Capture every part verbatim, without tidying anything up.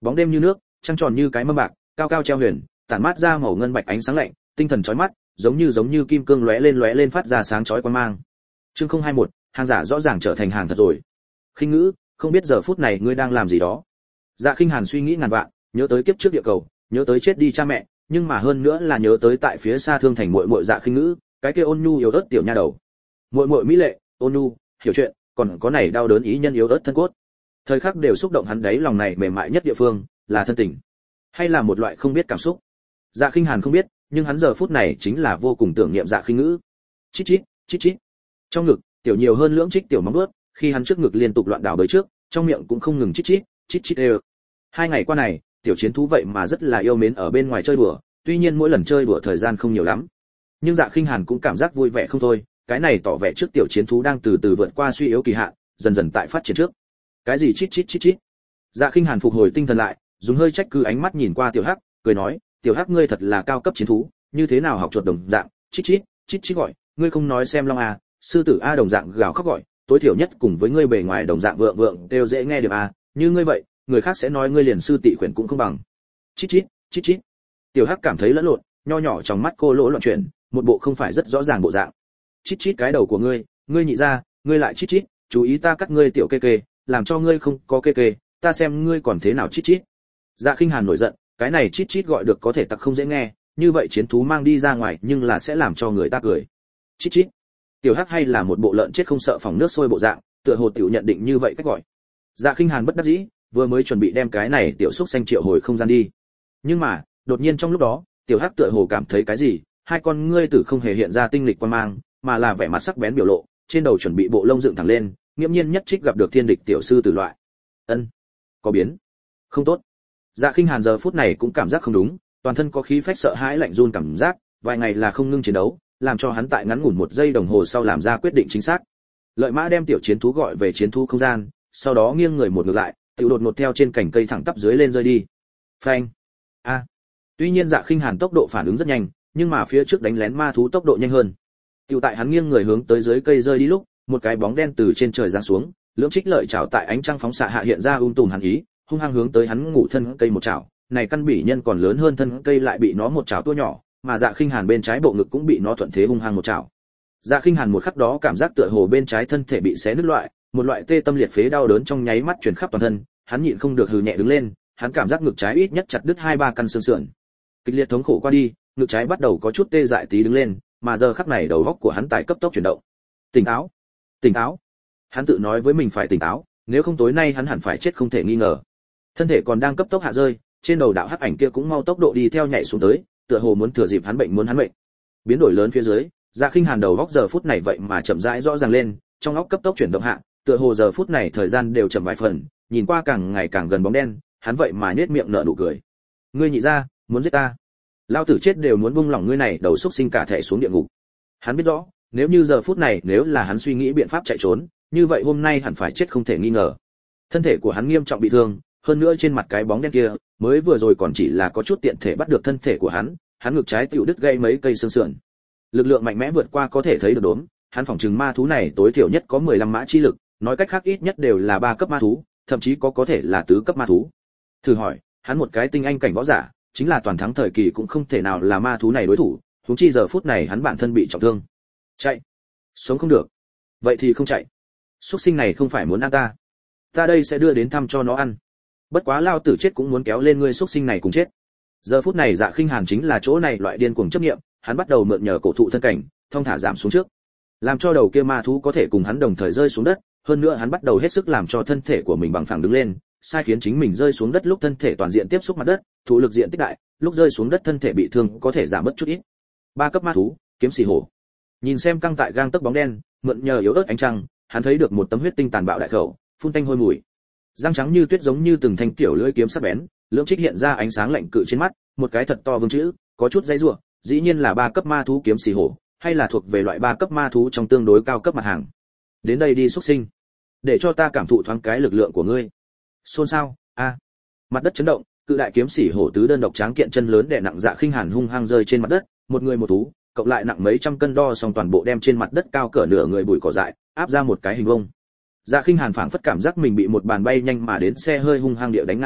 Bóng đêm như nước, trăng tròn như cái mâm bạc, cao cao treo huyền, tản mát ra màu ngân bạch ánh sáng lạnh, tinh thần chói mắt, giống như giống như kim cương lóe lên lóe lên phát ra sáng chói quang mang. Chương không hai mốt, hàng giả rõ ràng trở thành hàng thật rồi. Khinh Ngữ, không biết giờ phút này ngươi đang làm gì đó. Dạ Khinh Hàn suy nghĩ ngàn vạn, nhớ tới kiếp trước địa cầu, nhớ tới chết đi cha mẹ, nhưng mà hơn nữa là nhớ tới tại phía xa thương thành muội muội Dạ Khinh Ngữ, cái kia ôn nhu yếu ớt tiểu nha đầu. Muội muội mỹ lệ, ôn nhu, hiểu chuyện, còn có này đau đớn ý nhân yếu ớt thân cốt. Thời khắc đều xúc động hắn đấy lòng này mềm mại nhất địa phương, là thân tình, hay là một loại không biết cảm xúc. Dạ Khinh Hàn không biết, nhưng hắn giờ phút này chính là vô cùng tưởng niệm Dạ Khinh Ngữ. Chít chít, chít chít. Trong ngực, tiểu nhiều hơn lưỡng trích tiểu móng vuốt, khi hắn trước ngực liên tục loạn đảo bới trước, trong miệng cũng không ngừng chít chít, chít chít đều. Hai ngày qua này, tiểu chiến thú vậy mà rất là yêu mến ở bên ngoài chơi đùa, tuy nhiên mỗi lần chơi đùa thời gian không nhiều lắm. Nhưng Dạ Khinh Hàn cũng cảm giác vui vẻ không thôi, cái này tỏ vẻ trước tiểu chiến thú đang từ từ vượt qua suy yếu kỳ hạn, dần dần tại phát triển trước. Cái gì chít chít chít chít? Dạ Khinh Hàn phục hồi tinh thần lại, dùng hơi trách cứ ánh mắt nhìn qua Tiểu Hắc, cười nói, "Tiểu Hắc ngươi thật là cao cấp chiến thú, như thế nào học chuột đồng dạng, chít chít, chít chít gọi, ngươi không nói xem long à, sư tử a đồng dạng gào khóc gọi, tối thiểu nhất cùng với ngươi bề ngoài đồng dạng vượng vượng đều dễ nghe được à, như ngươi vậy, người khác sẽ nói ngươi liền sư tị khuyển cũng không bằng." Chít chít, chít chít. Tiểu Hắc cảm thấy lẫn lộn, nho nhỏ trong mắt cô lỗ loạn chuyển, một bộ không phải rất rõ ràng bộ dạng. Chít chít cái đầu của ngươi, ngươi nhị ra, ngươi lại chít chít, chú ý ta cắt ngươi tiểu kê kê, làm cho ngươi không có kê kê, ta xem ngươi còn thế nào chít chít. Dạ Khinh Hàn nổi giận, cái này chít chít gọi được có thể tặc không dễ nghe, như vậy chiến thú mang đi ra ngoài nhưng là sẽ làm cho người ta cười. Chít chít. Tiểu Hắc hay là một bộ lợn chết không sợ phòng nước sôi bộ dạng, tựa hồ tiểu nhận định như vậy cách gọi. Dạ Khinh Hàn bất đắc dĩ, vừa mới chuẩn bị đem cái này tiểu xúc xanh triệu hồi không gian đi. Nhưng mà, đột nhiên trong lúc đó, Tiểu Hắc tựa hồ cảm thấy cái gì, hai con ngươi tử không hề hiện ra tinh lịch quan mang, mà là vẻ mặt sắc bén biểu lộ, trên đầu chuẩn bị bộ lông dựng thẳng lên, nghiễm nhiên nhất trích gặp được thiên địch tiểu sư tử loại. Ân, có biến, không tốt. Dạ Khinh Hàn giờ phút này cũng cảm giác không đúng, toàn thân có khí phách sợ hãi lạnh run cảm giác, vài ngày là không ngưng chiến đấu, làm cho hắn tại ngắn ngủn một giây đồng hồ sau làm ra quyết định chính xác. Lợi Mã đem tiểu chiến thú gọi về chiến thú không gian, sau đó nghiêng người một ngược lại, tự đột ngột theo trên cành cây thẳng tắp dưới lên rơi đi. Phanh. A. À. Tuy nhiên Dạ Khinh Hàn tốc độ phản ứng rất nhanh, nhưng mà phía trước đánh lén ma thú tốc độ nhanh hơn. Tiểu tại hắn nghiêng người hướng tới dưới cây rơi đi lúc, một cái bóng đen từ trên trời giáng xuống, lưỡng trích lợi chảo tại ánh trăng phóng xạ hạ hiện ra um tùm hắn ý, hung hăng hướng tới hắn ngủ thân cây một chảo, này căn bỉ nhân còn lớn hơn thân cây lại bị nó một chảo tua nhỏ, mà Dạ Khinh Hàn bên trái bộ ngực cũng bị nó thuận thế hung hăng một chảo. Dạ Khinh Hàn một khắc đó cảm giác tựa hồ bên trái thân thể bị xé nứt loại, một loại tê tâm liệt phế đau đớn trong nháy mắt truyền khắp toàn thân, hắn nhịn không được hừ nhẹ đứng lên, hắn cảm giác ngực trái ít nhất chặt đứt hai ba căn xương sườn. Kịch liệt thống khổ qua đi, ngực trái bắt đầu có chút tê dại tí đứng lên, mà giờ khắc này đầu óc của hắn tại cấp tốc chuyển động. Tỉnh táo, tỉnh táo. Hắn tự nói với mình phải tỉnh táo, nếu không tối nay hắn hẳn phải chết không thể nghi ngờ. Thân thể còn đang cấp tốc hạ rơi, trên đầu đạo hắc ảnh kia cũng mau tốc độ đi theo nhảy xuống tới, tựa hồ muốn thừa dịp hắn bệnh muốn hắn bệnh. Biến đổi lớn phía dưới, Dạ Khinh Hàn đầu óc giờ phút này vậy mà chậm rãi rõ ràng lên, trong óc cấp tốc chuyển động hạ, tựa hồ giờ phút này thời gian đều chậm vài phần, nhìn qua càng ngày càng gần bóng đen, hắn vậy mà nhếch miệng nở nụ cười. Ngươi nhị ra, muốn giết ta? Lão tử chết đều muốn buông lỏng ngươi này đầu xúc sinh cả thể xuống địa ngục. Hắn biết rõ, nếu như giờ phút này nếu là hắn suy nghĩ biện pháp chạy trốn, như vậy hôm nay hẳn phải chết không thể nghi ngờ. Thân thể của hắn nghiêm trọng bị thương, hơn nữa trên mặt cái bóng đen kia, mới vừa rồi còn chỉ là có chút tiện thể bắt được thân thể của hắn, hắn ngực trái tiểu đứt gãy mấy cây xương sườn. Lực lượng mạnh mẽ vượt qua có thể thấy được đốm, hắn phỏng chừng ma thú này tối thiểu nhất có mười lăm mã chi lực, nói cách khác ít nhất đều là ba cấp ma thú, thậm chí có có thể là tứ cấp ma thú. Thử hỏi, hắn một cái tinh anh cảnh võ giả, chính là toàn thắng thời kỳ cũng không thể nào là ma thú này đối thủ, huống chi giờ phút này hắn bản thân bị trọng thương. Chạy, sống không được. Vậy thì không chạy. Súc sinh này không phải muốn ăn ta, ta đây sẽ đưa đến thăm cho nó ăn. Bất quá lao tử chết cũng muốn kéo lên ngươi súc sinh này cùng chết. Giờ phút này Dạ Khinh Hàn chính là chỗ này loại điên cuồng chấp niệm, hắn bắt đầu mượn nhờ cổ thụ thân cảnh, thông thả giảm xuống trước, làm cho đầu kia ma thú có thể cùng hắn đồng thời rơi xuống đất, hơn nữa hắn bắt đầu hết sức làm cho thân thể của mình bằng phẳng đứng lên, sai khiến chính mình rơi xuống đất lúc thân thể toàn diện tiếp xúc mặt đất, thụ lực diện tích đại, lúc rơi xuống đất thân thể bị thương có thể giảm bớt chút ít. Ba cấp ma thú, kiếm xì hổ. Nhìn xem căng tại gang tấc bóng đen, mượn nhờ yếu ớt ánh trăng, hắn thấy được một tấm huyết tinh tàn bạo đại khẩu, phun tanh hôi mùi. Răng trắng như tuyết giống như từng thanh tiểu lưỡi kiếm sắc bén, lưỡng trích hiện ra ánh sáng lạnh cự trên mắt, một cái thật to vương chữ, có chút dãy rủa, dĩ nhiên là ba cấp ma thú kiếm xì hổ, hay là thuộc về loại ba cấp ma thú trong tương đối cao cấp mặt hàng. Đến đây đi xuất sinh, để cho ta cảm thụ thoáng cái lực lượng của ngươi. Xôn xao, a. Mặt đất chấn động, cự đại kiếm xỉ hổ tứ đơn độc tráng kiện chân lớn đè nặng Dạ Khinh Hàn hung hăng rơi trên mặt đất, một người một thú, cộng lại nặng mấy trăm cân đo xong toàn bộ đem trên mặt đất cao cỡ nửa người bụi cỏ dại, áp ra một cái hình vuông. Dạ Khinh Hàn phảng phất cảm giác mình bị một bàn bay nhanh mà đến xe hơi hung hăng địa đánh ngã loại,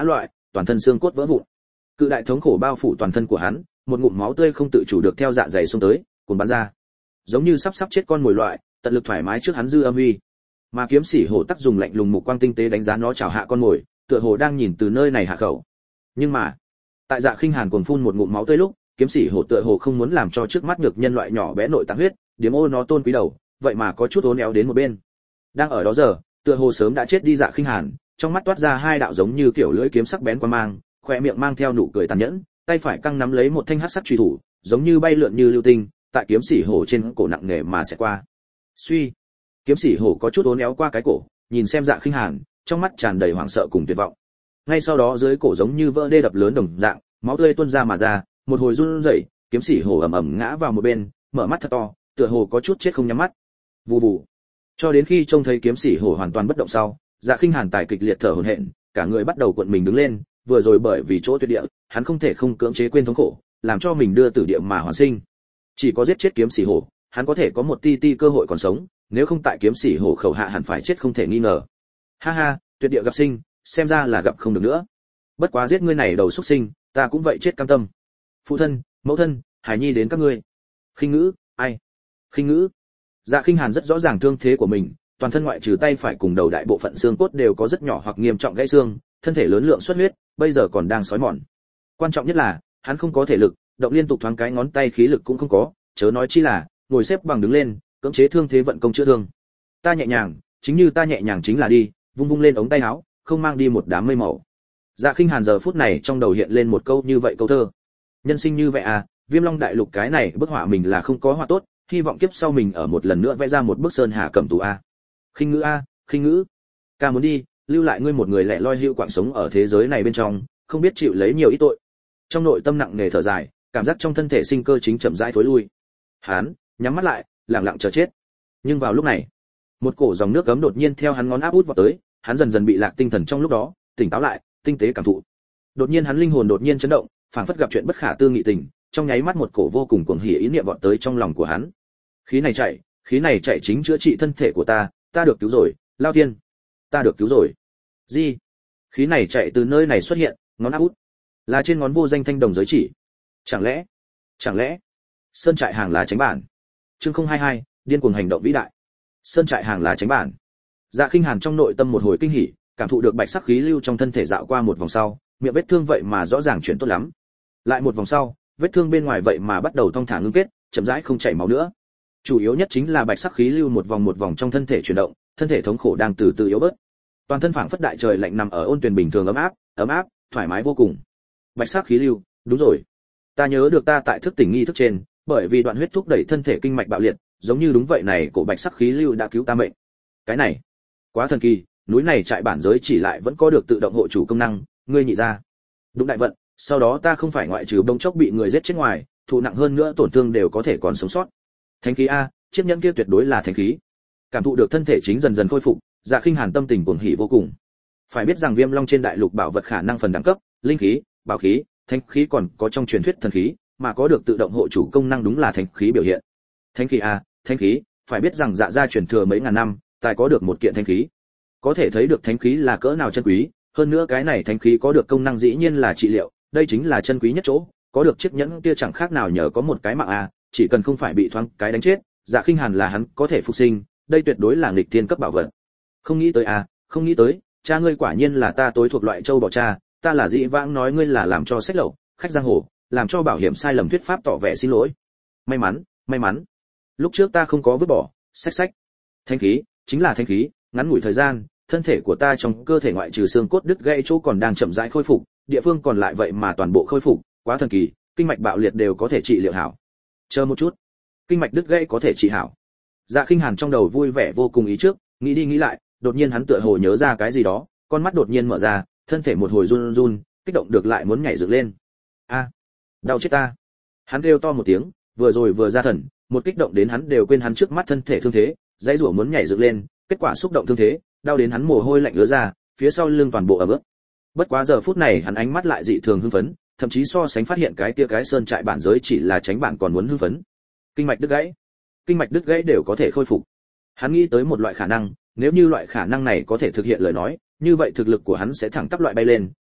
toàn thân xương cốt vỡ vụn. Cự đại thống khổ bao phủ toàn thân của hắn, một ngụm máu tươi không tự chủ được theo dạ dày xông tới, cuồn bắn ra. Giống như sắp sắp chết con mồi loại, tận lực thoải mái trước hắn dư âm uy. Mà kiếm sĩ hổ tắc dùng lạnh lùng mục quang tinh tế đánh giá nó chảo hạ con mồi, tựa hồ đang nhìn từ nơi này hạ khẩu. Nhưng mà, tại Dạ Khinh Hàn cuồng phun một ngụm máu tươi lúc, kiếm sĩ hổ tựa hồ không muốn làm cho trước mắt nhược nhân loại nhỏ bé nội tạng huyết, điểm ô nó tôn quý đầu, vậy mà có chút uốn éo đến một bên. Đang ở đó giờ, tựa hồ sớm đã chết đi Dạ Khinh Hàn, trong mắt toát ra hai đạo giống như kiểu lưỡi kiếm sắc bén qua mang, khóe miệng mang theo nụ cười tàn nhẫn, tay phải căng nắm lấy một thanh hắc sắc chùy thủ, giống như bay lượn như lưu tinh, tại kiếm sĩ hổ trên cổ nặng nề mà sẽ qua. Suy, kiếm sĩ hổ có chút uốn éo qua cái cổ, nhìn xem Dạ Khinh Hàn, trong mắt tràn đầy hoảng sợ cùng tuyệt vọng. Ngay sau đó dưới cổ giống như vỡ đê đập lớn đồng dạng, máu tươi tuôn ra mà ra, một hồi run rẩy, kiếm sĩ hổ ầm ầm ngã vào một bên, mở mắt thật to, tựa hồ có chút chết không nhắm mắt. Vù vù. Cho đến khi trông thấy kiếm sĩ hổ hoàn toàn bất động sau, Dạ Khinh Hàn tài kịch liệt thở hổn hển, cả người bắt đầu cuộn mình đứng lên, vừa rồi bởi vì chỗ tuyệt địa, hắn không thể không cưỡng chế quên thống khổ, làm cho mình đưa tử địa mà hoàn sinh. Chỉ có giết chết kiếm sĩ hổ, hắn có thể có một ti ti cơ hội còn sống, nếu không tại kiếm sĩ hổ khẩu hạ hẳn phải chết không thể nghi ngờ. Ha ha, tuyệt địa gặp sinh, xem ra là gặp không được nữa. Bất quá giết ngươi này đầu xuất sinh, ta cũng vậy chết cam tâm. Phụ thân, mẫu thân, hải nhi đến các ngươi. Khinh ngữ, ai? Khinh ngữ. Dạ Khinh Hàn rất rõ ràng thương thế của mình, toàn thân ngoại trừ tay phải cùng đầu đại bộ phận xương cốt đều có rất nhỏ hoặc nghiêm trọng gãy xương, thân thể lớn lượng xuất huyết, bây giờ còn đang sói mòn. Quan trọng nhất là, hắn không có thể lực, động liên tục thoáng cái ngón tay khí lực cũng không có, chớ nói chi là ngồi xếp bằng đứng lên, cưỡng chế thương thế vận công chữa thương. Ta nhẹ nhàng, chính như ta nhẹ nhàng chính là đi, vung vung lên ống tay áo, không mang đi một đám mây màu. Dạ Khinh Hàn giờ phút này trong đầu hiện lên một câu như vậy câu thơ. Nhân sinh như vậy à, Viêm Long đại lục cái này bức họa mình là không có họa tốt, hy vọng kiếp sau mình ở một lần nữa vẽ ra một bức sơn hà cẩm tú a. Khinh ngữ a, khinh ngữ. Ca muốn đi, lưu lại ngươi một người lẻ loi hữu quạng sống ở thế giới này bên trong, không biết chịu lấy nhiều ít tội. Trong nội tâm nặng nề thở dài, cảm giác trong thân thể sinh cơ chính chậm rãi thối lui. Hắn nhắm mắt lại, lặng lặng chờ chết. Nhưng vào lúc này, một cổ dòng nước gấm đột nhiên theo hắn ngón áp út vào tới, hắn dần dần bị lạc tinh thần trong lúc đó, tỉnh táo lại, tinh tế cảm thụ. Đột nhiên hắn linh hồn đột nhiên chấn động, phảng phất gặp chuyện bất khả tư nghị tình, trong nháy mắt một cổ vô cùng cuồng hỉ ý niệm vọt tới trong lòng của hắn. Khí này chạy, khí này chạy chính chữa trị thân thể của ta, ta được cứu rồi, Lao Thiên, ta được cứu rồi. Gì? Khí này chạy từ nơi này xuất hiện, ngón áp út, là trên ngón vô danh thanh đồng giới chỉ. Chẳng lẽ, chẳng lẽ, sơn trại hàng lá tránh bản. Chương không hai hai, điên cuồng hành động vĩ đại. Sơn trại hàng lá tránh bản. Dạ Khinh Hàn trong nội tâm một hồi kinh hỉ, cảm thụ được bạch sắc khí lưu trong thân thể dạo qua một vòng sau, miệng vết thương vậy mà rõ ràng chuyển tốt lắm. Lại một vòng sau, vết thương bên ngoài vậy mà bắt đầu thong thả ngưng kết, chậm rãi không chảy máu nữa. Chủ yếu nhất chính là bạch sắc khí lưu một vòng một vòng trong thân thể chuyển động, thân thể thống khổ đang từ từ yếu bớt. Toàn thân phảng phất đại trời lạnh nằm ở ôn tuyền bình thường ấm áp, ấm áp, thoải mái vô cùng. Bạch sắc khí lưu, đúng rồi. Ta nhớ được ta tại thức tỉnh nghi thức trên, bởi vì đoạn huyết thúc đẩy thân thể kinh mạch bạo liệt, giống như đúng vậy này, cổ bạch sắc khí lưu đã cứu ta mệnh. Cái này, quá thần kỳ, núi này trại bản giới chỉ lại vẫn có được tự động hộ chủ công năng, ngươi nhị ra. Đúng đại vận, sau đó ta không phải ngoại trừ bông chốc bị người giết chết ngoài, thụ nặng hơn nữa tổn thương đều có thể còn sống sót. Thánh khí a, chiếc nhẫn kia tuyệt đối là thánh khí. Cảm thụ được thân thể chính dần dần khôi phục, Dạ Khinh Hàn tâm tình cuồng hỉ vô cùng. Phải biết rằng Viêm Long trên đại lục bảo vật khả năng phần đẳng cấp, linh khí, bảo khí, thánh khí còn có trong truyền thuyết thần khí, mà có được tự động hộ chủ công năng đúng là thánh khí biểu hiện. Thánh khí a, thánh khí, phải biết rằng Dạ gia truyền thừa mấy ngàn năm, tài có được một kiện thánh khí. Có thể thấy được thánh khí là cỡ nào chân quý, hơn nữa cái này thánh khí có được công năng dĩ nhiên là trị liệu, đây chính là chân quý nhất chỗ, có được chiếc nhẫn kia chẳng khác nào nhờ có một cái mạng a, chỉ cần không phải bị thoáng cái đánh chết, Dạ Khinh Hàn là hắn có thể phục sinh, đây tuyệt đối là nghịch thiên cấp bảo vật. Không nghĩ tới a, không nghĩ tới, cha ngươi quả nhiên là ta tối thuộc loại châu bò cha, ta là dĩ vãng nói ngươi là làm cho sách lậu, khách giang hồ, làm cho bảo hiểm sai lầm thuyết pháp tỏ vẻ xin lỗi. May mắn, may mắn. Lúc trước ta không có vứt bỏ, sách sách. Thánh khí, chính là thánh khí, ngắn ngủi thời gian, thân thể của ta trong cơ thể ngoại trừ xương cốt đứt gãy chỗ còn đang chậm rãi khôi phục, địa phương còn lại vậy mà toàn bộ khôi phục, quá thần kỳ, kinh mạch bạo liệt đều có thể trị liệu hảo. Chờ một chút, kinh mạch đứt gãy có thể trị hảo. Dạ Khinh Hàn trong đầu vui vẻ vô cùng ý trước, nghĩ đi nghĩ lại, đột nhiên hắn tựa hồ nhớ ra cái gì đó, con mắt đột nhiên mở ra, thân thể một hồi run run, kích động được lại muốn nhảy dựng lên. A, đau chết ta! Hắn kêu to một tiếng, vừa rồi vừa ra thần, một kích động đến hắn đều quên hắn trước mắt thân thể thương thế, dãy rủa muốn nhảy dựng lên, kết quả xúc động thương thế, đau đến hắn mồ hôi lạnh ứa ra, phía sau lưng toàn bộ ẩm ướt. Bất quá giờ phút này hắn ánh mắt lại dị thường hưng phấn, thậm chí so sánh phát hiện cái kia cái sơn trại bản giới chỉ là tránh bản còn muốn hưng phấn. Kinh mạch đứt gãy, kinh mạch đứt gãy đều có thể khôi phục. Hắn nghĩ tới một loại khả năng, nếu như loại khả năng này có thể thực hiện lời nói, như vậy thực lực của hắn sẽ thẳng tắp loại bay lên,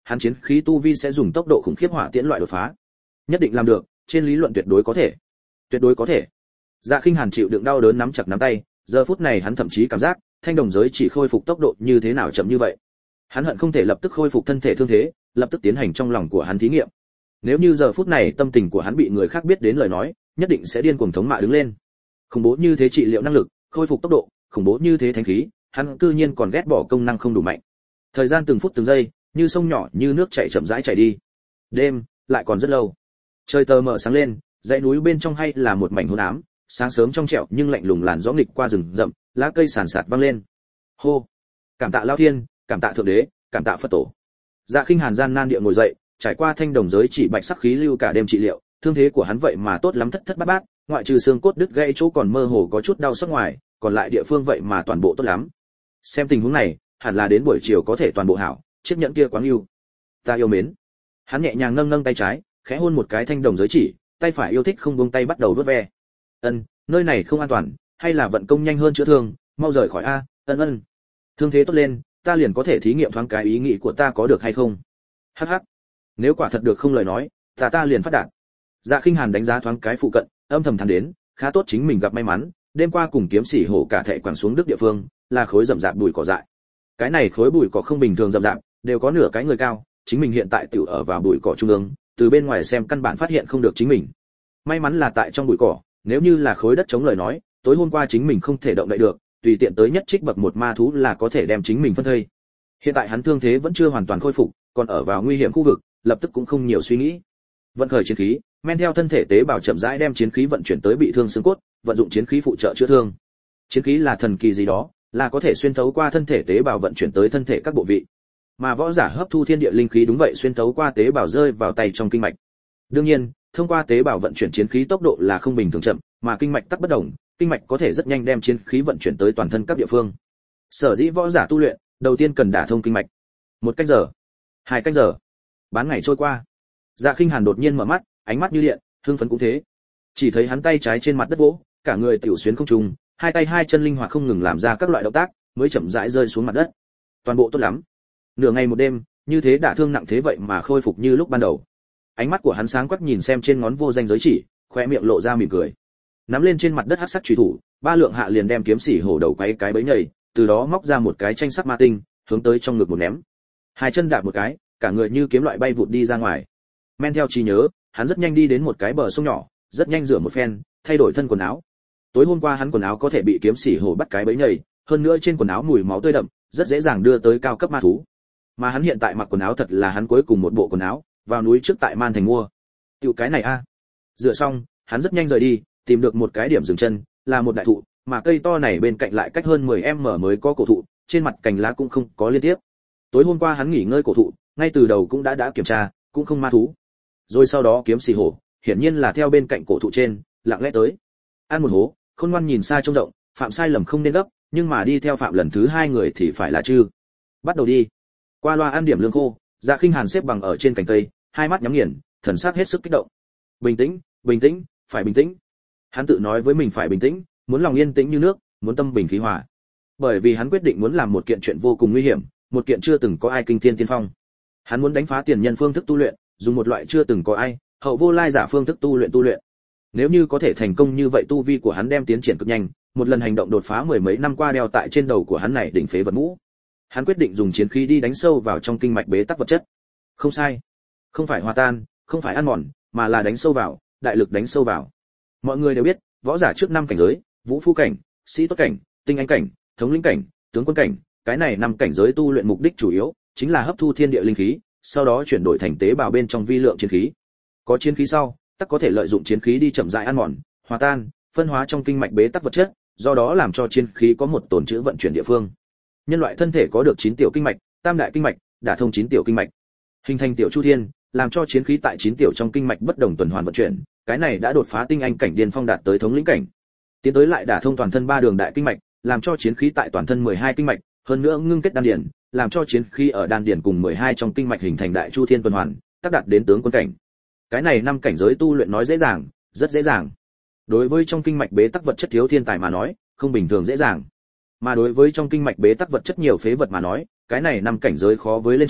hắn chiến khí tu vi sẽ dùng tốc độ khủng khiếp hỏa tiễn loại đột phá. Nhất định làm được, trên lý luận tuyệt đối có thể. Tuyệt đối có thể. Dạ Khinh Hàn chịu đựng đau đớn nắm chặt nắm tay, giờ phút này hắn thậm chí cảm giác, thanh đồng giới chỉ khôi phục tốc độ như thế nào chậm như vậy. Hắn hận không thể lập tức khôi phục thân thể thương thế, lập tức tiến hành trong lòng của hắn thí nghiệm. Nếu như giờ phút này tâm tình của hắn bị người khác biết đến lời nói, nhất định sẽ điên cuồng thống mạ đứng lên. Khủng bố như thế trị liệu năng lực, khôi phục tốc độ, khủng bố như thế thánh khí, hắn cư nhiên còn ghét bỏ công năng không đủ mạnh. Thời gian từng phút từng giây, như sông nhỏ như nước chảy chậm rãi chảy đi. Đêm lại còn rất lâu. Trời tờ mờ sáng lên, dãy núi bên trong hay là một mảnh hôn ám, sáng sớm trong trẻo nhưng lạnh lùng làn gió nghịch qua rừng rậm, lá cây sàn sạt vang lên. Hô, cảm tạ Lão Thiên, cảm tạ Thượng Đế, cảm tạ Phật tổ. Dạ Khinh Hàn gian nan địa ngồi dậy, trải qua thanh đồng giới chỉ bạch sắc khí lưu cả đêm trị liệu, thương thế của hắn vậy mà tốt lắm thất thất bát bát, ngoại trừ xương cốt đứt gãy chỗ còn mơ hồ có chút đau xót ngoài, còn lại địa phương vậy mà toàn bộ tốt lắm. Xem tình huống này, hẳn là đến buổi chiều có thể toàn bộ hảo, chiếc nhẫn kia quá ưu. Ta yêu mến. Hắn nhẹ nhàng nâng nâng tay trái, khẽ hôn một cái thanh đồng giới chỉ, tay phải yêu thích không buông tay bắt đầu vuốt ve. Ân, nơi này không an toàn, hay là vận công nhanh hơn chữa thương, mau rời khỏi a. Ân ân. Thương thế tốt lên, ta liền có thể thí nghiệm thoáng cái ý nghĩ của ta có được hay không. Hắc hắc. Nếu quả thật được không lời nói, ta ta liền phát đạt. Dạ Khinh Hàn đánh giá thoáng cái phụ cận, âm thầm thán đến, khá tốt chính mình gặp may mắn, đêm qua cùng kiếm sĩ hổ cả thệ quẳng xuống đức địa phương, là khối rậm rạp bụi cỏ dại. Cái này khối bụi cỏ không bình thường rậm rạp, đều có nửa cái người cao, chính mình hiện tại tiểu ở vào bụi cỏ trung ương, từ bên ngoài xem căn bản phát hiện không được chính mình. May mắn là tại trong bụi cỏ, nếu như là khối đất chống lời nói, tối hôm qua chính mình không thể động đậy được, tùy tiện tới nhất trích bậc một ma thú là có thể đem chính mình phân thây. Hiện tại hắn thương thế vẫn chưa hoàn toàn khôi phục, còn ở vào nguy hiểm khu vực, lập tức cũng không nhiều suy nghĩ. Vận khởi chiến khí, men theo thân thể tế bào chậm rãi đem chiến khí vận chuyển tới bị thương xương cốt, vận dụng chiến khí phụ trợ chữa thương. Chiến khí là thần kỳ gì đó, là có thể xuyên thấu qua thân thể tế bào vận chuyển tới thân thể các bộ vị. Mà võ giả hấp thu thiên địa linh khí đúng vậy xuyên thấu qua tế bào rơi vào tay trong kinh mạch. Đương nhiên, thông qua tế bào vận chuyển chiến khí tốc độ là không bình thường chậm, mà kinh mạch tắc bất động, kinh mạch có thể rất nhanh đem chiến khí vận chuyển tới toàn thân các địa phương. Sở dĩ võ giả tu luyện, đầu tiên cần đả thông kinh mạch. Một cách giờ, hai cách giờ, bán ngày trôi qua. Dạ Khinh Hàn đột nhiên mở mắt, ánh mắt như điện, hưng phấn cũng thế. Chỉ thấy hắn tay trái trên mặt đất vỗ, cả người tiểu xuyến không trùng, hai tay hai chân linh hoạt không ngừng làm ra các loại động tác, mới chậm rãi rơi xuống mặt đất. Toàn bộ tốt lắm. Nửa ngày một đêm, như thế đả thương nặng thế vậy mà khôi phục như lúc ban đầu. Ánh mắt của hắn sáng quắc nhìn xem trên ngón vô danh giới chỉ, khóe miệng lộ ra mỉm cười. Nắm lên trên mặt đất hắc sắc chủy thủ, ba lượng hạ liền đem kiếm sĩ hổ đầu quay cái bấy nhầy, từ đó móc ra một cái tranh sắc ma tinh, hướng tới trong ngực một ném. Hai chân đạp một cái, cả người như kiếm loại bay vụt đi ra ngoài. Men theo trí nhớ, hắn rất nhanh đi đến một cái bờ sông nhỏ, rất nhanh rửa một phen, thay đổi thân quần áo. Tối hôm qua hắn quần áo có thể bị kiếm sĩ hổ bắt cái bấy nhầy, hơn nữa trên quần áo mùi máu tươi đậm, rất dễ dàng đưa tới cao cấp ma thú. Mà hắn hiện tại mặc quần áo thật là hắn cuối cùng một bộ quần áo, vào núi trước tại Man Thành mua. Tiểu cái này a. Rửa xong, hắn rất nhanh rời đi, tìm được một cái điểm dừng chân, là một đại thụ, mà cây to này bên cạnh lại cách hơn mười mét mới có cổ thụ, trên mặt cành lá cũng không có liên tiếp. Tối hôm qua hắn nghỉ ngơi cổ thụ, ngay từ đầu cũng đã đã kiểm tra, cũng không ma thú. Rồi sau đó kiếm xì hổ, hiển nhiên là theo bên cạnh cổ thụ trên, lặng lẽ tới. Ăn một hố, Khôn Ngoan nhìn xa trông rộng, phạm sai lầm không nên gấp, nhưng mà đi theo phạm lần thứ hai người thì phải là chứ. Bắt đầu đi. Qua loa ăn điểm lương khô, Dạ Khinh Hàn xếp bằng ở trên cành cây, hai mắt nhắm nghiền, thần sắc hết sức kích động. Bình tĩnh, bình tĩnh, phải bình tĩnh. Hắn tự nói với mình phải bình tĩnh, muốn lòng yên tĩnh như nước, muốn tâm bình khí hòa. Bởi vì hắn quyết định muốn làm một kiện chuyện vô cùng nguy hiểm, một kiện chưa từng có ai kinh thiên tiên phong. Hắn muốn đánh phá tiền nhân phương thức tu luyện, dùng một loại chưa từng có ai, hậu vô lai giả phương thức tu luyện tu luyện. Nếu như có thể thành công như vậy tu vi của hắn đem tiến triển cực nhanh, một lần hành động đột phá mười mấy năm qua đeo tại trên đầu của hắn này đỉnh phế vật mũ. Hắn quyết định dùng chiến khí đi đánh sâu vào trong kinh mạch bế tắc vật chất. Không sai, không phải hòa tan, không phải ăn mòn, mà là đánh sâu vào, đại lực đánh sâu vào. Mọi người đều biết, võ giả trước năm cảnh giới, vũ phu cảnh, sĩ tốt cảnh, tinh anh cảnh, thống lĩnh cảnh, tướng quân cảnh, cái này năm cảnh giới tu luyện mục đích chủ yếu chính là hấp thu thiên địa linh khí, sau đó chuyển đổi thành tế bào bên trong vi lượng chiến khí. Có chiến khí sau, tất có thể lợi dụng chiến khí đi chậm rãi ăn mòn, hòa tan, phân hóa trong kinh mạch bế tắc vật chất, do đó làm cho chiến khí có một tồn trữ vận chuyển địa phương. Nhân loại thân thể có được chín tiểu kinh mạch, tam đại kinh mạch, đả thông chín tiểu kinh mạch, hình thành tiểu chu thiên, làm cho chiến khí tại chín tiểu trong kinh mạch bất đồng tuần hoàn vận chuyển, cái này đã đột phá tinh anh cảnh điên phong đạt tới thống lĩnh cảnh. Tiến tới lại đả thông toàn thân ba đường đại kinh mạch, làm cho chiến khí tại toàn thân mười hai kinh mạch, hơn nữa ngưng kết đan điền, làm cho chiến khí ở đan điền cùng mười hai trong kinh mạch hình thành đại chu thiên tuần hoàn, tác đạt đến tướng quân cảnh. Cái này năm cảnh giới tu luyện nói dễ dàng, rất dễ dàng. Đối với trong kinh mạch bế tắc vật chất thiếu thiên tài mà nói, không bình thường dễ dàng. Mà đối với trong kinh mạch bế tắc vật chất nhiều phế vật mà nói, cái này năm cảnh giới khó với lên trời,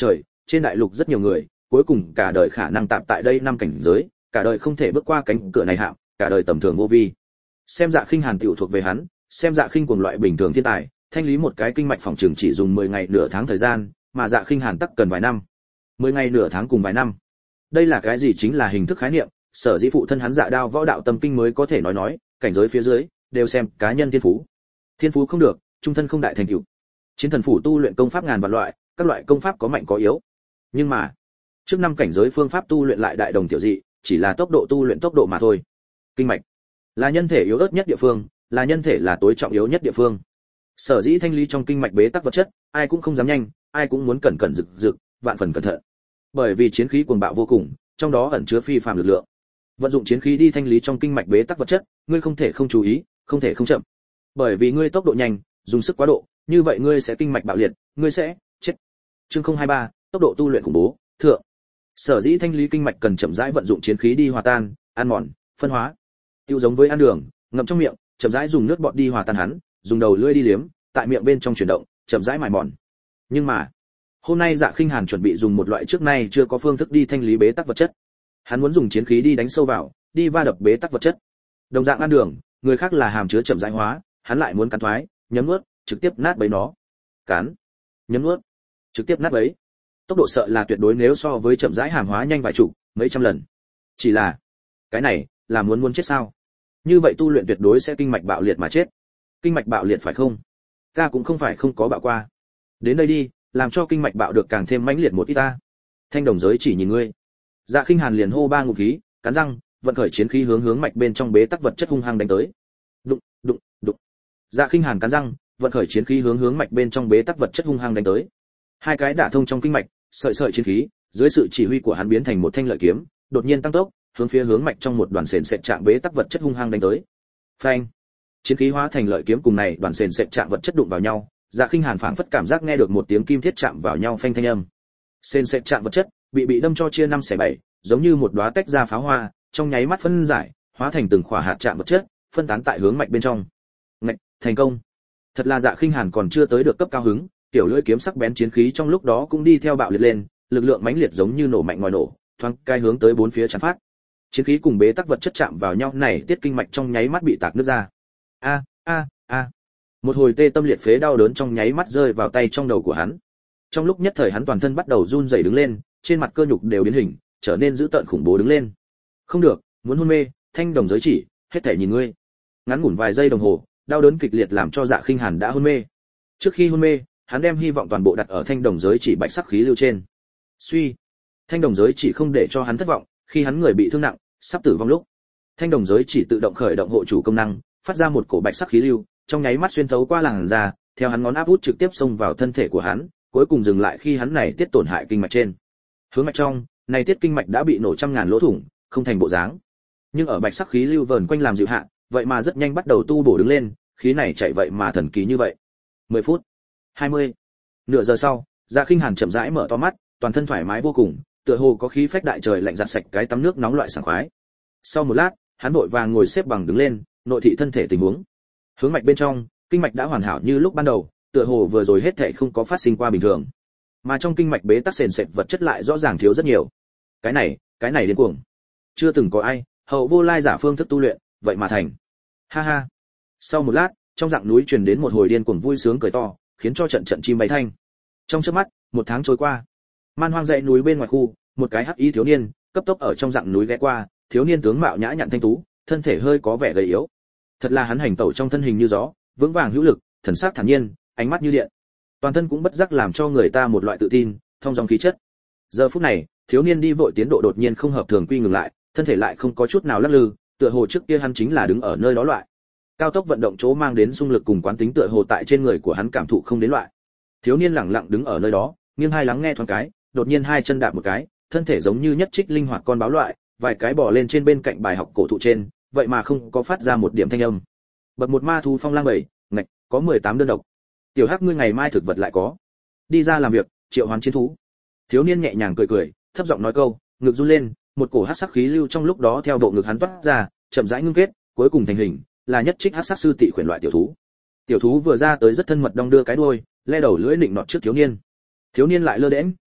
trên đại lục rất nhiều người, cuối cùng cả đời khả năng tạm tại đây năm cảnh giới, cả đời không thể bước qua cánh cửa này hạm, cả đời tầm thường vô vi. Xem Dạ Khinh Hàn tiểu thuộc về hắn, xem Dạ Khinh cuồng loại bình thường thiên tài, thanh lý một cái kinh mạch phòng trường chỉ dùng mười ngày nửa tháng thời gian, mà Dạ Khinh Hàn tắc cần vài năm. mười ngày nửa tháng cùng vài năm. Đây là cái gì? Chính là hình thức khái niệm, sở dĩ phụ thân hắn Dạ Đao võ đạo tâm kinh mới có thể nói nói, cảnh giới phía dưới đều xem cá nhân thiên phú. Thiên phú không được, trung thân không đại thành tựu. Chiến thần phủ tu luyện công pháp ngàn vạn loại, các loại công pháp có mạnh có yếu. Nhưng mà, trước năm cảnh giới phương pháp tu luyện lại đại đồng tiểu dị, chỉ là tốc độ tu luyện tốc độ mà thôi. Kinh mạch là nhân thể yếu ớt nhất địa phương, là nhân thể là tối trọng yếu nhất địa phương. Sở dĩ thanh lý trong kinh mạch bế tắc vật chất, ai cũng không dám nhanh, ai cũng muốn cẩn cẩn rực rực, vạn phần cẩn thận. Bởi vì chiến khí cuồng bạo vô cùng, trong đó ẩn chứa phi phàm lực lượng. Vận dụng chiến khí đi thanh lý trong kinh mạch bế tắc vật chất, ngươi không thể không chú ý, không thể không chậm. Bởi vì ngươi tốc độ nhanh, dùng sức quá độ, như vậy ngươi sẽ kinh mạch bạo liệt, ngươi sẽ chết. Chương không hai ba, tốc độ tu luyện khủng bố, thượng. Sở dĩ thanh lý kinh mạch cần chậm rãi vận dụng chiến khí đi hòa tan, ăn mòn, phân hóa. Tiêu giống với ăn đường, ngậm trong miệng, chậm rãi dùng nước bọt đi hòa tan hắn, dùng đầu lưỡi đi liếm, tại miệng bên trong chuyển động, chậm rãi mài mòn. Nhưng mà, hôm nay Dạ Khinh Hàn chuẩn bị dùng một loại trước nay chưa có phương thức đi thanh lý bế tắc vật chất. Hắn muốn dùng chiến khí đi đánh sâu vào, đi va đập bế tắc vật chất. Đồng dạng ăn đường, người khác là hàm chứa chậm rãi hóa, hắn lại muốn cắn thoái, nhấm nuốt, trực tiếp nát bấy nó. Cắn, nhấm nuốt, trực tiếp nát bấy. Tốc độ sợ là tuyệt đối nếu so với chậm rãi hàm hóa nhanh vài chục, mấy trăm lần. Chỉ là, cái này là muốn muốn chết sao? Như vậy tu luyện tuyệt đối sẽ kinh mạch bạo liệt mà chết. Kinh mạch bạo liệt phải không? Ca cũng không phải không có bạo qua. Đến đây đi, làm cho kinh mạch bạo được càng thêm mãnh liệt một ít ta. Thanh đồng giới chỉ nhìn ngươi. Dạ Khinh Hàn liền hô ba ngụm khí, cắn răng, vận khởi chiến khí hướng hướng mạch bên trong bế tắc vật chất hung hăng đánh tới. Đụng, đụng, đụng. Dạ Khinh Hàn cắn răng, vận khởi chiến khí hướng hướng mạch bên trong bế tắc vật chất hung hăng đánh tới. Hai cái đả thông trong kinh mạch, sợi sợi chiến khí, dưới sự chỉ huy của hắn biến thành một thanh lợi kiếm, đột nhiên tăng tốc, hướng phía hướng mạch trong một đoàn sền sệt trạng bế tắc vật chất hung hăng đánh tới. Phanh! Chiến khí hóa thành lợi kiếm cùng này đoàn sền sệt trạng vật chất đụng vào nhau, Dạ Khinh Hàn phảng phất cảm giác nghe được một tiếng kim thiết chạm vào nhau phanh thanh âm. Sền sệt trạng vật chất bị bị đâm cho chia năm xẻ bảy, giống như một đóa tách ra pháo hoa, trong nháy mắt phân giải, hóa thành từng khỏa hạt trạng vật chất, phân tán tại hướng mạch bên trong. Ngạch, thành công. Thật là Dạ Khinh Hàn còn chưa tới được cấp cao hứng, tiểu lưỡi kiếm sắc bén chiến khí trong lúc đó cũng đi theo bạo liệt lên, lực lượng mãnh liệt giống như nổ mạnh ngoài nổ, thoáng cái hướng tới bốn phía tràn phát. Chiến khí cùng bế tắc vật chất chạm vào nhau này, tiết kinh mạch trong nháy mắt bị tạc nứt ra. A a a. Một hồi tê tâm liệt phế đau đớn trong nháy mắt rơi vào tay trong đầu của hắn. Trong lúc nhất thời hắn toàn thân bắt đầu run rẩy đứng lên, trên mặt cơ nhục đều biến hình, trở nên dữ tợn khủng bố đứng lên. Không được, muốn hôn mê, thanh đồng giới chỉ, hết thảy nhìn ngươi. Ngắn ngủn vài giây đồng hồ, đau đớn kịch liệt làm cho Dạ Khinh Hàn đã hôn mê. Trước khi hôn mê, hắn đem hy vọng toàn bộ đặt ở thanh đồng giới chỉ bạch sắc khí lưu trên. Suy, thanh đồng giới chỉ không để cho hắn thất vọng, khi hắn người bị thương nặng, sắp tử vong lúc, thanh đồng giới chỉ tự động khởi động hộ chủ công năng, phát ra một cổ bạch sắc khí lưu, trong nháy mắt xuyên thấu qua làn da, theo hắn ngón áp út trực tiếp xông vào thân thể của hắn, cuối cùng dừng lại khi hắn này tiết tổn hại kinh mạch trên. Hướng mạch trong, này tiết kinh mạch đã bị nổ trăm ngàn lỗ thủng, không thành bộ dáng. Nhưng ở bạch sắc khí lưu vờn quanh làm dịu hạ, vậy mà rất nhanh bắt đầu tu bổ đứng lên, khí này chạy vậy mà thần kỳ như vậy. mười phút, hai mươi, nửa giờ sau, Dạ Khinh Hàn chậm rãi mở to mắt, toàn thân thoải mái vô cùng, tựa hồ có khí phách đại trời lạnh giặt sạch cái tắm nước nóng loại sảng khoái. Sau một lát, hắn vội vàng ngồi xếp bằng đứng lên, nội thị thân thể tình huống. Hướng mạch bên trong, kinh mạch đã hoàn hảo như lúc ban đầu, tựa hồ vừa rồi hết thảy không có phát sinh qua bình thường. Mà trong kinh mạch bế tắc sền sệt vật chất lại rõ ràng thiếu rất nhiều. Cái này, cái này điên cuồng. Chưa từng có ai, hậu vô lai giả phương thức tu luyện, vậy mà thành. Ha ha. Sau một lát, trong rặng núi truyền đến một hồi điên cuồng vui sướng cười to, khiến cho trận trận chim bay thanh. Trong chớp mắt, một tháng trôi qua. Man hoang dãy núi bên ngoài khu, một cái hắc y thiếu niên cấp tốc ở trong rặng núi ghé qua, thiếu niên tướng mạo nhã nhặn thanh tú, thân thể hơi có vẻ gầy yếu. Thật là hắn hành tẩu trong thân hình như gió, vững vàng hữu lực, thần sắc thản nhiên, ánh mắt như điện. Toàn thân cũng bất giác làm cho người ta một loại tự tin, thông dong khí chất. Giờ phút này, thiếu niên đi vội tiến độ đột nhiên không hợp thường quy ngừng lại, thân thể lại không có chút nào lắc lư, tựa hồ trước kia hắn chính là đứng ở nơi đó loại. Cao tốc vận động chỗ mang đến xung lực cùng quán tính tựa hồ tại trên người của hắn cảm thụ không đến loại. Thiếu niên lặng lặng đứng ở nơi đó, nghiêng hai lắng nghe thoáng cái, đột nhiên hai chân đạp một cái, thân thể giống như nhất trích linh hoạt con báo loại, vài cái bò lên trên bên cạnh bài học cổ thụ trên, vậy mà không có phát ra một điểm thanh âm. Bậc một ma thú phong lang bảy, ngạch, có mười tám đơn độc. Tiểu Hắc ngươi ngày mai thực vật lại có. Đi ra làm việc, triệu hoán chiến thú. Thiếu niên nhẹ nhàng cười cười, thấp giọng nói câu, ngực run lên, một cổ hắc sắc khí lưu trong lúc đó theo bộ ngực hắn toát ra, chậm rãi ngưng kết, cuối cùng thành hình, là nhất trích hắc sắc sư tị khuyển loại tiểu thú. Tiểu thú vừa ra tới rất thân mật đong đưa cái đuôi, le đầu lưỡi nịnh nọt trước thiếu niên. Thiếu niên lại lơ đễnh,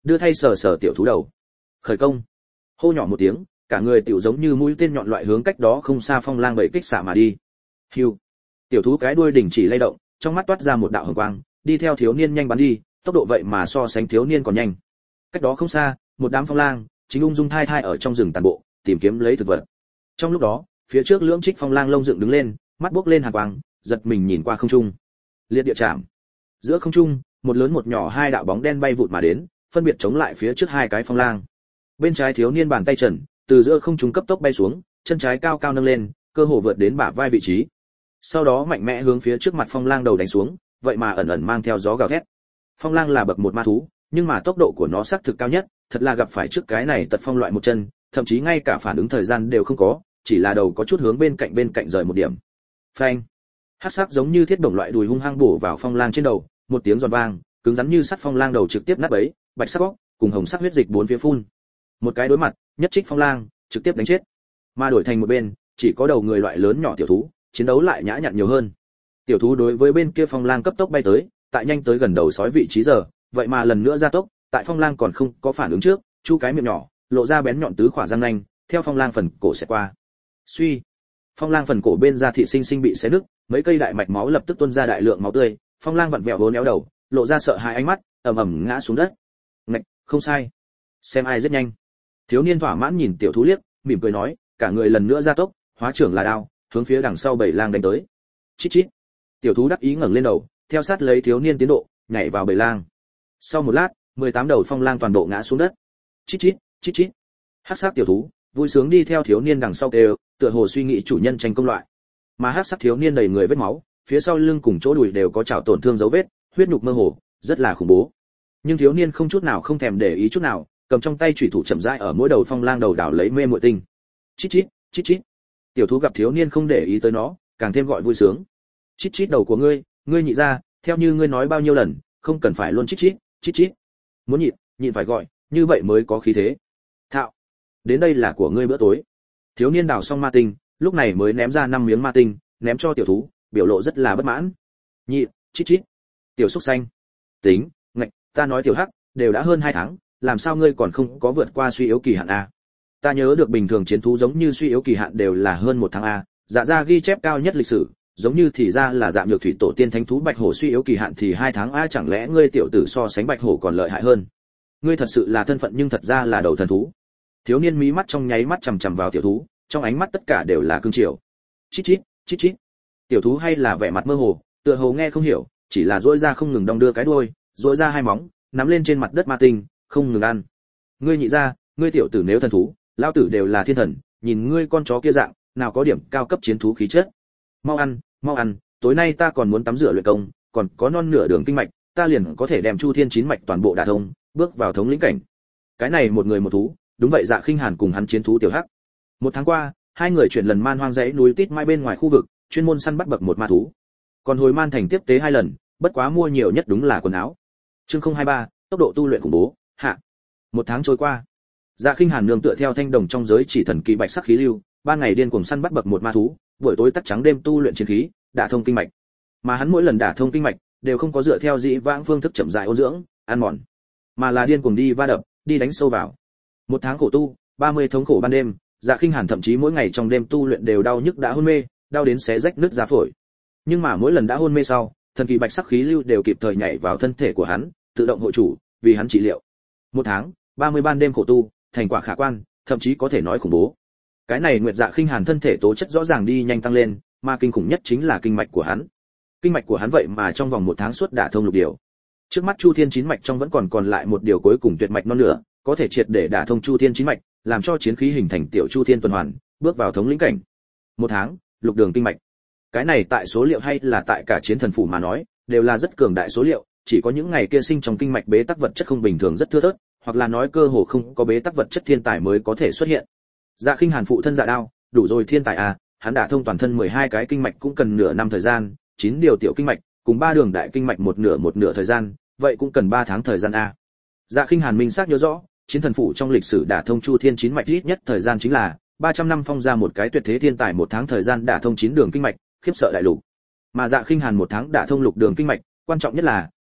đưa thay sờ sờ tiểu thú đầu. Khởi công. Hô nhỏ một tiếng, cả người tiểu giống như mũi tên nhọn loại hướng cách đó không xa phong lang bảy kích xạ mà đi. Hưu. Tiểu thú cái đuôi đình chỉ lay động, trong mắt toát ra một đạo hồng quang, đi theo thiếu niên nhanh bắn đi, tốc độ vậy mà so sánh thiếu niên còn nhanh. Cách đó không xa, một đám phong lang chính ung dung thai thai ở trong rừng tàn bộ, tìm kiếm lấy thực vật. Trong lúc đó, phía trước lưỡng trích phong lang lông dựng đứng lên, mắt bốc lên hàn quang, giật mình nhìn qua không trung. Liệt địa chạm. Giữa không trung, một lớn một nhỏ hai đạo bóng đen bay vụt mà đến, phân biệt chống lại phía trước hai cái phong lang. Bên trái thiếu niên bàn tay trần, từ giữa không trung cấp tốc bay xuống, chân trái cao cao nâng lên, cơ hồ vượt đến bả vai vị trí. Sau đó mạnh mẽ hướng phía trước mặt phong lang đầu đánh xuống, vậy mà ẩn ẩn mang theo gió gào thét. Phong lang là bậc một ma thú, nhưng mà tốc độ của nó xác thực cao nhất, thật là gặp phải trước cái này tật phong loại một chân, thậm chí ngay cả phản ứng thời gian đều không có, chỉ là đầu có chút hướng bên cạnh bên cạnh rời một điểm. Phanh. Hắc sắc giống như thiết đồng loại đùi hung hăng bổ vào phong lang trên đầu, một tiếng giòn vang, cứng rắn như sắt phong lang đầu trực tiếp nát bấy, bạch sắc óc, cùng hồng sắc huyết dịch bốn phía phun. Một cái đối mặt, nhất trích phong lang, trực tiếp đánh chết. Mà đổi thành một bên, chỉ có đầu người loại lớn nhỏ tiểu thú, chiến đấu lại nhã nhặn nhiều hơn. Tiểu thú đối với bên kia phong lang cấp tốc bay tới, tại nhanh tới gần đầu sói vị trí giờ, vậy mà lần nữa gia tốc, tại phong lang còn không có phản ứng trước, chu cái miệng nhỏ, lộ ra bén nhọn tứ khỏa răng nanh, theo phong lang phần cổ sẽ qua. Suy, phong lang phần cổ bên da thịt sinh sinh bị xé nứt, mấy cây đại mạch máu lập tức tuôn ra đại lượng máu tươi, phong lang vặn vẹo vốn éo đầu, lộ ra sợ hãi ánh mắt, ầm ầm ngã xuống đất. Ngạch, không sai, xem ai rất nhanh. Thiếu niên thỏa mãn nhìn tiểu thú liếc, mỉm cười nói, cả người lần nữa gia tốc, hóa trưởng là đao, hướng phía đằng sau bầy lang đánh tới. Chít chít. Tiểu thú đắc ý ngẩng lên đầu, theo sát lấy thiếu niên tiến độ, nhảy vào bầy lang. Sau một lát, mười tám đầu phong lang toàn bộ ngã xuống đất. Chít chít, chít chít. Hắc sắc tiểu thú vui sướng đi theo thiếu niên đằng sau đều, tựa hồ suy nghĩ chủ nhân tranh công loại. Mà hắc sắc thiếu niên đầy người vết máu, phía sau lưng cùng chỗ đùi đều có chảo tổn thương dấu vết, huyết nhục mơ hồ, rất là khủng bố. Nhưng thiếu niên không chút nào không thèm để ý chút nào, cầm trong tay chủy thủ chậm rãi ở mỗi đầu phong lang đầu đảo lấy mê muội tinh. Chít chít, chít chít. Tiểu thú gặp thiếu niên không để ý tới nó, càng thêm gọi vui sướng. Chít chít đầu của ngươi, ngươi nhị ra, theo như ngươi nói bao nhiêu lần, không cần phải luôn chít chít, chít chít. Muốn nhịn, nhịn phải gọi, như vậy mới có khí thế. Thạo, đến đây là của ngươi bữa tối. Thiếu niên đào xong ma tinh, lúc này mới ném ra năm miếng ma tinh, ném cho tiểu thú, biểu lộ rất là bất mãn. Nhịn, chít chít. Tiểu xúc xanh. Tính, ngạch, ta nói tiểu hắc, đều đã hơn hai tháng, làm sao ngươi còn không có vượt qua suy yếu kỳ hạn a? Ta nhớ được bình thường chiến thú giống như suy yếu kỳ hạn đều là hơn một tháng a, dạ ra ghi chép cao nhất lịch sử, giống như thì ra là dạng nhược thủy tổ tiên thánh thú bạch hổ suy yếu kỳ hạn thì hai tháng a, chẳng lẽ ngươi tiểu tử so sánh bạch hổ còn lợi hại hơn? Ngươi thật sự là thân phận nhưng thật ra là đầu thần thú. Thiếu niên mí mắt trong nháy mắt chằm chằm vào tiểu thú, trong ánh mắt tất cả đều là cương triều. Chít chít, chít chít. Tiểu thú hay là vẻ mặt mơ hồ, tựa hồ nghe không hiểu, chỉ là duỗi ra không ngừng đong đưa cái đuôi, duỗi ra hai móng, nắm lên trên mặt đất ma tinh, không ngừng ăn. Ngươi nhị ra, ngươi tiểu tử nếu thần thú, lão tử đều là thiên thần, nhìn ngươi con chó kia dạng, nào có điểm cao cấp chiến thú khí chất. Mau ăn, mau ăn, tối nay ta còn muốn tắm rửa luyện công, còn có non nửa đường kinh mạch, ta liền có thể đem Chu Thiên chín mạch toàn bộ đả thông, bước vào thống lĩnh cảnh. Cái này một người một thú, đúng vậy Dạ Khinh Hàn cùng hắn chiến thú tiểu hắc. Một tháng qua, hai người chuyển lần man hoang dãy núi tít mai bên ngoài khu vực, chuyên môn săn bắt bậc một ma thú. Còn hồi man thành tiếp tế hai lần, bất quá mua nhiều nhất đúng là quần áo. Chương không hai ba, tốc độ tu luyện khủng bố, hạ. Một tháng trôi qua, Dạ Khinh Hàn nương tựa theo thanh đồng trong giới chỉ thần kỳ bạch sắc khí lưu, ban ngày điên cuồng săn bắt bậc một ma thú, buổi tối tắt trắng đêm tu luyện chiến khí, đả thông kinh mạch. Mà hắn mỗi lần đả thông kinh mạch, đều không có dựa theo dĩ vãng phương thức chậm rãi ôn dưỡng, ăn mòn, mà là điên cuồng đi va đập, đi đánh sâu vào. Một tháng khổ tu, ba mươi thống khổ ban đêm, Dạ Khinh Hàn thậm chí mỗi ngày trong đêm tu luyện đều đau nhức đã hôn mê, đau đến xé rách nứt ra phổi. Nhưng mà mỗi lần đã hôn mê sau, thần kỳ bạch sắc khí lưu đều kịp thời nhảy vào thân thể của hắn, tự động hội chủ, vì hắn trị liệu. Một tháng, ba mươi ban đêm khổ tu, thành quả khả quan, thậm chí có thể nói khủng bố. Cái này Nguyệt Dạ Khinh Hàn thân thể tố chất rõ ràng đi nhanh tăng lên, mà kinh khủng nhất chính là kinh mạch của hắn. Kinh mạch của hắn vậy mà trong vòng một tháng suốt đả thông lục điều. Trước mắt Chu Thiên chín mạch trong vẫn còn còn lại một điều cuối cùng tuyệt mạch non nửa, có thể triệt để đả thông Chu Thiên chín mạch, làm cho chiến khí hình thành tiểu Chu Thiên tuần hoàn, bước vào thống lĩnh cảnh. Một tháng, lục đường kinh mạch. Cái này tại số liệu hay là tại cả chiến thần phủ mà nói, đều là rất cường đại số liệu, chỉ có những ngày kia sinh trong kinh mạch bế tắc vật chất không bình thường rất thưa thớt, hoặc là nói cơ hồ không có bế tắc vật chất thiên tài mới có thể xuất hiện. Dạ Khinh Hàn phụ thân Dạ Đao, đủ rồi thiên tài à, hắn đã thông toàn thân mười hai cái kinh mạch cũng cần nửa năm thời gian, chín điều tiểu kinh mạch, cùng ba đường đại kinh mạch một nửa một nửa thời gian, vậy cũng cần ba tháng thời gian a. Dạ Khinh Hàn minh xác nhớ rõ, chiến thần phủ trong lịch sử đả thông Chu Thiên chín mạch ít nhất thời gian chính là ba trăm năm phong ra một cái tuyệt thế thiên tài một tháng thời gian đả thông chín đường kinh mạch, khiếp sợ đại lục. Mà Dạ Khinh Hàn một tháng đả thông lục đường kinh mạch, quan trọng nhất là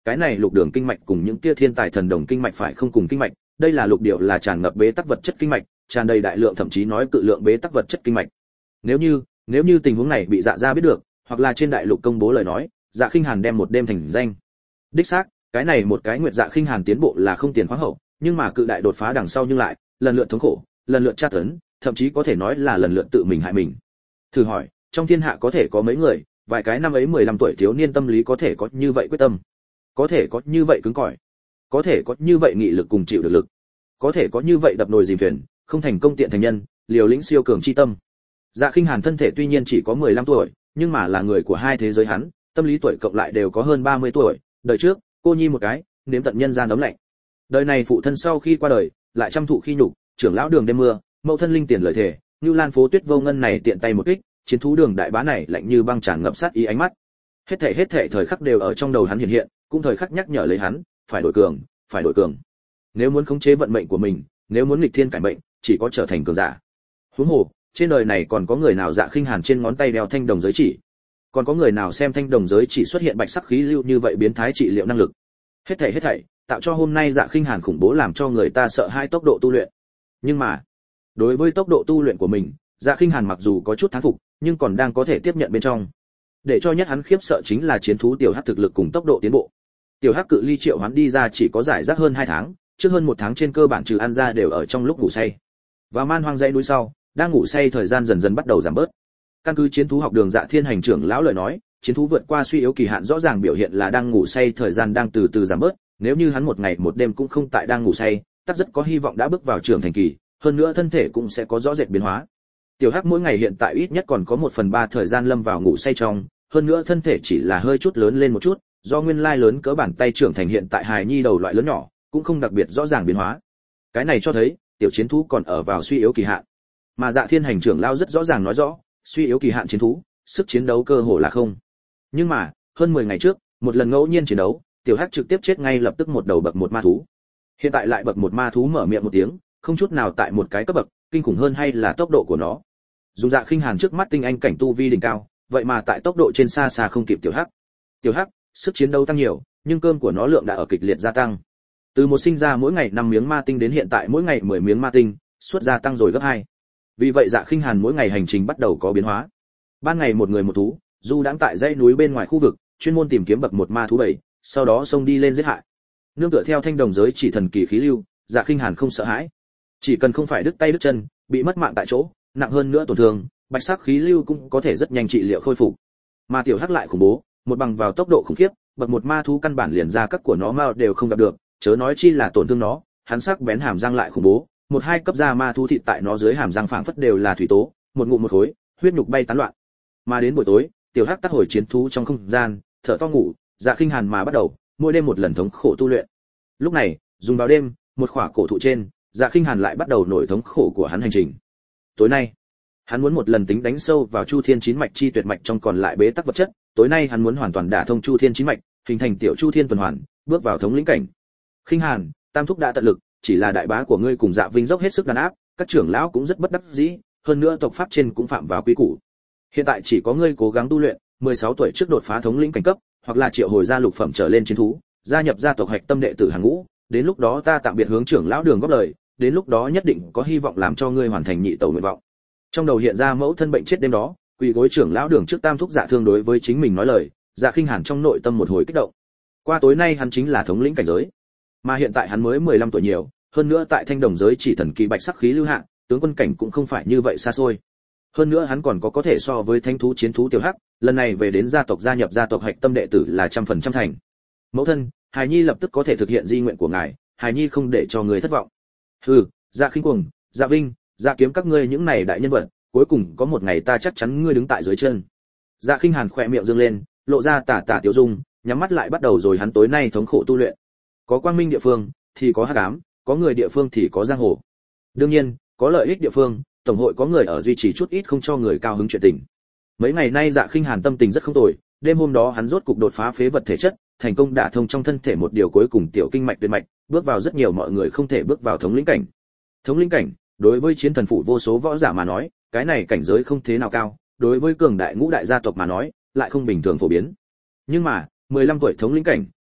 cái này lục đường kinh mạch cùng những kia thiên tài thần đồng kinh mạch phải không cùng kinh mạch, đây là lục điệu là tràn ngập bế tắc vật chất kinh mạch, tràn đầy đại lượng thậm chí nói cự lượng bế tắc vật chất kinh mạch. Nếu như, nếu như tình huống này bị Dạ gia biết được, hoặc là trên đại lục công bố lời nói, Dạ Khinh Hàn đem một đêm thành danh. Đích xác, cái này một cái nguyệt Dạ Khinh Hàn tiến bộ là không tiền khoáng hậu, nhưng mà cự đại đột phá đằng sau nhưng lại lần lượt thống khổ, lần lượt tra tấn, thậm chí có thể nói là lần lượt tự mình hại mình. Thử hỏi, trong thiên hạ có thể có mấy người, vài cái năm ấy mười lăm tuổi thiếu niên tâm lý có thể có như vậy quyết tâm, có thể có như vậy cứng cỏi, có thể có như vậy nghị lực cùng chịu được lực, có thể có như vậy đập nồi dìm thuyền, không thành công tiện thành nhân, liều lĩnh siêu cường chi tâm. Dạ Khinh Hàn thân thể tuy nhiên chỉ có mười lăm tuổi, nhưng mà là người của hai thế giới hắn, tâm lý tuổi cộng lại đều có hơn ba mươi tuổi, đời trước, cô nhi một cái, nếm tận nhân gian đấm lạnh. Đời này phụ thân sau khi qua đời, lại chăm thụ khi nhục, trưởng lão đường đêm mưa, mẫu thân linh tiền lợi thể, Như Lan phố Tuyết Vô Ngân này tiện tay một kích, chiến thú đường đại bá này lạnh như băng tràn ngập sát ý ánh mắt. Hết thảy hết thảy thời khắc đều ở trong đầu hắn hiện hiện, cũng thời khắc nhắc nhở lấy hắn, phải đổi cường, phải đổi cường. Nếu muốn khống chế vận mệnh của mình, nếu muốn nghịch thiên cải mệnh, chỉ có trở thành cường giả. Huống hồ, trên đời này còn có người nào Dạ Khinh Hàn trên ngón tay đeo thanh đồng giới chỉ, còn có người nào xem thanh đồng giới chỉ xuất hiện bạch sắc khí lưu như vậy biến thái trị liệu năng lực. Hết thảy hết thảy, tạo cho hôm nay Dạ Khinh Hàn khủng bố làm cho người ta sợ hai tốc độ tu luyện. Nhưng mà, đối với tốc độ tu luyện của mình, Dạ Khinh Hàn mặc dù có chút thán phục, nhưng còn đang có thể tiếp nhận bên trong. Để cho nhất hắn khiếp sợ chính là chiến thú tiểu hắc thực lực cùng tốc độ tiến bộ. Tiểu hắc cự ly triệu hắn đi ra chỉ có giải rác hơn hai tháng, trước hơn một tháng trên cơ bản trừ ăn ra đều ở trong lúc ngủ say. Và man hoang dãy núi sau, đang ngủ say thời gian dần dần bắt đầu giảm bớt. Căn cứ chiến thú học đường Dạ Thiên hành trưởng lão lời nói, chiến thú vượt qua suy yếu kỳ hạn rõ ràng biểu hiện là đang ngủ say thời gian đang từ từ giảm bớt, nếu như hắn một ngày một đêm cũng không tại đang ngủ say, tất rất có hy vọng đã bước vào trưởng thành kỳ, hơn nữa thân thể cũng sẽ có rõ rệt biến hóa. Tiểu hắc mỗi ngày hiện tại ít nhất còn có một phần ba thời gian lâm vào ngủ say trong, hơn nữa thân thể chỉ là hơi chút lớn lên một chút, do nguyên lai lớn cỡ bàn tay trưởng thành hiện tại hài nhi đầu loại lớn nhỏ, cũng không đặc biệt rõ ràng biến hóa. Cái này cho thấy, tiểu chiến thú còn ở vào suy yếu kỳ hạn. Mà Dạ Thiên hành trưởng lao rất rõ ràng nói rõ, suy yếu kỳ hạn chiến thú, sức chiến đấu cơ hồ là không. Nhưng mà, hơn mười ngày trước, một lần ngẫu nhiên chiến đấu, tiểu hắc trực tiếp chết ngay lập tức một đầu bậc một ma thú. Hiện tại lại bậc một ma thú mở miệng một tiếng, không chút nào tại một cái cấp bậc, kinh khủng hơn hay là tốc độ của nó. Dùng Dạ Khinh Hàn trước mắt tinh anh cảnh tu vi đỉnh cao, vậy mà tại tốc độ trên xa xa không kịp tiểu hắc. Tiểu hắc, sức chiến đấu tăng nhiều, nhưng cơm của nó lượng đã ở kịch liệt gia tăng. Từ một sinh ra mỗi ngày năm miếng ma tinh đến hiện tại mỗi ngày mười miếng ma tinh, suốt gia tăng rồi gấp hai. Vì vậy Dạ Khinh Hàn mỗi ngày hành trình bắt đầu có biến hóa. Ban ngày một người một thú, du đãng tại dãy núi bên ngoài khu vực, chuyên môn tìm kiếm bậc một ma thú bảy, sau đó xông đi lên giết hại. Nương tựa theo thanh đồng giới chỉ thần kỳ khí lưu, Dạ Khinh Hàn không sợ hãi. Chỉ cần không phải đứt tay đứt chân, bị mất mạng tại chỗ, nặng hơn nữa tổn thương, bạch sắc khí lưu cũng có thể rất nhanh trị liệu khôi phục. Mà tiểu hắc lại khủng bố, một bằng vào tốc độ khủng khiếp, bậc một ma thú căn bản liền ra các của nó mao đều không gặp được, chớ nói chi là tổn thương nó, hắn sắc bén hàm răng lại khủng bố, một hai cấp da ma thú thịt tại nó dưới hàm răng phảng phất đều là thủy tố, một ngụm một khối, huyết nhục bay tán loạn. Mà đến buổi tối, tiểu hắc tắt hồi chiến thú trong không gian, thở to ngủ, Dạ Khinh Hàn mà bắt đầu, mỗi đêm một lần thống khổ tu luyện. Lúc này, dùng vào đêm, một khỏa cổ thụ trên, Dạ Khinh Hàn lại bắt đầu nổi thống khổ của hắn hành trình. Tối nay, hắn muốn một lần tính đánh sâu vào Chu Thiên chín mạch chi tuyệt mạch trong còn lại bế tắc vật chất, tối nay hắn muốn hoàn toàn đả thông Chu Thiên chín mạch, hình thành tiểu Chu Thiên tuần hoàn, bước vào thống lĩnh cảnh. Khinh Hàn, Tam thúc đã tận lực, chỉ là đại bá của ngươi cùng Dạ Vinh dốc hết sức đàn áp, các trưởng lão cũng rất bất đắc dĩ, hơn nữa tộc pháp trên cũng phạm vào quy củ. Hiện tại chỉ có ngươi cố gắng tu luyện, mười sáu tuổi trước đột phá thống lĩnh cảnh cấp, hoặc là triệu hồi ra lục phẩm trở lên chiến thú, gia nhập gia tộc hạch tâm đệ tử hàng ngũ, đến lúc đó ta tạm biệt hướng trưởng lão đường góp lời, đến lúc đó nhất định có hy vọng làm cho ngươi hoàn thành nhị tẩu nguyện vọng. Trong đầu hiện ra mẫu thân bệnh chết đêm đó, quỳ gối trưởng lão đường trước Tam thúc Dạ Thương đối với chính mình nói lời, Dạ Khinh Hàn trong nội tâm một hồi kích động. Qua tối nay hắn chính là thống lĩnh cảnh giới, mà hiện tại hắn mới mười lăm tuổi nhiều, hơn nữa tại thanh đồng giới chỉ thần kỳ bạch sắc khí lưu hạ, tướng quân cảnh cũng không phải như vậy xa xôi. Hơn nữa hắn còn có có thể so với thánh thú chiến thú tiểu hắc, lần này về đến gia tộc gia nhập gia tộc hạch tâm đệ tử là trăm phần trăm thành. Mẫu thân, Hải Nhi lập tức có thể thực hiện di nguyện của ngài, Hải Nhi không để cho người thất vọng. Hừ, Dạ Khinh Cuồng, Dạ Vinh, Dạ Kiếm các ngươi những này đại nhân vật, cuối cùng có một ngày ta chắc chắn ngươi đứng tại dưới chân. Dạ Khinh Hàn khỏe miệng dương lên, lộ ra tà tà tiểu dung, nhắm mắt lại bắt đầu rồi hắn tối nay thống khổ tu luyện. Có quang minh địa phương thì có hắc ám, có người địa phương thì có giang hồ. Đương nhiên, có lợi ích địa phương, tổng hội có người ở duy trì chút ít không cho người cao hứng chuyện tình. Mấy ngày nay Dạ Khinh Hàn tâm tình rất không tồi, đêm hôm đó hắn rốt cục đột phá phế vật thể chất, thành công đả thông trong thân thể một điều cuối cùng tiểu kinh mạch tuyệt mạch, bước vào rất nhiều mọi người không thể bước vào thống lĩnh cảnh. Thống lĩnh cảnh, đối với chiến thần phủ vô số võ giả mà nói, cái này cảnh giới không thế nào cao, đối với cường đại ngũ đại gia tộc mà nói, lại không bình thường phổ biến. Nhưng mà, mười lăm tuổi thống lĩnh cảnh,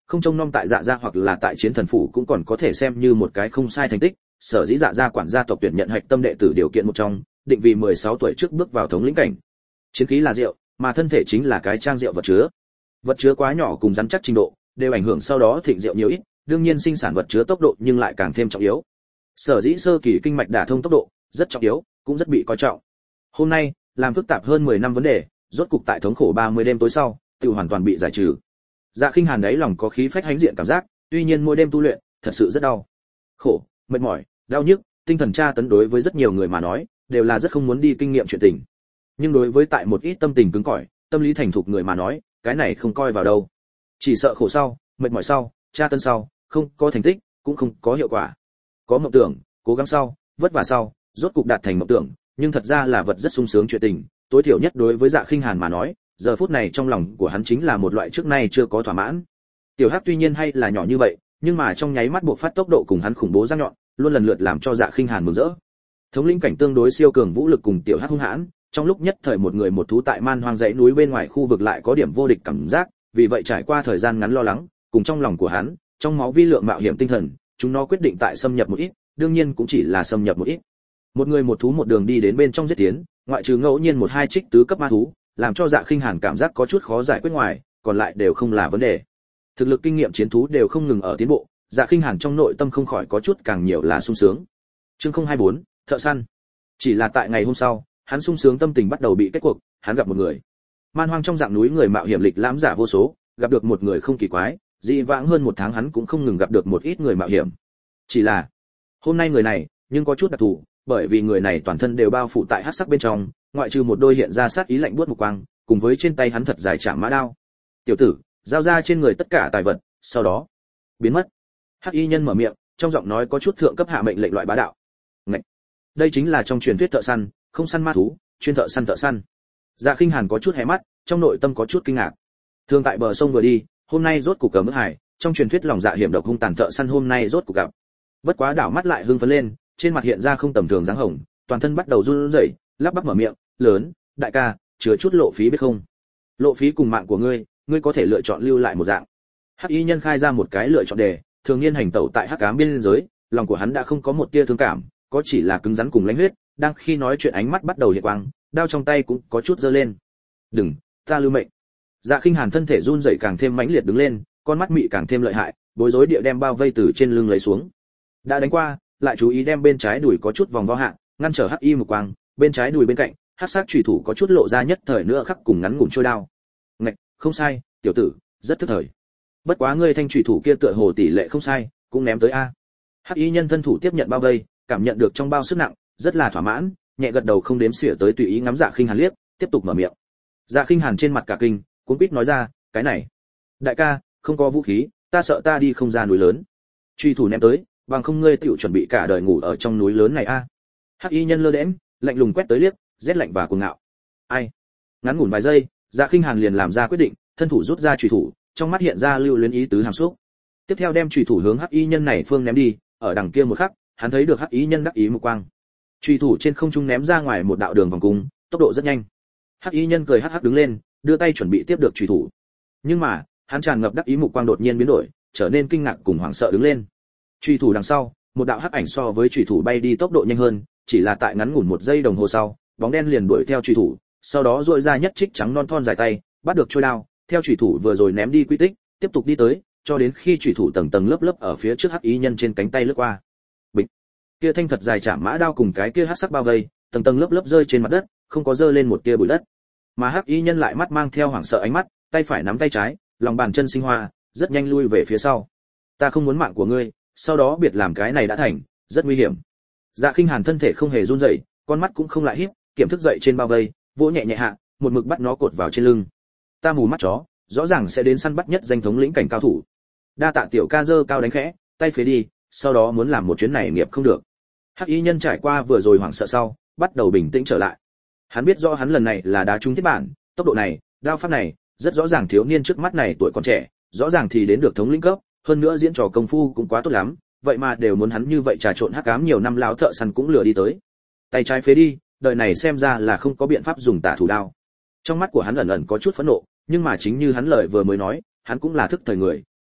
không trông nom tại Dạ gia hoặc là tại Chiến Thần phủ cũng còn có thể xem như một cái không sai thành tích, sở dĩ Dạ gia quản gia tộc tuyển nhận hạch tâm đệ tử điều kiện một trong, định vì mười sáu tuổi trước bước vào thống lĩnh cảnh. Chiến khí là rượu, mà thân thể chính là cái trang rượu vật chứa. Vật chứa quá nhỏ cùng rắn chắc trình độ, đều ảnh hưởng sau đó thịnh rượu nhiều ít, đương nhiên sinh sản vật chứa tốc độ nhưng lại càng thêm trọng yếu. Sở dĩ sơ kỳ kinh mạch đả thông tốc độ rất trọng yếu, cũng rất bị coi trọng. Hôm nay, làm phức tạp hơn mười năm vấn đề, rốt cục tại thống khổ ba mươi đêm tối sau, tự hoàn toàn bị giải trừ. Dạ Khinh Hàn đấy lòng có khí phách hãnh diện cảm giác, tuy nhiên mỗi đêm tu luyện, thật sự rất đau. Khổ, mệt mỏi, đau nhức, tinh thần tra tấn đối với rất nhiều người mà nói, đều là rất không muốn đi kinh nghiệm chuyện tình. Nhưng đối với tại một ít tâm tình cứng cỏi, tâm lý thành thục người mà nói, cái này không coi vào đâu. Chỉ sợ khổ sau, mệt mỏi sau, tra tấn sau, không có thành tích, cũng không có hiệu quả. Có mộng tưởng, cố gắng sau, vất vả sau, rốt cục đạt thành mộng tưởng, nhưng thật ra là vật rất sung sướng chuyện tình, tối thiểu nhất đối với Dạ Khinh Hàn mà nói, giờ phút này trong lòng của hắn chính là một loại trước nay chưa có thỏa mãn. Tiểu Hắc tuy nhiên hay là nhỏ như vậy, nhưng mà trong nháy mắt buộc phát tốc độ cùng hắn khủng bố răng nhọn, luôn lần lượt làm cho Dạ Khinh Hàn mừng rỡ. Thống lĩnh cảnh tương đối siêu cường vũ lực cùng Tiểu Hắc hung hãn, trong lúc nhất thời một người một thú tại man hoang dãy núi bên ngoài khu vực lại có điểm vô địch cảm giác, vì vậy trải qua thời gian ngắn lo lắng, cùng trong lòng của hắn, trong máu vi lượng mạo hiểm tinh thần, chúng nó quyết định tại xâm nhập một ít, đương nhiên cũng chỉ là xâm nhập một ít. Một người một thú một đường đi đến bên trong giết tiến, ngoại trừ ngẫu nhiên một hai trích tứ cấp ma thú, làm cho Dạ Khinh Hàn cảm giác có chút khó giải quyết ngoài, còn lại đều không là vấn đề. Thực lực kinh nghiệm chiến thú đều không ngừng ở tiến bộ, Dạ Khinh Hàn trong nội tâm không khỏi có chút càng nhiều là sung sướng. Chương không hai bốn, thợ săn. Chỉ là tại ngày hôm sau, hắn sung sướng tâm tình bắt đầu bị kết cuộc, hắn gặp một người. Man hoang trong dạng núi người mạo hiểm lịch lãm giả vô số, gặp được một người không kỳ quái, dị vãng hơn một tháng hắn cũng không ngừng gặp được một ít người mạo hiểm. Chỉ là, hôm nay người này, nhưng có chút đặc thù, bởi vì người này toàn thân đều bao phủ tại hắc sắc bên trong, ngoại trừ một đôi hiện ra sát ý lạnh buốt mục quang, cùng với trên tay hắn thật dài chạm mã đao. Tiểu tử, giao ra trên người tất cả tài vật, sau đó biến mất. Hắc y nhân mở miệng, trong giọng nói có chút thượng cấp hạ mệnh lệnh loại bá đạo. Ngậy! Đây chính là trong truyền thuyết thợ săn, không săn ma thú, chuyên thợ săn thợ săn. Dạ Khinh Hàn có chút hé mắt, trong nội tâm có chút kinh ngạc. Thường tại bờ sông vừa đi, hôm nay rốt cục cờ mức hải, trong truyền thuyết lòng dạ hiểm độc hung tàn thợ săn hôm nay rốt cục gặp. Bất quá đảo mắt lại hưng phấn lên, trên mặt hiện ra không tầm thường dáng hồng, toàn thân bắt đầu run rẩy, lắp bắp mở miệng, "Lớn, đại ca, chứa chút lộ phí biết không? Lộ phí cùng mạng của ngươi, ngươi có thể lựa chọn lưu lại một dạng." Hắc y nhân khai ra một cái lựa chọn đề, thường niên hành tẩu tại hắc ám biên giới, lòng của hắn đã không có một tia thương cảm, có chỉ là cứng rắn cùng lãnh huyết, đang khi nói chuyện ánh mắt bắt đầu hiện quang, đao trong tay cũng có chút giơ lên. "Đừng, ta lưu mệnh." Dạ Khinh Hàn thân thể run rẩy càng thêm mãnh liệt đứng lên, con mắt mị càng thêm lợi hại, bối rối địa đem bao vây từ trên lưng lấy xuống. Đã đánh qua, lại chú ý đem bên trái đùi có chút vòng vo hạ, ngăn trở hắc y mục quang, bên trái đùi bên cạnh, hắc sắc chủy thủ có chút lộ ra nhất thời nữa khắc cùng ngắn ngủn trôi đao. "Ngạch, không sai, tiểu tử, rất thức thời. Bất quá ngươi thanh chủy thủ kia tựa hồ tỷ lệ không sai, cũng ném tới a." Hắc y nhân thân thủ tiếp nhận bao vây, cảm nhận được trong bao sức nặng, rất là thỏa mãn, nhẹ gật đầu không đếm xỉa tới tùy ý ngắm Dạ Khinh Hàn liếc, tiếp tục mở miệng. Dạ Khinh Hàn trên mặt cả kinh, cuống quýt nói ra, "Cái này, đại ca, không có vũ khí, ta sợ ta đi không ra núi lớn. Truy thủ ném tới, bằng không ngươi tiểu chuẩn bị cả đời ngủ ở trong núi lớn này a." Hắc y nhân lơ đễnh, lạnh lùng quét tới liếc, rét lạnh và cuồng ngạo. "Ai?" Ngắn ngủn vài giây, Dạ Khinh Hàn liền làm ra quyết định, thân thủ rút ra truy thủ, trong mắt hiện ra lưu luyến ý tứ hàm xúc. Tiếp theo đem truy thủ hướng Hắc y nhân này phương ném đi, ở đằng kia một khắc, hắn thấy được Hắc y nhân đắc ý mục quang. Truy thủ trên không trung ném ra ngoài một đạo đường vòng cung, tốc độ rất nhanh. Hắc y nhân cười hắc hắc đứng lên, đưa tay chuẩn bị tiếp được truy thủ. Nhưng mà, hắn tràn ngập đắc ý mục quang đột nhiên biến đổi, trở nên kinh ngạc cùng hoảng sợ đứng lên. Truy thủ đằng sau, một đạo hắc ảnh so với truy thủ bay đi tốc độ nhanh hơn, chỉ là tại ngắn ngủn một giây đồng hồ sau, bóng đen liền đuổi theo truy thủ, sau đó duỗi ra nhất trích trắng non thon dài tay, bắt được trôi đao, theo truy thủ vừa rồi ném đi quy tích, tiếp tục đi tới, cho đến khi truy thủ tầng tầng lớp lớp ở phía trước hắc ý nhân trên cánh tay lướt qua. Bịch. Kia thanh thật dài chạm mã đao cùng cái kia hắc sắc bao vây, tầng tầng lớp lớp rơi trên mặt đất, không có rơi lên một tia bụi đất. Mà hắc ý nhân lại mắt mang theo hoảng sợ ánh mắt, tay phải nắm tay trái, lòng bàn chân sinh hoa, rất nhanh lui về phía sau. "Ta không muốn mạng của ngươi, sau đó biệt làm cái này đã thành, rất nguy hiểm." Dạ Khinh Hàn thân thể không hề run rẩy, con mắt cũng không lại híp, kiểm thức dậy trên bao vây, vỗ nhẹ nhẹ hạ, một mực bắt nó cột vào trên lưng. "Ta mù mắt chó, rõ ràng sẽ đến săn bắt nhất danh thống lĩnh cảnh cao thủ. Đa tạ tiểu ca dơ cao đánh khẽ, tay phế đi, sau đó muốn làm một chuyến này nghiệp không được." Hắc y nhân trải qua vừa rồi hoảng sợ sau, bắt đầu bình tĩnh trở lại. Hắn biết rõ hắn lần này là đá trúng thiết bản, tốc độ này, đao pháp này, rất rõ ràng thiếu niên trước mắt này tuổi còn trẻ, rõ ràng thì đến được thống lĩnh cấp, hơn nữa diễn trò công phu cũng quá tốt lắm, vậy mà đều muốn hắn như vậy trà trộn hắc ám nhiều năm lão thợ săn cũng lừa đi tới. Tay trái phế đi, đời này xem ra là không có biện pháp dùng tả thủ đao. Trong mắt của hắn ẩn ẩn có chút phẫn nộ, nhưng mà chính như hắn lời vừa mới nói, hắn cũng là thức thời người,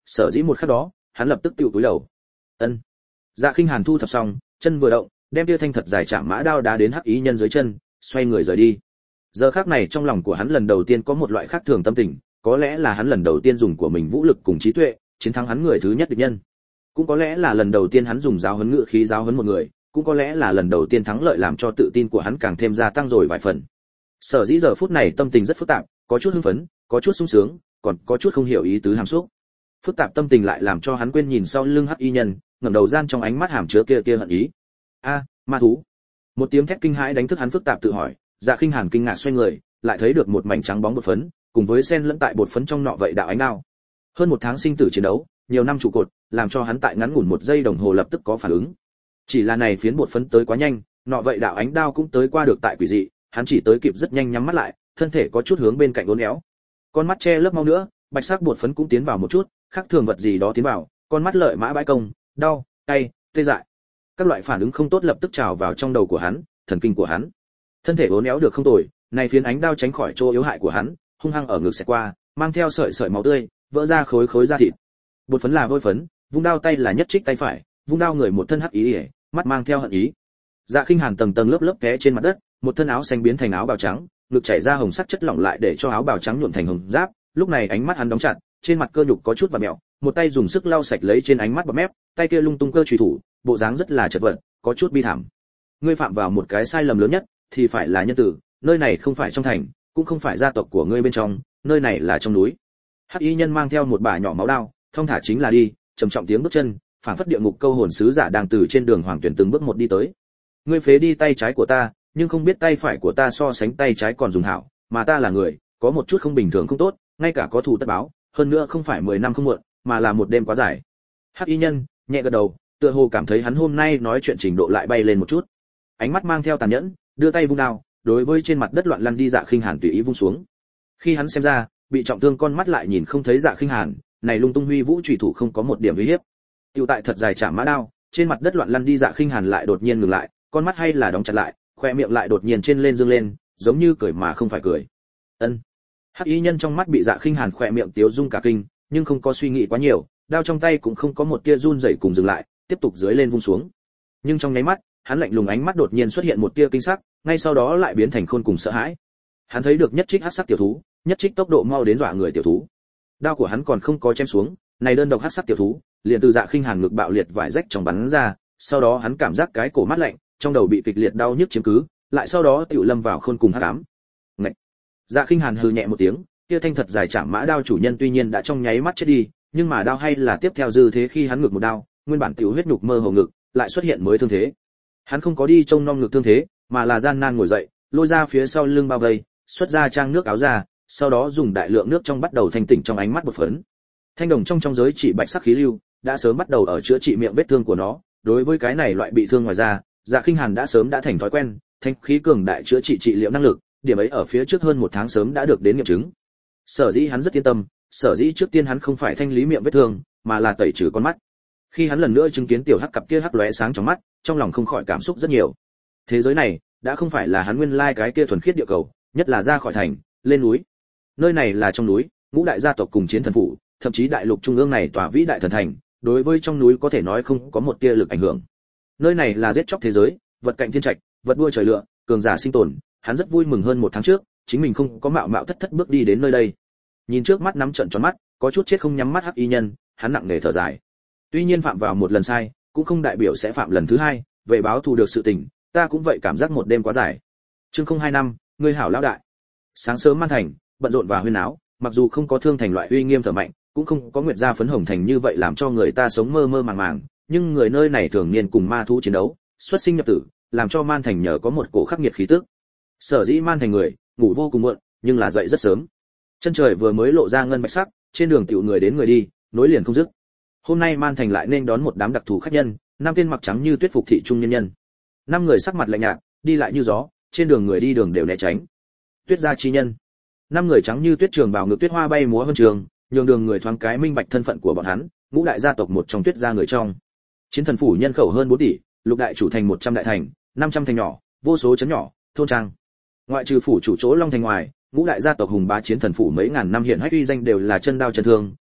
Sở dĩ một khắc đó, hắn lập tức tiêu cúi đầu. Ân. Dạ Khinh Hàn thu thập xong, chân vừa động, đem tia thanh thật dài chạm mã đao đá đến hắc ý nhân dưới chân, xoay người rời đi. Giờ khắc này trong lòng của hắn lần đầu tiên có một loại khác thường tâm tình, có lẽ là hắn lần đầu tiên dùng của mình vũ lực cùng trí tuệ, chiến thắng hắn người thứ nhất địch nhân. Cũng có lẽ là lần đầu tiên hắn dùng giáo huấn ngự khí giáo huấn một người, cũng có lẽ là lần đầu tiên thắng lợi làm cho tự tin của hắn càng thêm gia tăng rồi vài phần. Sở dĩ giờ phút này tâm tình rất phức tạp, có chút hưng phấn, có chút sung sướng, còn có chút không hiểu ý tứ hàm xúc. Phức tạp tâm tình lại làm cho hắn quên nhìn sau lưng hắc y nhân, ngẩng đầu gian trong ánh mắt hàm chứa kia kia hận ý. A, ma thú! Một tiếng thét kinh hãi đánh thức hắn phức tạp tự hỏi. Dạ Khinh Hàn kinh ngạc xoay người, lại thấy được một mảnh trắng bóng bột phấn, cùng với xen lẫn tại bột phấn trong nọ vậy đạo ánh đao. Hơn một tháng sinh tử chiến đấu, nhiều năm trụ cột, làm cho hắn tại ngắn ngủn một giây đồng hồ lập tức có phản ứng. Chỉ là này phiến bột phấn tới quá nhanh, nọ vậy đạo ánh đao cũng tới qua được tại quỷ dị, hắn chỉ tới kịp rất nhanh nhắm mắt lại, thân thể có chút hướng bên cạnh uốn éo. Con mắt che lớp mau nữa, bạch sắc bột phấn cũng tiến vào một chút, khác thường vật gì đó tiến vào, con mắt lợi mã bãi công, đau, cay, tê dại. Các loại phản ứng không tốt lập tức trào vào trong đầu của hắn, thần kinh của hắn. Thân thể uốn éo được không tồi, này phiến ánh đao tránh khỏi chỗ yếu hại của hắn, hung hăng ở ngực xẹt qua, mang theo sợi sợi máu tươi, vỡ ra khối khối da thịt. Bột phấn là vôi phấn, vung đao tay là nhất trích tay phải, vung đao người một thân hắc ý, ý mắt mang theo hận ý. Dạ Khinh Hàn tầng tầng lớp lớp té trên mặt đất, một thân áo xanh biến thành áo bào trắng, ngực chảy ra hồng sắc chất lỏng lại để cho áo bào trắng nhuộm thành hồng giáp. Lúc này ánh mắt hắn đóng chặt, trên mặt cơ nhục có chút vặn mèo, một tay dùng sức lau sạch lấy trên ánh mắt bọt mép, tay kia lung tung cơ chùy thủ, bộ dáng rất là chật vật, có chút bi thảm. Ngươi phạm vào một cái sai lầm lớn nhất, thì phải là nhân tử, nơi này không phải trong thành, cũng không phải gia tộc của ngươi bên trong, nơi này là trong núi. Hắc y nhân mang theo một bả nhỏ máu đao, thong thả chính là đi, trầm trọng tiếng bước chân, phảng phất địa ngục câu hồn sứ giả đang từ trên đường hoàng tuyển từng bước một đi tới. Ngươi phế đi tay trái của ta, nhưng không biết tay phải của ta so sánh tay trái còn dùng hảo, mà ta là người, có một chút không bình thường không tốt, ngay cả có thù tất báo, hơn nữa không phải mười năm không muộn, mà là một đêm quá dài. Hắc y nhân nhẹ gật đầu, tựa hồ cảm thấy hắn hôm nay nói chuyện trình độ lại bay lên một chút. Ánh mắt mang theo tàn nhẫn, đưa tay vung đao, đối với trên mặt đất loạn lăn đi Dạ Khinh Hàn tùy ý vung xuống. Khi hắn xem ra, bị trọng thương con mắt lại nhìn không thấy Dạ Khinh Hàn, này lung tung huy vũ chủy thủ không có một điểm uy hiếp. Tiêu tại thật dài chạm mã đao, trên mặt đất loạn lăn đi Dạ Khinh Hàn lại đột nhiên ngừng lại, con mắt hay là đóng chặt lại, khoe miệng lại đột nhiên trên lên dương lên, giống như cười mà không phải cười. Ân. Hắc y nhân trong mắt bị Dạ Khinh Hàn khoe miệng tiếu dung cả kinh, nhưng không có suy nghĩ quá nhiều, đao trong tay cũng không có một tia run rẩy cùng dừng lại, tiếp tục dưới lên vung xuống. Nhưng trong nháy mắt, hắn lạnh lùng ánh mắt đột nhiên xuất hiện một tia kinh sắc, ngay sau đó lại biến thành khôn cùng sợ hãi. Hắn thấy được nhất trích hắc sắc tiểu thú, nhất trích tốc độ mau đến dọa người tiểu thú. Đao của hắn còn không có chém xuống, này đơn độc hắc sắc tiểu thú, liền từ Dạ Khinh Hàn ngực bạo liệt vải rách trong bắn ra, sau đó hắn cảm giác cái cổ mát lạnh, trong đầu bị kịch liệt đau nhức chiếm cứ, lại sau đó tiểu lâm vào khôn cùng hắc ám. Ngậy. Dạ Khinh Hàn hừ nhẹ một tiếng, kia thanh thật dài chạm mã đao chủ nhân tuy nhiên đã trong nháy mắt chết đi, nhưng mà đao hay là tiếp theo dư thế khi hắn ngực một đao, nguyên bản tiểu huyết nhục mơ hồ ngực, lại xuất hiện mới thương thế. Hắn không có đi trông nom ngực thương thế, mà là gian nan ngồi dậy, lôi ra phía sau lưng bao vây, xuất ra trang nước áo ra, sau đó dùng đại lượng nước trong bắt đầu thanh tỉnh trong ánh mắt bột phấn. Thanh đồng trong trong giới chỉ bạch sắc khí lưu, đã sớm bắt đầu ở chữa trị miệng vết thương của nó, đối với cái này loại bị thương ngoài da, Dạ Khinh Hàn đã sớm đã thành thói quen, thanh khí cường đại chữa trị trị liệu năng lực, điểm ấy ở phía trước hơn một tháng sớm đã được đến nghiệm chứng. Sở dĩ hắn rất yên tâm, sở dĩ trước tiên hắn không phải thanh lý miệng vết thương, mà là tẩy trừ con mắt. Khi hắn lần nữa chứng kiến tiểu hắc cặp kia hắc lóe sáng trong mắt, trong lòng không khỏi cảm xúc rất nhiều. Thế giới này đã không phải là hắn nguyên lai cái kia thuần khiết địa cầu, nhất là ra khỏi thành, lên núi. Nơi này là trong núi, ngũ đại gia tộc cùng chiến thần phủ, thậm chí đại lục trung ương này tòa vĩ đại thần thành, đối với trong núi có thể nói không có một tia lực ảnh hưởng. Nơi này là giết chóc thế giới, vật cạnh thiên trạch, vật đua trời lựa, cường giả sinh tồn, hắn rất vui mừng hơn một tháng trước, chính mình không có mạo mạo thất thất bước đi đến nơi đây. Nhìn trước mắt nắm trận tròn mắt, có chút chết không nhắm mắt hắc y nhân, hắn nặng nề thở dài. Tuy nhiên phạm vào một lần sai, cũng không đại biểu sẽ phạm lần thứ hai, về báo thù được sự tình, ta cũng vậy cảm giác một đêm quá dài. Chương không hai năm, ngươi hảo lão đại. Sáng sớm Man Thành, bận rộn và huyên náo, mặc dù không có Thương Thành loại uy nghiêm thở mạnh, cũng không có Nguyệt gia phấn hồng thành như vậy làm cho người ta sống mơ mơ màng màng, nhưng người nơi này thường niên cùng ma thú chiến đấu, xuất sinh nhập tử, làm cho Man Thành nhờ có một cổ khắc nghiệt khí tức. Sở dĩ Man Thành người ngủ vô cùng muộn, nhưng là dậy rất sớm. Chân trời vừa mới lộ ra ngân bạch sắc, trên đường tiểu người đến người đi, nối liền không dứt. Hôm nay Man Thành lại nên đón một đám đặc thù khách nhân, năm tên mặc trắng như tuyết phục thị trung nhân nhân. Năm người sắc mặt lạnh nhạt, đi lại như gió, trên đường người đi đường đều né tránh. Tuyết gia chi nhân. Năm người trắng như tuyết trường bào ngực tuyết hoa bay múa vân trường, nhường đường người thoáng cái minh bạch thân phận của bọn hắn, ngũ đại gia tộc một trong Tuyết gia người trong. Chiến thần phủ nhân khẩu hơn bốn tỷ, lục đại chủ thành một trăm đại thành, năm trăm thành nhỏ, vô số trấn nhỏ, thôn trang. Ngoại trừ phủ chủ chỗ Long thành ngoài, ngũ đại gia tộc hùng bá chiến thần phủ mấy ngàn năm hiện hách uy danh đều là chân đao chân thương,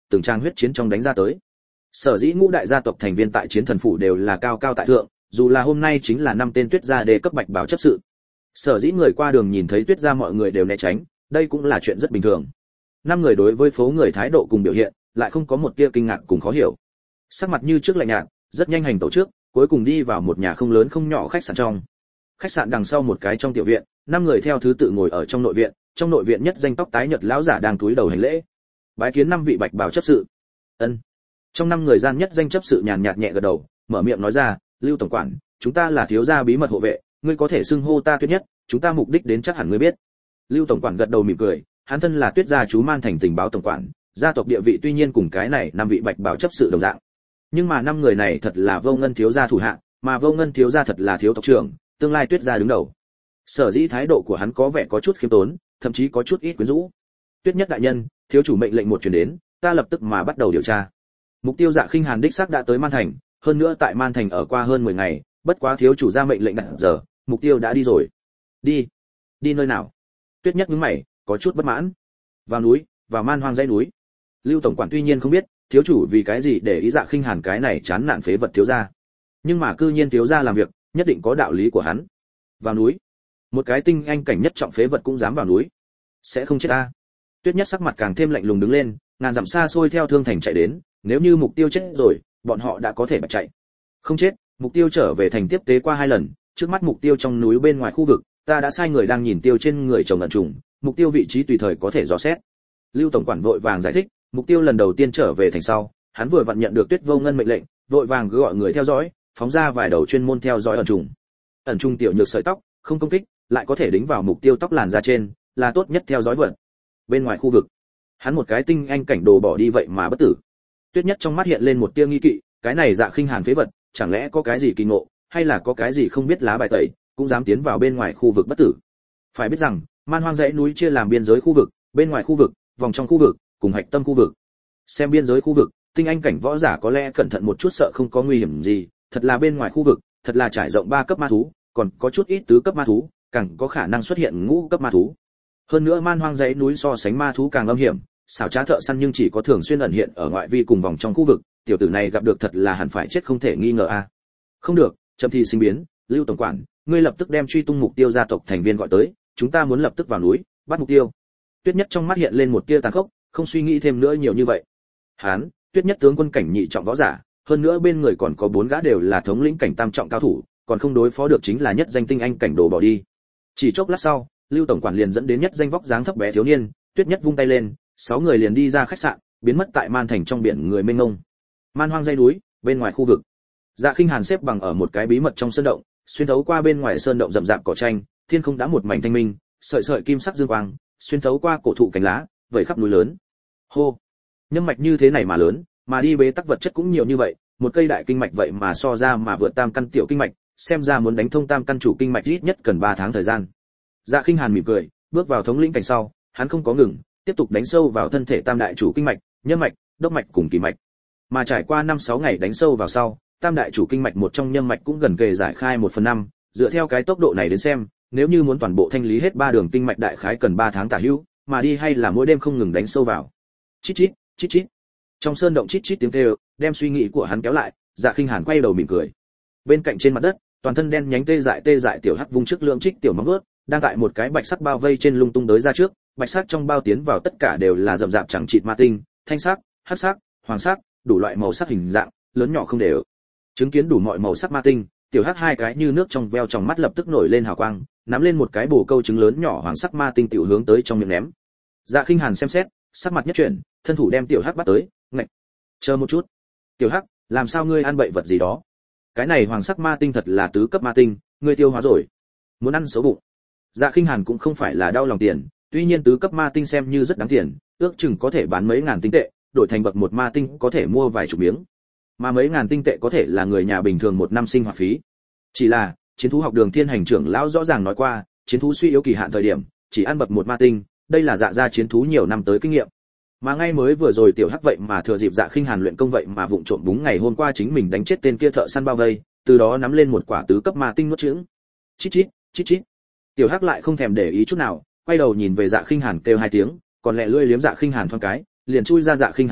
từng trang huyết chiến trong đánh ra tới. Sở dĩ ngũ đại gia tộc thành viên tại chiến thần phủ đều là cao cao tại thượng, dù là hôm nay chính là năm tên Tuyết gia đề cấp bạch báo chấp sự. Sở dĩ người qua đường nhìn thấy Tuyết gia mọi người đều né tránh, đây cũng là chuyện rất bình thường. Năm người đối với phố người thái độ cùng biểu hiện, lại không có một tia kinh ngạc cùng khó hiểu. Sắc mặt như trước lạnh nhạt, rất nhanh hành tẩu trước, cuối cùng đi vào một nhà không lớn không nhỏ khách sạn trong. Khách sạn đằng sau một cái trong tiểu viện, năm người theo thứ tự ngồi ở trong nội viện, trong nội viện nhất danh tóc tái nhợt lão giả đang cúi đầu hành lễ. Bái kiến năm vị bạch bào chấp sự. Ân. Trong năm người gian nhất danh chấp sự nhàn nhạt nhẹ gật đầu, mở miệng nói ra, Lưu tổng quản, chúng ta là thiếu gia bí mật hộ vệ, ngươi có thể xưng hô ta Tuyết Nhất, chúng ta mục đích đến chắc hẳn ngươi biết. Lưu tổng quản gật đầu mỉm cười, hắn thân là Tuyết gia chú Man thành tình báo tổng quản, gia tộc địa vị tuy nhiên cùng cái này năm vị bạch bào chấp sự đồng dạng, nhưng mà năm người này thật là Vô Ngân thiếu gia thủ hạ, mà Vô Ngân thiếu gia thật là thiếu tộc trưởng, tương lai Tuyết gia đứng đầu. Sở dĩ thái độ của hắn có vẻ có chút khiêm tốn, thậm chí có chút ít quyến rũ. Tuyết Nhất đại nhân, thiếu chủ mệnh lệnh một truyền đến, ta lập tức mà bắt đầu điều tra. Mục tiêu Dạ Khinh Hàn đích xác đã tới Man thành, hơn nữa tại Man thành ở qua hơn mười ngày, bất quá thiếu chủ ra mệnh lệnh đặt giờ, mục tiêu đã đi rồi. Đi? Đi nơi nào? Tuyết Nhất nhướng mày, có chút bất mãn. Vào núi, vào man hoang dãy núi. Lưu tổng quản tuy nhiên không biết, thiếu chủ vì cái gì để ý Dạ Khinh Hàn cái này chán nản phế vật thiếu gia. Nhưng mà cư nhiên thiếu gia làm việc, nhất định có đạo lý của hắn. Vào núi? Một cái tinh anh cảnh nhất trọng phế vật cũng dám vào núi? Sẽ không chết ta. Tuyết Nhất sắc mặt càng thêm lạnh lùng đứng lên, ngàn dặm xa xôi theo thương thành chạy đến, nếu như mục tiêu chết rồi, bọn họ đã có thể bạch chạy. Không chết, mục tiêu trở về thành tiếp tế qua hai lần, trước mắt mục tiêu trong núi bên ngoài khu vực, ta đã sai người đang nhìn tiêu trên người chồng ẩn trùng, mục tiêu vị trí tùy thời có thể dò xét. Lưu tổng quản vội vàng giải thích, mục tiêu lần đầu tiên trở về thành sau, hắn vừa vặn nhận được Tuyết Vô Ngân mệnh lệnh, vội vàng gọi người theo dõi, phóng ra vài đầu chuyên môn theo dõi ẩn trùng. Ẩn trùng tiểu nhược sợi tóc, không công kích, lại có thể đính vào mục tiêu tóc làn da trên, là tốt nhất theo dõi vật. Bên ngoài khu vực, hắn một cái tinh anh cảnh đồ bỏ đi vậy mà bất tử. Tuyết Nhất trong mắt hiện lên một tia nghi kỵ, cái này Dạ Khinh Hàn phế vật, chẳng lẽ có cái gì kỳ ngộ, hay là có cái gì không biết lá bài tẩy, cũng dám tiến vào bên ngoài khu vực bất tử. Phải biết rằng, man hoang dãy núi chia làm biên giới khu vực, bên ngoài khu vực, vòng trong khu vực, cùng hạch tâm khu vực. Xem biên giới khu vực, tinh anh cảnh võ giả có lẽ cẩn thận một chút sợ không có nguy hiểm gì, thật là bên ngoài khu vực, thật là trải rộng ba cấp ma thú, còn có chút ít tứ cấp ma thú, càng có khả năng xuất hiện ngũ cấp ma thú. Hơn nữa man hoang dãy núi so sánh ma thú càng âm hiểm, xảo trá thợ săn nhưng chỉ có thường xuyên ẩn hiện ở ngoại vi cùng vòng trong khu vực, tiểu tử này gặp được thật là hẳn phải chết không thể nghi ngờ a. Không được, chậm thì sinh biến, Lưu tổng quản, ngươi lập tức đem truy tung mục tiêu gia tộc thành viên gọi tới, chúng ta muốn lập tức vào núi, bắt mục tiêu. Tuyết Nhất trong mắt hiện lên một tia tàn khốc, không suy nghĩ thêm nữa nhiều như vậy. Hán, Tuyết Nhất tướng quân cảnh nhị trọng võ giả, hơn nữa bên người còn có bốn gã đều là thống lĩnh cảnh tam trọng cao thủ, còn không đối phó được chính là nhất danh tinh anh cảnh đồ bỏ đi. Chỉ chốc lát sau, Lưu tổng quản liền dẫn đến nhất danh vóc dáng thấp bé thiếu niên, Tuyết Nhất vung tay lên, sáu người liền đi ra khách sạn, biến mất tại Man thành trong biển người mênh mông. Man hoang dãy núi, bên ngoài khu vực. Dạ Khinh Hàn xếp bằng ở một cái bí mật trong sơn động, xuyên thấu qua bên ngoài sơn động rậm rạp cỏ tranh, thiên không đã một mảnh thanh minh, sợi sợi kim sắc dương quang, xuyên thấu qua cổ thụ cánh lá, vẩy khắp núi lớn. Hô, nhâm mạch như thế này mà lớn, mà đi bế tắc vật chất cũng nhiều như vậy, một cây đại kinh mạch vậy mà so ra mà vượt tam căn tiểu kinh mạch, xem ra muốn đánh thông tam căn chủ kinh mạch ít nhất cần ba tháng thời gian. Dạ Khinh Hàn mỉm cười, bước vào thống lĩnh cảnh sau, hắn không có ngừng, tiếp tục đánh sâu vào thân thể tam đại chủ kinh mạch, nhâm mạch, đốc mạch cùng kỳ mạch. Mà trải qua năm sáu ngày đánh sâu vào sau, tam đại chủ kinh mạch một trong nhâm mạch cũng gần kề giải khai một phần năm, dựa theo cái tốc độ này đến xem, nếu như muốn toàn bộ thanh lý hết ba đường kinh mạch đại khái cần ba tháng tả hữu, mà đi hay là mỗi đêm không ngừng đánh sâu vào. Chít chít, chít chít. Trong sơn động chít chít tiếng kêu, đem suy nghĩ của hắn kéo lại, Dạ Khinh Hàn quay đầu mỉm cười. Bên cạnh trên mặt đất, toàn thân đen nhánh tê dại tê dại tiểu hắc vung trước lượng trích tiểu móng vuốt, đang tại một cái bạch sắc bao vây trên lung tung tới ra trước, bạch sắc trong bao tiến vào tất cả đều là rậm rạp chẳng chịt ma tinh, thanh sắc, hắc sắc, hoàng sắc, đủ loại màu sắc hình dạng, lớn nhỏ không đều. Chứng kiến đủ mọi màu sắc ma tinh, tiểu hắc hai cái như nước trong veo trong mắt lập tức nổi lên hào quang, nắm lên một cái bổ câu trứng lớn nhỏ hoàng sắc ma tinh tiểu hướng tới trong miệng ném. Dạ Khinh Hàn xem xét, sắc mặt nhất chuyển, thân thủ đem tiểu hắc bắt tới, ngạch. Chờ một chút. Tiểu hắc, làm sao ngươi ăn bậy vật gì đó? Cái này hoàng sắc ma tinh thật là tứ cấp ma tinh, ngươi tiêu hóa rồi. Muốn ăn xấu bụng. Dạ Khinh Hàn cũng không phải là đau lòng tiền, tuy nhiên tứ cấp ma tinh xem như rất đáng tiền, ước chừng có thể bán mấy ngàn tinh tệ, đổi thành bậc một ma tinh có thể mua vài chục miếng. Mà mấy ngàn tinh tệ có thể là người nhà bình thường một năm sinh hoạt phí. Chỉ là, chiến thú học đường Thiên Hành trưởng lão rõ ràng nói qua, chiến thú suy yếu kỳ hạn thời điểm, chỉ ăn bậc một ma tinh, đây là dạ gia chiến thú nhiều năm tới kinh nghiệm. Mà ngay mới vừa rồi tiểu hắc vậy mà thừa dịp Dạ Khinh Hàn luyện công vậy mà vụng trộm búng ngày hôm qua chính mình đánh chết tên kia thợ săn bao vây, từ đó nắm lên một quả tứ cấp ma tinh nuốt chửng. Chít chít, chít chít. Tiểu hắc lại không thèm để ý chút nào, quay đầu nhìn về Dạ Khinh Hàn kêu hai tiếng, còn lẹ lưỡi liếm Dạ Khinh Hàn thoáng cái, liền chui ra Dạ Khinh Hàn tay,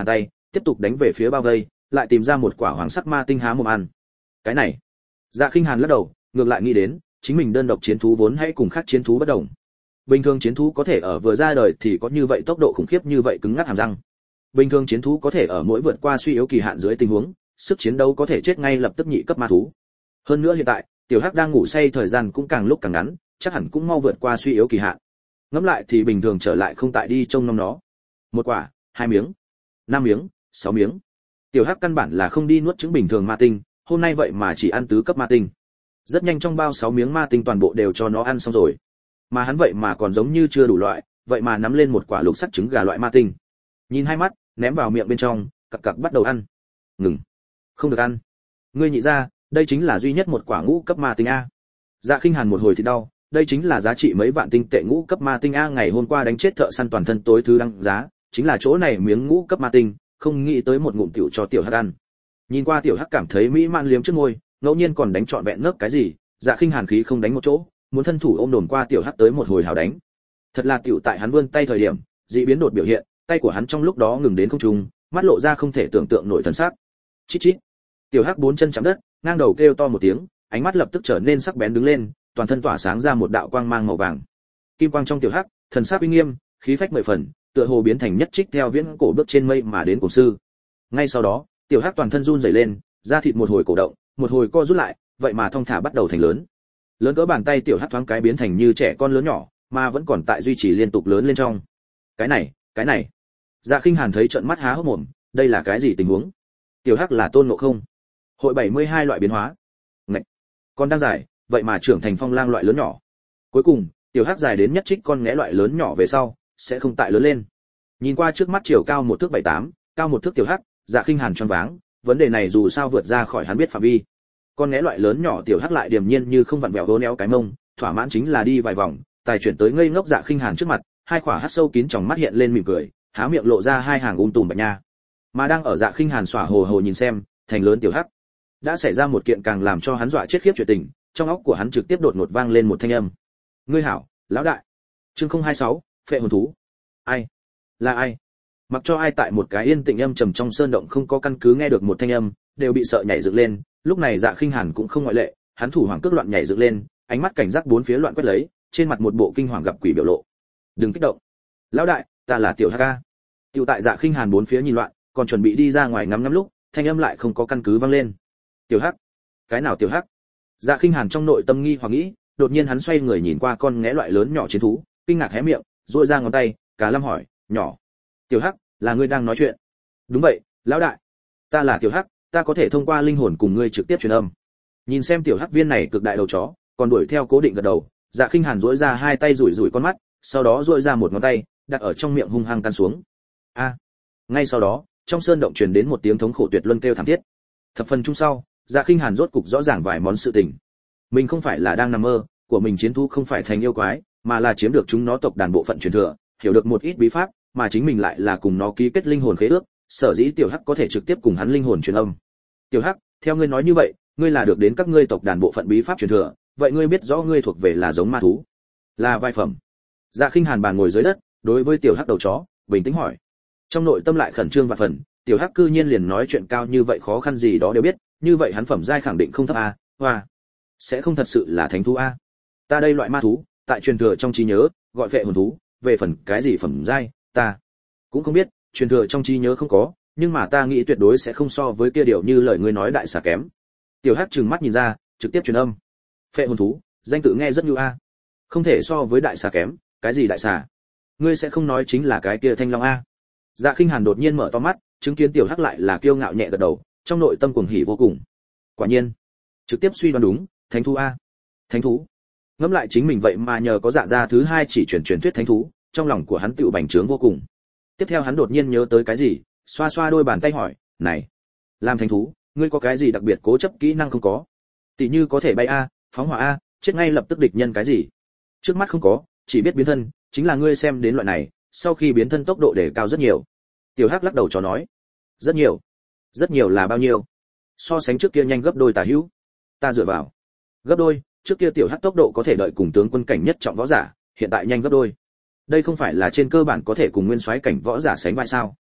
tiếp tục đánh về phía bao vây, lại tìm ra một quả hoàng sắc ma tinh há mồm ăn. Cái này, Dạ Khinh Hàn lắc đầu, ngược lại nghĩ đến, chính mình đơn độc chiến thú vốn hay cùng khác chiến thú bất đồng. Bình thường chiến thú có thể ở vừa ra đời thì có như vậy tốc độ khủng khiếp như vậy cứng ngắc hàm răng. Bình thường chiến thú có thể ở mỗi vượt qua suy yếu kỳ hạn dưới tình huống, sức chiến đấu có thể chết ngay lập tức nhị cấp ma thú. Hơn nữa hiện tại, tiểu hắc đang ngủ say thời gian cũng càng lúc càng ngắn, chắc hẳn cũng mau vượt qua suy yếu kỳ hạn. Ngẫm lại thì bình thường trở lại không tại đi trông nom nó. Một quả, hai miếng, năm miếng, sáu miếng. Tiểu hắc căn bản là không đi nuốt trứng bình thường ma tinh, hôm nay vậy mà chỉ ăn tứ cấp ma tinh. Rất nhanh trong bao sáu miếng ma tinh toàn bộ đều cho nó ăn xong rồi. Mà hắn vậy mà còn giống như chưa đủ loại, vậy mà nắm lên một quả lục sắc trứng gà loại ma tinh. Nhìn hai mắt, ném vào miệng bên trong, cặc cặc bắt đầu ăn. Ngừng, không được ăn. Ngươi nhị ra, đây chính là duy nhất một quả ngũ cấp ma tinh a. Dạ Khinh Hàn một hồi thì đau, đây chính là giá trị mấy vạn tinh tệ ngũ cấp ma tinh a, ngày hôm qua đánh chết thợ săn toàn thân tối thứ đăng giá, chính là chỗ này miếng ngũ cấp ma tinh, không nghĩ tới một ngụm tiểu cho tiểu hắc ăn. Nhìn qua tiểu hắc cảm thấy mỹ man liếm trước môi, ngẫu nhiên còn đánh trọn vẹn nấc cái gì, Dạ Khinh Hàn khí không đánh một chỗ, muốn thân thủ ôm đồn qua tiểu hắc tới một hồi hào đánh. Thật là tiểu tại hắn vươn tay thời điểm, dị biến đột biểu hiện, tay của hắn trong lúc đó ngừng đến không trung, mắt lộ ra không thể tưởng tượng nổi thần sắc. Chít chít. Tiểu hắc bốn chân chạm đất, ngang đầu kêu to một tiếng, ánh mắt lập tức trở nên sắc bén đứng lên, toàn thân tỏa sáng ra một đạo quang mang màu vàng. Kim quang trong tiểu hắc, thần sắc uy nghiêm, khí phách mười phần, tựa hồ biến thành nhất trích theo viễn cổ bước trên mây mà đến cổ sư. Ngay sau đó, tiểu hắc toàn thân run rẩy lên, da thịt một hồi cổ động, một hồi co rút lại, vậy mà thong thả bắt đầu thành lớn. Lớn cỡ bàn tay tiểu hắc thoáng cái biến thành như trẻ con lớn nhỏ, mà vẫn còn tại duy trì liên tục lớn lên trong. Cái này, cái này. Dạ Khinh Hàn thấy trợn mắt há hốc mồm, đây là cái gì tình huống? Tiểu hắc là Tôn Ngộ Không? Hội bảy mươi hai loại biến hóa. Ngậy. Con đang dài, vậy mà trưởng thành phong lang loại lớn nhỏ. Cuối cùng, tiểu hắc dài đến nhất trích con ngẽ loại lớn nhỏ về sau, sẽ không tại lớn lên. Nhìn qua trước mắt chiều cao một thước bảy tám, cao một thước tiểu hắc, Dạ Khinh Hàn choáng váng, vấn đề này dù sao vượt ra khỏi hắn biết phạm vi. Con ngẽ loại lớn nhỏ tiểu hắc lại điềm nhiên như không vặn vẹo vốn éo cái mông, thỏa mãn chính là đi vài vòng, tài chuyển tới ngây ngốc Dạ Khinh Hàn trước mặt, hai khỏa hắc sâu kín trong mắt hiện lên mỉm cười, há miệng lộ ra hai hàng ung tùm bạch nha. Mà đang ở Dạ Khinh Hàn xỏa hồ hồ nhìn xem, thành lớn tiểu hắc, đã xảy ra một kiện càng làm cho hắn dọa chết khiếp chuyện tình, trong óc của hắn trực tiếp đột ngột vang lên một thanh âm. Ngươi hảo, lão đại. Chương không hai sáu, phệ hồn thú. Ai? Là ai? Mặc cho ai tại một cái yên tĩnh âm trầm trong sơn động không có căn cứ nghe được một thanh âm, đều bị sợ nhảy dựng lên, lúc này Dạ Khinh Hàn cũng không ngoại lệ, hắn thủ hoàng cước loạn nhảy dựng lên, ánh mắt cảnh giác bốn phía loạn quét lấy, trên mặt một bộ kinh hoàng gặp quỷ biểu lộ. Đừng kích động. Lão đại, ta là tiểu hắc ca. Tiểu tại Dạ Khinh Hàn bốn phía nhìn loạn, còn chuẩn bị đi ra ngoài ngắm ngắm lúc, thanh âm lại không có căn cứ vang lên. Tiểu hắc? Cái nào tiểu hắc? Dạ Khinh Hàn trong nội tâm nghi hoặc nghĩ, đột nhiên hắn xoay người nhìn qua con ngẽ loại lớn nhỏ chiến thú, kinh ngạc hé miệng, duỗi ra ngón tay, cả lâm hỏi, nhỏ. Tiểu hắc, là ngươi đang nói chuyện? Đúng vậy, lão đại. Ta là tiểu hắc, ta có thể thông qua linh hồn cùng ngươi trực tiếp truyền âm. Nhìn xem tiểu hắc viên này cực đại đầu chó, còn đuổi theo cố định gật đầu, Dạ Khinh Hàn duỗi ra hai tay rủi rủi con mắt, sau đó duỗi ra một ngón tay, đặt ở trong miệng hung hăng căn xuống. A. Ngay sau đó, trong sơn động truyền đến một tiếng thống khổ tuyệt luân kêu thảm thiết. Thập phần chung sau, Dạ Khinh Hàn rốt cục rõ ràng vài món sự tình. Mình không phải là đang nằm mơ, của mình chiến thú không phải thành yêu quái, mà là chiếm được chúng nó tộc đàn bộ phận truyền thừa, hiểu được một ít bí pháp, mà chính mình lại là cùng nó ký kết linh hồn khế ước, sở dĩ tiểu hắc có thể trực tiếp cùng hắn linh hồn truyền âm. Tiểu hắc, theo ngươi nói như vậy, ngươi là được đến các ngươi tộc đàn bộ phận bí pháp truyền thừa, vậy ngươi biết rõ ngươi thuộc về là giống ma thú, là vai phẩm. Dạ Khinh Hàn bàn ngồi dưới đất, đối với tiểu hắc đầu chó, bình tĩnh hỏi. Trong nội tâm lại khẩn trương và phần, tiểu hắc cư nhiên liền nói chuyện cao như vậy khó khăn gì đó đều biết, như vậy hắn phẩm giai khẳng định không thấp a, hoa, sẽ không thật sự là thánh thú a. Ta đây loại ma thú, tại truyền thừa trong trí nhớ, gọi phệ hồn thú, về phần cái gì phẩm giai, ta cũng không biết, truyền thừa trong trí nhớ không có, nhưng mà ta nghĩ tuyệt đối sẽ không so với kia điều như lời ngươi nói đại xà kém. Tiểu hắc trừng mắt nhìn ra, trực tiếp truyền âm. Phệ hồn thú, danh tự nghe rất như a. Không thể so với đại xà kém, cái gì đại xà? Ngươi sẽ không nói chính là cái kia thanh long a? Dạ Khinh Hàn đột nhiên mở to mắt, chứng kiến tiểu hắc lại là kiêu ngạo nhẹ gật đầu, trong nội tâm cuồng hỉ vô cùng. Quả nhiên, trực tiếp suy đoán đúng, thánh thú a. Thánh thú. Ngẫm lại chính mình vậy mà nhờ có dạ gia thứ hai chỉ truyền truyền thuyết thánh thú, trong lòng của hắn tựu bành trướng vô cùng. Tiếp theo hắn đột nhiên nhớ tới cái gì, xoa xoa đôi bàn tay hỏi, "Này, làm thánh thú, ngươi có cái gì đặc biệt cố chấp kỹ năng không có? Tỷ như có thể bay a, phóng hỏa a, chết ngay lập tức địch nhân cái gì?" Trước mắt không có, chỉ biết biến thân, chính là ngươi xem đến loại này, sau khi biến thân tốc độ đề cao rất nhiều. Tiểu hắc lắc đầu cho nói, rất nhiều. Rất nhiều là bao nhiêu? So sánh trước kia nhanh gấp đôi tả hữu. Ta dựa vào. Gấp đôi, trước kia tiểu hắc tốc độ có thể đợi cùng tướng quân cảnh nhất trọng võ giả, hiện tại nhanh gấp đôi. Đây không phải là trên cơ bản có thể cùng nguyên soái cảnh võ giả sánh vai sao?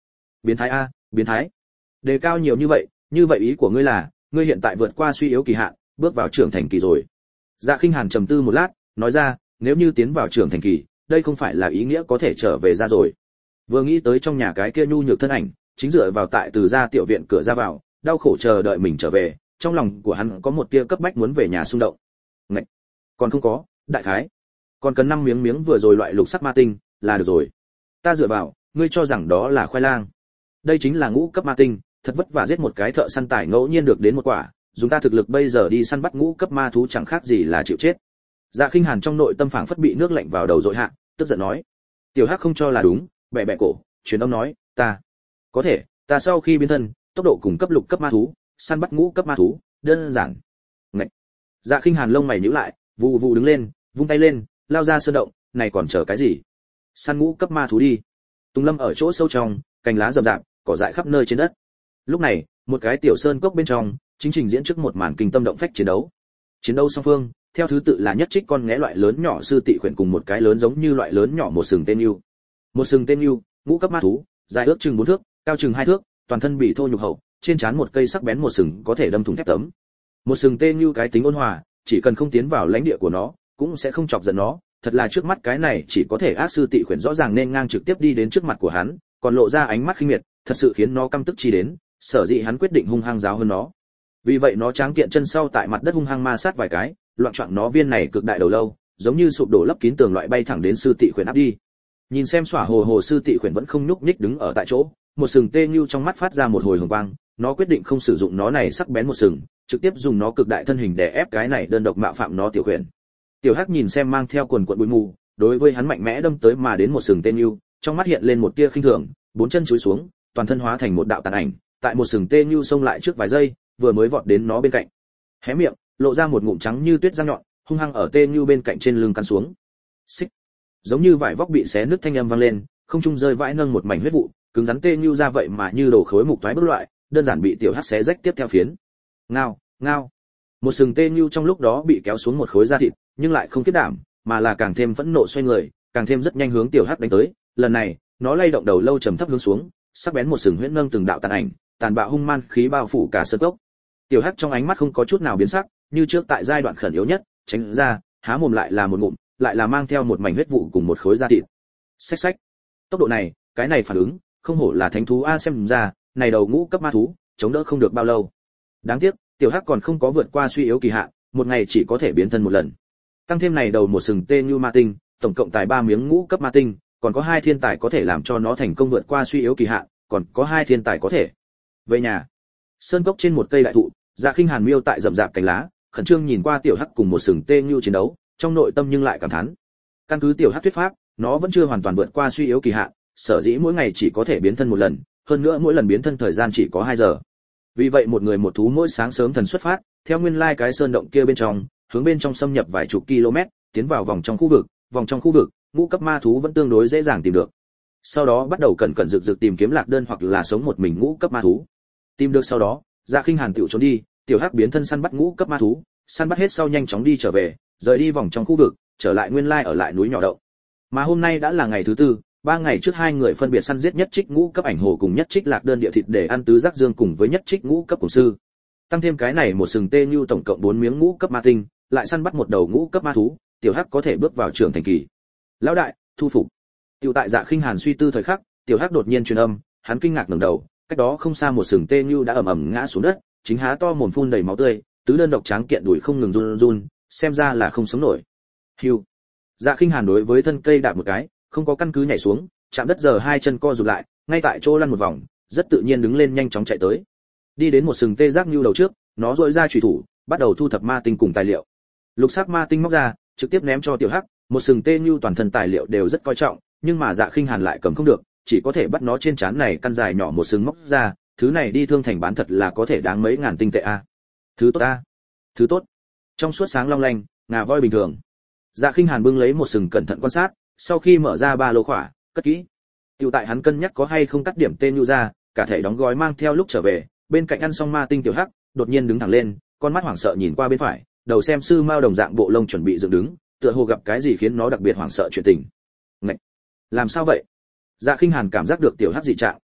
Biến thái a, biến thái. Đề cao nhiều như vậy, như vậy ý của ngươi là, ngươi hiện tại vượt qua suy yếu kỳ hạn, bước vào trưởng thành kỳ rồi. Dạ Khinh Hàn trầm tư một lát, nói ra, nếu như tiến vào trưởng thành kỳ, đây không phải là ý nghĩa có thể trở về ra rồi. Vừa nghĩ tới trong nhà cái kia nhu nhược thân ảnh, chính dựa vào tại từ gia tiểu viện cửa ra vào, đau khổ chờ đợi mình trở về, trong lòng của hắn có một tia cấp bách muốn về nhà xung động. Ngậy, còn không có, đại khái, còn cần năm miếng miếng vừa rồi loại lục sắc ma tinh là được rồi. Ta dựa vào, ngươi cho rằng đó là khoai lang? Đây chính là ngũ cấp ma tinh, thật vất vả giết một cái thợ săn tải ngẫu nhiên được đến một quả, dùng ta thực lực bây giờ đi săn bắt ngũ cấp ma thú chẳng khác gì là chịu chết. Dạ Khinh Hàn trong nội tâm phảng phất bị nước lạnh vào đầu dội hạ, tức giận nói. Tiểu Hắc không cho là đúng, bẻ bẻ cổ, truyền âm nói, ta có thể, ta sau khi biến thân, tốc độ cùng cấp lục cấp ma thú, săn bắt ngũ cấp ma thú, đơn giản. Ngậy. Dạ Khinh Hàn lông mày nhíu lại, vù vù đứng lên, vung tay lên, lao ra sơn động, này còn chờ cái gì? Săn ngũ cấp ma thú đi. Tùng Lâm ở chỗ sâu trong, cành lá rậm rạp, cỏ dại khắp nơi trên đất. Lúc này, một cái tiểu sơn cốc bên trong, chính trình diễn trước một màn kinh tâm động phách chiến đấu. Chiến đấu song phương, theo thứ tự là nhất trích con ngẽ loại lớn nhỏ sư tị khuyển cùng một cái lớn giống như loại lớn nhỏ một sừng tên yêu. Một sừng tên yêu, ngũ cấp ma thú, dài ước chừng bốn thước, cao chừng hai thước, toàn thân bị thô nhục hậu, trên trán một cây sắc bén một sừng có thể đâm thủng thép tấm. Một sừng tên yêu cái tính ôn hòa, chỉ cần không tiến vào lãnh địa của nó, cũng sẽ không chọc giận nó. Thật là trước mắt cái này chỉ có thể ác sư tị khuyển rõ ràng nên ngang trực tiếp đi đến trước mặt của hắn, còn lộ ra ánh mắt khinh miệt, thật sự khiến nó căm tức chi đến, sở dĩ hắn quyết định hung hăng giáo hơn nó. Vì vậy nó tráng kiện chân sau tại mặt đất hung hăng ma sát vài cái, loạn choạng nó viên này cực đại đầu lâu, giống như sụp đổ lấp kín tường loại bay thẳng đến sư tị khuyển áp đi. Nhìn xem xỏa hồ hồ sư tị khuyển vẫn không nhúc nhích đứng ở tại chỗ, một sừng tê như trong mắt phát ra một hồi hồng quang, nó quyết định không sử dụng nó này sắc bén một sừng, trực tiếp dùng nó cực đại thân hình để ép cái này đơn độc mạo phạm nó tiểu khuyển. Tiểu Hắc nhìn xem mang theo quần quần bụi mù, đối với hắn mạnh mẽ đâm tới mà đến một sừng tên yêu, trong mắt hiện lên một tia khinh thường, bốn chân chúi xuống, toàn thân hóa thành một đạo tàn ảnh, tại một sừng tên yêu xông lại trước vài giây, vừa mới vọt đến nó bên cạnh. Hé miệng, lộ ra một ngụm trắng như tuyết răng nhọn, hung hăng ở tên yêu bên cạnh trên lưng cắn xuống. Xích. Giống như vải vóc bị xé nứt thanh âm vang lên, không trung rơi vãi nâng một mảnh huyết vụ, cứng rắn tên yêu ra vậy mà như đổ khối mục toái bất loại, đơn giản bị Tiểu Hắc xé rách tiếp theo phiến. Ngao, ngao. Một sừng tên yêu trong lúc đó bị kéo xuống một khối da thịt, nhưng lại không kiếp đảm, mà là càng thêm phẫn nộ xoay người, càng thêm rất nhanh hướng Tiểu Hắc đánh tới. Lần này, nó lay động đầu lâu trầm thấp hướng xuống, sắc bén một sừng huyễn nâng từng đạo tàn ảnh, tàn bạo hung man khí bao phủ cả sơn cốc. Tiểu Hắc trong ánh mắt không có chút nào biến sắc, như trước tại giai đoạn khẩn yếu nhất, tránh ra, há mồm lại là một ngụm, lại là mang theo một mảnh huyết vụ cùng một khối da thịt. Xách xách. Tốc độ này, cái này phản ứng, không hổ là thánh thú a, xem ra, này đầu ngũ cấp ma thú, chống đỡ không được bao lâu. Đáng tiếc, Tiểu Hắc còn không có vượt qua suy yếu kỳ hạn, một ngày chỉ có thể biến thân một lần. Tăng thêm này đầu một sừng tê như ma tinh, tổng cộng tài ba miếng ngũ cấp ma tinh, còn có hai thiên tài có thể làm cho nó thành công vượt qua suy yếu kỳ hạn, còn có hai thiên tài có thể. Về nhà, sơn cốc trên một cây đại thụ, Dạ Khinh Hàn miêu tại rậm rạp cành lá, khẩn trương nhìn qua Tiểu Hắc cùng một sừng tê như chiến đấu, trong nội tâm nhưng lại cảm thán. Căn cứ Tiểu Hắc thuyết pháp, nó vẫn chưa hoàn toàn vượt qua suy yếu kỳ hạn, sở dĩ mỗi ngày chỉ có thể biến thân một lần, hơn nữa mỗi lần biến thân thời gian chỉ có hai giờ. Vì vậy một người một thú mỗi sáng sớm thần xuất phát, theo nguyên lai cái sơn động kia bên trong, hướng bên trong xâm nhập vài chục km, tiến vào vòng trong khu vực, vòng trong khu vực, ngũ cấp ma thú vẫn tương đối dễ dàng tìm được. Sau đó bắt đầu cẩn cẩn rực rực tìm kiếm lạc đơn hoặc là sống một mình ngũ cấp ma thú. Tìm được sau đó, Dạ Khinh Hàn tiểu trốn đi, Tiểu Hắc biến thân săn bắt ngũ cấp ma thú, săn bắt hết sau nhanh chóng đi trở về, rời đi vòng trong khu vực, trở lại nguyên lai ở lại núi nhỏ đậu. Mà hôm nay đã là ngày thứ tư, ba ngày trước hai người phân biệt săn giết nhất trích ngũ cấp ảnh hồ cùng nhất trích lạc đơn địa thịt để ăn tứ giác dương cùng với nhất trích ngũ cấp cổ sư. Tăng thêm cái này một sừng tê như tổng cộng bốn miếng ngũ cấp ma tinh, lại săn bắt một đầu ngũ cấp ma thú, Tiểu Hắc có thể bước vào trưởng thành kỳ. Lão đại, thu phục. Tiểu tại Dạ Khinh Hàn suy tư thời khắc, Tiểu Hắc đột nhiên truyền âm, hắn kinh ngạc ngẩng đầu, cách đó không xa một sừng tê như đã ầm ầm ngã xuống đất, chính há to mồm phun đầy máu tươi, tứ đơn độc tráng kiện đùi không ngừng run run, xem ra là không sống nổi. Hưu. Dạ Khinh Hàn đối với thân cây đạp một cái, không có căn cứ nhảy xuống, chạm đất giờ hai chân co rụt lại, ngay tại chỗ lăn một vòng, rất tự nhiên đứng lên nhanh chóng chạy tới. Đi đến một sừng tê giác như đầu trước, nó duỗi ra chủy thủ, bắt đầu thu thập ma tinh cùng tài liệu. Lục sắc ma tinh móc ra, trực tiếp ném cho Tiểu Hắc, một sừng tê như toàn thân tài liệu đều rất coi trọng, nhưng mà Dạ Khinh Hàn lại cầm không được, chỉ có thể bắt nó trên trán này căn dài nhỏ một sừng móc ra, thứ này đi thương thành bán thật là có thể đáng mấy ngàn tinh tệ a. Thứ tốt a. Thứ tốt. Trong suốt sáng long lanh, ngà voi bình thường. Dạ Khinh Hàn bưng lấy một sừng cẩn thận quan sát, sau khi mở ra ba lô khỏa, cất kỹ. Tiểu tại hắn cân nhắc có hay không cắt điểm tên nhu ra, cả thể đóng gói mang theo lúc trở về, bên cạnh ăn xong ma tinh Tiểu Hắc, đột nhiên đứng thẳng lên, con mắt hoảng sợ nhìn qua bên phải, đầu xem sư mao đồng dạng bộ lông chuẩn bị dựng đứng, tựa hồ gặp cái gì khiến nó đặc biệt hoảng sợ chuyện tình. Ngậy! Làm sao vậy? Dạ Khinh Hàn cảm giác được Tiểu Hắc dị trạng,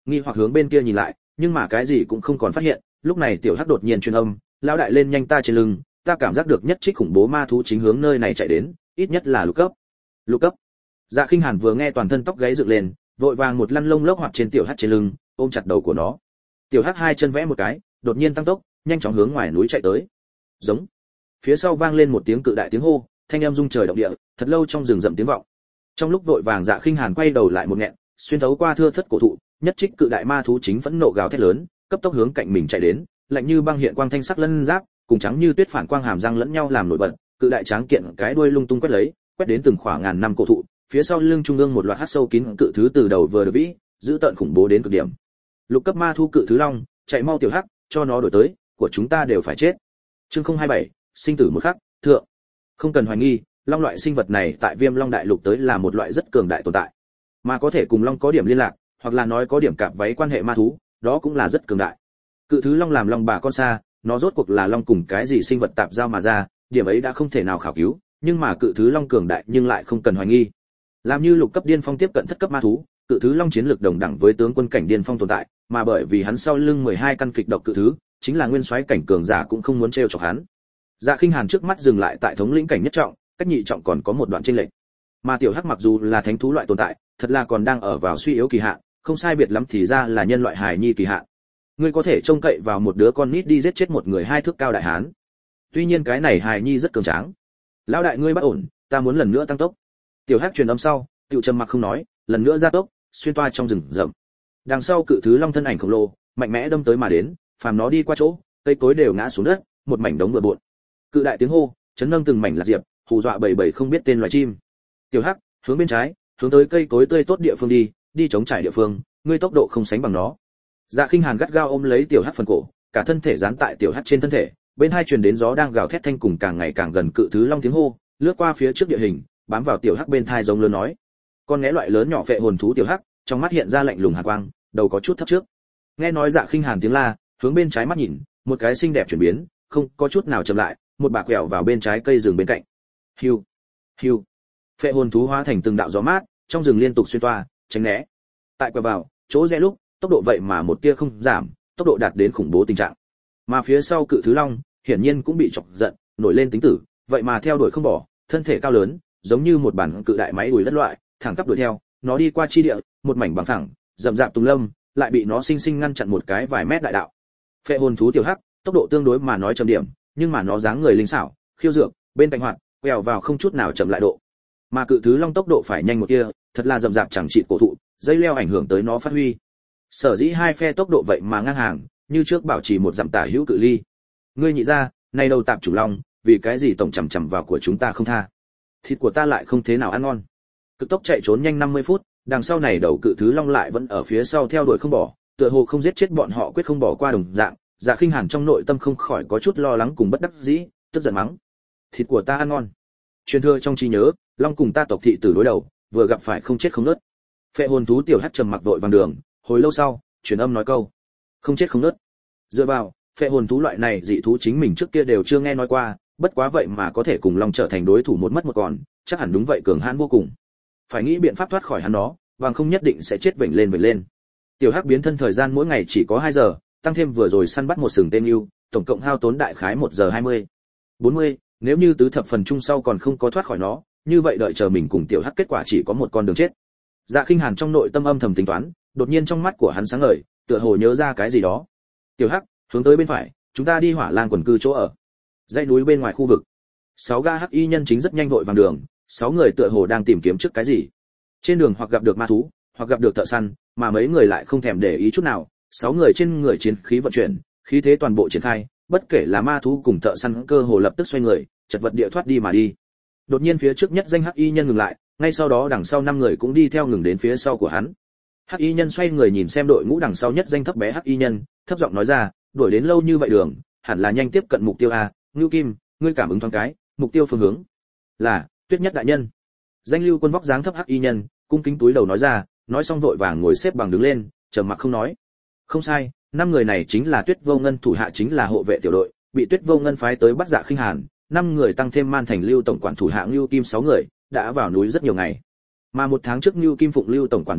nghi hoặc hướng bên kia nhìn lại, nhưng mà cái gì cũng không còn phát hiện. Lúc này tiểu hắc đột nhiên truyền âm, lão đại lên nhanh ta trên lưng, ta cảm giác được nhất trích khủng bố ma thú chính hướng nơi này chạy đến, ít nhất là lục cấp. Lục cấp. Dạ Khinh Hàn vừa nghe toàn thân tóc gáy dựng lên, vội vàng một lăn lông lốc hoạt trên tiểu hắc trên lưng, ôm chặt đầu của nó. Tiểu hắc hai chân vẽ một cái, đột nhiên tăng tốc, nhanh chóng hướng ngoài núi chạy tới. Giống. Phía sau vang lên một tiếng cự đại tiếng hô, thanh âm rung trời động địa, thật lâu trong rừng rậm tiếng vọng. Trong lúc vội vàng Dạ Khinh Hàn quay đầu lại một nghẹn, xuyên thấu qua thưa thất cổ thụ, nhất trích cự đại ma thú chính phẫn nộ gào thét lớn, cấp tốc hướng cạnh mình chạy đến, lạnh như băng hiện quang thanh sắc lân giáp, cùng trắng như tuyết phản quang hàm răng lẫn nhau làm nổi bật, cự đại tráng kiện cái đuôi lung tung quét lấy, quét đến từng khoảng ngàn năm cổ thụ, phía sau lưng trung ương một loạt hắc sâu kín cự thứ từ đầu vừa được vĩ, giữ tận khủng bố đến cực điểm. Lục cấp ma thú cự thứ long, chạy mau tiểu hắc, cho nó đổi tới, của chúng ta đều phải chết. Chương không hai bảy, sinh tử một khắc, thượng. Không cần hoài nghi, long loại sinh vật này tại Viêm Long đại lục tới là một loại rất cường đại tồn tại, mà có thể cùng long có điểm liên lạc, hoặc là nói có điểm cạp váy quan hệ ma thú, đó cũng là rất cường đại. Cự thứ long làm long bà con xa, nó rốt cuộc là long cùng cái gì sinh vật tạp giao mà ra, điểm ấy đã không thể nào khảo cứu, nhưng mà cự thứ long cường đại nhưng lại không cần hoài nghi. Làm như lục cấp điên phong tiếp cận thất cấp ma thú, cự thứ long chiến lược đồng đẳng với tướng quân cảnh điên phong tồn tại, mà bởi vì hắn sau lưng mười hai căn kịch độc cự thứ, chính là nguyên soái cảnh cường giả cũng không muốn trêu chọc hắn. Dạ Khinh Hàn trước mắt dừng lại tại thống lĩnh cảnh nhất trọng, cách nhị trọng còn có một đoạn chênh lệch. Mà tiểu hắc mặc dù là thánh thú loại tồn tại, thật là còn đang ở vào suy yếu kỳ hạn, không sai biệt lắm thì ra là nhân loại hài nhi kỳ hạn. Ngươi có thể trông cậy vào một đứa con nít đi giết chết một người hai thước cao đại hán. Tuy nhiên cái này hài nhi rất cường tráng. Lão đại ngươi bất ổn, ta muốn lần nữa tăng tốc. Tiểu hắc truyền âm sau, tiểu trầm mặc không nói, lần nữa gia tốc, xuyên toa trong rừng rậm. Đằng sau cự thứ long thân ảnh khổng lồ, mạnh mẽ đâm tới mà đến, phàm nó đi qua chỗ, cây cối đều ngã xuống đất, một mảnh đống bừa bộn. Cự đại tiếng hô, chấn nâng từng mảnh lạc diệp, hù dọa bầy bầy không biết tên loài chim. Tiểu hắc, hướng bên trái, hướng tới cây cối tươi tốt địa phương đi, đi chống trải địa phương, ngươi tốc độ không sánh bằng nó. Dạ Khinh Hàn gắt gao ôm lấy tiểu hắc phần cổ, cả thân thể dán tại tiểu hắc trên thân thể, bên hai truyền đến gió đang gào thét thanh cùng càng ngày càng gần cự thứ long tiếng hô, lướt qua phía trước địa hình, bám vào tiểu hắc bên thai giống lớn nói. Con ngẽ loại lớn nhỏ phệ hồn thú tiểu hắc, trong mắt hiện ra lạnh lùng hàn quang, đầu có chút thấp trước. Nghe nói Dạ Khinh Hàn tiếng la, hướng bên trái mắt nhìn, một cái xinh đẹp chuyển biến, không có chút nào chậm lại, một bà quẹo vào bên trái cây rừng bên cạnh. Hiu, hiu. Phệ hồn thú hóa thành từng đạo gió mát, trong rừng liên tục xuyên toa, tránh né. Tại quẹo vào, chỗ rẽ lúc, tốc độ vậy mà một tia không giảm, tốc độ đạt đến khủng bố tình trạng. Mà phía sau cự thứ long, hiển nhiên cũng bị chọc giận, nổi lên tính tử, vậy mà theo đuổi không bỏ, thân thể cao lớn, giống như một bản cự đại máy đuổi đất loại, thẳng tắp đuổi theo, nó đi qua chi địa, một mảnh bằng phẳng, rậm rạp tùng lâm, lại bị nó sinh sinh ngăn chặn một cái vài mét đại đạo. Phệ hồn thú tiểu hắc, tốc độ tương đối mà nói chậm điểm, nhưng mà nó dáng người linh xảo, khiêu dược, bên cạnh hoạt, quẹo vào không chút nào chậm lại độ. Mà cự thứ long tốc độ phải nhanh một kia, thật là rậm rạp chẳng trị cổ thụ, dây leo ảnh hưởng tới nó phát huy. Sở dĩ hai phe tốc độ vậy mà ngang hàng, như trước bảo trì một dặm tả hữu cự ly. Ngươi nhị ra, này đầu tạp chủ long, vì cái gì tổng chằm chằm vào của chúng ta không tha? Thịt của ta lại không thế nào ăn ngon. Cực tốc chạy trốn nhanh năm mươi phút, đằng sau này đầu cự thứ long lại vẫn ở phía sau theo đuổi không bỏ, tựa hồ không giết chết bọn họ quyết không bỏ qua đồng dạng. Dạ Khinh Hàn trong nội tâm không khỏi có chút lo lắng cùng bất đắc dĩ, tức giận mắng. Thịt của ta ăn ngon. Truyền thừa trong trí nhớ, long cùng ta tộc thị tử đối đầu, vừa gặp phải không chết không nứt. Phệ hồn thú tiểu hắc trầm mặc vội vàng đường, hồi lâu sau, truyền âm nói câu, không chết không nứt. Dựa vào, phệ hồn thú loại này dị thú chính mình trước kia đều chưa nghe nói qua, bất quá vậy mà có thể cùng long trở thành đối thủ một mất một còn, chắc hẳn đúng vậy cường hãn vô cùng. Phải nghĩ biện pháp thoát khỏi hắn nó, bằng không nhất định sẽ chết vểnh lên vểnh lên. Tiểu hắc biến thân thời gian mỗi ngày chỉ có hai giờ, tăng thêm vừa rồi săn bắt một sừng tên yêu, tổng cộng hao tốn đại khái một giờ hai mươi. bốn mươi, nếu như tứ thập phần chung sau còn không có thoát khỏi nó, như vậy đợi chờ mình cùng tiểu hắc kết quả chỉ có một con đường chết. Dạ Khinh Hàn trong nội tâm âm thầm tính toán, đột nhiên trong mắt của hắn sáng ngời, tựa hồ nhớ ra cái gì đó. Tiểu hắc, hướng tới bên phải, chúng ta đi Hỏa Lang quần cư chỗ ở. Dãy núi bên ngoài khu vực. Sáu ga hắc y nhân chính rất nhanh vội vàng đường, sáu người tựa hồ đang tìm kiếm trước cái gì. Trên đường hoặc gặp được ma thú, hoặc gặp được thợ săn, mà mấy người lại không thèm để ý chút nào. Sáu người trên người chiến khí vận chuyển, khí thế toàn bộ triển khai, bất kể là ma thú cùng thợ săn cơ hồ lập tức xoay người, chật vật địa thoát đi mà đi. Đột nhiên phía trước nhất danh hắc y nhân ngừng lại, ngay sau đó đằng sau năm người cũng đi theo ngừng đến phía sau của hắn. Hắc y nhân xoay người nhìn xem đội ngũ đằng sau nhất danh thấp bé hắc y nhân, thấp giọng nói ra, đuổi đến lâu như vậy đường, hẳn là nhanh tiếp cận mục tiêu a. Ngưu Kim, ngươi cảm ứng thoáng cái, mục tiêu phương hướng là Tuyết Nhất đại nhân. Danh Lưu Quân vóc dáng thấp hắc y nhân, cung kính túi đầu nói ra, nói xong vội vàng ngồi xếp bằng đứng lên, trầm mặc không nói. Không sai, năm người này chính là Tuyết Vô Ngân thủ hạ chính là hộ vệ tiểu đội, bị Tuyết Vô Ngân phái tới bắt Dạ Khinh Hàn, năm người tăng thêm Man Thành Lưu tổng quản thủ hạ Ngưu Kim sáu người, đã vào núi rất nhiều ngày. Mà một tháng trước Ngưu Kim phụng Lưu tổng quản mệnh lệnh,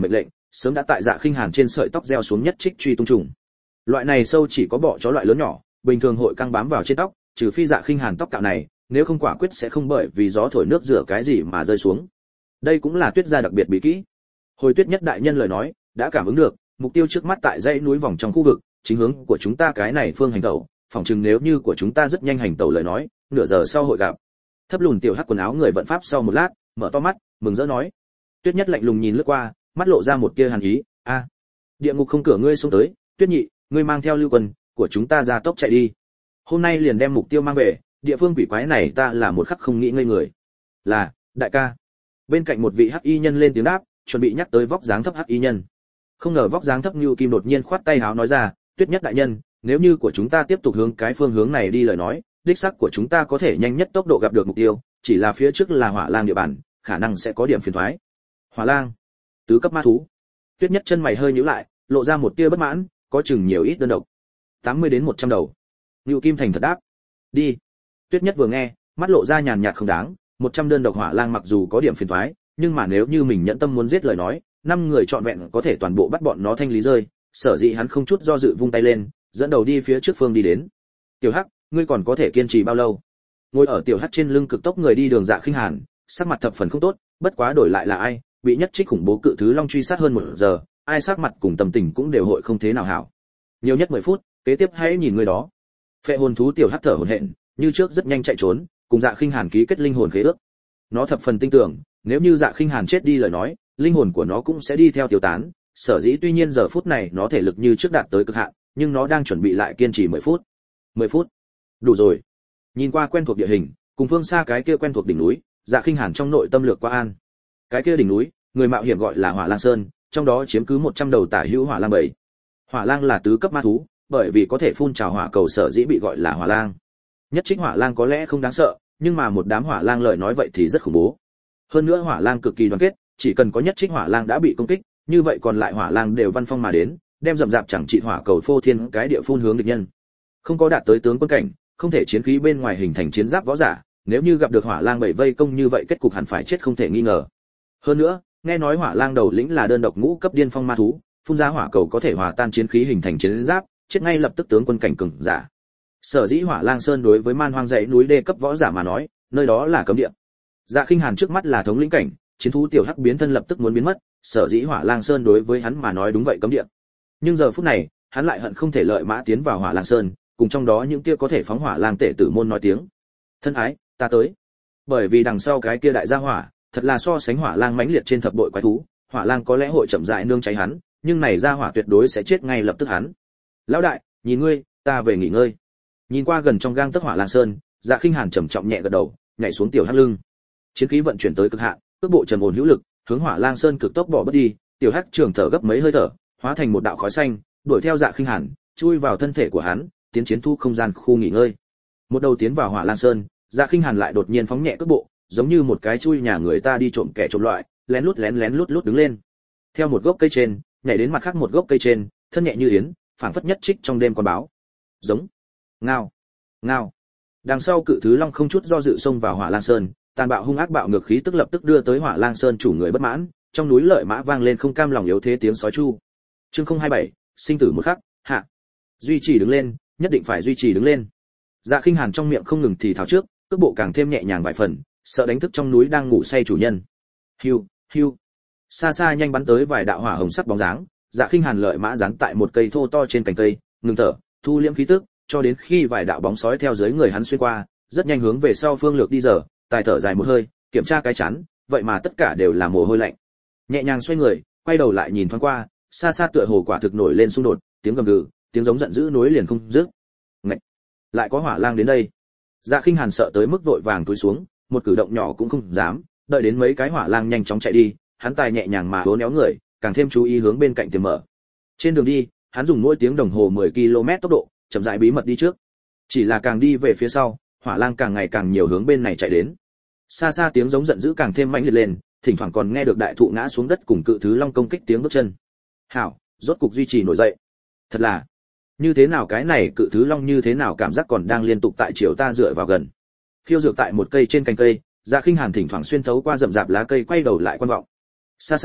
sớm đã tại Dạ Khinh Hàn trên sợi tóc gieo xuống nhất trích truy tung trùng. Loại này sâu chỉ có bọ chó loại lớn nhỏ, bình thường hội căng bám vào trên tóc, trừ phi Dạ Khinh Hàn tóc cạo này, nếu không quả quyết sẽ không bởi vì gió thổi nước rửa cái gì mà rơi xuống. Đây cũng là Tuyết gia đặc biệt bí kỹ. Hồi Tuyết Nhất đại nhân lời nói, đã cảm ứng được, mục tiêu trước mắt tại dãy núi vòng trong khu vực, chính hướng của chúng ta cái này phương hành tẩu, phỏng chừng nếu như của chúng ta rất nhanh hành tẩu lời nói, nửa giờ sau hội gặp. Thấp lùn tiểu hắc quần áo người vận pháp sau một lát, mở to mắt, mừng rỡ nói. Tuyết Nhất lạnh lùng nhìn lướt qua, mắt lộ ra một tia hàn ý, "A, địa ngục không cửa ngươi xuống tới, Tuyết Nhị, ngươi mang theo lưu quân của chúng ta ra tốc chạy đi. Hôm nay liền đem mục tiêu mang về, địa phương quỷ quái này ta là một khắc không nghĩ ngây người." "Là, đại ca." Bên cạnh một vị hắc y nhân lên tiếng đáp, chuẩn bị nhắc tới vóc dáng thấp hắc y nhân. Không ngờ vóc dáng thấp Nưu Kim đột nhiên khoát tay háo nói ra, "Tuyết Nhất đại nhân, nếu như của chúng ta tiếp tục hướng cái phương hướng này đi lời nói, đích xác của chúng ta có thể nhanh nhất tốc độ gặp được mục tiêu, chỉ là phía trước là Hỏa Lang địa bàn, khả năng sẽ có điểm phiền toái." Hỏa Lang, tứ cấp ma thú. Tuyết Nhất chân mày hơi nhíu lại, lộ ra một tia bất mãn, có chừng nhiều ít đơn độc. tám mươi đến một trăm đầu. Nưu Kim thành thật đáp. "Đi." Tuyết Nhất vừa nghe, mắt lộ ra nhàn nhạt không đáng, một trăm đơn độc Hỏa Lang mặc dù có điểm phiền toái, nhưng mà nếu như mình nhẫn tâm muốn giết lời nói, năm người trọn vẹn có thể toàn bộ bắt bọn nó thanh lý rơi, sở dĩ hắn không chút do dự vung tay lên, dẫn đầu đi phía trước phương đi đến. "Tiểu Hắc, ngươi còn có thể kiên trì bao lâu?" Ngồi ở Tiểu Hắc trên lưng cực tốc người đi đường Dạ Khinh Hàn, sắc mặt thập phần không tốt, bất quá đổi lại là ai, bị nhất trích khủng bố cự thứ long truy sát hơn một giờ, ai sắc mặt cùng tâm tình cũng đều hội không thế nào hảo. Nhiều nhất mười phút, kế tiếp hãy nhìn người đó. Phệ hồn thú Tiểu Hắc thở hổn hển, như trước rất nhanh chạy trốn, cùng Dạ Khinh Hàn ký kết linh hồn khế ước. Nó thập phần tin tưởng, nếu như Dạ Khinh Hàn chết đi lời nói, linh hồn của nó cũng sẽ đi theo tiêu tán, sở dĩ tuy nhiên giờ phút này nó thể lực như trước đạt tới cực hạn, nhưng nó đang chuẩn bị lại kiên trì mười phút. mười phút. Đủ rồi. Nhìn qua quen thuộc địa hình, cùng phương xa cái kia quen thuộc đỉnh núi, Dạ Khinh Hàn trong nội tâm lược qua an. Cái kia đỉnh núi, người mạo hiểm gọi là Hỏa Lang Sơn, trong đó chiếm cứ một trăm đầu tả hữu hỏa lang bảy. Hỏa lang là tứ cấp ma thú, bởi vì có thể phun trào hỏa cầu sở dĩ bị gọi là hỏa lang. Nhất trích hỏa lang có lẽ không đáng sợ, nhưng mà một đám hỏa lang lời nói vậy thì rất khủng bố. Hơn nữa hỏa lang cực kỳ đoàn kết, chỉ cần có nhất trích hỏa lang đã bị công kích, như vậy còn lại hỏa lang đều văn phong mà đến, đem rậm rạp chẳng trị hỏa cầu phô thiên cái địa phun hướng địch nhân. Không có đạt tới tướng quân cảnh, không thể chiến khí bên ngoài hình thành chiến giáp võ giả, nếu như gặp được hỏa lang bảy vây công như vậy kết cục hẳn phải chết không thể nghi ngờ. Hơn nữa, nghe nói hỏa lang đầu lĩnh là đơn độc ngũ cấp điên phong ma thú, phun ra hỏa cầu có thể hòa tan chiến khí hình thành chiến giáp, chết ngay lập tức tướng quân cảnh cường giả. Sở dĩ Hỏa Lang Sơn đối với man hoang dãy núi đê cấp võ giả mà nói, nơi đó là cấm địa. Dạ Khinh Hàn trước mắt là thống lĩnh cảnh, chiến thú tiểu hắc biến thân lập tức muốn biến mất, sở dĩ Hỏa Lang Sơn đối với hắn mà nói đúng vậy cấm địa. Nhưng giờ phút này, hắn lại hận không thể lợi mã tiến vào Hỏa Lang Sơn, cùng trong đó những kia có thể phóng hỏa lang tể tử môn nói tiếng. Thân ái, ta tới. Bởi vì đằng sau cái kia đại gia hỏa, thật là so sánh hỏa lang mãnh liệt trên thập bội quái thú, hỏa lang có lẽ hội chậm rãi nương cháy hắn, nhưng này gia hỏa tuyệt đối sẽ chết ngay lập tức hắn. Lão đại, nhìn ngươi, ta về nghỉ ngơi. Nhìn qua gần trong gang tấc Hỏa Lang Sơn, Dạ Khinh Hàn trầm trọng nhẹ gật đầu, nhảy xuống tiểu hắc lưng. Chiến khí vận chuyển tới cực hạn, cước bộ trầm ổn hữu lực, hướng Hỏa Lang Sơn cực tốc bỏ bất đi, tiểu hắc trường thở gấp mấy hơi thở, hóa thành một đạo khói xanh, đuổi theo Dạ Khinh Hàn, chui vào thân thể của hắn, tiến chiến thu không gian khu nghỉ ngơi. Một đầu tiến vào Hỏa Lang Sơn, Dạ Khinh Hàn lại đột nhiên phóng nhẹ cước bộ, giống như một cái chui nhà người ta đi trộm kẻ trộm loại, lén lút lén lén lút lút đứng lên. Theo một gốc cây trên, nhảy đến mặt khác một gốc cây trên, thân nhẹ như yến, phảng phất nhất trích trong đêm con báo. Giống. Ngao. Ngao. Đằng sau cự thứ long không chút do dự xông vào Hỏa Lang Sơn, tàn bạo hung ác bạo ngược khí tức lập tức đưa tới Hỏa Lang Sơn chủ người bất mãn, trong núi lợi mã vang lên không cam lòng yếu thế tiếng sói chu. Chương không hai bảy, sinh tử một khắc, hạ. Duy trì đứng lên, nhất định phải duy trì đứng lên. Dạ Khinh Hàn trong miệng không ngừng thì thào trước, cước bộ càng thêm nhẹ nhàng vài phần, sợ đánh thức trong núi đang ngủ say chủ nhân. Hiu, hiu. Xa xa nhanh bắn tới vài đạo hỏa hồng sắc bóng dáng, Dạ Khinh Hàn lợi mã dán tại một cây thô to trên cành cây, ngừng thở, thu liễm khí tức, cho đến khi vài đạo bóng sói theo dưới người hắn xuyên qua, rất nhanh hướng về sau phương lược đi giờ, tài thở dài một hơi, kiểm tra cái chắn, vậy mà tất cả đều là mồ hôi lạnh. Nhẹ nhàng xoay người, quay đầu lại nhìn thoáng qua, xa xa tựa hồ quả thực nổi lên xung đột, tiếng gầm gừ, tiếng giống giận dữ nối liền không dứt. Ngậy, lại có hỏa lang đến đây. Dạ Khinh Hàn sợ tới mức vội vàng túi xuống, một cử động nhỏ cũng không dám, đợi đến mấy cái hỏa lang nhanh chóng chạy đi, hắn tài nhẹ nhàng mà uốn éo người, càng thêm chú ý hướng bên cạnh tiềm mở. Trên đường đi, hắn dùng mỗi tiếng đồng hồ mười ki lô mét tốc độ, chậm rãi bí mật đi trước. Chỉ là càng đi về phía sau, hỏa lang càng ngày càng nhiều hướng bên này chạy đến. Xa xa tiếng giống giận dữ càng thêm mãnh liệt lên, thỉnh thoảng còn nghe được đại thụ ngã xuống đất cùng cự thứ long công kích tiếng bước chân. Hảo, rốt cục duy trì nổi dậy. Thật là, như thế nào cái này cự thứ long như thế nào cảm giác còn đang liên tục tại chiều ta dựa vào gần. Khiêu dược tại một cây trên cành cây, Dạ Khinh Hàn thỉnh thoảng xuyên thấu qua rậm rạp lá cây quay đầu lại quan vọng. Xa xa,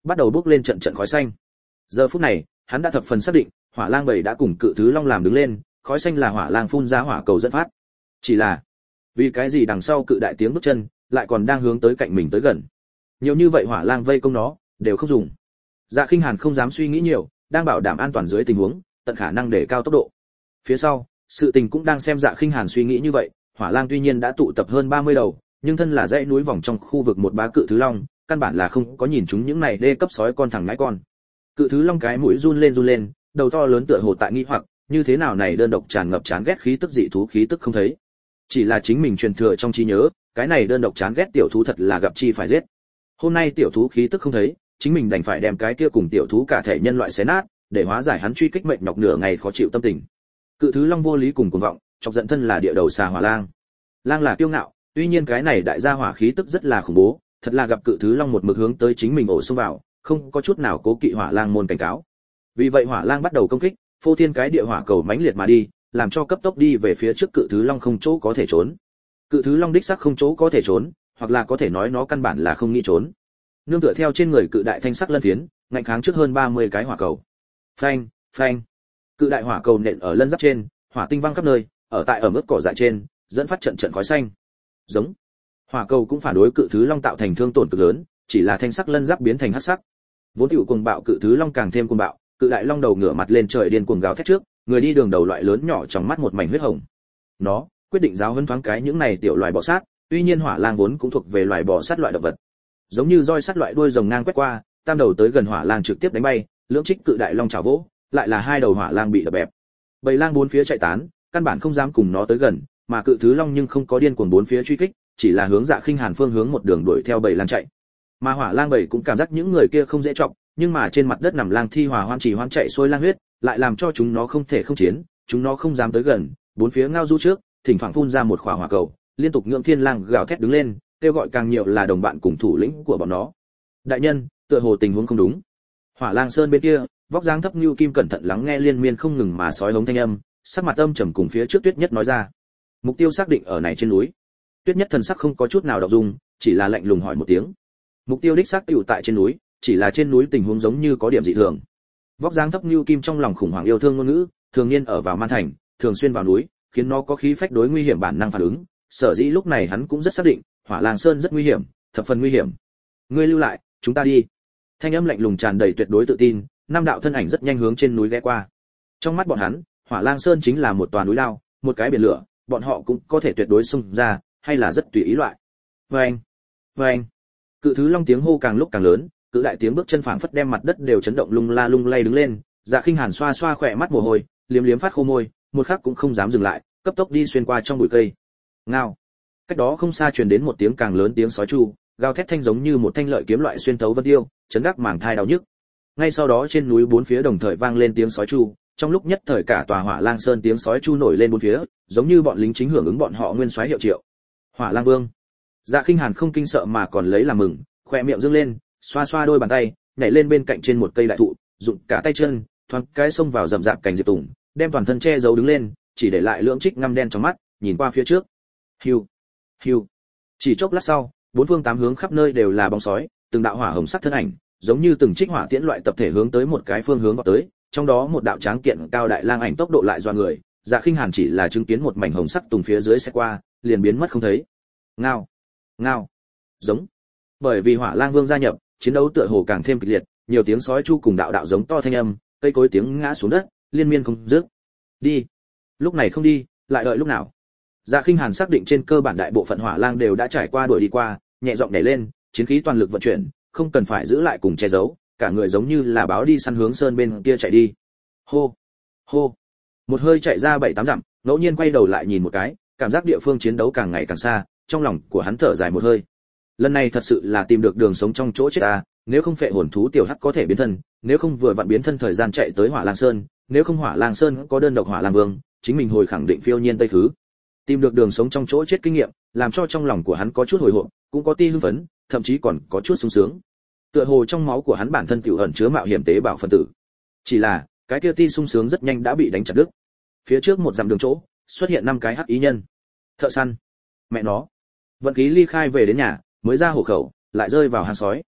bắt đầu bốc lên trận trận khói xanh. Giờ phút này, hắn đã thập phần xác định, hỏa lang bảy đã cùng cự thứ long làm đứng lên, khói xanh là hỏa lang phun ra hỏa cầu dẫn phát. Chỉ là, vì cái gì đằng sau cự đại tiếng bước chân lại còn đang hướng tới cạnh mình tới gần? Nhiều như vậy hỏa lang vây công nó, đều không dùng. Dạ Khinh Hàn không dám suy nghĩ nhiều, đang bảo đảm an toàn dưới tình huống, tận khả năng để cao tốc độ. Phía sau, sự tình cũng đang xem Dạ Khinh Hàn suy nghĩ như vậy, hỏa lang tuy nhiên đã tụ tập hơn ba mươi đầu, nhưng thân là dãy núi vòng trong khu vực một bá cự thứ long, căn bản là không có nhìn chúng những này đê cấp sói con thằng ngãi con. Cự thứ long cái mũi run lên run lên, đầu to lớn tựa hồ tại nghi hoặc, như thế nào này đơn độc tràn ngập chán ghét khí tức dị thú khí tức không thấy. Chỉ là chính mình truyền thừa trong trí nhớ, cái này đơn độc chán ghét tiểu thú thật là gặp chi phải giết. Hôm nay tiểu thú khí tức không thấy, chính mình đành phải đem cái kia cùng tiểu thú cả thể nhân loại xé nát, để hóa giải hắn truy kích mệnh nhọc nửa ngày khó chịu tâm tình. Cự thứ long vô lý cùng cuồng vọng, chọc giận thân là địa đầu xà hỏa lang. Lang là kiêu ngạo, tuy nhiên cái này đại gia hỏa khí tức rất là khủng bố, thật là gặp cự thứ long một mực hướng tới chính mình ổ xông vào, không có chút nào cố kỵ hỏa lang môn cảnh cáo. Vì vậy hỏa lang bắt đầu công kích, phô thiên cái địa hỏa cầu mãnh liệt mà đi, làm cho cấp tốc đi về phía trước cự thứ long không chỗ có thể trốn. Cự thứ long đích xác không chỗ có thể trốn, hoặc là có thể nói nó căn bản là không nghĩ trốn. Nương tựa theo trên người cự đại thanh sắc lân phiến, ngạnh kháng trước hơn ba mươi cái hỏa cầu. Phanh, phanh. Cự đại hỏa cầu nện ở lân giáp trên, hỏa tinh văng khắp nơi, ở tại ở mức cỏ dại trên, dẫn phát trận trận khói xanh. Giống. Hỏa cầu cũng phản đối cự thứ long tạo thành thương tổn cực lớn, chỉ là thanh sắc lân giáp biến thành hắc sắc. Vốn hữu cuồng bạo cự thứ long càng thêm cuồng bạo, cự đại long đầu ngửa mặt lên trời điên cuồng gào thét trước, người đi đường đầu loại lớn nhỏ trong mắt một mảnh huyết hồng. Nó quyết định giáo huấn thoáng cái những này tiểu loài bọ sát, tuy nhiên hỏa lang vốn cũng thuộc về loài bọ sát loại động vật. Giống như roi sắt loại đuôi rồng ngang quét qua, tam đầu tới gần hỏa lang trực tiếp đánh bay, lưỡng trích cự đại long chảo vỗ, lại là hai đầu hỏa lang bị đập bẹp. Bầy lang bốn phía chạy tán, căn bản không dám cùng nó tới gần, mà cự thứ long nhưng không có điên cuồng bốn phía truy kích, chỉ là hướng Dạ Khinh Hàn phương hướng một đường đuổi theo bầy lang chạy. Mà hỏa lang bầy cũng cảm giác những người kia không dễ trọng, nhưng mà trên mặt đất nằm lang thi hỏa hoan chỉ hoan chạy xuôi lang huyết, lại làm cho chúng nó không thể không chiến, chúng nó không dám tới gần, bốn phía ngao du trước, thỉnh thoảng phun ra một quả hỏa cầu, liên tục ngưỡng thiên lang gào thét đứng lên, kêu gọi càng nhiều là đồng bạn cùng thủ lĩnh của bọn nó. Đại nhân, tựa hồ tình huống không đúng. Hỏa lang sơn bên kia, vóc dáng thấp như kim cẩn thận lắng nghe liên miên không ngừng mà sói hống thanh âm, sắc mặt âm trầm cùng phía trước Tuyết Nhất nói ra. Mục tiêu xác định ở này trên núi. Tuyết Nhất thần sắc không có chút nào động dung, chỉ là lạnh lùng hỏi một tiếng. Mục tiêu đích xác tiểu tại trên núi, chỉ là trên núi tình huống giống như có điểm dị thường. Vóc dáng thấp như kim trong lòng khủng hoảng yêu thương ngôn ngữ, thường niên ở vào man thành, thường xuyên vào núi, khiến nó có khí phách đối nguy hiểm bản năng phản ứng. Sở dĩ lúc này hắn cũng rất xác định, Hỏa Lang Sơn rất nguy hiểm, thập phần nguy hiểm. Ngươi lưu lại, chúng ta đi. Thanh âm lạnh lùng tràn đầy tuyệt đối tự tin, năm đạo thân ảnh rất nhanh hướng trên núi ghé qua. Trong mắt bọn hắn, Hỏa Lang Sơn chính là một tòa núi lao, một cái biển lửa, bọn họ cũng có thể tuyệt đối xông ra, hay là rất tùy ý loại. Vâng, vâng. Cự thứ long tiếng hô càng lúc càng lớn, cự đại tiếng bước chân phảng phất đem mặt đất đều chấn động lung la lung lay đứng lên. Dạ Khinh Hàn xoa xoa khỏe mắt mồ hôi, liếm liếm phát khô môi, một khắc cũng không dám dừng lại, cấp tốc đi xuyên qua trong bụi cây. Ngao. Cách đó không xa truyền đến một tiếng càng lớn tiếng sói chu, gào thét thanh giống như một thanh lợi kiếm loại xuyên thấu vân tiêu, chấn đắc màng thai đau nhức. Ngay sau đó trên núi bốn phía đồng thời vang lên tiếng sói chu, trong lúc nhất thời cả tòa Hỏa Lang Sơn tiếng sói chu nổi lên bốn phía, giống như bọn lính chính hưởng ứng bọn họ nguyên soái hiệu triệu. Hỏa Lang Vương. Dạ Khinh Hàn không kinh sợ mà còn lấy làm mừng, khóe miệng dương lên, xoa xoa đôi bàn tay, nhảy lên bên cạnh trên một cây đại thụ, dụng cả tay chân, thoáng cái xông vào rậm rạp cành diệp tùng, đem toàn thân che giấu đứng lên, chỉ để lại lưỡng trích ngăm đen trong mắt, nhìn qua phía trước. Hiu, hiu. Chỉ chốc lát sau, bốn phương tám hướng khắp nơi đều là bóng sói, từng đạo hỏa hồng sắc thân ảnh, giống như từng trích hỏa tiễn loại tập thể hướng tới một cái phương hướng vào tới, trong đó một đạo tráng kiện cao đại lang ảnh tốc độ lại doa người, Dạ Khinh Hàn chỉ là chứng kiến một mảnh hồng sắc tùng phía dưới sẽ qua, liền biến mất không thấy. Ngao, ngao, giống. Bởi vì Hỏa Lang Vương gia nhập, chiến đấu tựa hồ càng thêm kịch liệt, nhiều tiếng sói chu cùng đạo đạo giống to thanh âm, cây cối tiếng ngã xuống đất, liên miên không dứt. Đi. Lúc này không đi, lại đợi lúc nào? Dạ Khinh Hàn xác định trên cơ bản đại bộ phận hỏa lang đều đã trải qua đuổi đi qua, nhẹ giọng nhảy lên, chiến khí toàn lực vận chuyển, không cần phải giữ lại cùng che giấu, cả người giống như là báo đi săn hướng sơn bên kia chạy đi. Hô, hô. Một hơi chạy ra bảy tám dặm, ngẫu nhiên quay đầu lại nhìn một cái, cảm giác địa phương chiến đấu càng ngày càng xa, trong lòng của hắn thở dài một hơi. Lần này thật sự là tìm được đường sống trong chỗ chết ta, nếu không phệ hồn thú tiểu hắc có thể biến thân, nếu không vừa vặn biến thân thời gian chạy tới Hỏa Lang Sơn, nếu không Hỏa Lang Sơn có đơn độc Hỏa Lang Vương, chính mình hồi khẳng định phiêu nhiên tây khứ. Tìm được đường sống trong chỗ chết kinh nghiệm, làm cho trong lòng của hắn có chút hồi hộp, cũng có ti hưng phấn, thậm chí còn có chút sung sướng. Tựa hồ trong máu của hắn bản thân tiểu ẩn chứa mạo hiểm tế bào phân tử. Chỉ là, cái kia ti sung sướng rất nhanh đã bị đánh chặt đứt. Phía trước một dặm đường chỗ, xuất hiện năm cái hắc ý nhân. Thợ săn. Mẹ nó. Vận khí ly khai về đến nhà, mới ra hộ khẩu, lại rơi vào hang sói.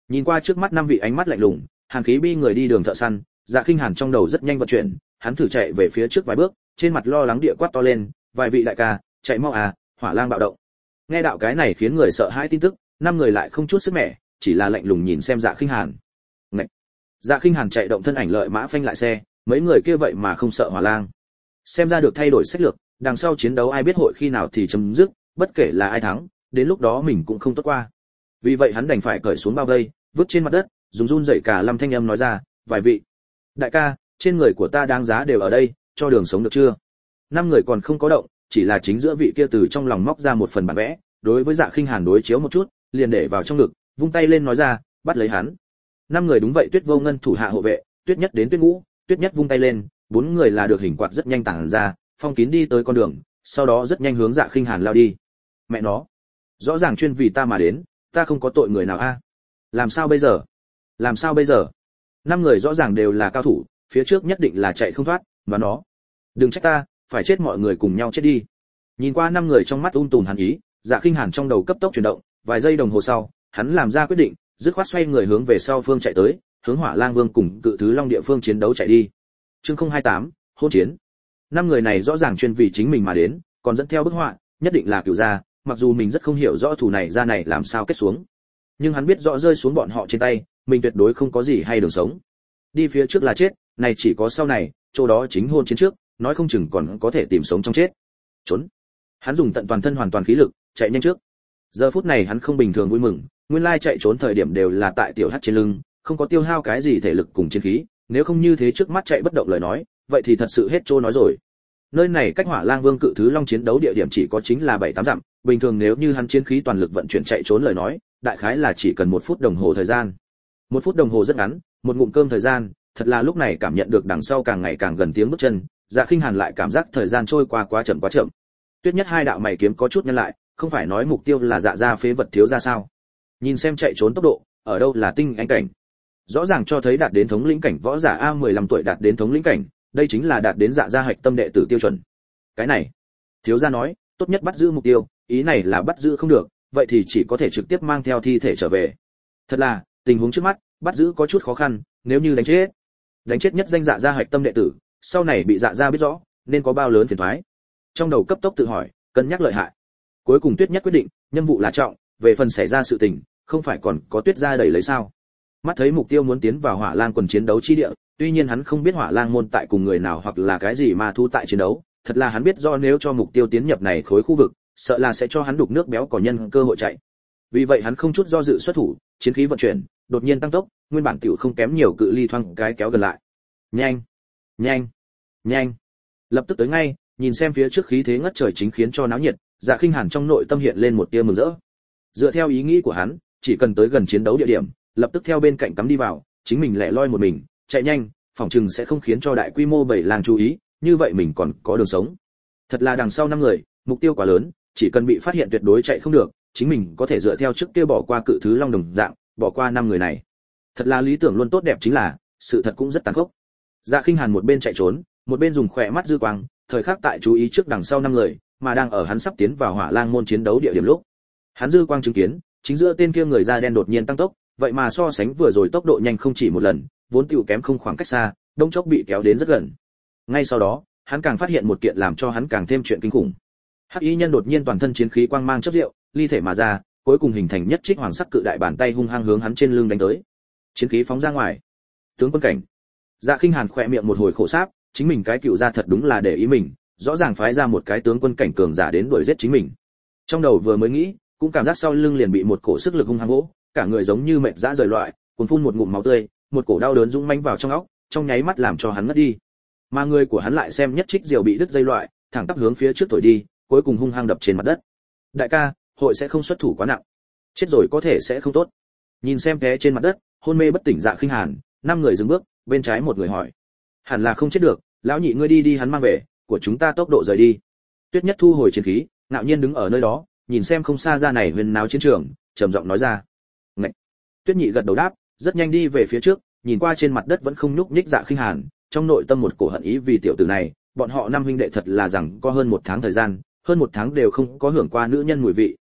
Nhìn qua trước mắt năm vị ánh mắt lạnh lùng, hàn khí bi người đi đường thợ săn, Dạ Khinh Hàn trong đầu rất nhanh vận chuyển, hắn thử chạy về phía trước vài bước, trên mặt lo lắng địa quát to lên, vài vị đại ca, chạy mau à, hỏa lang bạo động. Nghe đạo cái này khiến người sợ hãi tin tức, năm người lại không chút sức mẻ, chỉ là lạnh lùng nhìn xem Dạ Khinh Hàn. Ngậy. Dạ Khinh Hàn chạy động thân ảnh lợi mã phanh lại xe, mấy người kia vậy mà không sợ hỏa lang. Xem ra được thay đổi sách lược, đằng sau chiến đấu ai biết hội khi nào thì chấm dứt, bất kể là ai thắng, đến lúc đó mình cũng không tốt qua. Vì vậy hắn đành phải cởi xuống bao vây, vứt trên mặt đất, dùng run rẩy cả lâm thanh âm nói ra, vài vị đại ca, trên người của ta đáng giá đều ở đây, cho đường sống được chưa? Năm người còn không có động, chỉ là chính giữa vị kia từ trong lòng móc ra một phần bản vẽ, đối với Dạ Khinh Hàn đối chiếu một chút, liền để vào trong ngực, vung tay lên nói ra, bắt lấy hắn. Năm người đúng vậy, Tuyết Vô Ngân thủ hạ hộ vệ, Tuyết Nhất đến Tuyết Ngũ, Tuyết Nhất vung tay lên, bốn người là được hình quạt rất nhanh tản ra, phong kín đi tới con đường, sau đó rất nhanh hướng Dạ Khinh Hàn lao đi. Mẹ nó, rõ ràng chuyên vì ta mà đến, ta không có tội người nào a. Làm sao bây giờ? Làm sao bây giờ? Năm người rõ ràng đều là cao thủ, phía trước nhất định là chạy không thoát, và nó, đừng trách ta, phải chết mọi người cùng nhau chết đi. Nhìn qua năm người trong mắt um tùm hàn ý, Dạ Khinh Hàn trong đầu cấp tốc chuyển động, vài giây đồng hồ sau, hắn làm ra quyết định, dứt khoát xoay người hướng về sau phương chạy tới, hướng Hỏa Lang Vương cùng Cự Thứ Long địa phương chiến đấu chạy đi. Chương không hai tám, hôn chiến. Năm người này rõ ràng chuyên vì chính mình mà đến, còn dẫn theo bức họa, nhất định là cửu gia, mặc dù mình rất không hiểu rõ thủ này ra này làm sao kết xuống, nhưng hắn biết rõ rơi xuống bọn họ trên tay, mình tuyệt đối không có gì hay đường sống. Đi phía trước là chết, này chỉ có sau này, chỗ đó chính hôn chiến trước, nói không chừng còn có thể tìm sống trong chết. Trốn. Hắn dùng tận toàn thân hoàn toàn khí lực, chạy nhanh trước. Giờ phút này hắn không bình thường vui mừng, nguyên lai chạy trốn thời điểm đều là tại tiểu hắc trên lưng, không có tiêu hao cái gì thể lực cùng chiến khí, nếu không như thế trước mắt chạy bất động lời nói, vậy thì thật sự hết trôi nói rồi. Nơi này cách Hỏa Lang Vương Cự Thứ Long chiến đấu địa điểm chỉ có chính là bảy tám dặm, bình thường nếu như hắn chiến khí toàn lực vận chuyển chạy trốn lời nói, đại khái là chỉ cần một phút đồng hồ thời gian. Một phút đồng hồ rất ngắn, một ngụm cơm thời gian, thật là lúc này cảm nhận được đằng sau càng ngày càng gần tiếng bước chân, Dạ Khinh Hàn lại cảm giác thời gian trôi qua quá chậm quá chậm. Tuyết Nhất hai đạo mày kiếm có chút nhăn lại, không phải nói mục tiêu là Dạ gia phế vật thiếu gia sao? Nhìn xem chạy trốn tốc độ, ở đâu là tinh anh cảnh? Rõ ràng cho thấy đạt đến thống lĩnh cảnh võ giả a mười lăm tuổi đạt đến thống lĩnh cảnh, đây chính là đạt đến Dạ gia hạch tâm đệ tử tiêu chuẩn. Cái này, thiếu gia nói, tốt nhất bắt giữ mục tiêu, ý này là bắt giữ không được, vậy thì chỉ có thể trực tiếp mang theo thi thể trở về. Thật là, tình huống trước mắt, bắt giữ có chút khó khăn, nếu như đánh chết, đánh chết nhất danh Dạ gia hạch tâm đệ tử, sau này bị Dạ gia biết rõ, nên có bao lớn phiền toái. Trong đầu cấp tốc tự hỏi, cân nhắc lợi hại. Cuối cùng Tuyết Nhất quyết định, nhiệm vụ là trọng, về phần xảy ra sự tình, không phải còn có Tuyết gia đẩy lấy sao? Mắt thấy mục tiêu muốn tiến vào Hỏa Lang quần chiến đấu chi địa, tuy nhiên hắn không biết Hỏa Lang môn tại cùng người nào hoặc là cái gì mà thu tại chiến đấu, thật là hắn biết do nếu cho mục tiêu tiến nhập này khối khu vực, sợ là sẽ cho hắn đục nước béo cỏ nhân cơ hội chạy. Vì vậy hắn không chút do dự xuất thủ, chiến khí vận chuyển, đột nhiên tăng tốc, nguyên bản tiểu không kém nhiều cự ly thoáng cái kéo gần lại. Nhanh, nhanh, nhanh. Lập tức tới ngay, nhìn xem phía trước khí thế ngất trời chính khiến cho náo nhiệt, Dạ Khinh Hàn trong nội tâm hiện lên một tia mừng rỡ. Dựa theo ý nghĩ của hắn, chỉ cần tới gần chiến đấu địa điểm, lập tức theo bên cạnh cắm đi vào, chính mình lẻ loi một mình, chạy nhanh, phòng trừng sẽ không khiến cho đại quy mô bảy làng chú ý, như vậy mình còn có đường sống. Thật là đằng sau năm người, mục tiêu quá lớn, chỉ cần bị phát hiện tuyệt đối chạy không được, chính mình có thể dựa theo trước kia bỏ qua Cự Thứ Long đồng dạng, bỏ qua năm người này. Thật là lý tưởng luôn tốt đẹp chính là, sự thật cũng rất tàn khốc. Dạ Khinh Hàn một bên chạy trốn, một bên dùng khỏe mắt dư quang, thời khắc tại chú ý trước đằng sau năm người, mà đang ở hắn sắp tiến vào Hỏa Lang môn chiến đấu địa điểm lúc. Hắn dư quang chứng kiến, chính giữa tên kia người da đen đột nhiên tăng tốc, vậy mà so sánh vừa rồi tốc độ nhanh không chỉ một lần, vốn tiểu kém không khoảng cách xa, đông chốc bị kéo đến rất gần. Ngay sau đó, hắn càng phát hiện một kiện làm cho hắn càng thêm chuyện kinh khủng. Hắc Y nhân đột nhiên toàn thân chiến khí quang mang chớp rượu, ly thể mà ra, cuối cùng hình thành nhất trích hoàng sắc cự đại bàn tay hung hăng hướng hắn trên lưng đánh tới. Chiến khí phóng ra ngoài. Tướng quân cảnh. Dạ Khinh Hàn khẽ miệng một hồi khổ sáp, chính mình cái cựu gia thật đúng là để ý mình, rõ ràng phái ra một cái tướng quân cảnh cường giả đến đuổi giết chính mình. Trong đầu vừa mới nghĩ, cũng cảm giác sau lưng liền bị một cổ sức lực hung hăng vỗ, cả người giống như mệt dã rời loại, cuồn phun một ngụm máu tươi, một cổ đau đớn dũng mãnh vào trong óc, trong nháy mắt làm cho hắn ngất đi. Mà người của hắn lại xem nhất trích diều bị đứt dây loại, thẳng tắp hướng phía trước thổi đi, cuối cùng hung hăng đập trên mặt đất. Đại ca, hội sẽ không xuất thủ quá nặng, chết rồi có thể sẽ không tốt. Nhìn xem té trên mặt đất, hôn mê bất tỉnh Dạ Khinh Hàn, năm người dừng bước, bên trái một người hỏi: hẳn là không chết được, lão nhị ngươi đi đi hắn mang về, của chúng ta tốc độ rời đi. Tuyết Nhất thu hồi chiến khí, ngạo nhiên đứng ở nơi đó, nhìn xem không xa ra này huyền náo chiến trường, trầm giọng nói ra: Ngậy. Tuyết Nhị gật đầu đáp, rất nhanh đi về phía trước, nhìn qua trên mặt đất vẫn không nhúc nhích Dạ Khinh Hàn, trong nội tâm một cổ hận ý vì tiểu tử này, bọn họ năm huynh đệ thật là rằng có hơn một tháng thời gian, hơn một tháng đều không có hưởng qua nữ nhân mùi vị,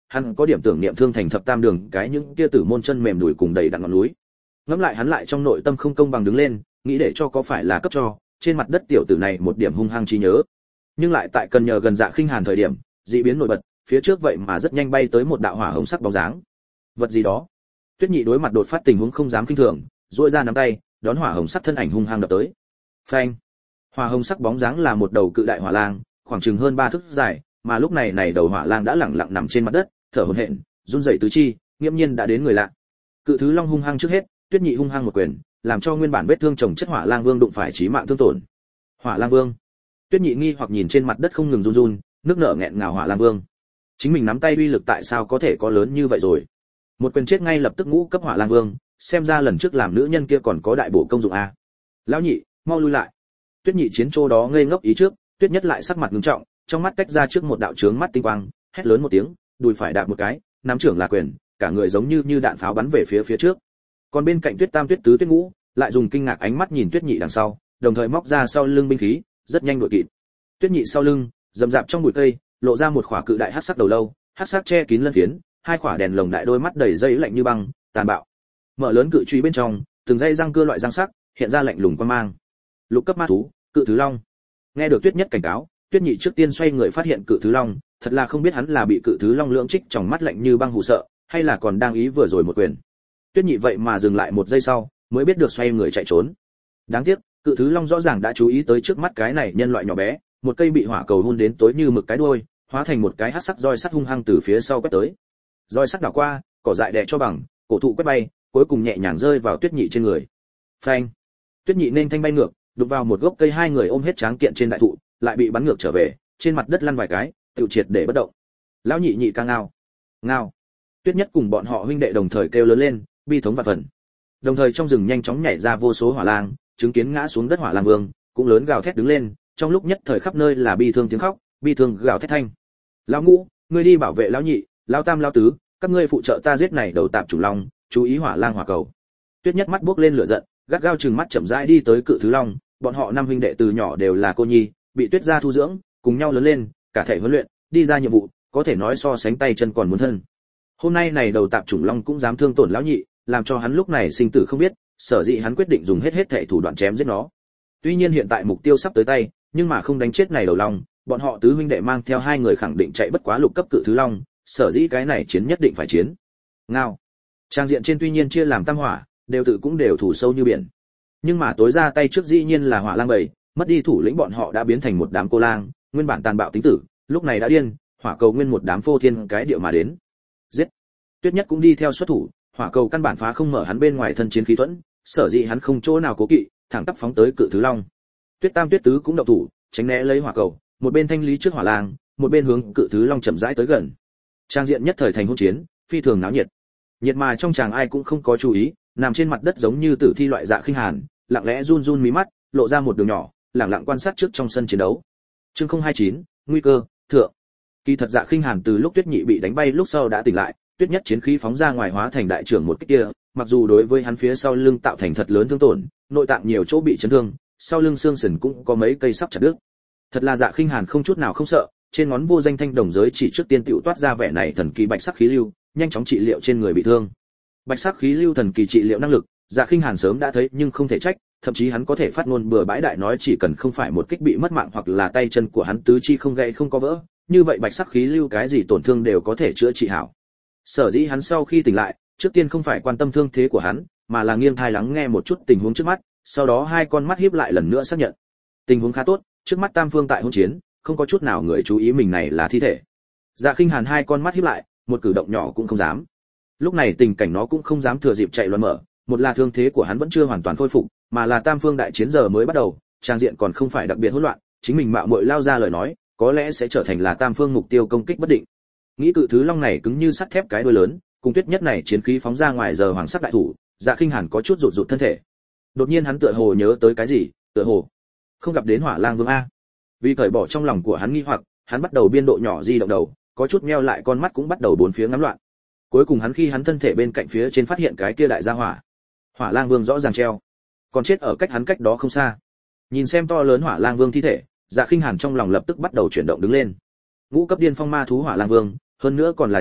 hắn có điểm tưởng niệm Thương Thành thập tam đường cái những kia tử môn chân mềm đùi cùng đầy đặn ngọn núi. Ngẫm lại hắn lại trong nội tâm không công bằng đứng lên, nghĩ để cho có phải là cấp cho, trên mặt đất tiểu tử này một điểm hung hăng trí nhớ. Nhưng lại tại cần nhờ gần Dạ Khinh Hàn thời điểm, dị biến nổi bật, phía trước vậy mà rất nhanh bay tới một đạo hỏa hồng sắc bóng dáng. Vật gì đó? Tuyết Nhị đối mặt đột phát tình huống không dám kinh thường, duỗi ra nắm tay, đón hỏa hồng sắc thân ảnh hung hăng đập tới. Phanh! Hỏa hồng sắc bóng dáng là một đầu cự đại hỏa lang, khoảng chừng hơn ba thước dài, mà lúc này này đầu hỏa lang đã lẳng lặng nằm trên mặt đất, thở hổn hển, run rẩy tứ chi, nghiêm nhiên đã đến người lạ. Cự thứ long hung hăng trước hết, Tuyết Nhị hung hăng một quyền, làm cho nguyên bản vết thương chồng chất hỏa lang vương đụng phải chí mạng thương tổn. Hỏa lang vương! Tuyết Nhị nghi hoặc nhìn trên mặt đất không ngừng run run, nước nở nghẹn ngào hỏa lang vương. Chính mình nắm tay uy lực tại sao có thể có lớn như vậy rồi? Một quyền chết ngay lập tức ngũ cấp hỏa lang vương, xem ra lần trước làm nữ nhân kia còn có đại bổ công dụng a. Lão nhị, mau lui lại. Tuyết Nhị chiến chỗ đó ngây ngốc ý trước, Tuyết Nhất lại sắc mặt nghiêm trọng, trong mắt tách ra trước một đạo chướng mắt tinh quang, hét lớn một tiếng, đùi phải đạp một cái, nắm trưởng là quyền, cả người giống như như đạn pháo bắn về phía phía trước. Còn bên cạnh Tuyết Tam, Tuyết Tứ, Tuyết Ngũ lại dùng kinh ngạc ánh mắt nhìn Tuyết Nhị đằng sau, đồng thời móc ra sau lưng binh khí, rất nhanh đuổi kịp. Tuyết Nhị sau lưng, rậm rạp trong bụi cây, lộ ra một khỏa cự đại hắc sắc đầu lâu, hắc sắc che kín lân phiến, hai khỏa đèn lồng đại đôi mắt đầy dây lạnh như băng, tàn bạo. Mở lớn cự truy bên trong, từng dây răng cưa loại răng sắc, hiện ra lạnh lùng quang mang. Lục cấp ma thú, cự thứ long. Nghe được Tuyết Nhất cảnh cáo, Tuyết Nhị trước tiên xoay người phát hiện cự thứ long, thật là không biết hắn là bị cự thứ long lưỡng trích trong mắt lạnh như băng hù sợ, hay là còn đang ý vừa rồi một quyền. Tuyết Nhị vậy mà dừng lại một giây sau, mới biết được xoay người chạy trốn. Đáng tiếc, cự thứ long rõ ràng đã chú ý tới trước mắt cái này nhân loại nhỏ bé, một cây bị hỏa cầu hun đến tối như mực cái đuôi, hóa thành một cái hắc sắc roi sắt hung hăng từ phía sau quét tới. Roi sắt đảo qua, cỏ dại đè cho bằng, cổ thụ quét bay, cuối cùng nhẹ nhàng rơi vào Tuyết Nhị trên người. Phanh! Tuyết Nhị nên thanh bay ngược, đụng vào một gốc cây, hai người ôm hết tráng kiện trên đại thụ, lại bị bắn ngược trở về, trên mặt đất lăn vài cái, tự triệt để bất động. Lão nhị nhị ca ngao, ngao. Tuyết Nhất cùng bọn họ huynh đệ đồng thời kêu lớn lên, bi thống và phần. Đồng thời trong rừng nhanh chóng nhảy ra vô số hỏa lang, chứng kiến ngã xuống đất hỏa lang vương, cũng lớn gào thét đứng lên, trong lúc nhất thời khắp nơi là bi thương tiếng khóc, bi thương gào thét thanh. Lão Ngũ, ngươi đi bảo vệ lão nhị, lão Tam, lão Tứ, các ngươi phụ trợ ta giết này đầu tạp chủ long, chú ý hỏa lang hỏa cầu. Tuyết Nhất mắt buốc lên lửa giận, gắt gao trừng mắt chậm rãi đi tới cự thứ long, bọn họ năm huynh đệ từ nhỏ đều là cô nhi, bị Tuyết gia thu dưỡng, cùng nhau lớn lên, cả thể huấn luyện, đi ra nhiệm vụ, có thể nói so sánh tay chân còn muốn thân. Hôm nay này đầu tạp chủng long cũng dám thương tổn lão nhị, làm cho hắn lúc này sinh tử không biết, sở dĩ hắn quyết định dùng hết hết thảy thủ đoạn chém giết nó. Tuy nhiên hiện tại mục tiêu sắp tới tay, nhưng mà không đánh chết này đầu long, bọn họ tứ huynh đệ mang theo hai người khẳng định chạy bất quá lục cấp cự thứ long, sở dĩ cái này chiến nhất định phải chiến. Ngao. Trang diện trên tuy nhiên chia làm tam hỏa, đều tự cũng đều thủ sâu như biển. Nhưng mà tối ra tay trước dĩ nhiên là hỏa lang bầy, mất đi thủ lĩnh bọn họ đã biến thành một đám cô lang, nguyên bản tàn bạo tính tử, lúc này đã điên, hỏa cầu nguyên một đám phô thiên cái địa mà đến. Giết. Tuyết Nhất cũng đi theo xuất thủ, hỏa cầu căn bản phá không mở hắn bên ngoài thân chiến khí thuẫn, sở dĩ hắn không chỗ nào cố kỵ, thẳng tắp phóng tới cự thứ long. Tuyết Tam, Tuyết Tứ cũng động thủ, tránh né lấy hỏa cầu, một bên thanh lý trước hỏa lang, một bên hướng cự thứ long chậm rãi tới gần. Trang diện nhất thời thành hỗn chiến, phi thường náo nhiệt. Nhiệt mà trong chàng ai cũng không có chú ý, nằm trên mặt đất giống như tử thi loại Dạ Khinh Hàn, lặng lẽ run run mí mắt, lộ ra một đường nhỏ, lặng lặng quan sát trước trong sân chiến đấu. Chương không hai chín, nguy cơ, thượng. Kỳ thật Dạ Khinh Hàn từ lúc Tuyết Nhị bị đánh bay lúc sau đã tỉnh lại, Tuyết Nhất chiến khí phóng ra ngoài hóa thành đại trưởng một kích kia, mặc dù đối với hắn phía sau lưng tạo thành thật lớn thương tổn, nội tạng nhiều chỗ bị chấn thương, sau lưng xương sườn cũng có mấy cây sắp chặt đứt. Thật là Dạ Khinh Hàn không chút nào không sợ, trên ngón vô danh thanh đồng giới chỉ trước tiên tiểu toát ra vẻ này thần kỳ bạch sắc khí lưu, nhanh chóng trị liệu trên người bị thương. Bạch sắc khí lưu thần kỳ trị liệu năng lực, Dạ Khinh Hàn sớm đã thấy nhưng không thể trách, thậm chí hắn có thể phát ngôn bừa bãi đại nói chỉ cần không phải một kích bị mất mạng hoặc là tay chân của hắn tứ chi không gãy không có vỡ, như vậy bạch sắc khí lưu cái gì tổn thương đều có thể chữa trị hảo. Sở dĩ hắn sau khi tỉnh lại, trước tiên không phải quan tâm thương thế của hắn, mà là nghiêng tai lắng nghe một chút tình huống trước mắt, sau đó hai con mắt híp lại lần nữa xác nhận. Tình huống khá tốt, trước mắt tam phương tại hỗn chiến, không có chút nào người chú ý mình này là thi thể. Dạ Khinh Hàn hai con mắt híp lại, một cử động nhỏ cũng không dám. Lúc này tình cảnh nó cũng không dám thừa dịp chạy loạn mở, một là thương thế của hắn vẫn chưa hoàn toàn khôi phục, mà là tam phương đại chiến giờ mới bắt đầu, trang diện còn không phải đặc biệt hỗn loạn, chính mình mạo muội lao ra lời nói, có lẽ sẽ trở thành là tam phương mục tiêu công kích bất định. Nghĩ cự thứ long này cứng như sắt thép cái đuôi lớn, cùng Tuyết Nhất này chiến khí phóng ra ngoài giờ hoàng sắc đại thủ, Dạ Khinh Hàn có chút rụt rụt thân thể. Đột nhiên hắn tựa hồ nhớ tới cái gì, tựa hồ không gặp đến Hỏa Lang Vương a. Vì cởi bỏ trong lòng của hắn nghi hoặc, hắn bắt đầu biên độ nhỏ di động đầu, có chút meo lại con mắt cũng bắt đầu bốn phía ngắm loạn. Cuối cùng hắn khi hắn thân thể bên cạnh phía trên phát hiện cái kia đại gia hỏa. Hỏa Lang Vương rõ ràng treo, còn chết ở cách hắn cách đó không xa. Nhìn xem to lớn Hỏa Lang Vương thi thể, Dạ Khinh Hàn trong lòng lập tức bắt đầu chuyển động đứng lên. Ngũ cấp điên phong ma thú Hỏa Lang Vương, hơn nữa còn là chết,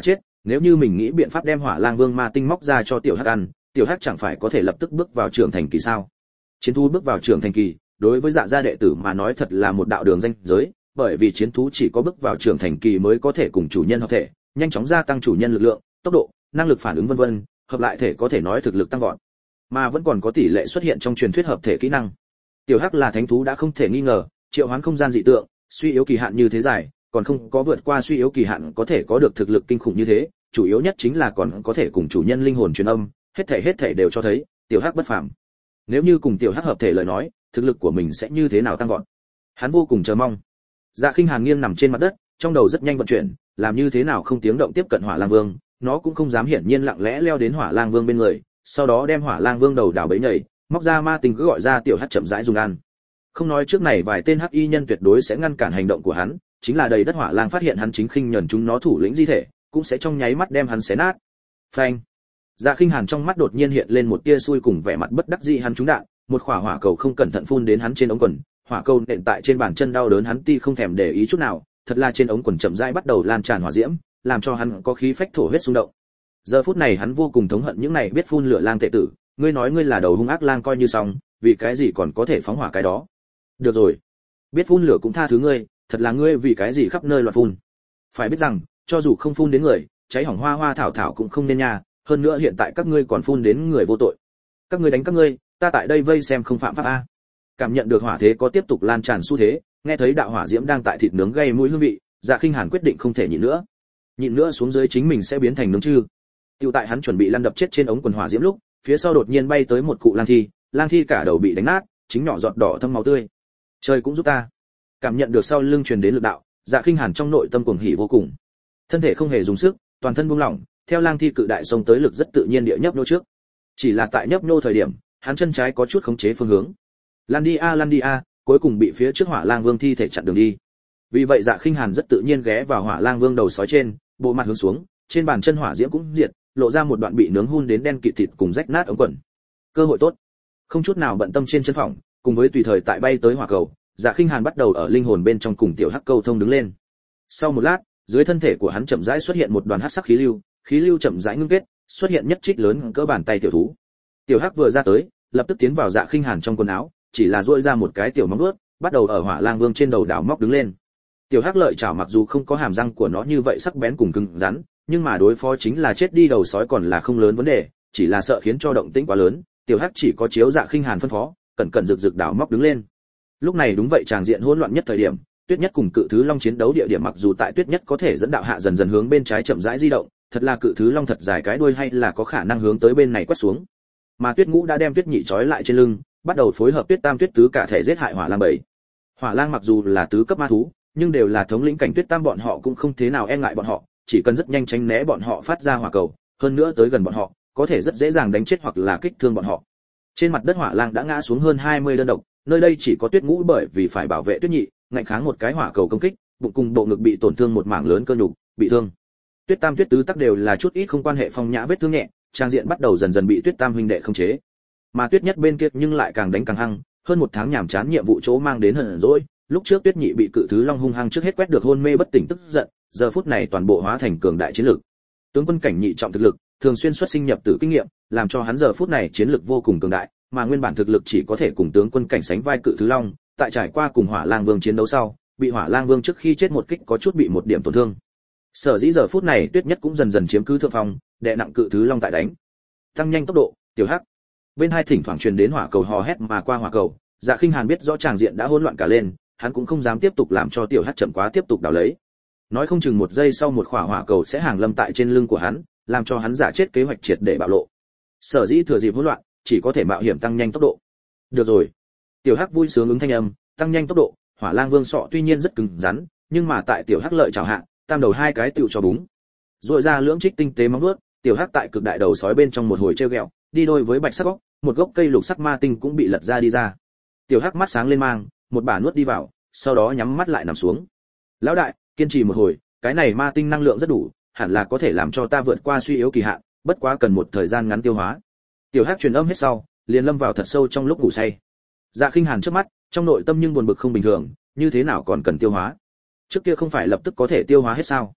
nếu như mình nghĩ biện pháp đem Hỏa Lang Vương ma tinh móc ra cho tiểu hắc ăn, tiểu hắc chẳng phải có thể lập tức bước vào trưởng thành kỳ sao? Chiến thú bước vào trưởng thành kỳ, đối với Dạ gia đệ tử mà nói thật là một đạo đường ranh giới, bởi vì chiến thú chỉ có bước vào trưởng thành kỳ mới có thể cùng chủ nhân hợp thể, nhanh chóng gia tăng chủ nhân lực lượng, tốc độ, năng lực phản ứng vân vân, hợp lại thể có thể nói thực lực tăng vọt. Mà vẫn còn có tỷ lệ xuất hiện trong truyền thuyết hợp thể kỹ năng. Tiểu hắc là thánh thú đã không thể nghi ngờ, triệu hoán không gian dị tượng, suy yếu kỳ hạn như thế dài, còn không có vượt qua suy yếu kỳ hạn có thể có được thực lực kinh khủng như thế, chủ yếu nhất chính là còn có thể cùng chủ nhân linh hồn truyền âm, hết thể hết thể đều cho thấy, tiểu hắc bất phàm. Nếu như cùng tiểu hắc hợp thể lời nói, thực lực của mình sẽ như thế nào tăng vọt. Hắn vô cùng chờ mong. Dạ Khinh Hàn nghiêng nằm trên mặt đất, trong đầu rất nhanh vận chuyển, làm như thế nào không tiếng động tiếp cận Hỏa Lang Vương, nó cũng không dám hiển nhiên lặng lẽ leo đến Hỏa Lang Vương bên người, sau đó đem Hỏa Lang Vương đầu đảo bẫy nhảy, móc ra ma tinh cứ gọi ra tiểu hắc chậm rãi dùng ăn. Không nói trước này vài tên hắc y nhân tuyệt đối sẽ ngăn cản hành động của hắn, chính là đầy đất Hỏa Lang phát hiện hắn chính khinh nhẫn chúng nó thủ lĩnh di thể, cũng sẽ trong nháy mắt đem hắn xé nát. Phanh. Dạ Khinh Hàn trong mắt đột nhiên hiện lên một tia xui cùng vẻ mặt bất đắc dĩ hắn trúng đạn, một quả hỏa cầu không cẩn thận phun đến hắn trên ống quần, hỏa cầu nện tại trên bàn chân đau đớn hắn ti không thèm để ý chút nào, thật là trên ống quần chậm rãi bắt đầu lan tràn hỏa diễm, làm cho hắn có khí phách thổ huyết xung động. Giờ phút này hắn vô cùng thống hận những này biết phun lửa lang tệ tử, ngươi nói ngươi là đầu hung ác lang coi như xong, vì cái gì còn có thể phóng hỏa cái đó? Được rồi, biết phun lửa cũng tha thứ ngươi, thật là ngươi vì cái gì khắp nơi loạn phun. Phải biết rằng, cho dù không phun đến người, cháy hỏng hoa hoa thảo thảo cũng không nên nha, hơn nữa hiện tại các ngươi còn phun đến người vô tội. Các ngươi đánh các ngươi, ta tại đây vây xem không phạm pháp a. Cảm nhận được hỏa thế có tiếp tục lan tràn xu thế, nghe thấy đạo hỏa diễm đang tại thịt nướng gây mũi hương vị, Dạ Khinh Hàn quyết định không thể nhịn nữa. Nhịn nữa xuống dưới chính mình sẽ biến thành nướng chư. Tiêu tại hắn chuẩn bị lăn đập chết trên ống quần hỏa diễm lúc, phía sau đột nhiên bay tới một cụ lang thi, lang thi cả đầu bị đánh nát, chính nhỏ giọt đỏ thâm máu tươi. Trời cũng giúp ta. Cảm nhận được sau lưng truyền đến lực đạo, Dạ Khinh Hàn trong nội tâm cuồng hỉ vô cùng. Thân thể không hề dùng sức, toàn thân buông lỏng, theo lang thi cự đại xông tới lực rất tự nhiên địa nhấp nhô trước. Chỉ là tại nhấp nhô thời điểm, hắn chân trái có chút khống chế phương hướng. Lan đi a lan đi a, cuối cùng bị phía trước Hỏa Lang Vương thi thể chặn đường đi. Vì vậy Dạ Khinh Hàn rất tự nhiên ghé vào Hỏa Lang Vương đầu sói trên, bộ mặt hướng xuống, trên bàn chân hỏa diễm cũng diệt, lộ ra một đoạn bị nướng hun đến đen kịt thịt cùng rách nát ống quần. Cơ hội tốt. Không chút nào bận tâm trên chân phòng, cùng với tùy thời tại bay tới hỏa cầu, Dạ Khinh Hàn bắt đầu ở linh hồn bên trong cùng tiểu hắc câu thông đứng lên. Sau một lát, dưới thân thể của hắn chậm rãi xuất hiện một đoàn hắc sắc khí lưu, khí lưu chậm rãi ngưng kết, xuất hiện nhất trích lớn cỡ bàn tay tiểu thú. Tiểu hắc vừa ra tới, lập tức tiến vào Dạ Khinh Hàn trong quần áo, chỉ là duỗi ra một cái tiểu móng vuốt, bắt đầu ở Hỏa Lang Vương trên đầu đào móc đứng lên. Tiểu hắc lợi chảo mặc dù không có hàm răng của nó như vậy sắc bén cùng cứng rắn, nhưng mà đối phó chính là chết đi đầu sói còn là không lớn vấn đề, chỉ là sợ khiến cho động tĩnh quá lớn, tiểu hắc chỉ có chiếu Dạ Khinh Hàn phân phó, cẩn cẩn rực rực đào móc đứng lên. Lúc này đúng vậy tràng diện hỗn loạn nhất thời điểm, Tuyết Nhất cùng Cự Thứ Long chiến đấu địa điểm mặc dù tại Tuyết Nhất có thể dẫn đạo hạ dần dần hướng bên trái chậm rãi di động, thật là Cự Thứ Long thật dài cái đuôi hay là có khả năng hướng tới bên này quét xuống. Mà Tuyết Ngũ đã đem Tuyết Nhị trói lại trên lưng, bắt đầu phối hợp Tuyết Tam Tuyết Tứ cả thể giết hại Hỏa Lang bảy. Hỏa Lang mặc dù là tứ cấp ma thú, nhưng đều là thống lĩnh cảnh Tuyết Tam bọn họ cũng không thế nào e ngại bọn họ, chỉ cần rất nhanh tránh né bọn họ phát ra hỏa cầu, hơn nữa tới gần bọn họ, có thể rất dễ dàng đánh chết hoặc là kích thương bọn họ. Trên mặt đất Hỏa Lang đã ngã xuống hơn hai mươi đơn độc, nơi đây chỉ có Tuyết Ngũ bởi vì phải bảo vệ Tuyết Nhị, ngạnh kháng một cái hỏa cầu công kích, bụng cùng bộ ngực bị tổn thương một mảng lớn cơ nhục, bị thương. Tuyết Tam Tuyết Tứ tắc đều là chút ít không quan hệ phong nhã vết thương nhẹ, trang diện bắt đầu dần dần bị Tuyết Tam huynh đệ khống chế. Mà Tuyết Nhất bên kia nhưng lại càng đánh càng hăng, hơn một tháng nhàm chán nhiệm vụ chỗ mang đến hận rồi, lúc trước Tuyết Nhị bị Cự Thứ Long hung hăng trước hết quét được hôn mê bất tỉnh tức giận, giờ phút này toàn bộ hóa thành cường đại chiến lực. Tướng quân cảnh nhị trọng thực lực, thường xuyên xuất sinh nhập tử kinh nghiệm, làm cho hắn giờ phút này chiến lực vô cùng cường đại, mà nguyên bản thực lực chỉ có thể cùng tướng quân cảnh sánh vai Cự Thứ Long, tại trải qua cùng Hỏa Lang Vương chiến đấu sau, bị Hỏa Lang Vương trước khi chết một kích có chút bị một điểm tổn thương. Sở dĩ giờ phút này Tuyết Nhất cũng dần dần chiếm cứ thượng phong, đè nặng Cự Thứ Long tại đánh. Tăng nhanh tốc độ, tiểu hắc. Bên hai thỉnh thoảng truyền đến hỏa cầu hò hét mà qua hỏa cầu, Dạ Khinh Hàn biết rõ tràng diện đã hỗn loạn cả lên, hắn cũng không dám tiếp tục làm cho tiểu hắc chậm quá tiếp tục đào lấy. Nói không chừng một giây sau một quả hỏa cầu sẽ hàng lâm tại trên lưng của hắn, làm cho hắn giả chết kế hoạch triệt để bạo lộ. Sở dĩ thừa dịp hỗn loạn, chỉ có thể mạo hiểm tăng nhanh tốc độ. Được rồi. Tiểu hắc vui sướng ứng thanh âm, tăng nhanh tốc độ, Hỏa Lang Vương sọ tuy nhiên rất cứng rắn, nhưng mà tại tiểu hắc lợi chảo hạ, tam đầu hai cái tựu cho búng. Rũa ra lưỡng trích tinh tế móng vuốt, tiểu hắc tại cực đại đầu sói bên trong một hồi trêu ghẹo, đi đôi với bạch sắc góc, một gốc cây lục sắc ma tinh cũng bị lật ra đi ra. Tiểu hắc mắt sáng lên mang, một bả nuốt đi vào, sau đó nhắm mắt lại nằm xuống. Lão đại, kiên trì một hồi, cái này ma tinh năng lượng rất đủ, hẳn là có thể làm cho ta vượt qua suy yếu kỳ hạn, bất quá cần một thời gian ngắn tiêu hóa. Tiểu hắc truyền âm hết sau, liền lâm vào thật sâu trong lúc ngủ say. Dạ Khinh Hàn trước mắt, trong nội tâm nhưng buồn bực không bình thường, như thế nào còn cần tiêu hóa? Trước kia không phải lập tức có thể tiêu hóa hết sao?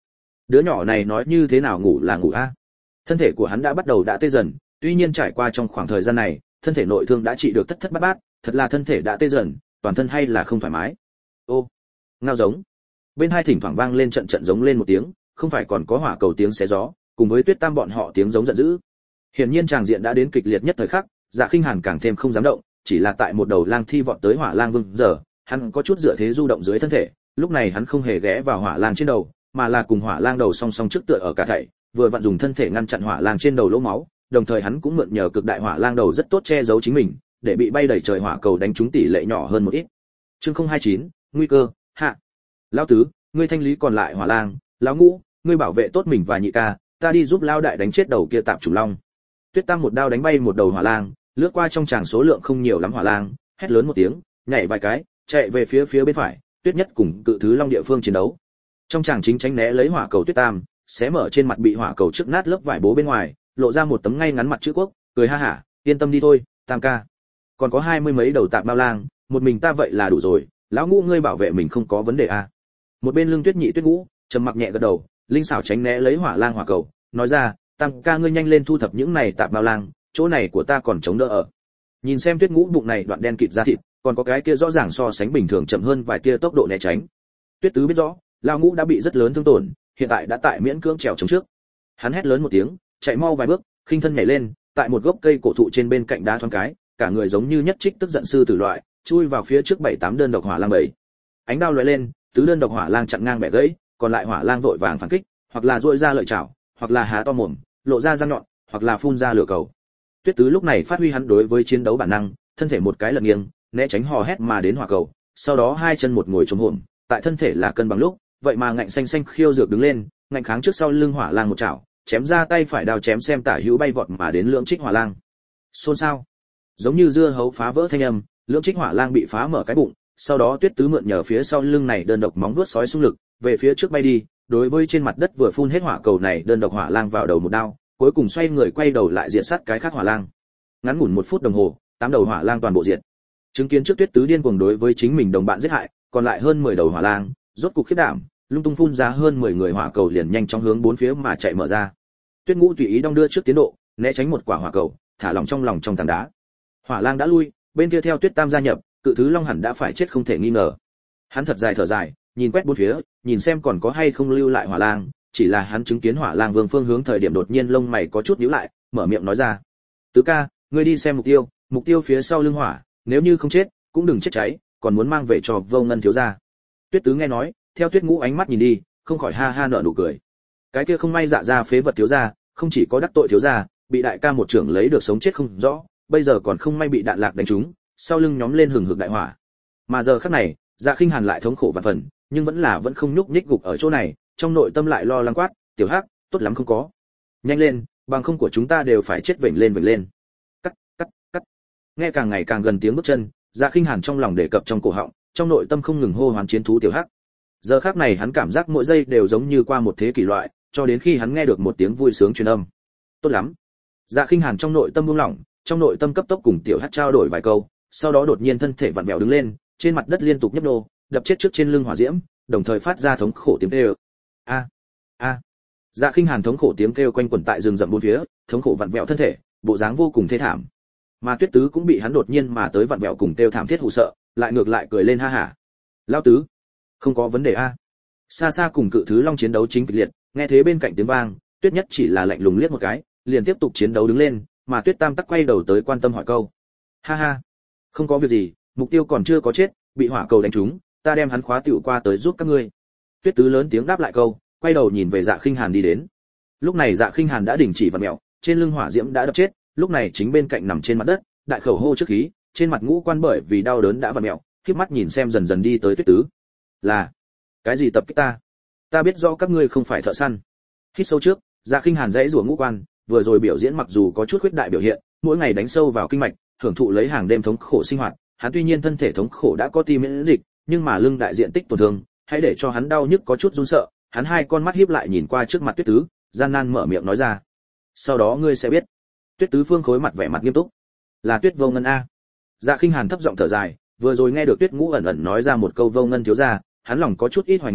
Đứa nhỏ này nói như thế nào ngủ là ngủ a? Thân thể của hắn đã bắt đầu đã tê dần, tuy nhiên trải qua trong khoảng thời gian này, thân thể nội thương đã trị được thất thất bát bát, thật là thân thể đã tê dần, toàn thân hay là không thoải mái. Ô, ngao giống. Bên hai thỉnh thoảng vang lên trận trận giống lên một tiếng, không phải còn có hỏa cầu tiếng xé gió, cùng với Tuyết Tam bọn họ tiếng giống giận dữ. Hiển nhiên tràng diện đã đến kịch liệt nhất thời khắc, Dạ Khinh Hàn càng thêm không dám động, chỉ là tại một đầu lang thi vọt tới hỏa lang vương giờ, hắn có chút dựa thế du động dưới thân thể, lúc này hắn không hề ghé vào hỏa lang trên đầu, mà là cùng hỏa lang đầu song song trước tựa ở cả thảy, vừa vặn dùng thân thể ngăn chặn hỏa lang trên đầu lỗ máu, đồng thời hắn cũng mượn nhờ cực đại hỏa lang đầu rất tốt che giấu chính mình, để bị bay đầy trời hỏa cầu đánh trúng tỷ lệ nhỏ hơn một ít. Chương không hai chín, nguy cơ, hạ. Lão tứ, ngươi thanh lý còn lại hỏa lang, lão ngũ, ngươi bảo vệ tốt mình và nhị ca, ta đi giúp lão đại đánh chết đầu kia tạp chủng long. Tuyết Tam một đao đánh bay một đầu hỏa lang, lướt qua trong tràng số lượng không nhiều lắm hỏa lang, hét lớn một tiếng, nhảy vài cái, chạy về phía phía bên phải, Tuyết Nhất cùng cự thứ long địa phương chiến đấu. Trong tràng chính tránh né lấy hỏa cầu Tuyết Tam, xé mở trên mặt bị hỏa cầu trước nát lớp vải bố bên ngoài, lộ ra một tấm ngay ngắn mặt chữ quốc, cười ha hả, yên tâm đi thôi, Tam ca. Còn có hai mươi mấy đầu tạp mao lang, một mình ta vậy là đủ rồi, lão ngũ ngươi bảo vệ mình không có vấn đề à? Một bên Lương Tuyết Nhị Tuyết Ngũ, trầm mặc nhẹ gật đầu, linh xảo tránh né lấy hỏa lang hỏa cầu, nói ra, Tam ca ngươi nhanh lên thu thập những này tạp mao lang, chỗ này của ta còn chống đỡ ở. Nhìn xem Tuyết Ngũ bụng này đoạn đen kịt da thịt, còn có cái kia rõ ràng so sánh bình thường chậm hơn vài tia tốc độ né tránh. Tuyết Tứ biết rõ, lão ngũ đã bị rất lớn thương tổn, hiện tại đã tại miễn cưỡng trèo chống trước. Hắn hét lớn một tiếng, chạy mau vài bước, khinh thân nhảy lên, tại một gốc cây cổ thụ trên bên cạnh đá thoáng cái, cả người giống như nhất trích tức giận sư tử loại, chui vào phía trước bảy tám đơn độc hỏa lang bảy. Ánh đao lóe lên, tứ đơn độc hỏa lang chặn ngang bẻ gãy, còn lại hỏa lang vội vàng phản kích, hoặc là duỗi ra lợi chảo, hoặc là há to mồm, lộ ra răng nhọn, hoặc là phun ra lửa cầu. Tuyết Tứ lúc này phát huy hắn đối với chiến đấu bản năng, thân thể một cái lật nghiêng, né tránh hò hét mà đến hỏa cầu, sau đó hai chân một ngồi trống hổm, tại thân thể là cân bằng lúc, vậy mà ngạnh xanh xanh khiêu dược đứng lên, ngạnh kháng trước sau lưng hỏa lang một chảo, chém ra tay phải đao chém xem tả hữu bay vọt mà đến lưỡng trích hỏa lang. Xôn xao, giống như dưa hấu phá vỡ thanh âm, lưỡng trích hỏa lang bị phá mở cái bụng, sau đó Tuyết Tứ mượn nhờ phía sau lưng này đơn độc móng vuốt sói xung lực, về phía trước bay đi, đối với trên mặt đất vừa phun hết hỏa cầu này đơn độc hỏa lang vào đầu một đao, cuối cùng xoay người quay đầu lại diệt sát cái khác hỏa lang. Ngắn ngủn một phút đồng hồ, tám đầu hỏa lang toàn bộ diệt. Chứng kiến trước Tuyết Tứ điên cuồng đối với chính mình đồng bạn giết hại, còn lại hơn mười đầu hỏa lang, rốt cục khiếp đảm, lung tung phun ra hơn mười người hỏa cầu liền nhanh chóng hướng bốn phía mà chạy mở ra. Tuyết Ngũ tùy ý đong đưa trước tiến độ, né tránh một quả hỏa cầu, thả lỏng trong lòng trong tảng đá. Hỏa lang đã lui, bên kia theo Tuyết Tam gia nhập, cự thứ long hẳn đã phải chết không thể nghi ngờ. Hắn thật dài thở dài, nhìn quét bốn phía, nhìn xem còn có hay không lưu lại hỏa lang, chỉ là hắn chứng kiến hỏa lang vương phương hướng thời điểm đột nhiên lông mày có chút nhíu lại, mở miệng nói ra: "Tứ ca, ngươi đi xem mục tiêu, mục tiêu phía sau lưng hỏa, nếu như không chết, cũng đừng chết cháy, còn muốn mang về cho Vô Ngân thiếu gia." Tuyết Tứ nghe nói, theo Tuyết Ngũ ánh mắt nhìn đi, không khỏi ha ha nở nụ cười. Cái kia không may dạ ra phế vật thiếu gia, không chỉ có đắc tội thiếu gia, bị đại ca một trưởng lấy được sống chết không rõ, bây giờ còn không may bị đạn lạc đánh trúng, sau lưng nhóm lên hừng hực đại hỏa. Mà giờ khắc này, Dạ Khinh Hàn lại thống khổ vạn phần, nhưng vẫn là vẫn không nhúc nhích gục ở chỗ này, trong nội tâm lại lo lắng quát: "Tiểu Hắc, tốt lắm không có. Nhanh lên, bằng không của chúng ta đều phải chết vểnh lên vểnh lên." Cắt, cắt, cắt. Nghe càng ngày càng gần tiếng bước chân, Dạ Khinh Hàn trong lòng đề cập trong cổ họng, trong nội tâm không ngừng hô hoán chiến thú Tiểu Hắc. Giờ khắc này hắn cảm giác mỗi giây đều giống như qua một thế kỷ loại, cho đến khi hắn nghe được một tiếng vui sướng truyền âm. Tốt lắm. Dạ Khinh Hàn trong nội tâm buông lỏng, trong nội tâm cấp tốc cùng Tiểu Hắc trao đổi vài câu, sau đó đột nhiên thân thể vặn vẹo đứng lên, trên mặt đất liên tục nhấp nô, đập chết trước trên lưng hỏa diễm, đồng thời phát ra thống khổ tiếng kêu. A, a. Dạ Khinh Hàn thống khổ tiếng kêu quanh quẩn tại rừng rậm bốn phía, thống khổ vặn vẹo thân thể, bộ dáng vô cùng thê thảm. Mà Tuyết Tứ cũng bị hắn đột nhiên mà tới vặn vẹo cùng kêu thảm thiết hù sợ, lại ngược lại cười lên ha hả. Lão Tứ, không có vấn đề a. Xa xa cùng cự thứ long chiến đấu chính kịch liệt, nghe thế bên cạnh tiếng vang, Tuyết Nhất chỉ là lạnh lùng liếc một cái, liền tiếp tục chiến đấu đứng lên, mà Tuyết Tam tắc quay đầu tới quan tâm hỏi câu. Ha ha, không có việc gì, mục tiêu còn chưa có chết, bị hỏa cầu đánh trúng, ta đem hắn khóa tiểu qua tới giúp các ngươi. Tuyết Tứ lớn tiếng đáp lại câu, quay đầu nhìn về Dạ Khinh Hàn đi đến. Lúc này Dạ Khinh Hàn đã đình chỉ vặn mèo, trên lưng hỏa diễm đã đập chết, lúc này chính bên cạnh nằm trên mặt đất, đại khẩu hô trước khí, trên mặt ngũ quan bởi vì đau đớn đã vặn mèo, khép mắt nhìn xem dần dần đi tới Tuyết Tứ. Là, cái gì tập kích ta? Ta biết rõ các ngươi không phải thợ săn. Hít sâu trước, Dạ Khinh Hàn dãy rủa ngũ quan, vừa rồi biểu diễn mặc dù có chút khuyết đại biểu hiện, mỗi ngày đánh sâu vào kinh mạch, hưởng thụ lấy hàng đêm thống khổ sinh hoạt, hắn tuy nhiên thân thể thống khổ đã có ti miễn dịch, nhưng mà lưng đại diện tích tổn thương, hãy để cho hắn đau nhức có chút run sợ, hắn hai con mắt híp lại nhìn qua trước mặt Tuyết Tứ, gian nan mở miệng nói ra. Sau đó ngươi sẽ biết. Tuyết Tứ phương khối mặt vẻ mặt nghiêm túc. Là Tuyết Vô Ngân a. Dạ Khinh Hàn thấp giọng thở dài, vừa rồi nghe được Tuyết Ngũ ẩn ẩn nói ra một câu Vô Ngân thiếu gia, hắn lòng có chút ít hoài nghi,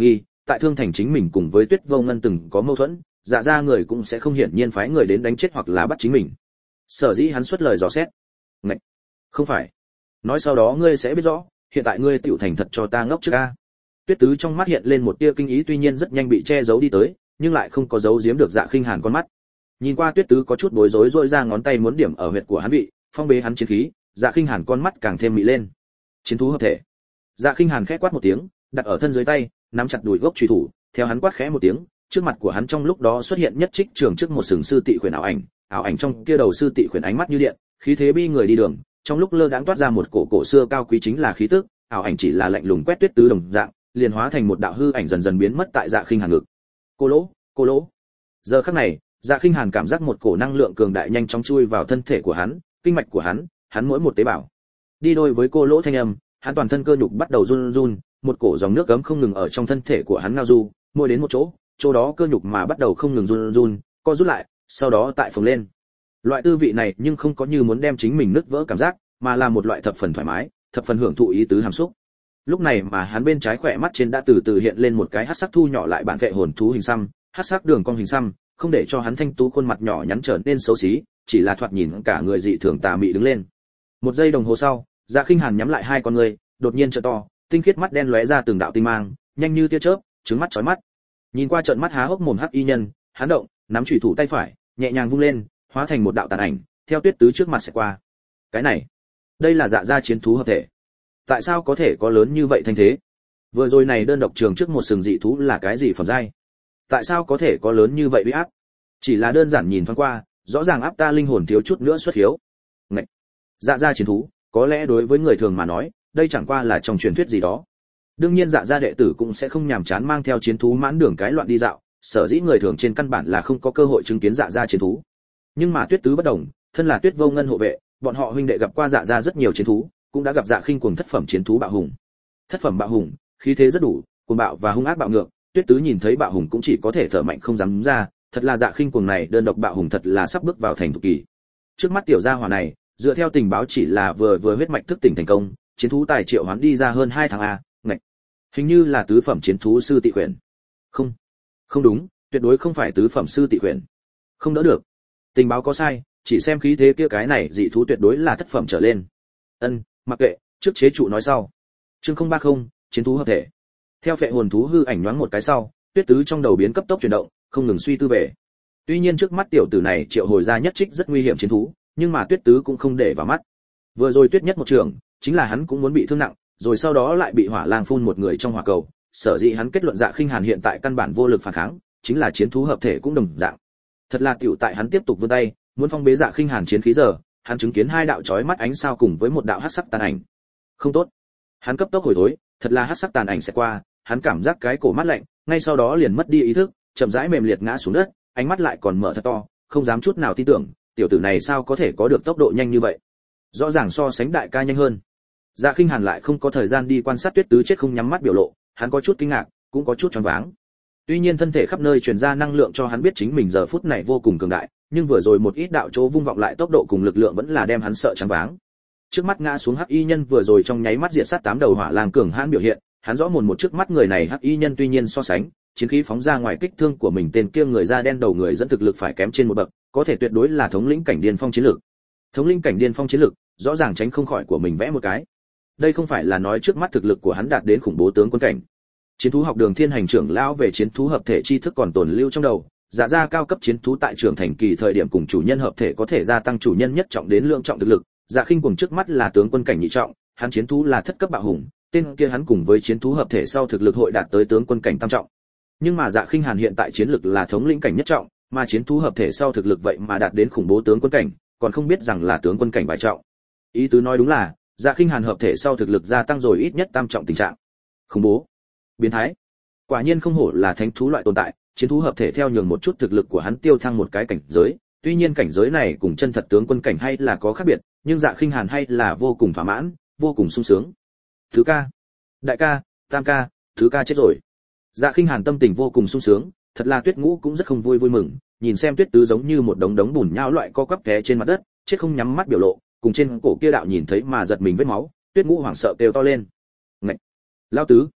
tại Thương Thành chính mình cùng với Tuyết Vô Ngân từng có mâu thuẫn, Dạ gia người cũng sẽ không hiển nhiên phái người đến đánh chết hoặc là bắt chính mình. Sở dĩ hắn xuất lời dò xét. Ngạch, không phải. Nói sau đó ngươi sẽ biết rõ, hiện tại ngươi tiểu thành thật cho ta ngốc trước a. Tuyết Tứ trong mắt hiện lên một tia kinh ý, tuy nhiên rất nhanh bị che giấu đi tới, nhưng lại không có giấu giếm được Dạ Khinh Hàn con mắt. Nhìn qua Tuyết Tứ có chút bối rối rỗi ra ngón tay muốn điểm ở huyệt của hắn vị, phong bế hắn chiến khí, Dạ Khinh Hàn con mắt càng thêm mị lên. Chiến thú hợp thể. Dạ Khinh Hàn khẽ quát một tiếng, đặt ở thân dưới tay, nắm chặt đùi gốc chủy thủ, theo hắn quát khẽ một tiếng, trước mặt của hắn trong lúc đó xuất hiện nhất trích trường trước một sừng sư tị khuyển ảo ảnh, ảo ảnh trong kia đầu sư tị khuyển ánh mắt như điện, khí thế bi người đi đường, trong lúc lơ đãng toát ra một cổ cổ xưa cao quý chính là khí tức, ảo ảnh chỉ là lạnh lùng quét Tuyết Tứ đồng dạng, liền hóa thành một đạo hư ảnh dần dần biến mất tại Dạ Khinh Hàn ngực. Cô lỗ, cô lỗ. Giờ khắc này, Dạ Khinh Hàn cảm giác một cổ năng lượng cường đại nhanh chóng chui vào thân thể của hắn, kinh mạch của hắn, hắn mỗi một tế bào. Đi đôi với cô lỗ thanh âm, hắn toàn thân cơ nhục bắt đầu run run, một cổ dòng nước ấm không ngừng ở trong thân thể của hắn ngao du, mỗi đến một chỗ, chỗ đó cơ nhục mà bắt đầu không ngừng run run, co rút lại, sau đó tại phồng lên. Loại tư vị này nhưng không có như muốn đem chính mình nứt vỡ cảm giác, mà là một loại thập phần thoải mái, thập phần hưởng thụ ý tứ hàm xúc. Lúc này mà hắn bên trái khỏe mắt trên đã từ từ hiện lên một cái hắc sắc thu nhỏ lại bản vệ hồn thú hình xăm, hắc sắc đường cong hình xăm, không để cho hắn thanh tú khuôn mặt nhỏ nhắn trở nên xấu xí, chỉ là thoạt nhìn cả người dị thường tà mị đứng lên. Một giây đồng hồ sau, Dạ Khinh Hàn nhắm lại hai con người, đột nhiên trợ to, tinh khiết mắt đen lóe ra từng đạo tinh mang, nhanh như tia chớp, trứng mắt chói mắt. Nhìn qua trợn mắt há hốc mồm hắc y nhân, hắn động, nắm chủy thủ tay phải, nhẹ nhàng vung lên, hóa thành một đạo tàn ảnh, theo Tuyết Tứ trước mặt sẽ qua. Cái này, đây là Dạ gia chiến thú hợp thể. Tại sao có thể có lớn như vậy thanh thế? Vừa rồi này đơn độc trường trước một sừng dị thú là cái gì phẩm giai? Tại sao có thể có lớn như vậy uy áp? Chỉ là đơn giản nhìn thoáng qua, rõ ràng áp ta linh hồn thiếu chút nữa xuất hiếu. Ngậy. Dạ gia chiến thú, có lẽ đối với người thường mà nói, đây chẳng qua là trong truyền thuyết gì đó. Đương nhiên Dạ gia đệ tử cũng sẽ không nhàm chán mang theo chiến thú mãn đường cái loạn đi dạo, sở dĩ người thường trên căn bản là không có cơ hội chứng kiến Dạ gia chiến thú. Nhưng mà Tuyết Tứ bất đồng, thân là Tuyết Vô Ngân hộ vệ, bọn họ huynh đệ gặp qua Dạ gia rất nhiều chiến thú, cũng đã gặp Dạ Khinh cuồng thất phẩm chiến thú bạo hùng. Thất phẩm bạo hùng, khí thế rất đủ, cuồng bạo và hung ác bạo ngược, Tuyết Tứ nhìn thấy bạo hùng cũng chỉ có thể thở mạnh không dám ra, thật là Dạ Khinh cuồng này đơn độc bạo hùng thật là sắp bước vào thành thục kỳ. Trước mắt tiểu gia hỏa này, dựa theo tình báo chỉ là vừa vừa huyết mạch thức tỉnh thành công, chiến thú tài triệu hoán đi ra hơn hai tháng a, ngạch. Hình như là tứ phẩm chiến thú sư tị quyển. Không, không đúng, tuyệt đối không phải tứ phẩm sư tị quyển. Không đỡ được. Tình báo có sai, chỉ xem khí thế kia cái này dị thú tuyệt đối là thất phẩm trở lên. Ân, mặc kệ, trước chế trụ nói sau. Chương không ba không, chiến thú hợp thể. Theo phệ hồn thú hư ảnh nhoáng một cái sau, Tuyết Tứ trong đầu biến cấp tốc chuyển động, không ngừng suy tư về. Tuy nhiên trước mắt tiểu tử này triệu hồi ra nhất trích rất nguy hiểm chiến thú, nhưng mà Tuyết Tứ cũng không để vào mắt. Vừa rồi Tuyết Nhất một trường, chính là hắn cũng muốn bị thương nặng, rồi sau đó lại bị hỏa lang phun một người trong hỏa cầu, sở dĩ hắn kết luận Dạ Khinh Hàn hiện tại căn bản vô lực phản kháng, chính là chiến thú hợp thể cũng đồng dạng. Thật là tiểu tại hắn tiếp tục vươn tay, muốn phong bế Dạ Khinh Hàn chiến khí giờ, hắn chứng kiến hai đạo chói mắt ánh sao cùng với một đạo hắc sắc tàn ảnh. Không tốt. Hắn cấp tốc hồi thối, thật là hắc sắc tàn ảnh sẽ qua, hắn cảm giác cái cổ mát lạnh, ngay sau đó liền mất đi ý thức, chậm rãi mềm liệt ngã xuống đất, ánh mắt lại còn mở thật to, không dám chút nào tin tưởng, tiểu tử này sao có thể có được tốc độ nhanh như vậy? Rõ ràng so sánh đại ca nhanh hơn. Dạ Khinh Hàn lại không có thời gian đi quan sát Tuyết Tứ chết không nhắm mắt biểu lộ, hắn có chút kinh ngạc, cũng có chút choáng váng. Tuy nhiên thân thể khắp nơi truyền ra năng lượng cho hắn biết chính mình giờ phút này vô cùng cường đại, nhưng vừa rồi một ít đạo chỗ vung vọng lại tốc độ cùng lực lượng vẫn là đem hắn sợ choáng váng. Trước mắt ngã xuống hắc y nhân vừa rồi trong nháy mắt diệt sát tám đầu hỏa lang cường hãn biểu hiện, hắn rõ mồn một trước mắt người này hắc y nhân tuy nhiên so sánh, chiến khí phóng ra ngoài kích thương của mình tên kia người da đen đầu người dẫn thực lực phải kém trên một bậc, có thể tuyệt đối là thống lĩnh cảnh điên phong chiến lực. Thống lĩnh cảnh điên phong chiến lực, rõ ràng tránh không khỏi của mình vẽ một cái. Đây không phải là nói trước mắt thực lực của hắn đạt đến khủng bố tướng quân cảnh. Chiến thú học đường thiên hành trưởng lão về chiến thú hợp thể tri thức còn tồn lưu trong đầu, Dạ gia cao cấp chiến thú tại trưởng thành kỳ thời điểm cùng chủ nhân hợp thể có thể gia tăng chủ nhân nhất trọng đến lượng trọng thực lực. Dạ Khinh cuồng trước mắt là tướng quân cảnh nhị trọng, hắn chiến thú là thất cấp bạo hùng, tên kia hắn cùng với chiến thú hợp thể sau thực lực hội đạt tới tướng quân cảnh tam trọng. Nhưng mà Dạ Khinh Hàn hiện tại chiến lực là thống lĩnh cảnh nhất trọng, mà chiến thú hợp thể sau thực lực vậy mà đạt đến khủng bố tướng quân cảnh, còn không biết rằng là tướng quân cảnh vài trọng. Ý tứ nói đúng là, Dạ Khinh Hàn hợp thể sau thực lực gia tăng rồi ít nhất tam trọng tình trạng. Khủng bố, biến thái. Quả nhiên không hổ là thánh thú loại tồn tại, chiến thú hợp thể theo nhường một chút thực lực của hắn tiêu thăng một cái cảnh giới, tuy nhiên cảnh giới này cùng chân thật tướng quân cảnh hay là có khác biệt, nhưng Dạ Khinh Hàn hay là vô cùng thỏa mãn, vô cùng sung sướng. Thứ ca, đại ca, tam ca, thứ ca chết rồi. Dạ Khinh Hàn tâm tình vô cùng sung sướng, thật là Tuyết Ngũ cũng rất không vui vui mừng, nhìn xem Tuyết Tứ giống như một đống đống bùn nhão loại co quắp té trên mặt đất, chết không nhắm mắt biểu lộ, cùng trên cổ kia đạo nhìn thấy mà giật mình vết máu, Tuyết Ngũ hoảng sợ kêu to lên. Ngạch, lão tứ.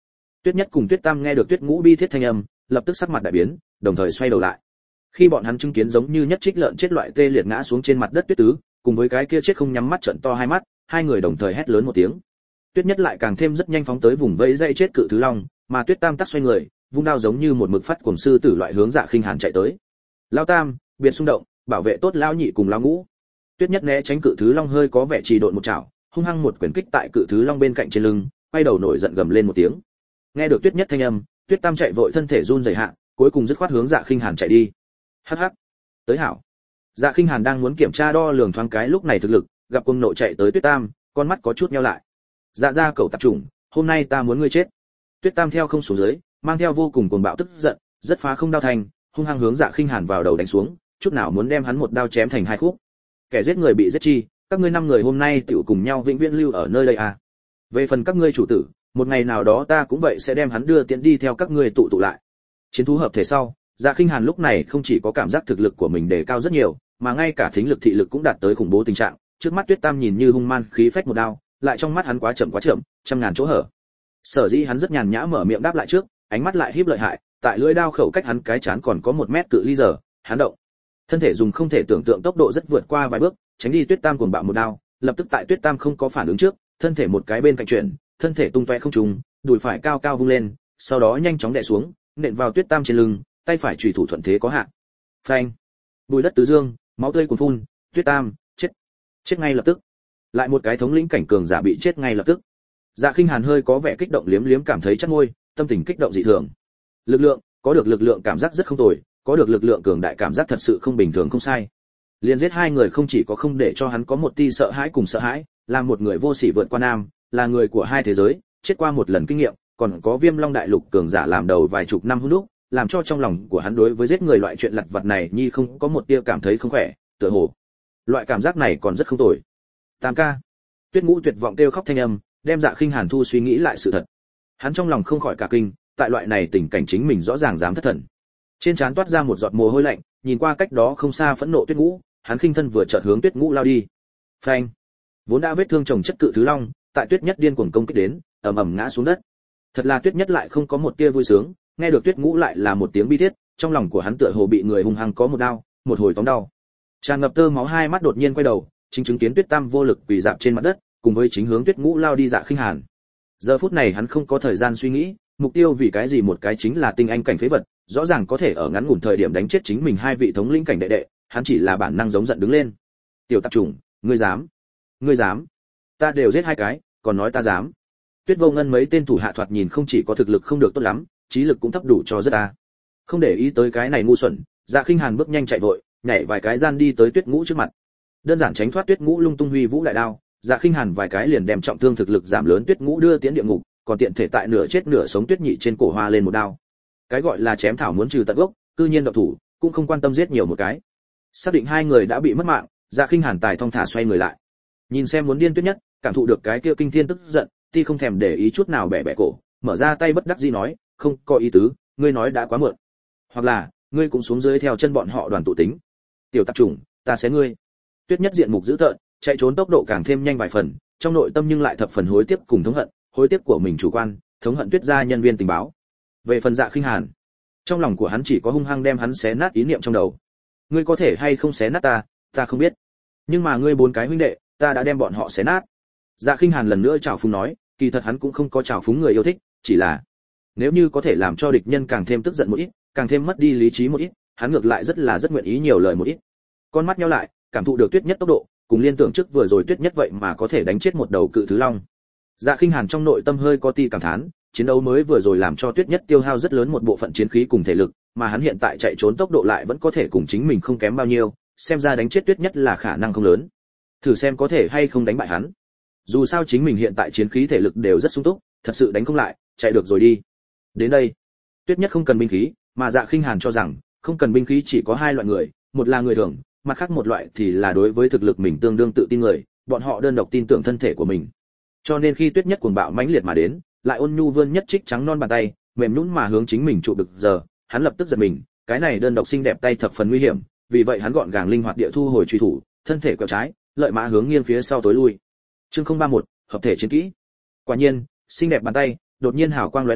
Tuyết Nhất cùng Tuyết Tam nghe được Tuyết Ngũ bi thiết thanh âm, lập tức sắc mặt đại biến, đồng thời xoay đầu lại. Khi bọn hắn chứng kiến giống như nhất trích lợn chết loại tê liệt ngã xuống trên mặt đất Tuyết Tứ, cùng với cái kia chết không nhắm mắt trợn to hai mắt, hai người đồng thời hét lớn một tiếng. Tuyết Nhất lại càng thêm rất nhanh phóng tới vùng vẫy dây chết cự thứ long, mà Tuyết Tam tắc xoay người, vung đao giống như một mực phát cuồng sư tử loại hướng Dạ Khinh Hàn chạy tới. Lão Tam, biệt xung động, bảo vệ tốt lão nhị cùng lão ngũ. Tuyết Nhất né tránh cự thứ long hơi có vẻ trì độn một chảo, hung hăng một quyền kích tại cự thứ long bên cạnh trên lưng, quay đầu nổi giận gầm lên một tiếng. Nghe được Tuyết Nhất thanh âm, Tuyết Tam chạy vội thân thể run rẩy hạ, cuối cùng dứt khoát hướng Dạ Khinh Hàn chạy đi. Hắc hắc. Tới hảo. Dạ Khinh Hàn đang muốn kiểm tra đo lường thoáng cái lúc này thực lực, gặp Cung Nộ chạy tới Tuyết Tam, con mắt có chút nheo lại. Dạ gia cẩu tạp chủng, hôm nay ta muốn ngươi chết. Tuyết Tam theo không xuống dưới, mang theo vô cùng cuồng bạo tức giận, rất phá không đao thành, hung hăng hướng Dạ Khinh Hàn vào đầu đánh xuống, chút nào muốn đem hắn một đao chém thành hai khúc. Kẻ giết người bị giết chi, các ngươi năm người hôm nay tiểu cùng nhau vĩnh viễn lưu ở nơi đây à? Về phần các ngươi chủ tử, một ngày nào đó ta cũng vậy sẽ đem hắn đưa tiễn đi theo các ngươi tụ tụ lại. Chiến thú hợp thể sau, Dạ Khinh Hàn lúc này không chỉ có cảm giác thực lực của mình đề cao rất nhiều, mà ngay cả thính lực thị lực cũng đạt tới khủng bố tình trạng. Trước mắt Tuyết Tam nhìn như hung man khí phách một đao, lại trong mắt hắn quá chậm quá chậm, trăm ngàn chỗ hở. Sở dĩ hắn rất nhàn nhã mở miệng đáp lại trước, ánh mắt lại híp lợi hại, tại lưỡi đao khẩu cách hắn cái chán còn có một mét cự ly giờ, hắn động. Thân thể dùng không thể tưởng tượng tốc độ rất vượt qua vài bước, tránh đi Tuyết Tam cuồng bạo một đao, lập tức tại Tuyết Tam không có phản ứng trước, thân thể một cái bên cạnh chuyển, thân thể tung tóe không trung, đùi phải cao cao vung lên, sau đó nhanh chóng đè xuống, nện vào Tuyết Tam trên lưng, tay phải chủy thủ thuận thế có hạn. Phanh! Bùi đất tứ dương, máu tươi cuồn phun, Tuyết Tam chết, chết ngay lập tức. Lại một cái thống lĩnh cảnh cường giả bị chết ngay lập tức. Dạ Khinh Hàn hơi có vẻ kích động liếm liếm cảm thấy chắt môi, tâm tình kích động dị thường. Lực lượng, có được lực lượng cảm giác rất không tồi, có được lực lượng cường đại cảm giác thật sự không bình thường không sai. Liên giết hai người không chỉ có không để cho hắn có một tia sợ hãi cùng sợ hãi, là một người vô sỉ vượt qua nam, là người của hai thế giới, chết qua một lần kinh nghiệm, còn có Viêm Long đại lục cường giả làm đầu vài chục năm hung đúc, làm cho trong lòng của hắn đối với giết người loại chuyện lặt vặt này nhi không có một tia cảm thấy không khỏe, tựa hồ loại cảm giác này còn rất không tồi. Tam ca. Tuyết Ngũ tuyệt vọng kêu khóc thanh âm, đem Dạ Khinh Hàn thu suy nghĩ lại sự thật. Hắn trong lòng không khỏi cả kinh, tại loại này tình cảnh chính mình rõ ràng dám thất thần. Trên trán toát ra một giọt mồ hôi lạnh, nhìn qua cách đó không xa phẫn nộ Tuyết Ngũ, hắn khinh thân vừa chợt hướng Tuyết Ngũ lao đi. Phanh! Vốn đã vết thương chồng chất cự thứ long, tại Tuyết Nhất điên cuồng công kích đến, ầm ầm ngã xuống đất. Thật là Tuyết Nhất lại không có một tia vui sướng, nghe được Tuyết Ngũ lại là một tiếng bi thiết, trong lòng của hắn tựa hồ bị người hung hăng có một đao, một hồi tóm đau. Tràn ngập tơ máu hai mắt đột nhiên quay đầu, chính chứng kiến Tuyết Tam vô lực quỳ dạp trên mặt đất, cùng với chính hướng Tuyết Ngũ lao đi Dạ Khinh Hàn. Giờ phút này hắn không có thời gian suy nghĩ, mục tiêu vì cái gì một cái chính là tinh anh cảnh phế vật, rõ ràng có thể ở ngắn ngủn thời điểm đánh chết chính mình hai vị thống lĩnh cảnh đệ đệ, hắn chỉ là bản năng giống giận đứng lên. Tiểu tạp chủng, ngươi dám? Ngươi dám? Ta đều giết hai cái, còn nói ta dám? Tuyết Vô Ngân mấy tên thủ hạ thoạt nhìn không chỉ có thực lực không được tốt lắm, trí lực cũng thấp đủ cho rất ta. Không để ý tới cái này ngu xuẩn, Dạ Khinh Hàn bước nhanh chạy vội, nhảy vài cái gian đi tới Tuyết Ngũ trước mặt. Đơn giản tránh thoát Tuyết Ngũ lung tung huy vũ đại đao, Dạ Khinh Hàn vài cái liền đem trọng thương thực lực giảm lớn Tuyết Ngũ đưa tiến địa ngục, còn tiện thể tại nửa chết nửa sống Tuyết Nhị trên cổ hoa lên một đao. Cái gọi là chém thảo muốn trừ tận gốc, cư nhiên động thủ, cũng không quan tâm giết nhiều một cái. Xác định hai người đã bị mất mạng, Dạ Khinh Hàn tài thong thả xoay người lại. Nhìn xem muốn điên Tuyết Nhất, cảm thụ được cái kia kinh thiên tức giận, ti không thèm để ý chút nào bẻ bẻ cổ, mở ra tay bất đắc dĩ nói, không có ý tứ, ngươi nói đã quá muộn. Hoặc là, ngươi cũng xuống dưới theo chân bọn họ đoàn tụ tính. Tiểu tạp chủng, ta xé ngươi. Tuyết Nhất diện mục dữ tợn, chạy trốn tốc độ càng thêm nhanh vài phần, trong nội tâm nhưng lại thập phần hối tiếc cùng thống hận, hối tiếc của mình chủ quan, thống hận Tuyết gia nhân viên tình báo. Về phần Dạ Khinh Hàn, trong lòng của hắn chỉ có hung hăng đem hắn xé nát ý niệm trong đầu. Ngươi có thể hay không xé nát ta, ta không biết. Nhưng mà ngươi bốn cái huynh đệ, ta đã đem bọn họ xé nát. Dạ Khinh Hàn lần nữa chào phúng nói, kỳ thật hắn cũng không có chào phúng người yêu thích, chỉ là nếu như có thể làm cho địch nhân càng thêm tức giận một ít, càng thêm mất đi lý trí một ít, hắn ngược lại rất là rất nguyện ý nhiều lời một ít. Con mắt nheo lại, cảm thụ được Tuyết Nhất tốc độ, cùng liên tưởng trước vừa rồi Tuyết Nhất vậy mà có thể đánh chết một đầu cự thứ long. Dạ Khinh Hàn trong nội tâm hơi có ti cảm thán, chiến đấu mới vừa rồi làm cho Tuyết Nhất tiêu hao rất lớn một bộ phận chiến khí cùng thể lực, mà hắn hiện tại chạy trốn tốc độ lại vẫn có thể cùng chính mình không kém bao nhiêu, xem ra đánh chết Tuyết Nhất là khả năng không lớn. Thử xem có thể hay không đánh bại hắn. Dù sao chính mình hiện tại chiến khí thể lực đều rất sung túc, thật sự đánh không lại, chạy được rồi đi. Đến đây, Tuyết Nhất không cần binh khí, mà Dạ Khinh Hàn cho rằng, không cần binh khí chỉ có hai loại người, một là người thường, mặt khác một loại thì là đối với thực lực mình tương đương tự tin người, bọn họ đơn độc tin tưởng thân thể của mình. Cho nên khi Tuyết Nhất cuồng bạo mãnh liệt mà đến, lại ôn nhu vươn nhất trích trắng non bàn tay, mềm nhũn mà hướng chính mình trụ được giờ, hắn lập tức giật mình, cái này đơn độc xinh đẹp tay thập phần nguy hiểm, vì vậy hắn gọn gàng linh hoạt địa thu hồi truy thủ, thân thể quẹo trái, lợi mã hướng nghiêng phía sau tối lui. Chương không ba mốt, hợp thể chiến kỹ. Quả nhiên, xinh đẹp bàn tay, đột nhiên hào quang lóe lên,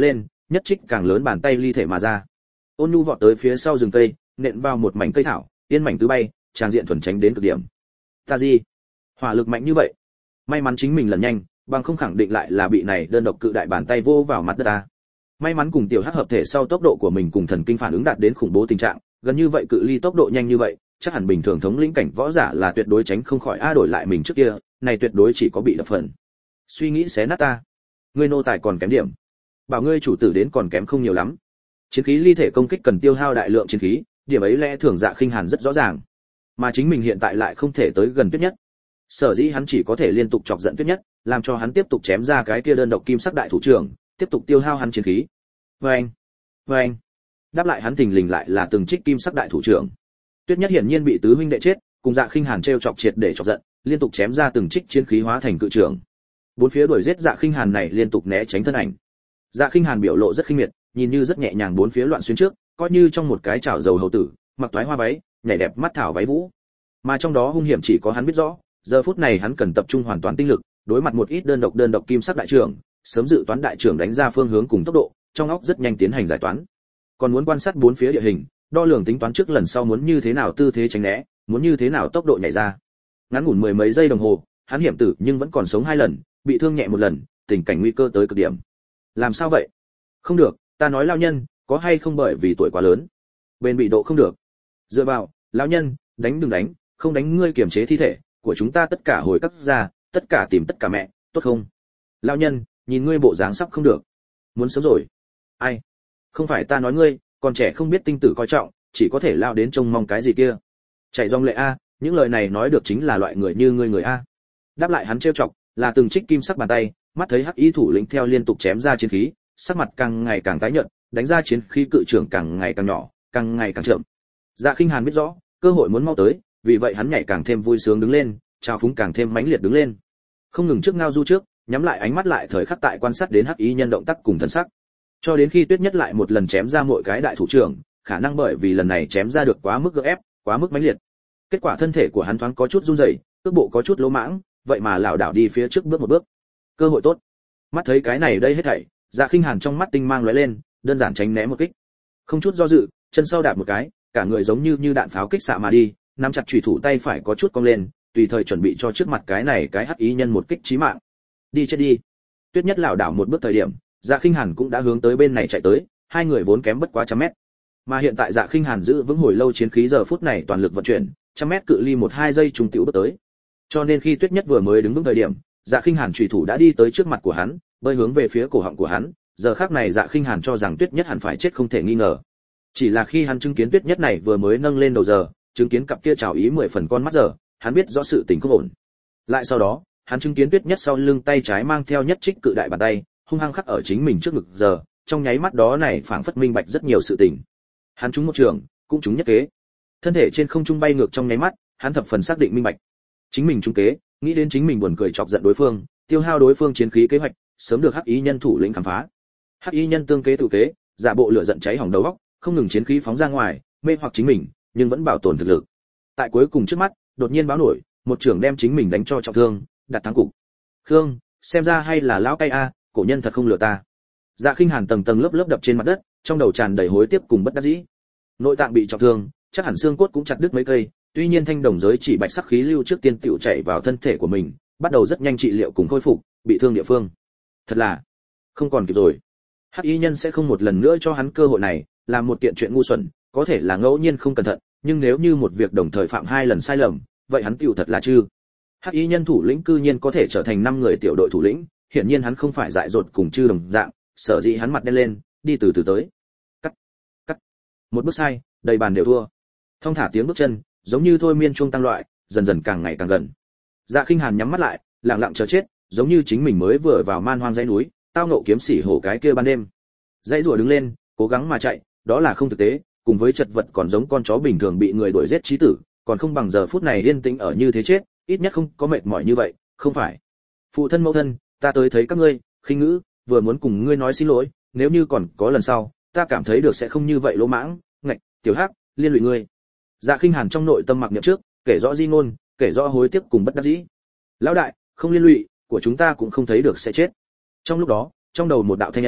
nhất trích càng lớn bàn tay ly thể mà ra. Ôn Nhu vọt tới phía sau rừng cây, nện vào một mảnh cây thảo, yên mảnh tứ bay, tràn diện thuần tránh đến cực điểm. Ta gì? Hỏa lực mạnh như vậy. May mắn chính mình lần nhanh, bằng không khẳng định lại là bị này đơn độc cự đại bàn tay vô vào mặt đất ta. May mắn cùng tiểu hắc hợp thể sau tốc độ của mình cùng thần kinh phản ứng đạt đến khủng bố tình trạng, gần như vậy cự ly tốc độ nhanh như vậy, chắc hẳn bình thường thống lĩnh cảnh võ giả là tuyệt đối tránh không khỏi a đổi lại mình trước kia, này tuyệt đối chỉ có bị đập phần. Suy nghĩ xé nát ta. Ngươi nô tài còn kém điểm. Bảo ngươi chủ tử đến còn kém không nhiều lắm. Chiến khí ly thể công kích cần tiêu hao đại lượng chiến khí, điểm ấy lẽ thường Dạ Khinh Hàn rất rõ ràng. Mà chính mình hiện tại lại không thể tới gần Tuyết Nhất. Sở dĩ hắn chỉ có thể liên tục chọc giận Tuyết Nhất, làm cho hắn tiếp tục chém ra cái kia đơn độc kim sắc đại thủ trưởng, tiếp tục tiêu hao hắn chiến khí. Oeng, oeng. Đáp lại hắn thình lình lại là từng trích kim sắc đại thủ trưởng. Tuyết Nhất hiển nhiên bị tứ huynh đệ chết, cùng Dạ Khinh Hàn trêu chọc triệt để chọc giận, liên tục chém ra từng trích chiến khí hóa thành cự trưởng. Bốn phía đuổi giết Dạ Khinh Hàn này liên tục né tránh thân ảnh. Dạ Khinh Hàn biểu lộ rất khinh miệt, nhìn như rất nhẹ nhàng bốn phía loạn xuyên trước, coi như trong một cái chảo dầu hầu tử, mặc toái hoa váy, nhảy đẹp mắt thảo váy vũ. Mà trong đó hung hiểm chỉ có hắn biết rõ, giờ phút này hắn cần tập trung hoàn toàn tinh lực, đối mặt một ít đơn độc đơn độc kim sắc đại trưởng, sớm dự toán đại trưởng đánh ra phương hướng cùng tốc độ, trong óc rất nhanh tiến hành giải toán. Còn muốn quan sát bốn phía địa hình, đo lường tính toán trước lần sau muốn như thế nào tư thế tránh né, muốn như thế nào tốc độ nhảy ra. Ngắn ngủn mười mấy giây đồng hồ, hắn hiểm tử nhưng vẫn còn sống hai lần, bị thương nhẹ một lần, tình cảnh nguy cơ tới cực điểm. Làm sao vậy? Không được, ta nói lão nhân, có hay không bởi vì tuổi quá lớn. Bên bị độ không được. Dựa vào, lão nhân, đánh đừng đánh, không đánh ngươi kiềm chế thi thể của chúng ta tất cả hồi cắt ra, tất cả tìm tất cả mẹ, tốt không? Lão nhân, nhìn ngươi bộ dáng sắp không được. Muốn sớm rồi. Ai? Không phải ta nói ngươi, còn trẻ không biết tinh tử coi trọng, chỉ có thể lao đến trông mong cái gì kia. Chạy dòng lệ a, những lời này nói được chính là loại người như ngươi người a. Đáp lại hắn trêu chọc, là từng trích kim sắc bàn tay, mắt thấy hắc y thủ lĩnh theo liên tục chém ra chiến khí, sắc mặt càng ngày càng tái nhợt, đánh ra chiến khí cự trưởng càng ngày càng nhỏ, càng ngày càng chậm. Dạ Khinh Hàn biết rõ, cơ hội muốn mau tới, vì vậy hắn nhảy càng thêm vui sướng đứng lên, trào phúng càng thêm mãnh liệt đứng lên. Không ngừng trước ngao du trước, nhắm lại ánh mắt lại thời khắc tại quan sát đến hắc y nhân động tác cùng thân sắc. Cho đến khi Tuyết Nhất lại một lần chém ra mỗi cái đại thủ trưởng, khả năng bởi vì lần này chém ra được quá mức gượng ép, quá mức mãnh liệt. Kết quả thân thể của hắn thoáng có chút run rẩy, cước bộ có chút lỗ mãng, vậy mà lảo đảo đi phía trước bước một bước. Cơ hội tốt. Mắt thấy cái này đây hết thảy, Dạ Khinh Hàn trong mắt tinh mang lóe lên, đơn giản tránh né một kích. Không chút do dự, chân sau đạp một cái, cả người giống như như đạn pháo kích xạ mà đi, nắm chặt chủy thủ tay phải có chút cong lên, tùy thời chuẩn bị cho trước mặt cái này cái hắc ý nhân một kích chí mạng. Đi chết đi. Tuyết Nhất lảo đảo một bước thời điểm, Dạ Khinh Hàn cũng đã hướng tới bên này chạy tới, hai người vốn kém bất quá trăm mét. Mà hiện tại Dạ Khinh Hàn giữ vững hồi lâu chiến khí giờ phút này toàn lực vận chuyển, trăm mét cự ly một hai giây trùng tiểu bước tới. Cho nên khi Tuyết Nhất vừa mới đứng vững thời điểm, Dạ Khinh Hàn chủy thủ đã đi tới trước mặt của hắn, bơi hướng về phía cổ họng của hắn, giờ khắc này Dạ Khinh Hàn cho rằng Tuyết Nhất hẳn phải chết không thể nghi ngờ. Chỉ là khi hắn chứng kiến Tuyết Nhất này vừa mới nâng lên đầu giờ, chứng kiến cặp kia trào ý mười phần con mắt giờ, hắn biết rõ sự tình không ổn. Lại sau đó, hắn chứng kiến Tuyết Nhất sau lưng tay trái mang theo nhất trích cự đại bàn tay, hung hăng khắc ở chính mình trước ngực giờ, trong nháy mắt đó này phảng phất minh bạch rất nhiều sự tình. Hắn trúng một trường, cũng trúng nhất kế. Thân thể trên không trung bay ngược trong nháy mắt, hắn thập phần xác định minh bạch. Chính mình trúng kế, nghĩ đến chính mình buồn cười chọc giận đối phương, tiêu hao đối phương chiến khí kế hoạch, sớm được hắc ý nhân thủ lĩnh khám phá. Hắc ý nhân tương kế tự kế, giả bộ lửa giận cháy hỏng đầu óc, không ngừng chiến khí phóng ra ngoài, mê hoặc chính mình, nhưng vẫn bảo tồn thực lực. Tại cuối cùng trước mắt, đột nhiên báo nổi, một trường đem chính mình đánh cho trọng thương, đặt thắng cục. Khương, xem ra hay là lão cay a, cổ nhân thật không lừa ta. Dạ Khinh Hàn tầng tầng lớp lớp đập trên mặt đất, trong đầu tràn đầy hối tiếc cùng bất đắc dĩ. Nội tạng bị trọng thương, chắc hẳn xương cốt cũng chặt đứt mấy cây, tuy nhiên thanh đồng giới chỉ bạch sắc khí lưu trước tiên tiểu chảy vào thân thể của mình, bắt đầu rất nhanh trị liệu cùng khôi phục bị thương địa phương. Thật là không còn kịp rồi. Hắc y nhân sẽ không một lần nữa cho hắn cơ hội này, làm một kiện chuyện ngu xuẩn, có thể là ngẫu nhiên không cẩn thận, nhưng nếu như một việc đồng thời phạm hai lần sai lầm, vậy hắn tiểu thật là chư. Hắc y nhân thủ lĩnh cư nhiên có thể trở thành năm người tiểu đội thủ lĩnh, hiển nhiên hắn không phải dại dột cùng chư đồng dạng, sở dĩ hắn mặt đen lên, đi từ từ tới. Cắt, cắt. Một bước sai, đầy bàn đều thua. Thông thả tiếng bước chân, giống như thôi miên chuông tăng loại, dần dần càng ngày càng gần. Dạ Khinh Hàn nhắm mắt lại, lặng lặng chờ chết, giống như chính mình mới vừa vào man hoang dãy núi, tao ngộ kiếm sĩ hổ cái kia ban đêm. Dãy rùa đứng lên, cố gắng mà chạy, đó là không thực tế, cùng với chật vật còn giống con chó bình thường bị người đuổi giết chí tử, còn không bằng giờ phút này yên tĩnh ở như thế chết, ít nhất không có mệt mỏi như vậy, không phải. Phụ thân mẫu thân, ta tới thấy các ngươi, khinh ngữ, vừa muốn cùng ngươi nói xin lỗi, nếu như còn có lần sau, ta cảm thấy được sẽ không như vậy lỗ mãng, ngạch, tiểu hắc, liên lụy ngươi. Dạ Khinh Hàn trong nội tâm mặc niệm trước, kể rõ di ngôn, kể rõ hối tiếc cùng bất đắc dĩ. Lão đại, không liên lụy, của chúng ta cũng không thấy được sẽ chết. Trong lúc đó, trong đầu một đạo thanh âm,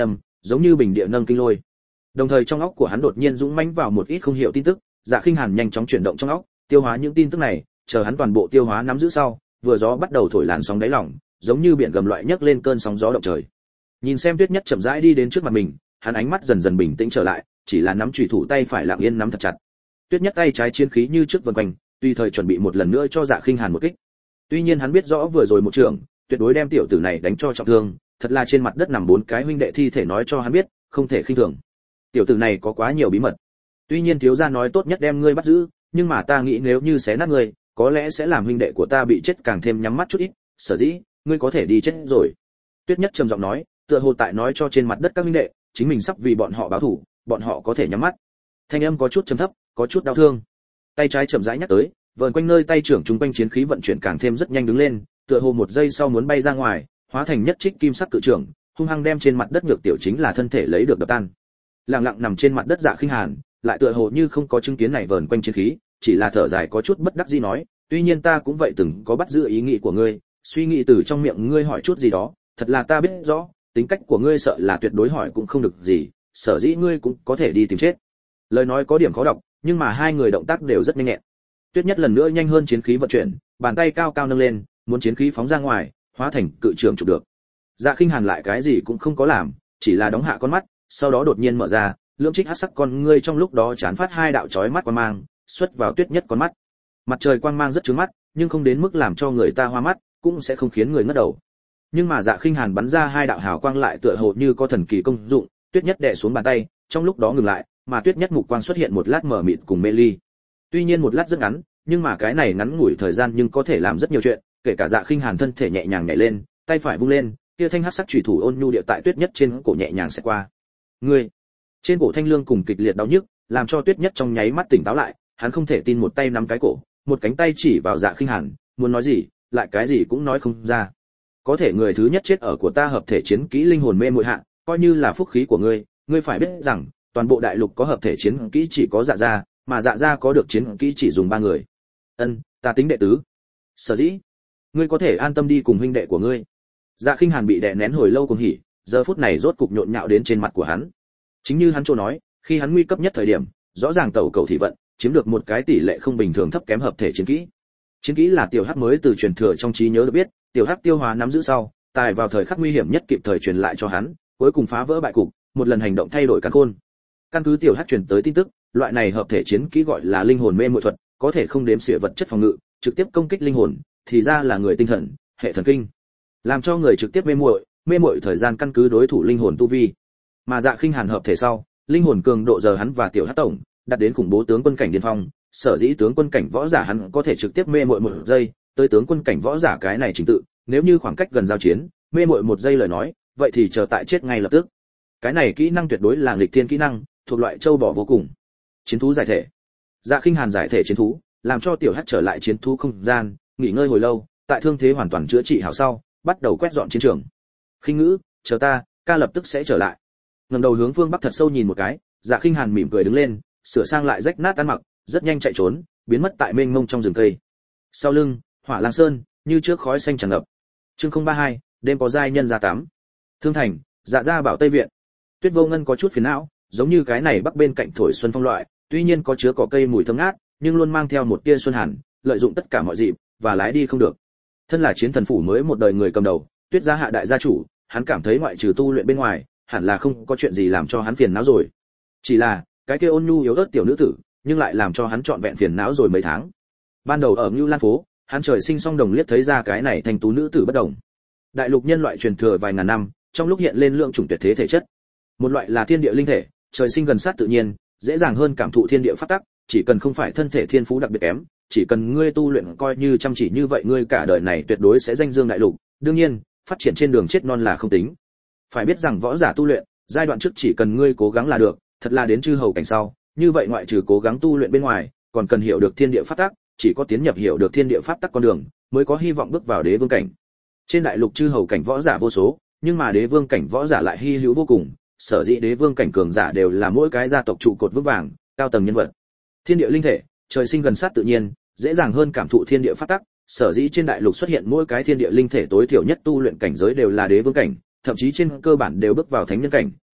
giống như bình địa nâng kinh lôi. Đồng thời trong óc của hắn đột nhiên dũng mãnh vào một ít không hiểu tin tức, Dạ Khinh Hàn nhanh chóng chuyển động trong óc, tiêu hóa những tin tức này, chờ hắn toàn bộ tiêu hóa nắm giữ sau, vừa gió bắt đầu thổi làn sóng đáy lòng, giống như biển gầm loại nhấc lên cơn sóng gió động trời. Nhìn xem Tuyết Nhất chậm rãi đi đến trước mặt mình, hắn ánh mắt dần dần bình tĩnh trở lại, chỉ là nắm chủy thủ tay phải lặng yên nắm thật chặt. Tuyết Nhất tay trái chiến khí như trước vần quanh, tùy thời chuẩn bị một lần nữa cho Dạ Khinh Hàn một kích. Tuy nhiên hắn biết rõ vừa rồi một trường, tuyệt đối đem tiểu tử này đánh cho trọng thương, thật là trên mặt đất nằm bốn cái huynh đệ thi thể nói cho hắn biết, không thể khinh thường. Tiểu tử này có quá nhiều bí mật. Tuy nhiên thiếu gia nói tốt nhất đem ngươi bắt giữ, nhưng mà ta nghĩ nếu như xé nát ngươi, có lẽ sẽ làm huynh đệ của ta bị chết càng thêm nhắm mắt chút ít, sở dĩ, ngươi có thể đi chết rồi. Tuyết Nhất trầm giọng nói, tựa hồ tại nói cho trên mặt đất các huynh đệ, chính mình sắp vì bọn họ báo thù, bọn họ có thể nhắm mắt. Thanh âm có chút trầm thấp, có chút đau thương. Tay trái chậm rãi nhắc tới, vờn quanh nơi tay trưởng trung quanh chiến khí vận chuyển càng thêm rất nhanh đứng lên, tựa hồ một giây sau muốn bay ra ngoài, hóa thành nhất trích kim sắc cự trưởng, hung hăng đem trên mặt đất nhược tiểu chính là thân thể lấy được đập tan. Lặng lặng nằm trên mặt đất Dạ Khinh Hàn, lại tựa hồ như không có chứng kiến này vờn quanh chiến khí, chỉ là thở dài có chút bất đắc dĩ nói, tuy nhiên ta cũng vậy từng có bắt giữ ý nghĩ của ngươi, suy nghĩ từ trong miệng ngươi hỏi chút gì đó, thật là ta biết rõ, tính cách của ngươi sợ là tuyệt đối hỏi cũng không được gì, sở dĩ ngươi cũng có thể đi tìm chết. Lời nói có điểm khó đọc, nhưng mà hai người động tác đều rất nhanh nhẹn. Tuyết Nhất lần nữa nhanh hơn chiến khí vận chuyển, bàn tay cao cao nâng lên, muốn chiến khí phóng ra ngoài, hóa thành cự trường chụp được. Dạ Khinh Hàn lại cái gì cũng không có làm, chỉ là đóng hạ con mắt, sau đó đột nhiên mở ra, lưỡng trích hắc sắc con ngươi trong lúc đó chán phát hai đạo chói mắt quang mang, xuất vào Tuyết Nhất con mắt. Mặt trời quang mang rất chói mắt, nhưng không đến mức làm cho người ta hoa mắt, cũng sẽ không khiến người ngất đầu. Nhưng mà Dạ Khinh Hàn bắn ra hai đạo hào quang lại tựa hồ như có thần kỳ công dụng, Tuyết Nhất đè xuống bàn tay, trong lúc đó ngừng lại, mà Tuyết Nhất mục quang xuất hiện một lát mở mịt cùng mê ly. Tuy nhiên một lát rất ngắn, nhưng mà cái này ngắn ngủi thời gian nhưng có thể làm rất nhiều chuyện, kể cả Dạ Khinh Hàn thân thể nhẹ nhàng nhảy lên, tay phải vung lên, kia thanh hắc sắc chủy thủ ôn nhu địa tại Tuyết Nhất trên cổ nhẹ nhàng sẽ qua. Ngươi, trên cổ thanh lương cùng kịch liệt đau nhức, làm cho Tuyết Nhất trong nháy mắt tỉnh táo lại, hắn không thể tin một tay nắm cái cổ, một cánh tay chỉ vào Dạ Khinh Hàn, muốn nói gì, lại cái gì cũng nói không ra. Có thể người thứ nhất chết ở của ta hợp thể chiến kỹ linh hồn mê muội hạ, coi như là phúc khí của ngươi, ngươi phải biết rằng, toàn bộ đại lục có hợp thể chiến kỹ chỉ có Dạ gia, mà Dạ gia có được chiến kỹ chỉ dùng ba người. Ân, ta tính đệ tứ. Sở dĩ, ngươi có thể an tâm đi cùng huynh đệ của ngươi. Dạ Khinh Hàn bị đè nén hồi lâu cùng hỉ, giờ phút này rốt cục nhộn nhạo đến trên mặt của hắn. Chính như hắn chỗ nói, khi hắn nguy cấp nhất thời điểm, rõ ràng tẩu cầu thị vận, chiếm được một cái tỷ lệ không bình thường thấp kém hợp thể chiến kỹ. Chiến kỹ là tiểu hắc mới từ truyền thừa trong trí nhớ được biết, tiểu hắc tiêu hóa nắm giữ sau, tài vào thời khắc nguy hiểm nhất kịp thời truyền lại cho hắn, cuối cùng phá vỡ bại cục, một lần hành động thay đổi càn khôn. Căn cứ tiểu hắc truyền tới tin tức, loại này hợp thể chiến kỹ gọi là linh hồn mê muội thuật, có thể không đếm xỉa vật chất phòng ngự, trực tiếp công kích linh hồn, thì ra là người tinh thần, hệ thần kinh, làm cho người trực tiếp mê muội, mê muội thời gian căn cứ đối thủ linh hồn tu vi. Mà Dạ Khinh Hàn hợp thể sau, linh hồn cường độ giờ hắn và tiểu hắc tổng đạt đến khủng bố tướng quân cảnh điên phong, sở dĩ tướng quân cảnh võ giả hắn có thể trực tiếp mê muội một giây, tới tướng quân cảnh võ giả cái này trình tự, nếu như khoảng cách gần giao chiến, mê muội một giây lời nói, vậy thì chờ tại chết ngay lập tức. Cái này kỹ năng tuyệt đối là nghịch thiên kỹ năng, thuộc loại châu bò vô cùng. Chiến thú giải thể. Dạ Khinh Hàn giải thể chiến thú, làm cho tiểu hắc trở lại chiến thú không gian, nghỉ ngơi hồi lâu, tại thương thế hoàn toàn chữa trị hảo sau, bắt đầu quét dọn chiến trường. Khinh Ngữ, chờ ta, ca lập tức sẽ trở lại. Ngẩng đầu hướng phương bắc thật sâu nhìn một cái, Dạ Khinh Hàn mỉm cười đứng lên, sửa sang lại rách nát ăn mặc, rất nhanh chạy trốn, biến mất tại mênh mông trong rừng cây. Sau lưng, Hỏa Lang Sơn, như trước khói xanh tràn ngập. Chương không ba hai, đêm có giai nhân ra tám. Thương Thành, Dạ gia bảo Tây viện. Tuyết Vô Ngân có chút phiền não, giống như cái này bắc bên cạnh thổi xuân phong loại, tuy nhiên có chứa cỏ cây mùi thơm ngát, nhưng luôn mang theo một tia xuân hàn, lợi dụng tất cả mọi dịp và lái đi không được. Thân là chiến thần phủ mới một đời người cầm đầu, Tuyết gia hạ đại gia chủ, hắn cảm thấy ngoại trừ tu luyện bên ngoài, hẳn là không có chuyện gì làm cho hắn phiền não rồi. Chỉ là, cái kia ôn nhu yếu ớt tiểu nữ tử, nhưng lại làm cho hắn trọn vẹn phiền não rồi mấy tháng. Ban đầu ở Ngưu Lan phố, hắn trời sinh song đồng liếc thấy ra cái này thành tú nữ tử bất đồng. Đại lục nhân loại truyền thừa vài ngàn năm, trong lúc hiện lên lượng chủng tuyệt thế thể chất. Một loại là thiên địa linh thể, trời sinh gần sát tự nhiên, dễ dàng hơn cảm thụ thiên địa pháp tắc, chỉ cần không phải thân thể thiên phú đặc biệt kém, chỉ cần ngươi tu luyện coi như chăm chỉ như vậy ngươi cả đời này tuyệt đối sẽ danh dương đại lục. Đương nhiên, phát triển trên đường chết non là không tính. Phải biết rằng võ giả tu luyện, giai đoạn trước chỉ cần ngươi cố gắng là được, thật là đến chư hầu cảnh sau, như vậy ngoại trừ cố gắng tu luyện bên ngoài, còn cần hiểu được thiên địa pháp tắc, chỉ có tiến nhập hiểu được thiên địa pháp tắc con đường, mới có hy vọng bước vào đế vương cảnh. Trên đại lục chư hầu cảnh võ giả vô số, nhưng mà đế vương cảnh võ giả lại hy hữu vô cùng, sở dĩ đế vương cảnh cường giả đều là mỗi cái gia tộc trụ cột vững vàng, cao tầng nhân vật. Thiên địa linh thể, trời sinh gần sát tự nhiên, dễ dàng hơn cảm thụ thiên địa pháp tắc, sở dĩ trên đại lục xuất hiện mỗi cái thiên địa linh thể tối thiểu nhất tu luyện cảnh giới đều là đế vương cảnh, thậm chí trên cơ bản đều bước vào thánh nhân cảnh,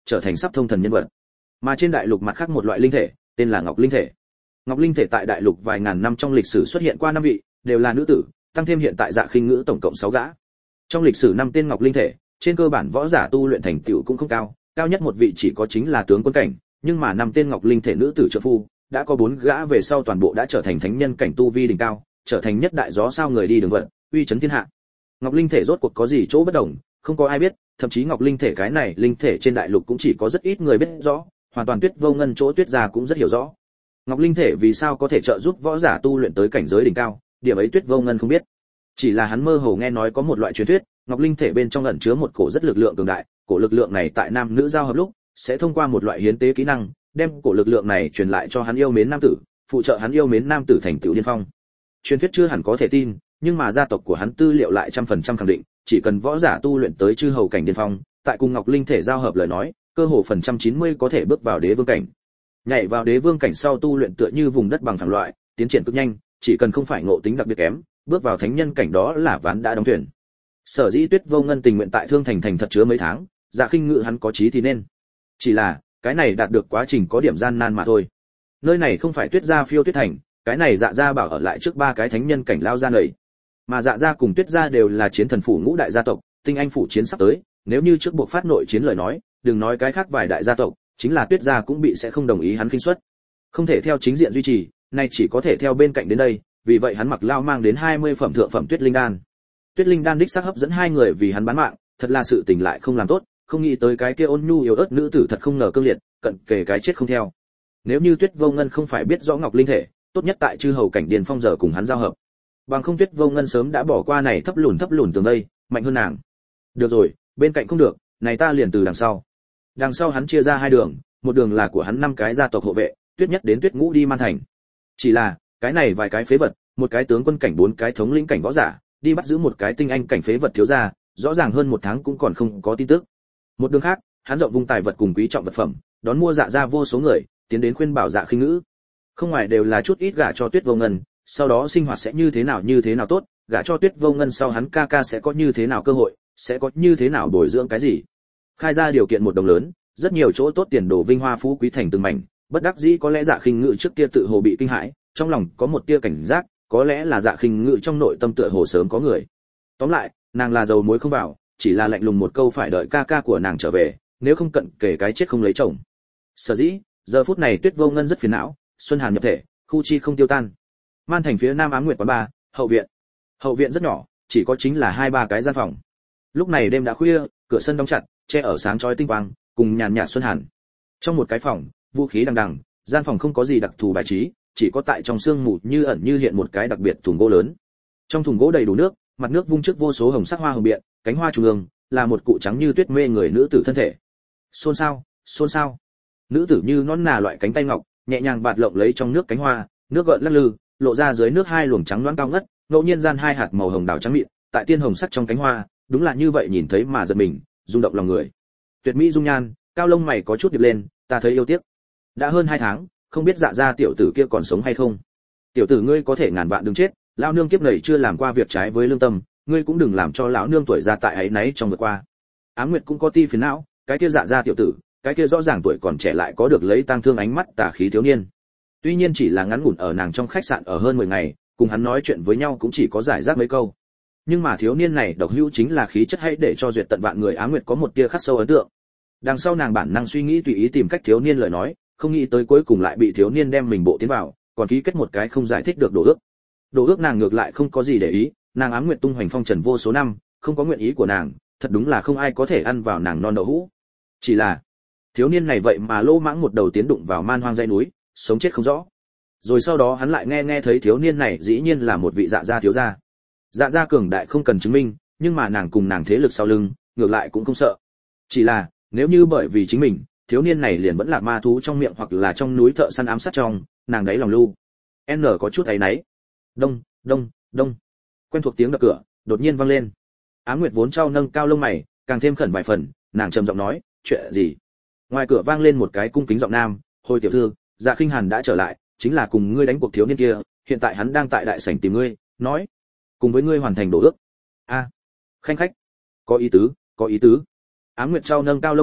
trở thành sắp thông thần nhân vật. Mà trên đại lục mặt khác một loại linh thể, tên là Ngọc Linh thể. Ngọc Linh thể tại đại lục vài ngàn năm trong lịch sử xuất hiện qua năm vị, đều là nữ tử, tăng thêm hiện tại Dạ Khinh Ngữ tổng cộng sáu gã. Trong lịch sử năm tên Ngọc Linh thể, trên cơ bản võ giả tu luyện thành tựu cũng không cao, cao nhất một vị chỉ có chính là tướng quân cảnh, nhưng mà năm tên Ngọc Linh thể nữ tử trợ phu, đã có bốn gã về sau toàn bộ đã trở thành thánh nhân cảnh tu vi đỉnh cao, trở thành nhất đại gió sao người đi đường vận, uy chấn thiên hạ. Ngọc Linh thể rốt cuộc có gì chỗ bất đồng, không có ai biết, thậm chí Ngọc Linh thể cái này linh thể trên đại lục cũng chỉ có rất ít người biết rõ, hoàn toàn Tuyết Vô Ngân chỗ Tuyết gia cũng rất hiểu rõ. Ngọc Linh thể vì sao có thể trợ giúp võ giả tu luyện tới cảnh giới đỉnh cao, điểm ấy Tuyết Vô Ngân không biết. Chỉ là hắn mơ hồ nghe nói có một loại truyền thuyết, Ngọc Linh thể bên trong ẩn chứa một cổ rất lực lượng cường đại, cổ lực lượng này tại nam nữ giao hợp lúc, sẽ thông qua một loại hiến tế kỹ năng, đem cổ lực lượng này truyền lại cho hắn yêu mến nam tử, phụ trợ hắn yêu mến nam tử thành tựu điên phong. Truyền thuyết chưa hẳn có thể tin, nhưng mà gia tộc của hắn tư liệu lại trăm phần trăm khẳng định, chỉ cần võ giả tu luyện tới chư hầu cảnh điên phong, tại cùng Ngọc Linh thể giao hợp lời nói, cơ hồ phần trăm chín mươi có thể bước vào đế vương cảnh. Nhảy vào đế vương cảnh sau tu luyện tựa như vùng đất bằng phẳng loại, tiến triển cực nhanh, chỉ cần không phải ngộ tính đặc biệt kém, bước vào thánh nhân cảnh đó là ván đã đóng thuyền. Sở dĩ Tuyết Vô Ngân tình nguyện tại Thương Thành thành thật chứa mấy tháng, Dạ Khinh Ngữ hắn có chí thì nên. Chỉ là, cái này đạt được quá trình có điểm gian nan mà thôi. Nơi này không phải Tuyết gia phiêu Tuyết thành, cái này Dạ gia bảo ở lại trước ba cái thánh nhân cảnh lao ra nầy. Mà Dạ gia cùng Tuyết gia đều là chiến thần phủ ngũ đại gia tộc, tinh anh phủ chiến sắp tới, nếu như trước buộc phát nội chiến lời nói, đừng nói cái khác vài đại gia tộc, chính là Tuyết gia cũng bị sẽ không đồng ý hắn khinh suất. Không thể theo chính diện duy trì, nay chỉ có thể theo bên cạnh đến đây, vì vậy hắn mặc lao mang đến hai mươi phẩm thượng phẩm Tuyết linh đan. Tuyết linh đan đích xác hấp dẫn hai người vì hắn bán mạng, thật là sự tình lại không làm tốt, không nghĩ tới cái kia ôn nhu yếu ớt nữ tử thật không ngờ cương liệt, cận kề cái chết không theo. Nếu như Tuyết Vô Ngân không phải biết rõ Ngọc Linh thể, tốt nhất tại chư hầu cảnh điền phong giờ cùng hắn giao hợp. Bằng không Tuyết Vô Ngân sớm đã bỏ qua này thấp lùn thấp lùn tường đây, mạnh hơn nàng. Được rồi, bên cạnh không được, này ta liền từ đằng sau. Đằng sau hắn chia ra hai đường, một đường là của hắn năm cái gia tộc hộ vệ, Tuyết Nhất đến Tuyết Ngũ đi Man Thành. Chỉ là, cái này vài cái phế vật, một cái tướng quân cảnh bốn cái thống lĩnh cảnh võ giả, đi bắt giữ một cái tinh anh cảnh phế vật thiếu gia, rõ ràng hơn một tháng cũng còn không có tin tức. Một đường khác, hắn rộng vung tài vật cùng quý trọng vật phẩm, đón mua Dạ gia vô số người, tiến đến khuyên bảo Dạ Khinh Ngữ. Không ngoài đều là chút ít gả cho Tuyết Vô Ngân, sau đó sinh hoạt sẽ như thế nào như thế nào tốt, gả cho Tuyết Vô Ngân sau hắn ca ca sẽ có như thế nào cơ hội, sẽ có như thế nào bồi dưỡng cái gì. Khai ra điều kiện một đồng lớn, rất nhiều chỗ tốt tiền đồ vinh hoa phú quý thành từng mảnh, bất đắc dĩ có lẽ Dạ Khinh Ngữ trước kia tự hồ bị kinh hãi, trong lòng có một tia cảnh giác, có lẽ là Dạ Khinh Ngữ trong nội tâm tựa hồ sớm có người. Tóm lại, nàng là dầu muối không vào, chỉ là lạnh lùng một câu phải đợi ca ca của nàng trở về, nếu không cận kể cái chết không lấy chồng. Sở dĩ, giờ phút này Tuyết Vô Ngân rất phiền não, xuân hàn nhập thể, khu chi không tiêu tan. Man Thành phía nam Ám Nguyệt quán ba, hậu viện. Hậu viện rất nhỏ, chỉ có chính là hai ba cái gian phòng. Lúc này đêm đã khuya, cửa sân đóng chặt, che ở sáng chói tinh quang, cùng nhàn nhạt xuân hàn. Trong một cái phòng, vũ khí đằng đằng, gian phòng không có gì đặc thù bài trí, chỉ có tại trong sương mù như ẩn như hiện một cái đặc biệt thùng gỗ lớn. Trong thùng gỗ đầy đủ nước, mặt nước vung trước vô số hồng sắc hoa hồng biện, cánh hoa trung ương là một cụ trắng như tuyết mê người nữ tử thân thể. Xôn xao, xôn xao. Nữ tử như nón nà loại cánh tay ngọc, nhẹ nhàng bạt lộng lấy trong nước cánh hoa, nước gợn lắc lư, lộ ra dưới nước hai luồng trắng loáng cao ngất, ngẫu nhiên gian hai hạt màu hồng đào trắng mịn, tại tiên hồng sắc trong cánh hoa, đúng là như vậy nhìn thấy mà giật mình, rung động lòng người. Tuyệt mỹ dung nhan, cao lông mày có chút điệp lên, ta thấy yêu tiếc. Đã hơn hai tháng, không biết Dạ gia tiểu tử kia còn sống hay không. Tiểu tử ngươi có thể ngàn vạn đừng chết, lão nương kiếp này chưa làm qua việc trái với lương tâm, ngươi cũng đừng làm cho lão nương tuổi già tại ấy nấy trong vượt qua. Ám Nguyệt cũng có ti phiền não, cái kia Dạ gia tiểu tử, cái kia rõ ràng tuổi còn trẻ lại có được lấy tang thương ánh mắt tà khí thiếu niên. Tuy nhiên chỉ là ngắn ngủn ở nàng trong khách sạn ở hơn mười ngày, cùng hắn nói chuyện với nhau cũng chỉ có giải rác mấy câu. Nhưng mà thiếu niên này độc hữu chính là khí chất hay để cho duyệt tận vạn người. Ám Nguyệt có một tia khắc sâu ấn tượng. Đằng sau nàng bản năng suy nghĩ tùy ý tìm cách thiếu niên lời nói, không nghĩ tới cuối cùng lại bị thiếu niên đem mình bộ tiến vào, còn ký kết một cái không giải thích được đồ ước. Đồ ước nàng ngược lại không có gì để ý, nàng Ám Nguyệt tung hoành phong trần vô số năm, không có nguyện ý của nàng, thật đúng là không ai có thể ăn vào nàng non đậu hũ. Chỉ là, thiếu niên này vậy mà lô mãng một đầu tiến đụng vào man hoang dãy núi, sống chết không rõ. Rồi sau đó hắn lại nghe nghe thấy thiếu niên này dĩ nhiên là một vị Dạ gia thiếu gia. Dạ gia cường đại không cần chứng minh, nhưng mà nàng cùng nàng thế lực sau lưng, ngược lại cũng không sợ. Chỉ là, nếu như bởi vì chính mình, thiếu niên này liền vẫn là ma thú trong miệng hoặc là trong núi thợ săn ám sát trong, nàng đấy lòng lưu. N có chút ấy nấy. Đông, đông, đông. Quen thuộc tiếng đập cửa, đột nhiên vang lên. Ám Nguyệt vốn trao nâng cao lông mày, càng thêm khẩn vài phần, nàng trầm giọng nói, chuyện gì? Ngoài cửa vang lên một cái cung kính giọng nam, hồi tiểu thư, Dạ Khinh Hàn đã trở lại, chính là cùng ngươi đánh cuộc thiếu niên kia, hiện tại hắn đang tại đại sảnh tìm ngươi, nói, cùng với ngươi hoàn thành đồ ước. A, à, khanh khách, có ý tứ, có ý tứ. Ám Nguyệt trao nâng cao lông mày,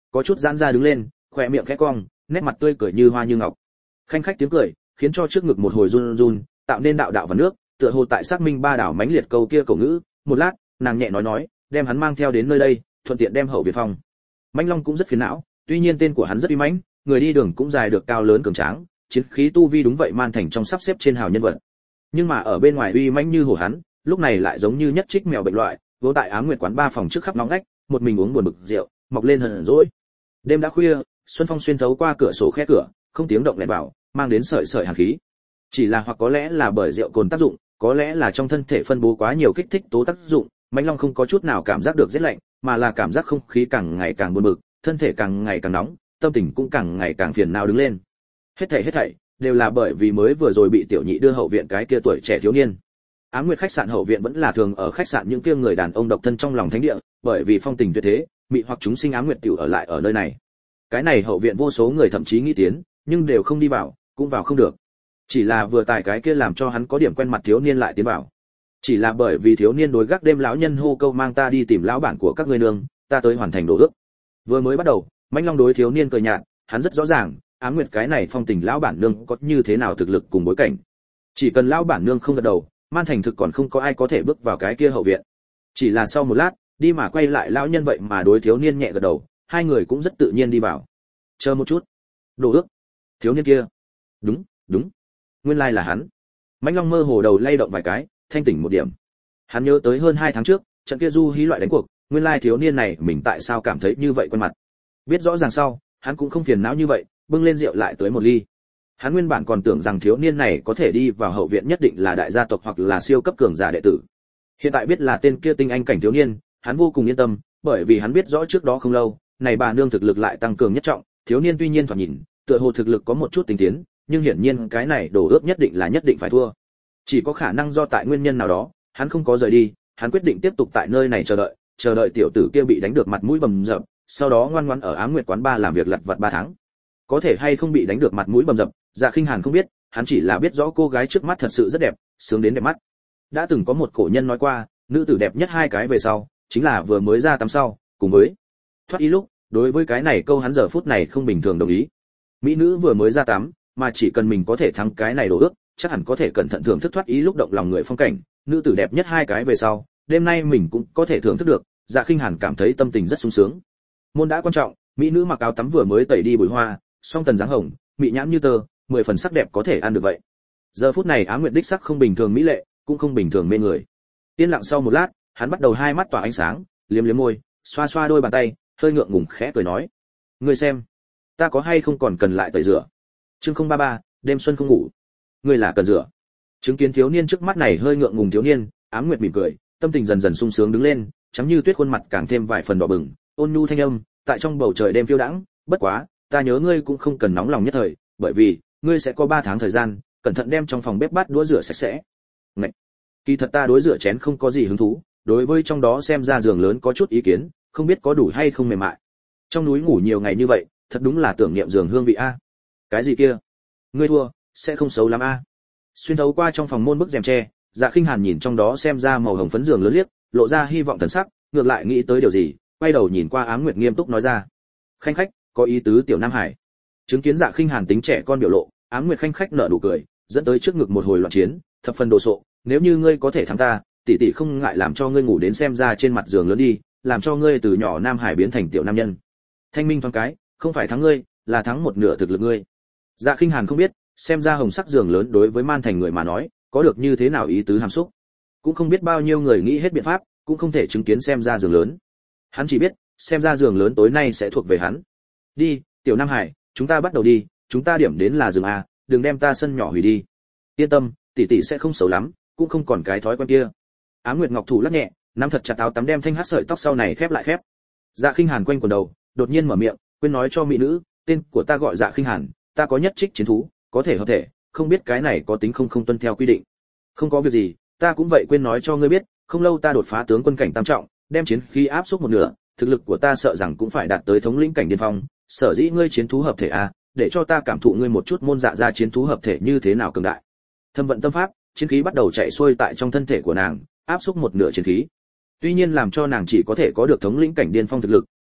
có chút giãn ra đứng lên, khóe miệng khẽ cong, nét mặt tươi cười như hoa như ngọc. Khanh khách tiếng cười, khiến cho trước ngực một hồi run run, tạo nên đạo đạo vào nước, tựa hồ tại xác minh ba đảo mãnh liệt câu kia cầu ngữ. Một lát, nàng nhẹ nói nói, đem hắn mang theo đến nơi đây, thuận tiện đem hậu viện phòng. Mãnh Long cũng rất phiền não, tuy nhiên tên của hắn rất uy mãnh, người đi đường cũng dài được cao lớn cường tráng, chiến khí tu vi đúng vậy man thành trong sắp xếp trên hào nhân vật. Nhưng mà ở bên ngoài uy mãnh như hổ hắn, lúc này lại giống như nhất trích mèo bệnh loại, vô tại Ám Nguyệt quán ba phòng trước khắp nóng ngách, một mình uống buồn bực rượu, mọc lên hờn dỗi. Đêm đã khuya, xuân phong xuyên thấu qua cửa sổ khe cửa, không tiếng động lẹn vào, mang đến sợi sợi hàn khí. Chỉ là hoặc có lẽ là bởi rượu cồn tác dụng, có lẽ là trong thân thể phân bố quá nhiều kích thích tố tác dụng, Mãnh Long không có chút nào cảm giác được rét lạnh, mà là cảm giác không khí càng ngày càng buồn bực, thân thể càng ngày càng nóng, tâm tình cũng càng ngày càng phiền não đứng lên. Hết thảy hết thảy đều là bởi vì mới vừa rồi bị tiểu nhị đưa hậu viện cái kia tuổi trẻ thiếu niên. Ám Nguyệt khách sạn hậu viện vẫn là thường ở khách sạn những kia người đàn ông độc thân trong lòng thánh địa, bởi vì phong tình tuyệt thế, mị hoặc chúng sinh Ám Nguyệt tiểu ở lại ở nơi này. Cái này hậu viện vô số người thậm chí nghĩ tiến, nhưng đều không đi vào, cũng vào không được. Chỉ là vừa tại cái kia làm cho hắn có điểm quen mặt thiếu niên lại tiến vào. Chỉ là bởi vì thiếu niên đối gác đêm lão nhân hô câu mang ta đi tìm lão bản của các ngươi nương, ta tới hoàn thành đồ ước. Vừa mới bắt đầu, Mãnh Long đối thiếu niên cười nhạt, hắn rất rõ ràng, Ám Nguyệt cái này phong tình lão bản nương có như thế nào thực lực cùng bối cảnh. Chỉ cần lão bản nương không gật đầu, man thành thực còn không có ai có thể bước vào cái kia hậu viện. Chỉ là sau một lát, đi mà quay lại lão nhân vậy mà đối thiếu niên nhẹ gật đầu, hai người cũng rất tự nhiên đi vào. Chờ một chút, đồ ước, thiếu niên kia, đúng, đúng, nguyên lai là hắn. Mãnh Long mơ hồ đầu lay động vài cái, thanh tỉnh một điểm. Hắn nhớ tới hơn hai tháng trước, trận kia du hí loại đánh cuộc, nguyên lai thiếu niên này mình tại sao cảm thấy như vậy quen mặt. Biết rõ ràng sau, hắn cũng không phiền não như vậy, bưng lên rượu lại tới một ly. Hắn nguyên bản còn tưởng rằng thiếu niên này có thể đi vào hậu viện nhất định là đại gia tộc hoặc là siêu cấp cường giả đệ tử. Hiện tại biết là tên kia tinh anh cảnh thiếu niên, hắn vô cùng yên tâm, bởi vì hắn biết rõ trước đó không lâu, này bà nương thực lực lại tăng cường nhất trọng, thiếu niên tuy nhiên thoạt nhìn, tựa hồ thực lực có một chút tinh tiến, nhưng hiển nhiên cái này đổ ước nhất định là nhất định phải thua. Chỉ có khả năng do tại nguyên nhân nào đó, hắn không có rời đi, hắn quyết định tiếp tục tại nơi này chờ đợi, chờ đợi tiểu tử kia bị đánh được mặt mũi bầm dập, sau đó ngoan ngoãn ở Ám Nguyệt quán ba làm việc lặt vặt ba tháng. Có thể hay không bị đánh được mặt mũi bầm dập, Dạ Khinh Hàn không biết, hắn chỉ là biết rõ cô gái trước mắt thật sự rất đẹp, sướng đến đẹp mắt. Đã từng có một cổ nhân nói qua, nữ tử đẹp nhất hai cái về sau, chính là vừa mới ra tắm sau, cùng với thoát ý lúc, đối với cái này câu hắn giờ phút này không bình thường đồng ý. Mỹ nữ vừa mới ra tắm, mà chỉ cần mình có thể thắng cái này đổ ước, chắc hẳn có thể cẩn thận thưởng thức thoát ý lúc động lòng người phong cảnh, nữ tử đẹp nhất hai cái về sau, đêm nay mình cũng có thể thưởng thức được. Dạ Khinh Hàn cảm thấy tâm tình rất sung sướng. Môn đã quan trọng, mỹ nữ mặc áo tắm vừa mới tẩy đi bụi hoa, song tần dáng hồng, mị nhãn như tơ, mười phần sắc đẹp có thể ăn được vậy. Giờ phút này Ám Nguyệt đích sắc không bình thường mỹ lệ, cũng không bình thường mê người. Yên lặng sau một lát, hắn bắt đầu hai mắt tỏa ánh sáng, liếm liếm môi, xoa xoa đôi bàn tay, hơi ngượng ngùng khẽ cười nói: "Ngươi xem, ta có hay không còn cần lại tẩy rửa?" Chương không ba ba, đêm xuân không ngủ. Ngươi là cần rửa. Chứng kiến thiếu niên trước mắt này hơi ngượng ngùng thiếu niên, Ám Nguyệt mỉm cười, tâm tình dần dần sung sướng đứng lên, trắng như tuyết khuôn mặt càng thêm vài phần đỏ bừng, ôn nhu thanh âm, tại trong bầu trời đêm phiêu đãng, bất quá, ta nhớ ngươi cũng không cần nóng lòng nhất thời, bởi vì, ngươi sẽ có ba tháng thời gian, cẩn thận đem trong phòng bếp bát đũa rửa sạch sẽ. Ngậy. Kỳ thật ta đối rửa chén không có gì hứng thú, đối với trong đó xem ra giường lớn có chút ý kiến, không biết có đủ hay không mềm mại. Trong núi ngủ nhiều ngày như vậy, thật đúng là tưởng niệm giường hương vị a. Cái gì kia? Ngươi thua, sẽ không xấu lắm a. Xuyên thấu qua trong phòng môn bức rèm tre, Dạ Khinh Hàn nhìn trong đó xem ra màu hồng phấn giường lớn liếc, lộ ra hy vọng thần sắc, ngược lại nghĩ tới điều gì, quay đầu nhìn qua Ám Nguyệt nghiêm túc nói ra: "Khanh khách, có ý tứ tiểu Nam Hải." Chứng kiến Dạ Khinh Hàn tính trẻ con biểu lộ, Ám Nguyệt khanh khách nở nụ cười, dẫn tới trước ngực một hồi loạn chiến, thập phần đồ sộ, "Nếu như ngươi có thể thắng ta, tỷ tỷ không ngại làm cho ngươi ngủ đến xem ra trên mặt giường lớn đi, làm cho ngươi từ nhỏ Nam Hải biến thành tiểu nam nhân." Thanh minh thoáng cái, không phải thắng ngươi, là thắng một nửa thực lực ngươi. Dạ Khinh Hàn không biết, xem ra hồng sắc giường lớn đối với man thành người mà nói, có được như thế nào ý tứ hàm xúc. Cũng không biết bao nhiêu người nghĩ hết biện pháp, cũng không thể chứng kiến xem ra giường lớn. Hắn chỉ biết, xem ra giường lớn tối nay sẽ thuộc về hắn. "Đi, tiểu Nam Hải, chúng ta bắt đầu đi, chúng ta điểm đến là giường a, đừng đem ta sân nhỏ hủy đi." "Yên tâm, tỷ tỷ sẽ không xấu lắm, cũng không còn cái thói quen kia." Ám Nguyệt Ngọc thủ lắc nhẹ, nắm thật chặt áo tắm đem thanh hát sợi tóc sau này khép lại khép. Dạ Khinh Hàn quanh quần đầu, đột nhiên mở miệng, quên nói cho mỹ nữ, tên của ta gọi Dạ Khinh Hàn, ta có nhất trích chiến thú, có thể hợp thể, không biết cái này có tính không không tuân theo quy định. Không có việc gì, ta cũng vậy quên nói cho ngươi biết, không lâu ta đột phá tướng quân cảnh tam trọng, đem chiến khí áp xúc một nửa, thực lực của ta sợ rằng cũng phải đạt tới thống lĩnh cảnh điên phong, sở dĩ ngươi chiến thú hợp thể a, để cho ta cảm thụ ngươi một chút môn dạ ra chiến thú hợp thể như thế nào cường đại. Thâm vận tâm pháp, chiến khí bắt đầu chạy xuôi tại trong thân thể của nàng, áp xúc một nửa chiến khí. Tuy nhiên làm cho nàng chỉ có thể có được thống lĩnh cảnh điên phong thực lực,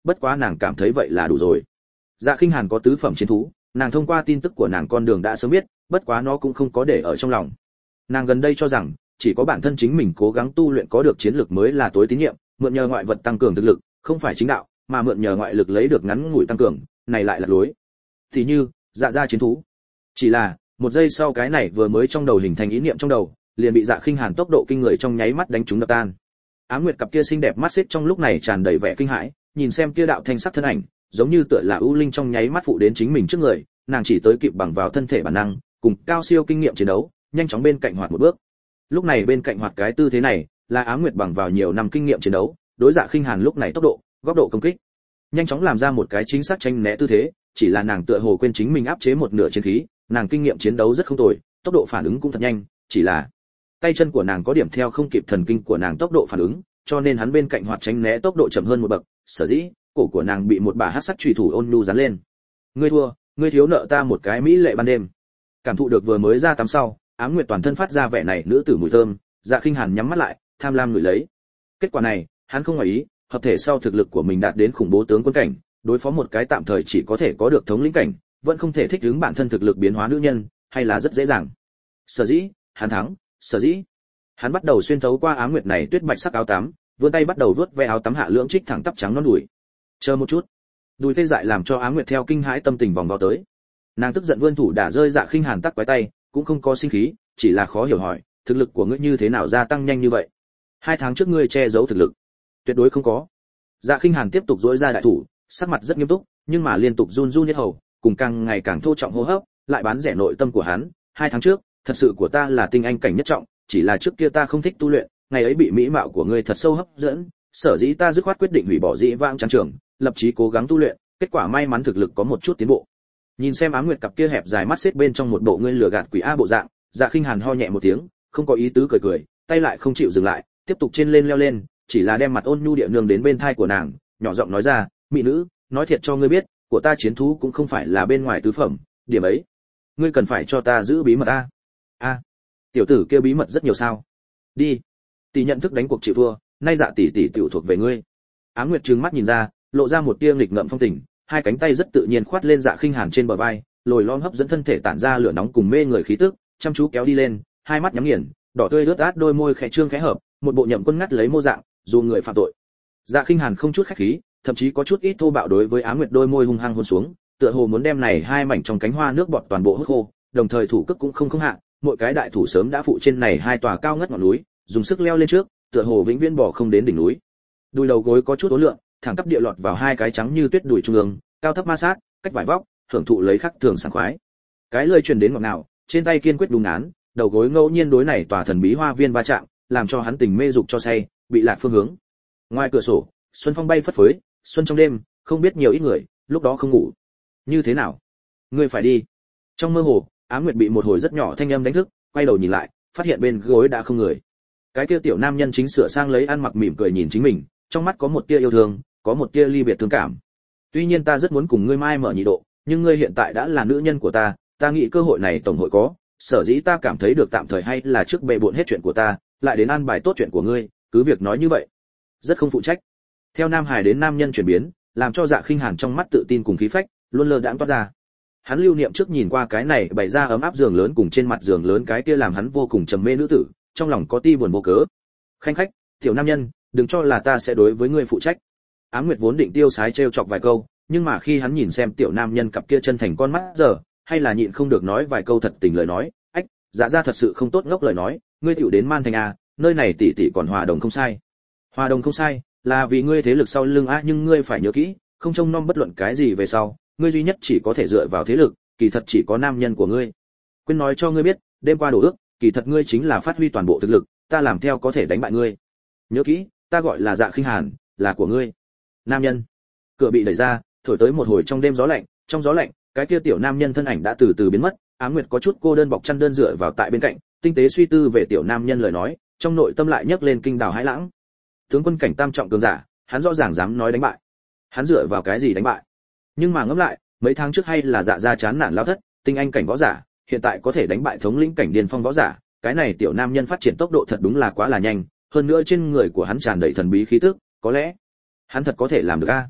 bất quá nàng cảm thấy vậy là đủ rồi. Dạ Khinh Hàn có tứ phẩm chiến thú, nàng thông qua tin tức của nàng con đường đã sớm biết, bất quá nó cũng không có để ở trong lòng. Nàng gần đây cho rằng, chỉ có bản thân chính mình cố gắng tu luyện có được chiến lực mới là tối tín nhiệm, mượn nhờ ngoại vật tăng cường thực lực, không phải chính đạo, mà mượn nhờ ngoại lực lấy được ngắn ngủi tăng cường, này lại là lối. Thì như, dạ gia chiến thú. Chỉ là, một giây sau cái này vừa mới trong đầu hình thành ý niệm trong đầu, liền bị Dạ Khinh Hàn tốc độ kinh người trong nháy mắt đánh trúng đập tan. Ám Nguyệt cặp kia xinh đẹp mắt xích trong lúc này tràn đầy vẻ kinh hãi, nhìn xem kia đạo thanh sắc thân ảnh, giống như tựa là ưu linh trong nháy mắt phụ đến chính mình trước người, nàng chỉ tới kịp bằng vào thân thể bản năng, cùng cao siêu kinh nghiệm chiến đấu, nhanh chóng bên cạnh Hoạt một bước. Lúc này bên cạnh Hoạt cái tư thế này, là Ám Nguyệt bằng vào nhiều năm kinh nghiệm chiến đấu, đối Dạ Khinh Hàn lúc này tốc độ, góc độ công kích, nhanh chóng làm ra một cái chính xác tránh né tư thế, chỉ là nàng tựa hồ quên chính mình áp chế một nửa chiến khí, nàng kinh nghiệm chiến đấu rất không tồi, tốc độ phản ứng cũng thật nhanh, chỉ là tay chân của nàng có điểm theo không kịp thần kinh của nàng tốc độ phản ứng, cho nên hắn bên cạnh Hoạt tránh né tốc độ chậm hơn một bậc, sở dĩ cổ của nàng bị một bà hắc sắc chùy thủ ôn nhu dán lên. Ngươi thua, ngươi thiếu nợ ta một cái mỹ lệ ban đêm. Cảm thụ được vừa mới ra tắm sau, Ám Nguyệt toàn thân phát ra vẻ này nữ tử mùi thơm, Dạ Khinh Hàn nhắm mắt lại, tham lam ngửi lấy. Kết quả này, hắn không ngoài ý, hợp thể sau thực lực của mình đạt đến khủng bố tướng quân cảnh, đối phó một cái tạm thời chỉ có thể có được thống lĩnh cảnh, vẫn không thể thích ứng bản thân thực lực biến hóa nữ nhân, hay là rất dễ dàng. Sở dĩ, hắn thắng, sở dĩ. Hắn bắt đầu xuyên thấu qua Ám Nguyệt này tuyết bạch sắc áo tắm, vươn tay bắt đầu vuốt ve áo tắm hạ lưỡng trích thẳng tắp trắng non đùi. Chờ một chút. Đùi tê dại làm cho Ám Nguyệt theo kinh hãi tâm tình vòng vào tới. Nàng tức giận vươn thủ đả rơi Dạ Khinh Hàn tắc quái tay, cũng không có sinh khí, chỉ là khó hiểu hỏi, thực lực của ngươi như thế nào gia tăng nhanh như vậy? Hai tháng trước ngươi che giấu thực lực. Tuyệt đối không có. Dạ Khinh Hàn tiếp tục duỗi ra đại thủ, sắc mặt rất nghiêm túc, nhưng mà liên tục run run hết hầu, cùng càng ngày càng thô trọng hô hấp, lại bán rẻ nội tâm của hắn. Hai tháng trước, thật sự của ta là tinh anh cảnh nhất trọng, chỉ là trước kia ta không thích tu luyện, ngày ấy bị mỹ mạo của ngươi thật sâu hấp dẫn, sở dĩ ta dứt khoát quyết định hủy bỏ dĩ vãng trang trường, lập chí cố gắng tu luyện, kết quả may mắn thực lực có một chút tiến bộ. Nhìn xem Ám Nguyệt cặp kia hẹp dài mắt xếp bên trong một bộ ngươi lừa gạt quỷ a bộ dạng, Dạ Khinh Hàn ho nhẹ một tiếng, không có ý tứ cười cười, tay lại không chịu dừng lại, tiếp tục trên lên leo lên, chỉ là đem mặt ôn nhu địa nương đến bên thai của nàng, nhỏ giọng nói ra, mỹ nữ, nói thiệt cho ngươi biết, của ta chiến thú cũng không phải là bên ngoài tứ phẩm, điểm ấy, ngươi cần phải cho ta giữ bí mật a. A, tiểu tử kia bí mật rất nhiều sao? Đi, tỷ nhận thức đánh cuộc chịu thua, nay Dạ tỷ tỷ tiểu thuộc về ngươi. Ám Nguyệt trừng mắt nhìn ra, lộ ra một tia nghịch ngợm phong tình, hai cánh tay rất tự nhiên khoát lên Dạ Khinh Hàn trên bờ vai, lồi lõm hấp dẫn thân thể tản ra lửa nóng cùng mê người khí tức, chăm chú kéo đi lên, hai mắt nhắm nghiền, đỏ tươi rớt át đôi môi khẽ trương khẽ hợp, một bộ nhậm quân ngắt lấy mô dạng, dù người phạm tội. Dạ Khinh Hàn không chút khách khí, thậm chí có chút ít thô bạo đối với Ám Nguyệt đôi môi hung hăng hôn xuống, tựa hồ muốn đem này hai mảnh trong cánh hoa nước bọt toàn bộ hút khô, đồng thời thủ cước cũng không không hạ, mỗi cái đại thủ sớm đã phụ trên này hai tòa cao ngất ngọn núi, dùng sức leo lên trước, tựa hồ vĩnh viễn bỏ không đến đỉnh núi. Đùi đầu gối có chút ố lượng, thẳng tắp địa lọt vào hai cái trắng như tuyết đùi trung ương, cao thấp ma sát, cách vải vóc, thưởng thụ lấy khắc thường sảng khoái. Cái lưỡi truyền đến ngọt ngào, trên tay kiên quyết đúng án, đầu gối ngẫu nhiên đối này tòa thần bí hoa viên va chạm, làm cho hắn tình mê dục cho say, bị lạc phương hướng. Ngoài cửa sổ, xuân phong bay phất phới, xuân trong đêm, không biết nhiều ít người, lúc đó không ngủ. Như thế nào? Ngươi phải đi. Trong mơ hồ, Ám Nguyệt bị một hồi rất nhỏ thanh âm đánh thức, quay đầu nhìn lại, phát hiện bên gối đã không người. Cái kia tiểu nam nhân chính sửa sang lấy ăn mặc mỉm cười nhìn chính mình, trong mắt có một tia yêu thương, có một tia ly biệt thương cảm. Tuy nhiên ta rất muốn cùng ngươi mai mở nhị độ, nhưng ngươi hiện tại đã là nữ nhân của ta, ta nghĩ cơ hội này tổng hội có, sở dĩ ta cảm thấy được tạm thời hay là trước bệ bội hết chuyện của ta, lại đến an bài tốt chuyện của ngươi, cứ việc nói như vậy. Rất không phụ trách. Theo nam hài đến nam nhân chuyển biến, làm cho Dạ Khinh Hàn trong mắt tự tin cùng khí phách luôn lơ đãng toát ra. Hắn lưu niệm trước nhìn qua cái này bày ra ấm áp giường lớn cùng trên mặt giường lớn cái kia làm hắn vô cùng trầm mê nữ tử, trong lòng có ti buồn vô cớ. Khanh khách, tiểu nam nhân, đừng cho là ta sẽ đối với ngươi phụ trách. Ám Nguyệt vốn định tiêu sái trêu chọc vài câu, nhưng mà khi hắn nhìn xem tiểu nam nhân cặp kia chân thành con mắt giờ, hay là nhịn không được nói vài câu thật tình lời nói, ách, Dạ gia thật sự không tốt ngốc lời nói, ngươi tiểu đến Man Thành à, nơi này tỷ tỷ còn hòa đồng không sai. Hòa đồng không sai, là vì ngươi thế lực sau lưng a, nhưng ngươi phải nhớ kỹ, không trông nom bất luận cái gì về sau, ngươi duy nhất chỉ có thể dựa vào thế lực, kỳ thật chỉ có nam nhân của ngươi. Quên nói cho ngươi biết, đêm qua đổ ước, kỳ thật ngươi chính là phát huy toàn bộ thực lực, ta làm theo có thể đánh bại ngươi. Nhớ kỹ, ta gọi là Dạ Khinh Hàn, là của ngươi. Nam nhân. Cửa bị đẩy ra, thổi tới một hồi trong đêm gió lạnh, trong gió lạnh, cái kia tiểu nam nhân thân ảnh đã từ từ biến mất, Ám Nguyệt có chút cô đơn bọc chăn đơn dựa vào tại bên cạnh, tinh tế suy tư về tiểu nam nhân lời nói, trong nội tâm lại nhấc lên kinh đào hãi lãng. Tướng quân cảnh tam trọng cường giả, hắn rõ ràng dám nói đánh bại. Hắn dựa vào cái gì đánh bại? Nhưng mà ngẫm lại, mấy tháng trước hay là Dạ gia chán nản lao thất, tinh anh cảnh võ giả, hiện tại có thể đánh bại thống lĩnh cảnh điên phong võ giả, cái này tiểu nam nhân phát triển tốc độ thật đúng là quá là nhanh, hơn nữa trên người của hắn tràn đầy thần bí khí tức, có lẽ hắn thật có thể làm được a.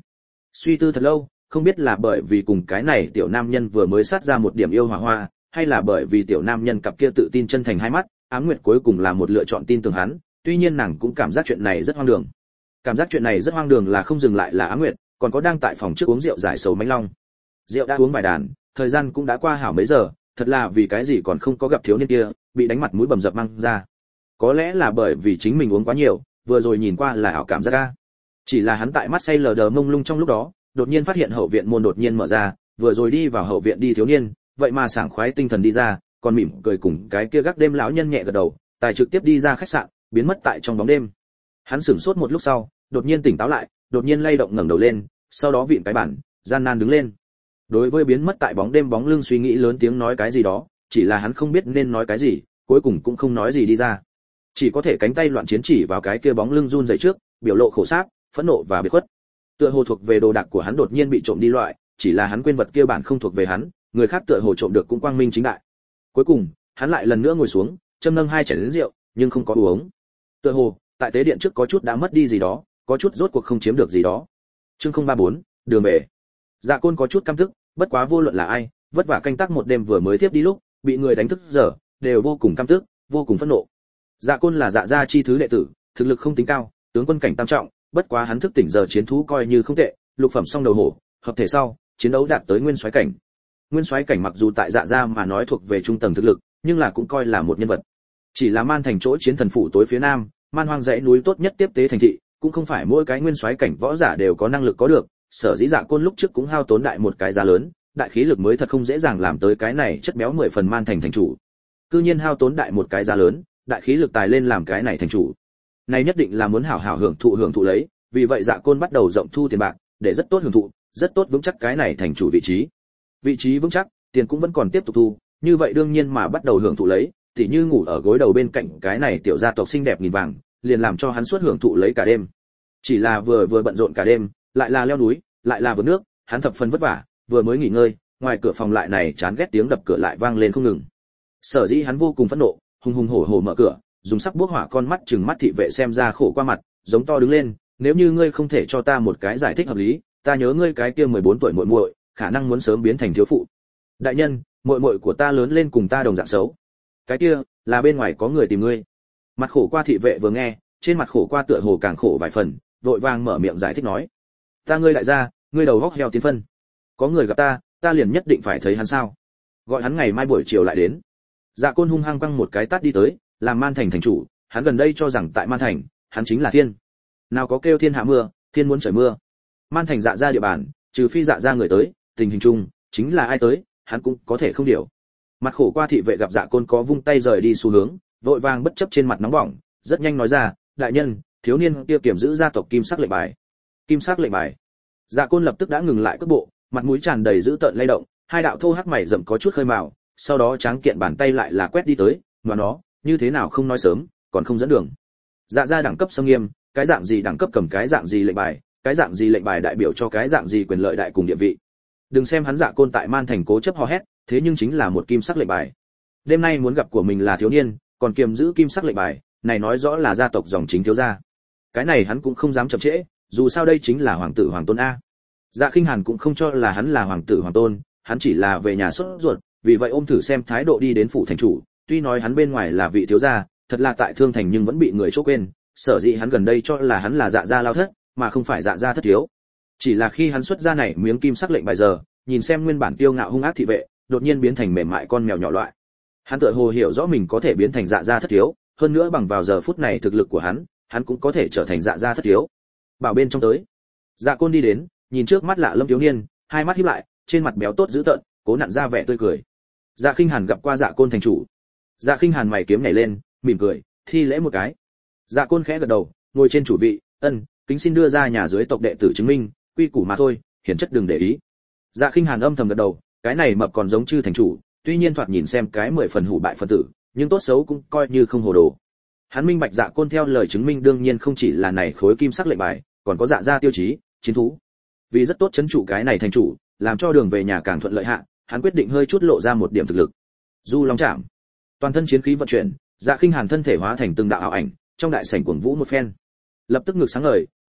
Suy tư thật lâu, không biết là bởi vì cùng cái này tiểu nam nhân vừa mới sát ra một điểm yêu hỏa hoa, hay là bởi vì tiểu nam nhân cặp kia tự tin chân thành hai mắt, Ám Nguyệt cuối cùng là một lựa chọn tin tưởng hắn, tuy nhiên nàng cũng cảm giác chuyện này rất hoang đường. Cảm giác chuyện này rất hoang đường là không dừng lại là Ám Nguyệt, còn có đang tại phòng trước uống rượu giải sầu Mãnh Long. Rượu đã uống vài đàn, thời gian cũng đã qua hảo mấy giờ, thật là vì cái gì còn không có gặp thiếu niên kia, bị đánh mặt mũi bầm dập mang ra. Có lẽ là bởi vì chính mình uống quá nhiều, vừa rồi nhìn qua là ảo cảm giác a. Chỉ là hắn tại mắt say lờ đờ mông lung trong lúc đó, đột nhiên phát hiện hậu viện môn đột nhiên mở ra, vừa rồi đi vào hậu viện đi thiếu niên, vậy mà sảng khoái tinh thần đi ra, còn mỉm cười cùng cái kia gác đêm lão nhân nhẹ gật đầu, tài trực tiếp đi ra khách sạn, biến mất tại trong bóng đêm. Hắn sửng sốt một lúc sau, đột nhiên tỉnh táo lại, đột nhiên lay động ngẩng đầu lên, sau đó vịn cái bản, gian nan đứng lên. Đối với biến mất tại bóng đêm bóng lưng suy nghĩ lớn tiếng nói cái gì đó, chỉ là hắn không biết nên nói cái gì, cuối cùng cũng không nói gì đi ra. Chỉ có thể cánh tay loạn chiến chỉ vào cái kia bóng lưng run rẩy trước, biểu lộ khổ sáp, phẫn nộ và biệt khuất. Tựa hồ thuộc về đồ đạc của hắn đột nhiên bị trộm đi loại, chỉ là hắn quên vật kia bản không thuộc về hắn, người khác tựa hồ trộm được cũng quang minh chính đại. Cuối cùng, hắn lại lần nữa ngồi xuống, châm nâng hai chén lớn rượu, nhưng không có uống. Tựa hồ, tại tế điện trước có chút đã mất đi gì đó, có chút rốt cuộc không chiếm được gì đó. Chương không ba bốn, đường về. Dạ Côn có chút căm tức, bất quá vô luận là ai, vất vả canh tác một đêm vừa mới tiếp đi lúc, bị người đánh thức giờ, đều vô cùng căm tức, vô cùng phẫn nộ. Dạ Côn là Dạ gia chi thứ đệ tử, thực lực không tính cao, tướng quân cảnh tam trọng, bất quá hắn thức tỉnh giờ chiến thú coi như không tệ, lục phẩm song đầu hổ, hợp thể sau, chiến đấu đạt tới nguyên soái cảnh. Nguyên soái cảnh mặc dù tại Dạ gia mà nói thuộc về trung tầng thực lực, nhưng là cũng coi là một nhân vật. Chỉ là Man Thành chỗ chiến thần phủ tối phía nam, Man Hoang dãy núi tốt nhất tiếp tế thành thị, cũng không phải mỗi cái nguyên soái cảnh võ giả đều có năng lực có được, sở dĩ Dạ Côn lúc trước cũng hao tốn đại một cái giá lớn, đại khí lực mới thật không dễ dàng làm tới cái này chất béo mười phần Man Thành thành chủ. Cư nhiên hao tốn đại một cái giá lớn, đại khí lực tài lên làm cái này thành chủ. Này nhất định là muốn hảo hảo hưởng thụ hưởng thụ lấy, vì vậy Dạ Côn bắt đầu rộng thu tiền bạc, để rất tốt hưởng thụ, rất tốt vững chắc cái này thành chủ vị trí. Vị trí vững chắc, tiền cũng vẫn còn tiếp tục thu, như vậy đương nhiên mà bắt đầu hưởng thụ lấy, tỉ như ngủ ở gối đầu bên cạnh cái này tiểu gia tộc xinh đẹp nghìn vàng, liền làm cho hắn suốt hưởng thụ lấy cả đêm. Chỉ là vừa vừa bận rộn cả đêm, lại là leo núi, lại là vượt nước, hắn thập phần vất vả, vừa mới nghỉ ngơi, ngoài cửa phòng lại này chán ghét tiếng đập cửa lại vang lên không ngừng. Sở dĩ hắn vô cùng phẫn nộ, hùng hùng hổ hổ mở cửa, dùng sắc bốc hỏa con mắt trừng mắt thị vệ xem ra khổ qua mặt, giống to đứng lên, nếu như ngươi không thể cho ta một cái giải thích hợp lý, ta nhớ ngươi cái kia mười bốn tuổi muội muội, khả năng muốn sớm biến thành thiếu phụ. Đại nhân, muội muội của ta lớn lên cùng ta đồng dạng xấu. Cái kia, là bên ngoài có người tìm ngươi. Mặt khổ qua thị vệ vừa nghe, trên mặt khổ qua tựa hồ càng khổ vài phần, vội vàng mở miệng giải thích nói: "Ta ngươi đại gia, ngươi đầu góc heo tiến phân. Có người gặp ta, ta liền nhất định phải thấy hắn sao? Gọi hắn ngày mai buổi chiều lại đến." Dạ Côn hung hăng quăng một cái tát đi tới, làm Man Thành thành chủ, hắn gần đây cho rằng tại Man Thành, hắn chính là thiên. Nào có kêu thiên hạ mưa, thiên muốn trời mưa. Man Thành Dạ gia địa bàn, trừ phi Dạ gia người tới, tình hình chung, chính là ai tới, hắn cũng có thể không điều. Mặt khổ qua thị vệ gặp Dạ Côn có vung tay rời đi xu hướng, vội vàng bất chấp trên mặt nóng bỏng, rất nhanh nói ra: "Đại nhân, thiếu niên kia kiểm giữ gia tộc kim sắc lệnh bài." Kim sắc lệnh bài. Dạ Côn lập tức đã ngừng lại cước bộ, mặt mũi tràn đầy dữ tợn lay động, hai đạo thô hắc mày rậm có chút khơi mào, sau đó tráng kiện bàn tay lại là quét đi tới, mà nó, như thế nào không nói sớm, còn không dẫn đường. Dạ gia đẳng cấp xâm nghiêm, cái dạng gì đẳng cấp cầm cái dạng gì lệnh bài, cái dạng gì lệnh bài đại biểu cho cái dạng gì quyền lợi đại cùng địa vị. Đừng xem hắn Dạ Côn tại Man Thành cố chấp hò hét, thế nhưng chính là một kim sắc lệnh bài. Đêm nay muốn gặp của mình là thiếu niên, còn kiềm giữ kim sắc lệnh bài, này nói rõ là gia tộc dòng chính thiếu gia. Cái này hắn cũng không dám chậm trễ, dù sao đây chính là hoàng tử hoàng tôn a. Dạ Khinh Hàn cũng không cho là hắn là hoàng tử hoàng tôn, hắn chỉ là về nhà sốt ruột, vì vậy ôm thử xem thái độ đi đến phủ thành chủ, tuy nói hắn bên ngoài là vị thiếu gia, thật là tại Thương Thành nhưng vẫn bị người chỗ quên, sở dĩ hắn gần đây cho là hắn là Dạ gia lao thất, mà không phải Dạ gia thất thiếu. Chỉ là khi hắn xuất ra này miếng kim sắc lệnh bài giờ, nhìn xem nguyên bản kiêu ngạo hung ác thị vệ, đột nhiên biến thành mềm mại con mèo nhỏ loại. Hắn tựa hồ hiểu rõ mình có thể biến thành Dạ gia thất thiếu, hơn nữa bằng vào giờ phút này thực lực của hắn, hắn cũng có thể trở thành Dạ gia thất thiếu. Bảo bên trong tới. Dạ Côn đi đến, nhìn trước mắt lạ lâm thiếu niên, hai mắt híp lại, trên mặt béo tốt dữ tợn, cố nặn ra vẻ tươi cười. Dạ Khinh Hàn gặp qua Dạ Côn thành chủ. Dạ Khinh Hàn mày kiếm nhảy lên, mỉm cười, thi lễ một cái. Dạ Côn khẽ gật đầu, ngồi trên chủ vị, ân, kính xin đưa ra nhà dưới tộc đệ tử chứng minh, quy củ mà thôi, hiển chất đừng để ý. Dạ Khinh Hàn âm thầm gật đầu, cái này mập còn giống chư thành chủ, tuy nhiên thoạt nhìn xem cái mười phần hủ bại phân tử, nhưng tốt xấu cũng coi như không hồ đồ. Hắn minh bạch Dạ Côn theo lời chứng minh đương nhiên không chỉ là này khối kim sắc lệnh bài, còn có Dạ gia tiêu chí, chiến thú. Vì rất tốt chấn trụ cái này thành chủ, làm cho đường về nhà càng thuận lợi hạ, hắn quyết định hơi chút lộ ra một điểm thực lực. Du Long Trảm. Toàn thân chiến khí vận chuyển, Dạ Khinh Hàn thân thể hóa thành từng đạo ảo ảnh, trong đại sảnh cuồng vũ một phen. Lập tức ngực sáng ngời,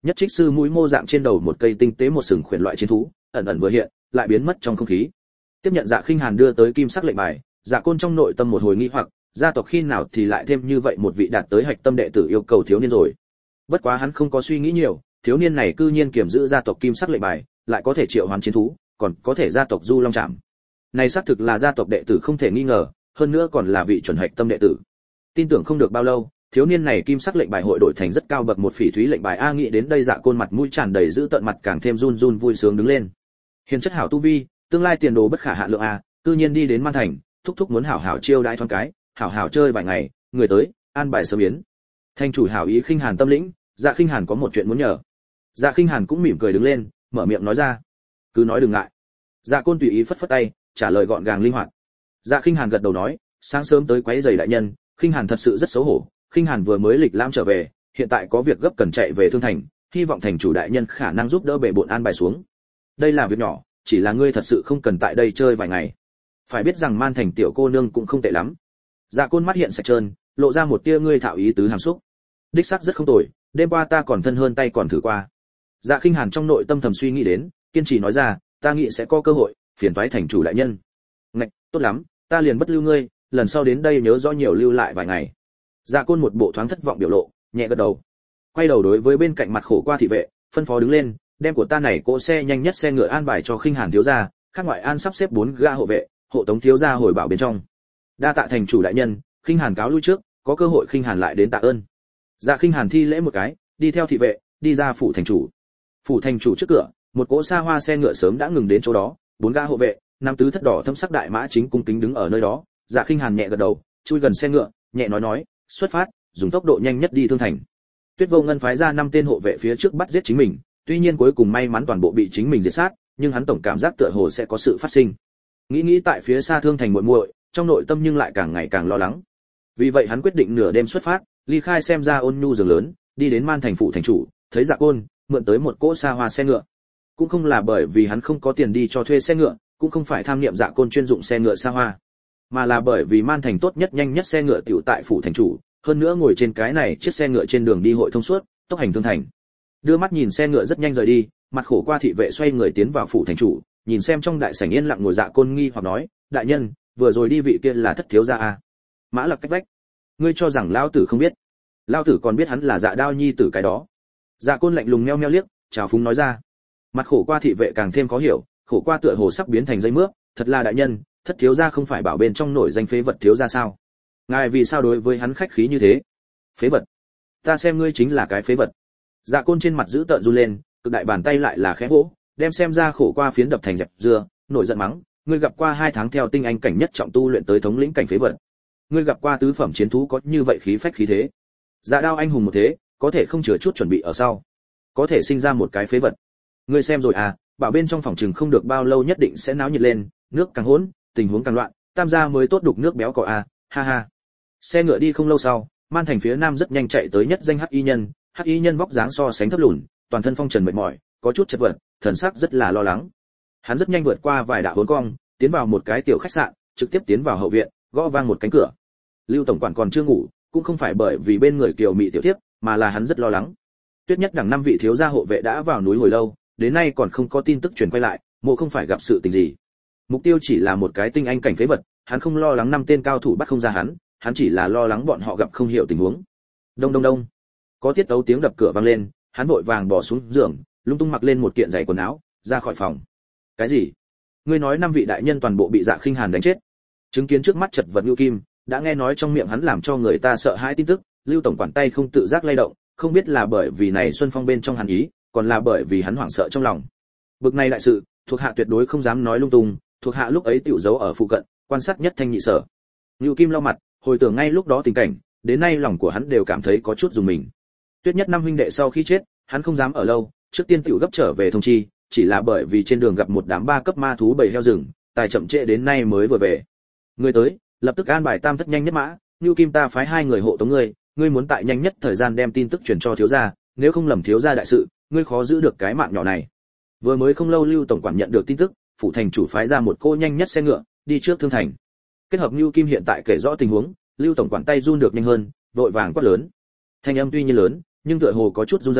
nhất trích sư mũi mô dạng trên đầu một cây tinh tế một sừng khuyển loại chiến thú, ẩn ẩn vừa hiện, lại biến mất trong không khí. Tiếp nhận Dạ Khinh Hàn đưa tới kim sắc lệnh bài, Dạ Côn trong nội tâm một hồi nghi hoặc, gia tộc khi nào thì lại thêm như vậy một vị đạt tới hạch tâm đệ tử yêu cầu thiếu niên rồi. Bất quá hắn không có suy nghĩ nhiều, thiếu niên này cư nhiên kiểm giữ gia tộc kim sắc lệnh bài, lại có thể triệu hoán chiến thú, còn có thể gia tộc du long trảm. Này xác thực là gia tộc đệ tử không thể nghi ngờ, hơn nữa còn là vị chuẩn hạch tâm đệ tử. Tin tưởng không được bao lâu, thiếu niên này kim sắc lệnh bài hội đổi thành rất cao bậc một phỉ thúy lệnh bài a. Nghĩ đến đây Dạ Côn mặt mũi tràn đầy giữ tận mặt càng thêm run run vui sướng đứng lên. Hiền chất hảo tu vi, tương lai tiền đồ bất khả hạn lượng a, cư nhiên đi đến Man Thành, thúc thúc muốn hảo hảo chiêu đãi thoáng cái, hảo hảo chơi vài ngày, người tới, an bài sớm biến. Thành chủ hảo ý Khinh Hàn tâm lĩnh, Dạ Khinh Hàn có một chuyện muốn nhờ. Dạ Khinh Hàn cũng mỉm cười đứng lên, mở miệng nói ra. Cứ nói đừng ngại. Dạ Côn tùy ý phất phất tay, trả lời gọn gàng linh hoạt. Dạ Khinh Hàn gật đầu nói, sáng sớm tới quấy rầy đại nhân, Khinh Hàn thật sự rất xấu hổ. Khinh Hàn vừa mới lịch lãm trở về, hiện tại có việc gấp cần chạy về Thương Thành, hy vọng thành chủ đại nhân khả năng giúp đỡ bệ bộn an bài xuống. Đây là việc nhỏ, chỉ là ngươi thật sự không cần tại đây chơi vài ngày. Phải biết rằng Man Thành tiểu cô nương cũng không tệ lắm. Dạ Côn mắt hiện sạch trơn, lộ ra một tia ngươi thạo ý tứ hàm xúc. Đích xác rất không tồi, đêm qua ta còn thân hơn tay còn thử qua. Dạ Khinh Hàn trong nội tâm thầm suy nghĩ đến, kiên trì nói ra, ta nghĩ sẽ có cơ hội, phiền toái thành chủ đại nhân. Ngạch, tốt lắm, ta liền bất lưu ngươi, lần sau đến đây nhớ rõ nhiều lưu lại vài ngày. Dạ Côn một bộ thoáng thất vọng biểu lộ, nhẹ gật đầu. Quay đầu đối với bên cạnh mặt khổ qua thị vệ, phân phó đứng lên, đem của ta này cỗ xe nhanh nhất xe ngựa an bài cho Khinh Hàn thiếu gia, khác ngoại an sắp xếp bốn ga hộ vệ, hộ tống thiếu gia hồi bảo bên trong. Đa tạ thành chủ đại nhân, Khinh Hàn cáo lui trước, có cơ hội Khinh Hàn lại đến tạ ơn. Dạ Khinh Hàn thi lễ một cái, đi theo thị vệ, đi ra phủ thành chủ. Phủ thành chủ trước cửa, một cỗ xa hoa xe ngựa sớm đã ngừng đến chỗ đó, bốn ga hộ vệ, năm tứ thất đỏ thâm sắc đại mã chính cung kính đứng ở nơi đó. Dạ Khinh Hàn nhẹ gật đầu, chui gần xe ngựa, nhẹ nói nói, xuất phát, dùng tốc độ nhanh nhất đi Thương Thành. Tuyết Vô Ngân phái ra năm tên hộ vệ phía trước bắt giết chính mình, tuy nhiên cuối cùng may mắn toàn bộ bị chính mình diệt sát, nhưng hắn tổng cảm giác tựa hồ sẽ có sự phát sinh. Nghĩ nghĩ tại phía xa Thương Thành muội muội, trong nội tâm nhưng lại càng ngày càng lo lắng. Vì vậy hắn quyết định nửa đêm xuất phát, ly khai xem ra ôn nhu giường lớn, đi đến Man Thành phủ thành chủ, thấy Dạ Côn, mượn tới một cỗ xa hoa xe ngựa. Cũng không là bởi vì hắn không có tiền đi cho thuê xe ngựa, cũng không phải tham niệm Dạ Côn chuyên dụng xe ngựa xa hoa, mà là bởi vì Man Thành tốt nhất nhanh nhất xe ngựa tiểu tại phủ thành chủ, hơn nữa ngồi trên cái này chiếc xe ngựa trên đường đi hội thông suốt, tốc hành Thương Thành. Đưa mắt nhìn xe ngựa rất nhanh rời đi, mặt khổ qua thị vệ xoay người tiến vào phủ thành chủ, nhìn xem trong đại sảnh yên lặng ngồi Dạ Côn nghi hoặc nói, đại nhân, vừa rồi đi vị kia là thất thiếu gia à? Mã Lặc cách vách. Ngươi cho rằng lão tử không biết? Lão tử còn biết hắn là Dạ Đao nhi tử cái đó. Dạ Côn lạnh lùng meo meo liếc, chào phúng nói ra. Mặt khổ qua thị vệ càng thêm khó hiểu, khổ qua tựa hồ sắp biến thành dây mướp, thật là đại nhân, thất thiếu gia không phải bảo bên trong nổi danh phế vật thiếu gia sao? Ngài vì sao đối với hắn khách khí như thế? Phế vật? Ta xem ngươi chính là cái phế vật. Dạ Côn trên mặt giữ tợn run lên, cực đại bàn tay lại là khẽ vỗ, đem xem ra khổ qua phiến đập thành dẹp dưa, nổi giận mắng, ngươi gặp qua hai tháng theo tinh anh cảnh nhất trọng tu luyện tới thống lĩnh cảnh phế vật. Ngươi gặp qua tứ phẩm chiến thú có như vậy khí phách khí thế. Dạ Đao anh hùng một thế, có thể không chừa chút chuẩn bị ở sau, có thể sinh ra một cái phế vật. Ngươi xem rồi à, bảo bên trong phòng trừng không được bao lâu nhất định sẽ náo nhiệt lên, nước càng hỗn, tình huống càng loạn, tam gia mới tốt đục nước béo cò à, ha ha. Xe ngựa đi không lâu sau, Man Thành phía nam rất nhanh chạy tới nhất danh hắc y nhân, hắc y nhân vóc dáng so sánh thấp lùn, toàn thân phong trần mệt mỏi, có chút chật vật, thần sắc rất là lo lắng. Hắn rất nhanh vượt qua vài đạo hốn cong, tiến vào một cái tiểu khách sạn, trực tiếp tiến vào hậu viện, gõ vang một cánh cửa. Lưu tổng quản còn chưa ngủ, cũng không phải bởi vì bên người kiều mỹ tiểu thiếp, mà là hắn rất lo lắng. Tuyết Nhất đẳng năm vị thiếu gia hộ vệ đã vào núi hồi lâu, đến nay còn không có tin tức truyền quay lại, mộ không phải gặp sự tình gì. Mục tiêu chỉ là một cái tinh anh cảnh phế vật, hắn không lo lắng năm tên cao thủ bắt không ra hắn, hắn chỉ là lo lắng bọn họ gặp không hiểu tình huống. Đông đông đông. Có tiết tấu tiếng đập cửa vang lên, hắn vội vàng bỏ xuống giường, lung tung mặc lên một kiện giày quần áo, ra khỏi phòng. Cái gì? Ngươi nói năm vị đại nhân toàn bộ bị Dạ Khinh Hàn đánh chết? Chứng kiến trước mắt chật vật Lưu Kim, đã nghe nói trong miệng hắn làm cho người ta sợ hãi tin tức, Lưu tổng quản tay không tự giác lay động, không biết là bởi vì này Xuân Phong bên trong hắn ý, còn là bởi vì hắn hoảng sợ trong lòng. Bực này đại sự, thuộc hạ tuyệt đối không dám nói lung tung, thuộc hạ lúc ấy tiểu giấu ở phụ cận, quan sát nhất thanh nhị sở. Lưu Kim lau mặt, hồi tưởng ngay lúc đó tình cảnh, đến nay lòng của hắn đều cảm thấy có chút rùng mình. Tuyết Nhất năm huynh đệ sau khi chết, hắn không dám ở lâu, trước tiên tiểu gấp trở về thông chi, chỉ là bởi vì trên đường gặp một đám ba cấp ma thú bầy heo rừng, tài chậm trễ đến nay mới vừa về. Người tới, lập tức an bài tam thất nhanh nhất mã, Lưu Kim ta phái hai người hộ tống ngươi, ngươi muốn tại nhanh nhất thời gian đem tin tức truyền cho thiếu gia, nếu không lầm thiếu gia đại sự, ngươi khó giữ được cái mạng nhỏ này. Vừa mới không lâu Lưu tổng quản nhận được tin tức, phủ thành chủ phái ra một cô nhanh nhất xe ngựa, đi trước Thương Thành. Kết hợp Lưu Kim hiện tại kể rõ tình huống, Lưu tổng quản tay run được nhanh hơn, vội vàng quát lớn. Thanh âm tuy nhiên lớn, nhưng tựa hồ có chút run rẩy,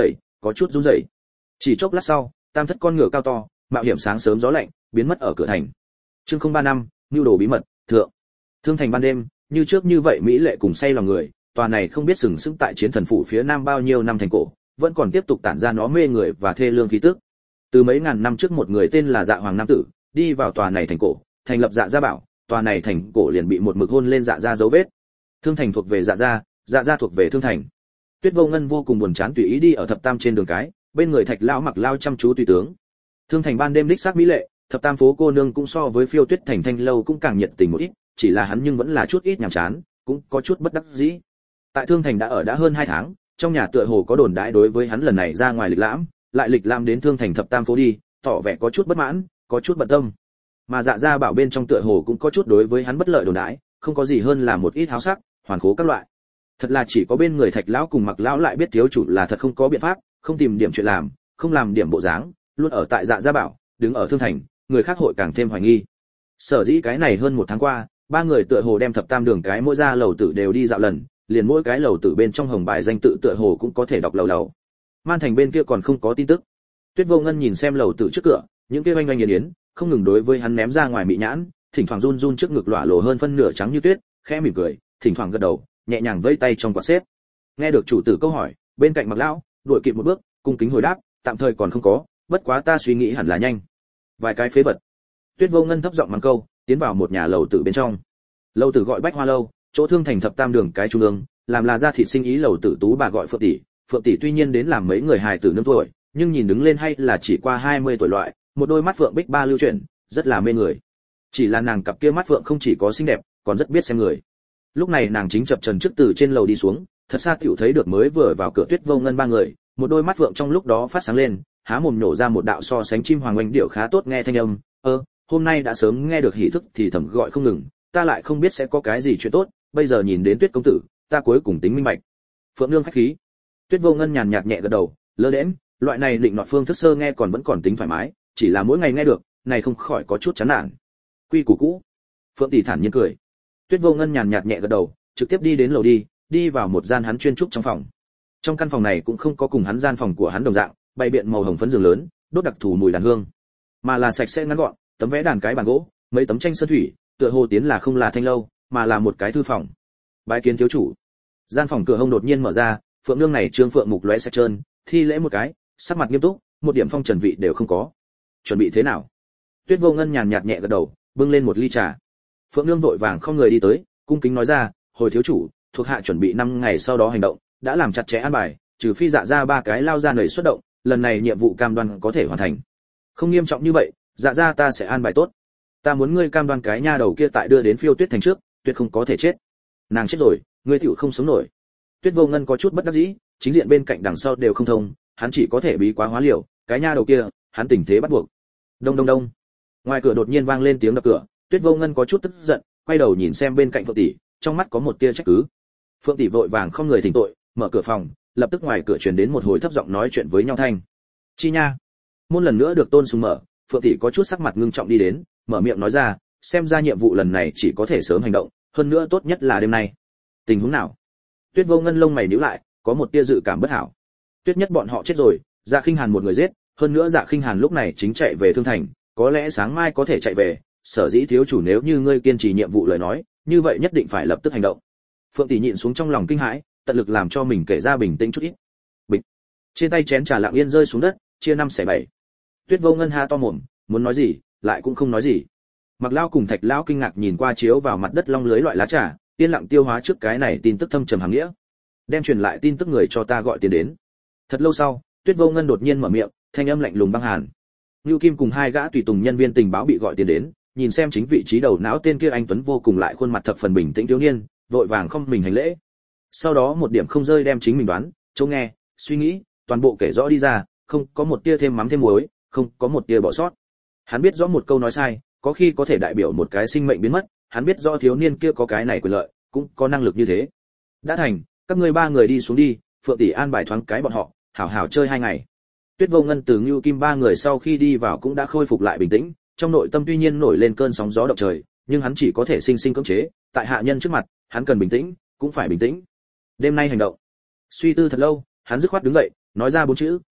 có chút run rẩy. Chỉ chốc lát sau, tam thất con ngựa cao to, mạo hiểm sáng sớm gió lạnh, biến mất ở cửa thành. Chương không ba năm, nưu đồ bí mật, thượng. Thương thành ban đêm, như trước như vậy mỹ lệ cùng say lòng người, tòa này không biết sừng sững tại chiến thần phủ phía nam bao nhiêu năm thành cổ, vẫn còn tiếp tục tản ra nó mê người và thê lương khí tức. Từ mấy ngàn năm trước một người tên là Dạ Hoàng nam tử, đi vào tòa này thành cổ, thành lập Dạ Gia Bảo, tòa này thành cổ liền bị một mực hôn lên Dạ Gia dấu vết. Thương thành thuộc về Dạ Gia, Dạ Gia thuộc về Thương thành. Tuyết Vô Ngân vô cùng buồn chán tùy ý đi ở thập tam trên đường cái, bên người Thạch lão mặc lao chăm chú tùy tướng. Thương thành ban đêm đích xác mỹ lệ, thập tam phố cô nương cũng so với Phiêu Tuyết thành thanh lâu cũng càng nhiệt tình một ít, chỉ là hắn nhưng vẫn là chút ít nhàm chán, cũng có chút bất đắc dĩ. Tại Thương thành đã ở đã hơn hai tháng, trong nhà tựa hồ có đồn đãi đối với hắn lần này ra ngoài lịch lãm, lại lịch lãm đến Thương thành thập tam phố đi, tỏ vẻ có chút bất mãn, có chút bận tâm. Mà Dạ Gia Bảo bên trong tựa hồ cũng có chút đối với hắn bất lợi đồn đãi, không có gì hơn là một ít háo sắc, hoàn khố các loại. Thật là chỉ có bên người Thạch lão cùng Mặc lão lại biết thiếu chủ là thật không có biện pháp, không tìm điểm chuyện làm, không làm điểm bộ dáng, luôn ở tại Dạ Gia Bảo, đứng ở Thương thành, người khác hội càng thêm hoài nghi. Sở dĩ cái này hơn một tháng qua, ba người tựa hồ đem thập tam đường cái mỗi ra lầu tử đều đi dạo lần, liền mỗi cái lầu tử bên trong hồng bài danh tự tựa hồ cũng có thể đọc lầu lầu. Man thành bên kia còn không có tin tức. Tuyết Vô Ngân nhìn xem lầu tử trước cửa, những kia oanh oanh yến yến, không ngừng đối với hắn ném ra ngoài mị nhãn, thỉnh thoảng run run trước ngực lỏa lồ hơn phân nửa trắng như tuyết, khẽ mỉm cười, thỉnh thoảng gật đầu, nhẹ nhàng vẫy tay trong quạt xếp. Nghe được chủ tử câu hỏi, bên cạnh Mặc lão, đuổi kịp một bước, cung kính hồi đáp, tạm thời còn không có, bất quá ta suy nghĩ hẳn là nhanh. Vài cái phế vật. Tuyết Vô Ngân thấp giọng mắng câu, tiến vào một nhà lầu tử bên trong. Lầu tử gọi Bách Hoa lâu, chỗ Thương thành thập tam đường cái trung ương, làm là gia thị sinh ý lầu tử tú bà gọi Phượng tỷ. Phượng tỷ tuy nhiên đến làm mấy người hài tử nương tuổi, nhưng nhìn đứng lên hay là chỉ qua hai mươi tuổi loại, một đôi mắt phượng bích ba lưu chuyển, rất là mê người. Chỉ là nàng cặp kia mắt phượng không chỉ có xinh đẹp, còn rất biết xem người. Lúc này nàng chính chập chờn trước từ trên lầu đi xuống, thật xa tiểu thấy được mới vừa vào cửa Tuyết Vô Ngân ba người, một đôi mắt phượng trong lúc đó phát sáng lên, há mồm nổ ra một đạo so sánh chim hoàng oanh điệu khá tốt nghe thanh âm, "Ơ, hôm nay đã sớm nghe được hỉ thức thì thầm gọi không ngừng, ta lại không biết sẽ có cái gì chuyện tốt, bây giờ nhìn đến Tuyết công tử, ta cuối cùng tính minh bạch." Phượng nương khách khí. Tuyết Vô Ngân nhàn nhạt nhẹ gật đầu, lơ đễnh, loại này định nọt phương thức sơ nghe còn vẫn còn tính thoải mái, chỉ là mỗi ngày nghe được, này không khỏi có chút chán nản. Quy củ cũ. Phượng tỷ thản nhiên cười. Tuyết Vô Ngân nhàn nhạt nhẹ gật đầu, trực tiếp đi đến lầu đi, đi vào một gian hắn chuyên trúc trong phòng. Trong căn phòng này cũng không có cùng hắn gian phòng của hắn đồng dạng, bày biện màu hồng phấn giường lớn, đốt đặc thù mùi đàn hương, mà là sạch sẽ ngắn gọn, tấm vẽ đàn cái bàn gỗ, mấy tấm tranh sơn thủy, tựa hồ tiến là không là thanh lâu, mà là một cái thư phòng. Bái kiến thiếu chủ. Gian phòng cửa hông đột nhiên mở ra, Phượng nương này trương phượng mục lóe sạch trơn, thi lễ một cái, sắc mặt nghiêm túc, một điểm phong trần vị đều không có. Chuẩn bị thế nào? Tuyết Vô Ngân nhàn nhạt nhẹ gật đầu, bưng lên một ly trà. Phượng nương vội vàng không người đi tới, cung kính nói ra, hồi thiếu chủ, thuộc hạ chuẩn bị năm ngày sau đó hành động, đã làm chặt chẽ an bài, trừ phi dạ ra ba cái lao ra nảy xuất động, lần này nhiệm vụ cam đoan có thể hoàn thành. Không nghiêm trọng như vậy, dạ ra ta sẽ an bài tốt. Ta muốn ngươi cam đoan cái nha đầu kia tại đưa đến Phiêu Tuyết thành trước, tuyệt không có thể chết. Nàng chết rồi, ngươi tiểu không sống nổi. Tuyết Vô Ngân có chút bất đắc dĩ, chính diện bên cạnh đằng sau đều không thông, hắn chỉ có thể bí quá hóa liều, cái nha đầu kia, hắn tình thế bắt buộc. Đông đông đông. Ngoài cửa đột nhiên vang lên tiếng đập cửa, Tuyết Vô Ngân có chút tức giận, quay đầu nhìn xem bên cạnh Phượng tỷ, trong mắt có một tia trách cứ. Phượng tỷ vội vàng không người thỉnh tội, mở cửa phòng, lập tức ngoài cửa truyền đến một hồi thấp giọng nói chuyện với nhau thanh. Chi nha. Môn lần nữa được Tôn Sùng mở, Phượng tỷ có chút sắc mặt ngưng trọng đi đến, mở miệng nói ra, xem ra nhiệm vụ lần này chỉ có thể sớm hành động, hơn nữa tốt nhất là đêm nay. Tình huống nào? Tuyết Vô Ngân lông mày nhíu lại, có một tia dự cảm bất hảo. Tuyết Nhất bọn họ chết rồi, Dạ Khinh Hàn một người giết, hơn nữa Dạ Khinh Hàn lúc này chính chạy về Thương thành, có lẽ sáng mai có thể chạy về, sở dĩ thiếu chủ nếu như ngươi kiên trì nhiệm vụ lời nói, như vậy nhất định phải lập tức hành động. Phượng tỷ nhịn xuống trong lòng kinh hãi, tận lực làm cho mình kể ra bình tĩnh chút ít. Bịch. Trên tay chén trà lặng yên rơi xuống đất, chia năm xẻ bảy. Tuyết Vô Ngân ha to mồm, muốn nói gì, lại cũng không nói gì. Mặc Lão cùng Thạch Lão kinh ngạc nhìn qua chiếu vào mặt đất long lưới loại lá trà, yên lặng tiêu hóa trước cái này tin tức thâm trầm hàm nghĩa. Đem truyền lại tin tức người cho ta gọi tiền đến. Thật lâu sau, Tuyết Vô Ngân đột nhiên mở miệng, thanh âm lạnh lùng băng hàn. Nưu Kim cùng hai gã tùy tùng nhân viên tình báo bị gọi tiền đến, nhìn xem chính vị trí đầu não tên kia anh tuấn vô cùng lại khuôn mặt thập phần bình tĩnh thiếu niên, vội vàng không mình hành lễ. Sau đó một điểm không rơi đem chính mình đoán, chỗ nghe, suy nghĩ, toàn bộ kể rõ đi ra, không có một tia thêm mắm thêm muối, không có một tia bỏ sót. Hắn biết rõ một câu nói sai, có khi có thể đại biểu một cái sinh mệnh biến mất, hắn biết rõ thiếu niên kia có cái này quyền lợi, cũng có năng lực như thế. Đã thành, các ngươi ba người đi xuống đi, Phượng tỷ an bài thoáng cái bọn họ, hảo hảo chơi hai ngày. Tuyết Vô Ngân từ Nưu Kim ba người sau khi đi vào cũng đã khôi phục lại bình tĩnh, trong nội tâm tuy nhiên nổi lên cơn sóng gió động trời, nhưng hắn chỉ có thể sinh sinh cưỡng chế, tại hạ nhân trước mặt, hắn cần bình tĩnh, cũng phải bình tĩnh. Đêm nay hành động. Suy tư thật lâu, hắn dứt khoát đứng dậy, nói ra bốn chữ,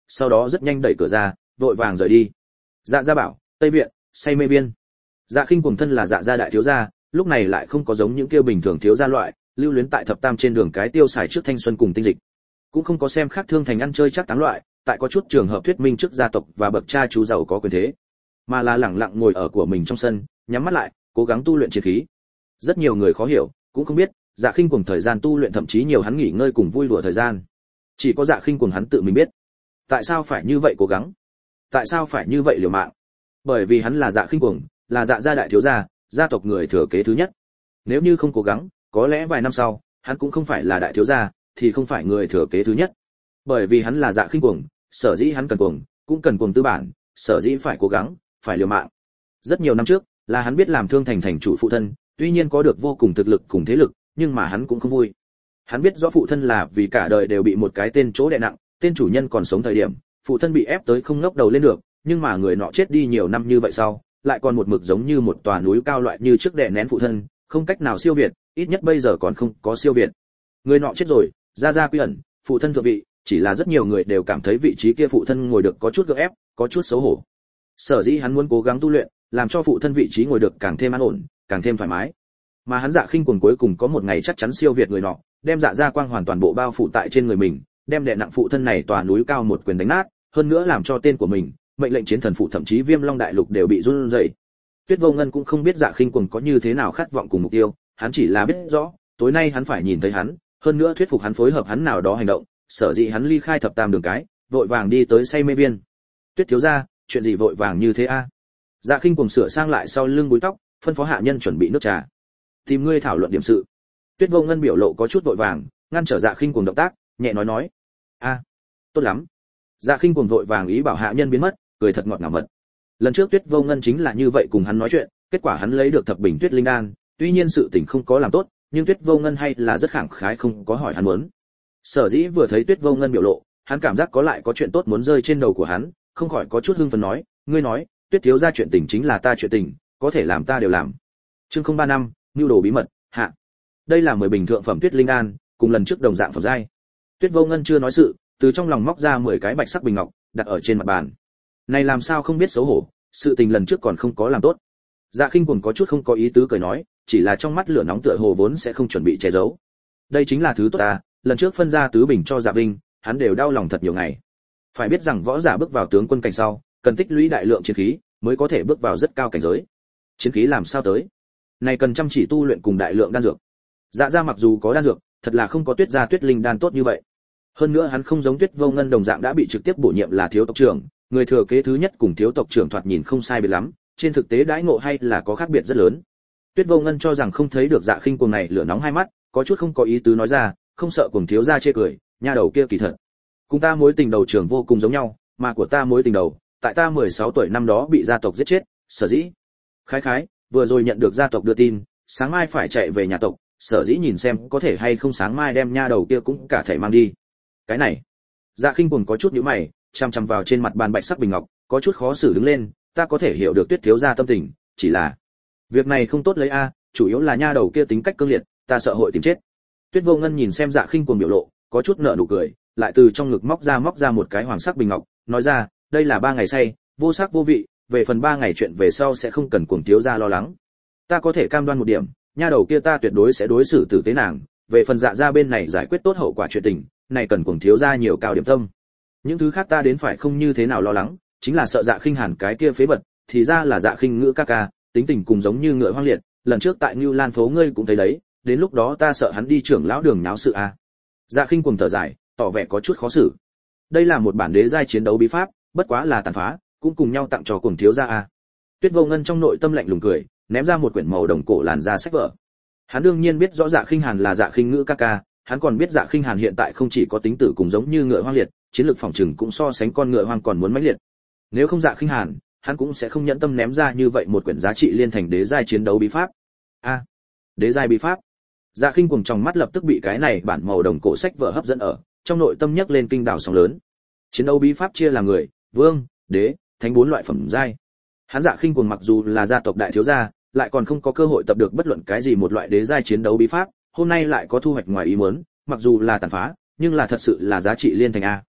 sau đó rất nhanh đẩy cửa ra, vội vàng rời đi. Dạ gia bảo, Tây viện, say mê viên. Dạ Khinh Cuồng thân là Dạ gia đại thiếu gia, lúc này lại không có giống những kia bình thường thiếu gia loại, lưu luyến tại thập tam trên đường cái tiêu xài trước thanh xuân cùng tinh dịch, cũng không có xem khác thương thành ăn chơi chắc táng loại, tại có chút trường hợp thuyết minh trước gia tộc và bậc cha chú giàu có quyền thế, mà là lẳng lặng ngồi ở của mình trong sân, nhắm mắt lại, cố gắng tu luyện chiến khí. Rất nhiều người khó hiểu, cũng không biết, Dạ Khinh Cuồng thời gian tu luyện thậm chí nhiều hắn nghỉ ngơi cùng vui đùa thời gian. Chỉ có Dạ Khinh Cuồng hắn tự mình biết, tại sao phải như vậy cố gắng, tại sao phải như vậy liều mạng. Bởi vì hắn là Dạ Khinh Cuồng, là Dạ gia đại thiếu gia, gia tộc người thừa kế thứ nhất. Nếu như không cố gắng, có lẽ vài năm sau, hắn cũng không phải là đại thiếu gia, thì không phải người thừa kế thứ nhất. Bởi vì hắn là Dạ Khinh Cuồng, sở dĩ hắn cần cuồng, cũng cần cuồng tư bản, sở dĩ phải cố gắng, phải liều mạng. Rất nhiều năm trước, là hắn biết làm Thương Thành thành chủ phụ thân, tuy nhiên có được vô cùng thực lực cùng thế lực, nhưng mà hắn cũng không vui. Hắn biết rõ phụ thân là vì cả đời đều bị một cái tên chỗ đè nặng, tên chủ nhân còn sống thời điểm, phụ thân bị ép tới không ngóc đầu lên được, nhưng mà người nọ chết đi nhiều năm như vậy sau, lại còn một mực giống như một tòa núi cao loại như trước đè nén phụ thân, không cách nào siêu việt, ít nhất bây giờ còn không có siêu việt. Người nọ chết rồi, gia gia quy ẩn, phụ thân thượng vị, chỉ là rất nhiều người đều cảm thấy vị trí kia phụ thân ngồi được có chút gượng ép, có chút xấu hổ. Sở dĩ hắn muốn cố gắng tu luyện, làm cho phụ thân vị trí ngồi được càng thêm an ổn, càng thêm thoải mái. Mà hắn Dạ Khinh Cuồng cuối cùng có một ngày chắc chắn siêu việt người nọ, đem Dạ gia quang hoàn toàn bộ bao phủ tại trên người mình, đem đè nặng phụ thân này tòa núi cao một quyền đánh nát, hơn nữa làm cho tên của mình, mệnh lệnh chiến thần phụ thậm chí Viêm Long đại lục đều bị run rẩy. Tuyết Vô Ngân cũng không biết Dạ Khinh Cuồng có như thế nào khát vọng cùng mục tiêu, hắn chỉ là biết rõ, tối nay hắn phải nhìn thấy hắn, hơn nữa thuyết phục hắn phối hợp hắn nào đó hành động, sở dĩ hắn ly khai thập tam đường cái, vội vàng đi tới say mê viên. Tuyết thiếu gia, chuyện gì vội vàng như thế a? Dạ Khinh Cuồng sửa sang lại sau lưng búi tóc, phân phó hạ nhân chuẩn bị nước trà. Tìm ngươi thảo luận điểm sự. Tuyết Vô Ngân biểu lộ có chút vội vàng, ngăn trở Dạ Khinh Cuồng động tác, nhẹ nói nói: "A, tốt lắm." Dạ Khinh Cuồng vội vàng ý bảo hạ nhân biến mất, cười thật ngọt ngào mật. Lần trước Tuyết Vô Ngân chính là như vậy cùng hắn nói chuyện, kết quả hắn lấy được thập bình Tuyết linh đan, tuy nhiên sự tình không có làm tốt, nhưng Tuyết Vô Ngân hay là rất khẳng khái không có hỏi hắn muốn. Sở dĩ vừa thấy Tuyết Vô Ngân biểu lộ, hắn cảm giác có lại có chuyện tốt muốn rơi trên đầu của hắn, không khỏi có chút hưng phấn nói: "Ngươi nói, Tuyết thiếu gia chuyện tình chính là ta chuyện tình, có thể làm ta đều làm." Chương không ba năm, nưu đồ bí mật, hạ. Đây là mười bình thượng phẩm Tuyết linh đan, cùng lần trước đồng dạng phẩm giai. Tuyết Vô Ngân chưa nói sự, từ trong lòng móc ra mười cái bạch sắc bình ngọc, đặt ở trên mặt bàn. Này làm sao không biết xấu hổ, sự tình lần trước còn không có làm tốt. Dạ Khinh Cuồng có chút không có ý tứ cười nói, chỉ là trong mắt lửa nóng tựa hồ vốn sẽ không chuẩn bị che giấu. Đây chính là thứ tốt ta, lần trước phân ra tứ bình cho Dạ Vinh, hắn đều đau lòng thật nhiều ngày. Phải biết rằng võ giả bước vào tướng quân cảnh sau, cần tích lũy đại lượng chiến khí, mới có thể bước vào rất cao cảnh giới. Chiến khí làm sao tới? Này cần chăm chỉ tu luyện cùng đại lượng đan dược. Dạ gia mặc dù có đan dược, thật là không có Tuyết gia Tuyết linh đan tốt như vậy. Hơn nữa hắn không giống Tuyết Vô Ngân đồng dạng đã bị trực tiếp bổ nhiệm là thiếu tộc trưởng, người thừa kế thứ nhất cùng thiếu tộc trưởng thoạt nhìn không sai biệt lắm, trên thực tế đãi ngộ hay là có khác biệt rất lớn. Tuyết Vô Ngân cho rằng không thấy được Dạ Khinh Cuồng này lửa nóng hai mắt, có chút không có ý tứ nói ra, không sợ cùng thiếu gia chê cười, nha đầu kia kỳ thật. Cùng ta mối tình đầu trưởng vô cùng giống nhau, mà của ta mối tình đầu, tại ta mười sáu tuổi năm đó bị gia tộc giết chết, sở dĩ. Khái khái, vừa rồi nhận được gia tộc đưa tin, sáng mai phải chạy về nhà tộc, sở dĩ nhìn xem có thể hay không sáng mai đem nha đầu kia cũng cả thể mang đi. Cái này, Dạ Khinh Cuồng có chút nhíu mày, chằm chằm vào trên mặt bàn bạch sắc bình ngọc, có chút khó xử đứng lên, ta có thể hiểu được Tuyết thiếu gia tâm tình, chỉ là việc này không tốt lấy a, chủ yếu là nha đầu kia tính cách cương liệt, ta sợ hội tìm chết. Tuyết Vô Ngân nhìn xem Dạ Khinh Cuồng biểu lộ, có chút nở nụ cười, lại từ trong ngực móc ra móc ra một cái hoàng sắc bình ngọc, nói ra, đây là ba ngày say, vô sắc vô vị, về phần ba ngày chuyện về sau sẽ không cần Cuồng thiếu gia lo lắng. Ta có thể cam đoan một điểm, nha đầu kia ta tuyệt đối sẽ đối xử tử tế nàng, về phần Dạ gia bên này giải quyết tốt hậu quả chuyện tình, này cần Cuồng thiếu gia nhiều cao điểm tâm. Những thứ khác ta đến phải không như thế nào lo lắng, chính là sợ Dạ Khinh Hàn cái kia phế vật, thì ra là Dạ Khinh Ngữ ca ca, tính tình cùng giống như ngựa hoang liệt, lần trước tại Nưu Lan phố ngươi cũng thấy đấy, đến lúc đó ta sợ hắn đi trưởng lão đường náo sự a. Dạ Khinh Cuồng thở dài, tỏ vẻ có chút khó xử. Đây là một bản đế giai chiến đấu bí pháp, bất quá là tàn phá, cũng cùng nhau tặng cho Cuồng thiếu gia a. Tuyết Vô Ngân trong nội tâm lạnh lùng cười, ném ra một quyển màu đồng cổ làn da sách vở. Hắn đương nhiên biết rõ Dạ Khinh Hàn là Dạ Khinh Ngữ ca ca, hắn còn biết Dạ Khinh Hàn hiện tại không chỉ có tính tử cùng giống như ngựa hoang liệt, chiến lược phòng trừng cũng so sánh con ngựa hoang còn muốn mãnh liệt. Nếu không Dạ Khinh Hàn, hắn cũng sẽ không nhẫn tâm ném ra như vậy một quyển giá trị liên thành đế giai chiến đấu bí pháp. A, đế giai bí pháp. Dạ Khinh Cuồng trong mắt lập tức bị cái này bản màu đồng cổ sách vở hấp dẫn ở, trong nội tâm nhấc lên kinh đảo sóng lớn. Chiến đấu bí pháp chia là người, vương, đế, thánh bốn loại phẩm giai. Hắn Dạ Khinh Cuồng mặc dù là gia tộc đại thiếu gia, lại còn không có cơ hội tập được bất luận cái gì một loại đế giai chiến đấu bí pháp, hôm nay lại có thu hoạch ngoài ý muốn, mặc dù là tàn phá, nhưng là thật sự là giá trị liên thành a.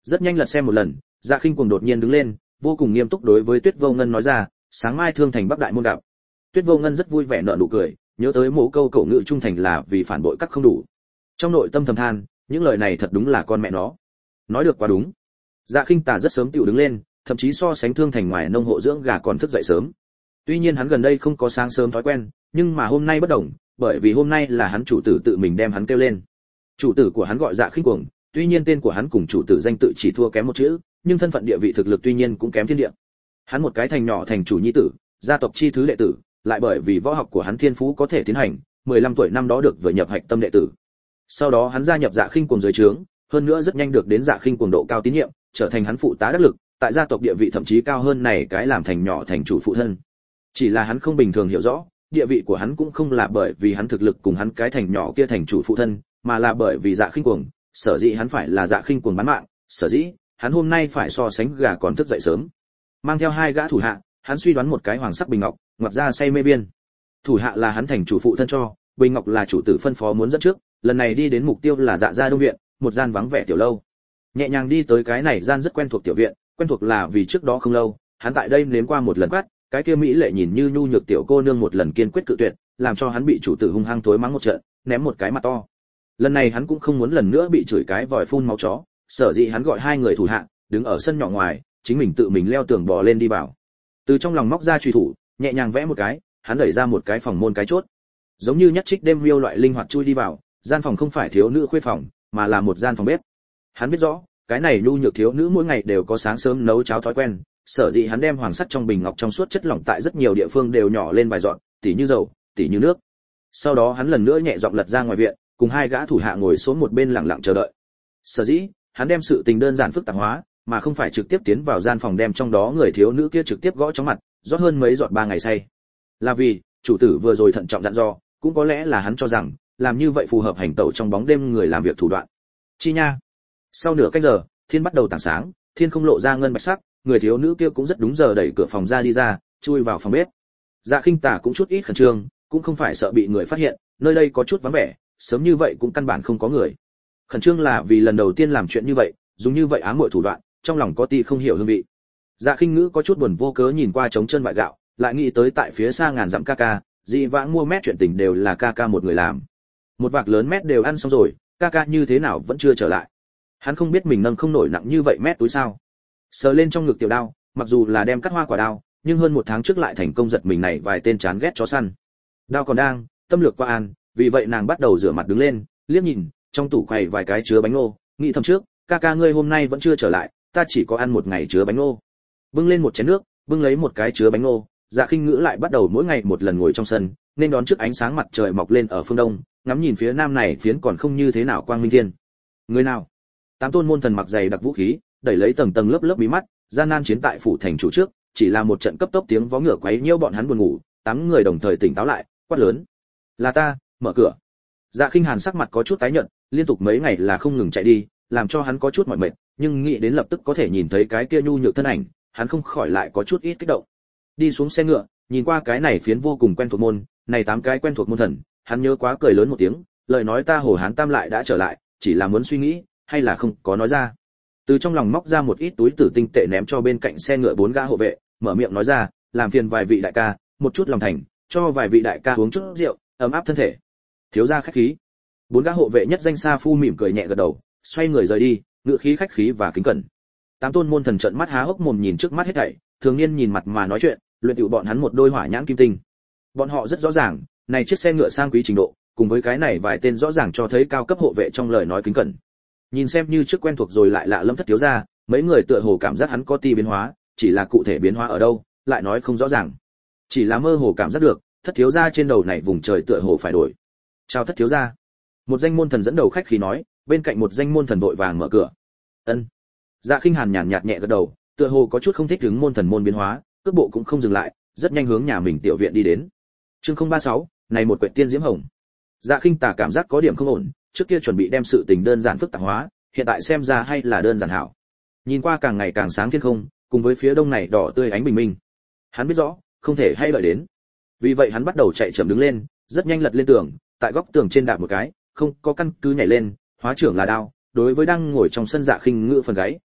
Rất nhanh lật xem một lần, Dạ Khinh Cuồng đột nhiên đứng lên, vô cùng nghiêm túc đối với Tuyết Vô Ngân nói ra, sáng mai Thương Thành Bắc Đại môn gặp. Tuyết Vô Ngân rất vui vẻ nở nụ cười, nhớ tới mỗi câu cổ ngữ trung thành là vì phản bội các không đủ. Trong nội tâm thầm than, những lời này thật đúng là con mẹ nó. Nói được quá đúng. Dạ Khinh Tà rất sớm tiểu đứng lên, thậm chí so sánh Thương Thành ngoài nông hộ dưỡng gà còn thức dậy sớm. Tuy nhiên hắn gần đây không có sáng sớm thói quen, nhưng mà hôm nay bất đồng, bởi vì hôm nay là hắn chủ tử tự mình đem hắn kêu lên. Chủ tử của hắn gọi Dạ Khinh Cuồng, tuy nhiên tên của hắn cùng chủ tử danh tự chỉ thua kém một chữ, nhưng thân phận địa vị thực lực tuy nhiên cũng kém thiên địa. Hắn một cái thành nhỏ thành chủ nhi tử, gia tộc chi thứ đệ tử, lại bởi vì võ học của hắn thiên phú có thể tiến hành, mười lăm tuổi năm đó được vừa nhập hạch tâm đệ tử. Sau đó hắn gia nhập Dạ Khinh Cuồng dưới trướng, hơn nữa rất nhanh được đến Dạ Khinh Cuồng độ cao tín nhiệm, trở thành hắn phụ tá đắc lực, tại gia tộc địa vị thậm chí cao hơn này cái làm thành nhỏ thành chủ phụ thân. Chỉ là hắn không bình thường hiểu rõ, địa vị của hắn cũng không là bởi vì hắn thực lực cùng hắn cái thành nhỏ kia thành chủ phụ thân, mà là bởi vì Dạ Khinh Cuồng, sở dĩ hắn phải là Dạ Khinh Cuồng bán mạng, sở dĩ hắn hôm nay phải so sánh gà còn thức dậy sớm. Mang theo hai gã thủ hạ, hắn suy đoán một cái hoàng sắc bình ngọc, ngoặt ra say mê viên. Thủ hạ là hắn thành chủ phụ thân cho, bình ngọc là chủ tử phân phó muốn dẫn trước, lần này đi đến mục tiêu là Dạ gia đông viện, một gian vắng vẻ tiểu lâu. Nhẹ nhàng đi tới cái này gian rất quen thuộc tiểu viện, quen thuộc là vì trước đó không lâu, hắn tại đây nếm qua một lần quát, cái kia mỹ lệ nhìn như nhu nhược tiểu cô nương một lần kiên quyết cự tuyệt, làm cho hắn bị chủ tử hung hăng thối mắng một trận, ném một cái mặt to. Lần này hắn cũng không muốn lần nữa bị chửi cái vòi phun máu chó, sở dĩ hắn gọi hai người thủ hạ, đứng ở sân nhỏ ngoài, chính mình tự mình leo tường bò lên đi vào. Từ trong lòng móc ra chùy thủ, nhẹ nhàng vẽ một cái, hắn đẩy ra một cái phòng môn cái chốt. Giống như nhất trích đêm miêu loại linh hoạt chui đi vào, gian phòng không phải thiếu nữ khuê phòng, mà là một gian phòng bếp. Hắn biết rõ, cái này nhu nhược thiếu nữ mỗi ngày đều có sáng sớm nấu cháo thói quen, sở dĩ hắn đem hoàng sắt trong bình ngọc trong suốt chất lỏng tại rất nhiều địa phương đều nhỏ lên vài giọt, tỉ như dầu, tỉ như nước. Sau đó hắn lần nữa nhẹ giọng lật ra ngoài viện, cùng hai gã thủ hạ ngồi xuống một bên lặng lặng chờ đợi. Sở dĩ, hắn đem sự tình đơn giản phức tạp hóa, mà không phải trực tiếp tiến vào gian phòng đem trong đó người thiếu nữ kia trực tiếp gõ trong mặt, rót hơn mấy giọt ba ngày say. Là vì, chủ tử vừa rồi thận trọng dặn dò, cũng có lẽ là hắn cho rằng, làm như vậy phù hợp hành tẩu trong bóng đêm người làm việc thủ đoạn. Chi nha. Sau nửa canh giờ, thiên bắt đầu tảng sáng, thiên không lộ ra ngân bạch sắc, người thiếu nữ kia cũng rất đúng giờ đẩy cửa phòng ra đi ra, chui vào phòng bếp. Dạ Khinh Tà cũng chút ít khẩn trương, cũng không phải sợ bị người phát hiện, nơi đây có chút vắng vẻ, sớm như vậy cũng căn bản không có người. Khẩn trương là vì lần đầu tiên làm chuyện như vậy, dùng như vậy ám muội thủ đoạn, trong lòng có tí không hiểu hương vị. Dạ Khinh Ngữ có chút buồn vô cớ nhìn qua trống chân vại gạo, lại nghĩ tới tại phía xa ngàn dặm ca ca, dị vãng mua mét chuyện tình đều là ca ca một người làm. Một vạc lớn mét đều ăn xong rồi, ca ca như thế nào vẫn chưa trở lại. Hắn không biết mình nâng không nổi nặng như vậy mét túi sao. Sờ lên trong ngực tiểu đao, mặc dù là đem cắt hoa quả đao, nhưng hơn một tháng trước lại thành công giật mình này vài tên chán ghét chó săn. Đao còn đang, tâm lược qua an, vì vậy nàng bắt đầu rửa mặt đứng lên, liếc nhìn, trong tủ quầy vài cái chứa bánh ngô, nghĩ thầm trước, ca ca ngươi hôm nay vẫn chưa trở lại, ta chỉ có ăn một ngày chứa bánh ngô. Bưng lên một chén nước, bưng lấy một cái chứa bánh ngô, Dạ Khinh Ngữ lại bắt đầu mỗi ngày một lần ngồi trong sân, nên đón trước ánh sáng mặt trời mọc lên ở phương đông, ngắm nhìn phía nam này phiến còn không như thế nào quang minh thiên. Người nào? Tám tôn môn thần mặc dày đặc vũ khí, đẩy lấy tầng tầng lớp lớp bí mắt, gian nan chiến tại phủ thành chủ trước, chỉ là một trận cấp tốc tiếng vó ngựa quấy nhiễu bọn hắn buồn ngủ, tám người đồng thời tỉnh táo lại, quát lớn: "Là ta, mở cửa!" Dạ Khinh Hàn sắc mặt có chút tái nhợt, liên tục mấy ngày là không ngừng chạy đi, làm cho hắn có chút mỏi mệt, nhưng nghĩ đến lập tức có thể nhìn thấy cái kia nhu nhược thân ảnh, hắn không khỏi lại có chút ít kích động. Đi xuống xe ngựa, nhìn qua cái này phiến vô cùng quen thuộc môn, này tám cái quen thuộc môn thần, hắn nhớ quá cười lớn một tiếng, lời nói ta Hồ Hán Tam lại đã trở lại, chỉ là muốn suy nghĩ, hay là không có nói ra. Từ trong lòng móc ra một ít túi tử tinh tệ ném cho bên cạnh xe ngựa bốn gã hộ vệ, mở miệng nói ra, làm phiền vài vị đại ca, một chút lòng thành, cho vài vị đại ca uống chút rượu, ấm áp thân thể. Thiếu gia khách khí. Bốn gã hộ vệ nhất danh Sa Phu mỉm cười nhẹ gật đầu, xoay người rời đi, ngựa khí khách khí và kính cẩn. Tám tôn môn thần trợn mắt há hốc mồm nhìn trước mắt hết thảy, thường niên nhìn mặt mà nói chuyện, luyện tụ bọn hắn một đôi hỏa nhãn kim tinh. Bọn họ rất rõ ràng, này chiếc xe ngựa sang quý trình độ, cùng với cái này vài tên rõ ràng cho thấy cao cấp hộ vệ trong lời nói kính cẩn. Nhìn xem như trước quen thuộc rồi lại lạ lẫm thất thiếu gia, mấy người tựa hồ cảm giác hắn có tí biến hóa, chỉ là cụ thể biến hóa ở đâu, lại nói không rõ ràng. Chỉ là mơ hồ cảm giác được, thất thiếu gia trên đầu này vùng trời tựa hồ phải đổi. Chào thất thiếu gia. Một danh môn thần dẫn đầu khách khí nói, bên cạnh một danh môn thần vội vàng mở cửa. Ân. Dạ Khinh Hàn nhàn nhạt nhẹ gật đầu, tựa hồ có chút không thích ứng môn thần môn biến hóa, cước bộ cũng không dừng lại, rất nhanh hướng nhà mình tiểu viện đi đến. Chương không ba sáu, này một quệ tiên diễm hồng. Dạ Khinh Tà cảm giác có điểm không ổn, trước kia chuẩn bị đem sự tình đơn giản phức tạp hóa, hiện tại xem ra hay là đơn giản hảo. Nhìn qua càng ngày càng sáng thiên không, cùng với phía đông này đỏ tươi ánh bình minh. Hắn biết rõ, không thể hay đợi đến. Vì vậy hắn bắt đầu chạy chậm đứng lên, rất nhanh lật lên tường, tại góc tường trên đạp một cái, không có căn cứ nhảy lên, hóa trưởng là đao, đối với đang ngồi trong sân Dạ Khinh Ngữ phần gáy,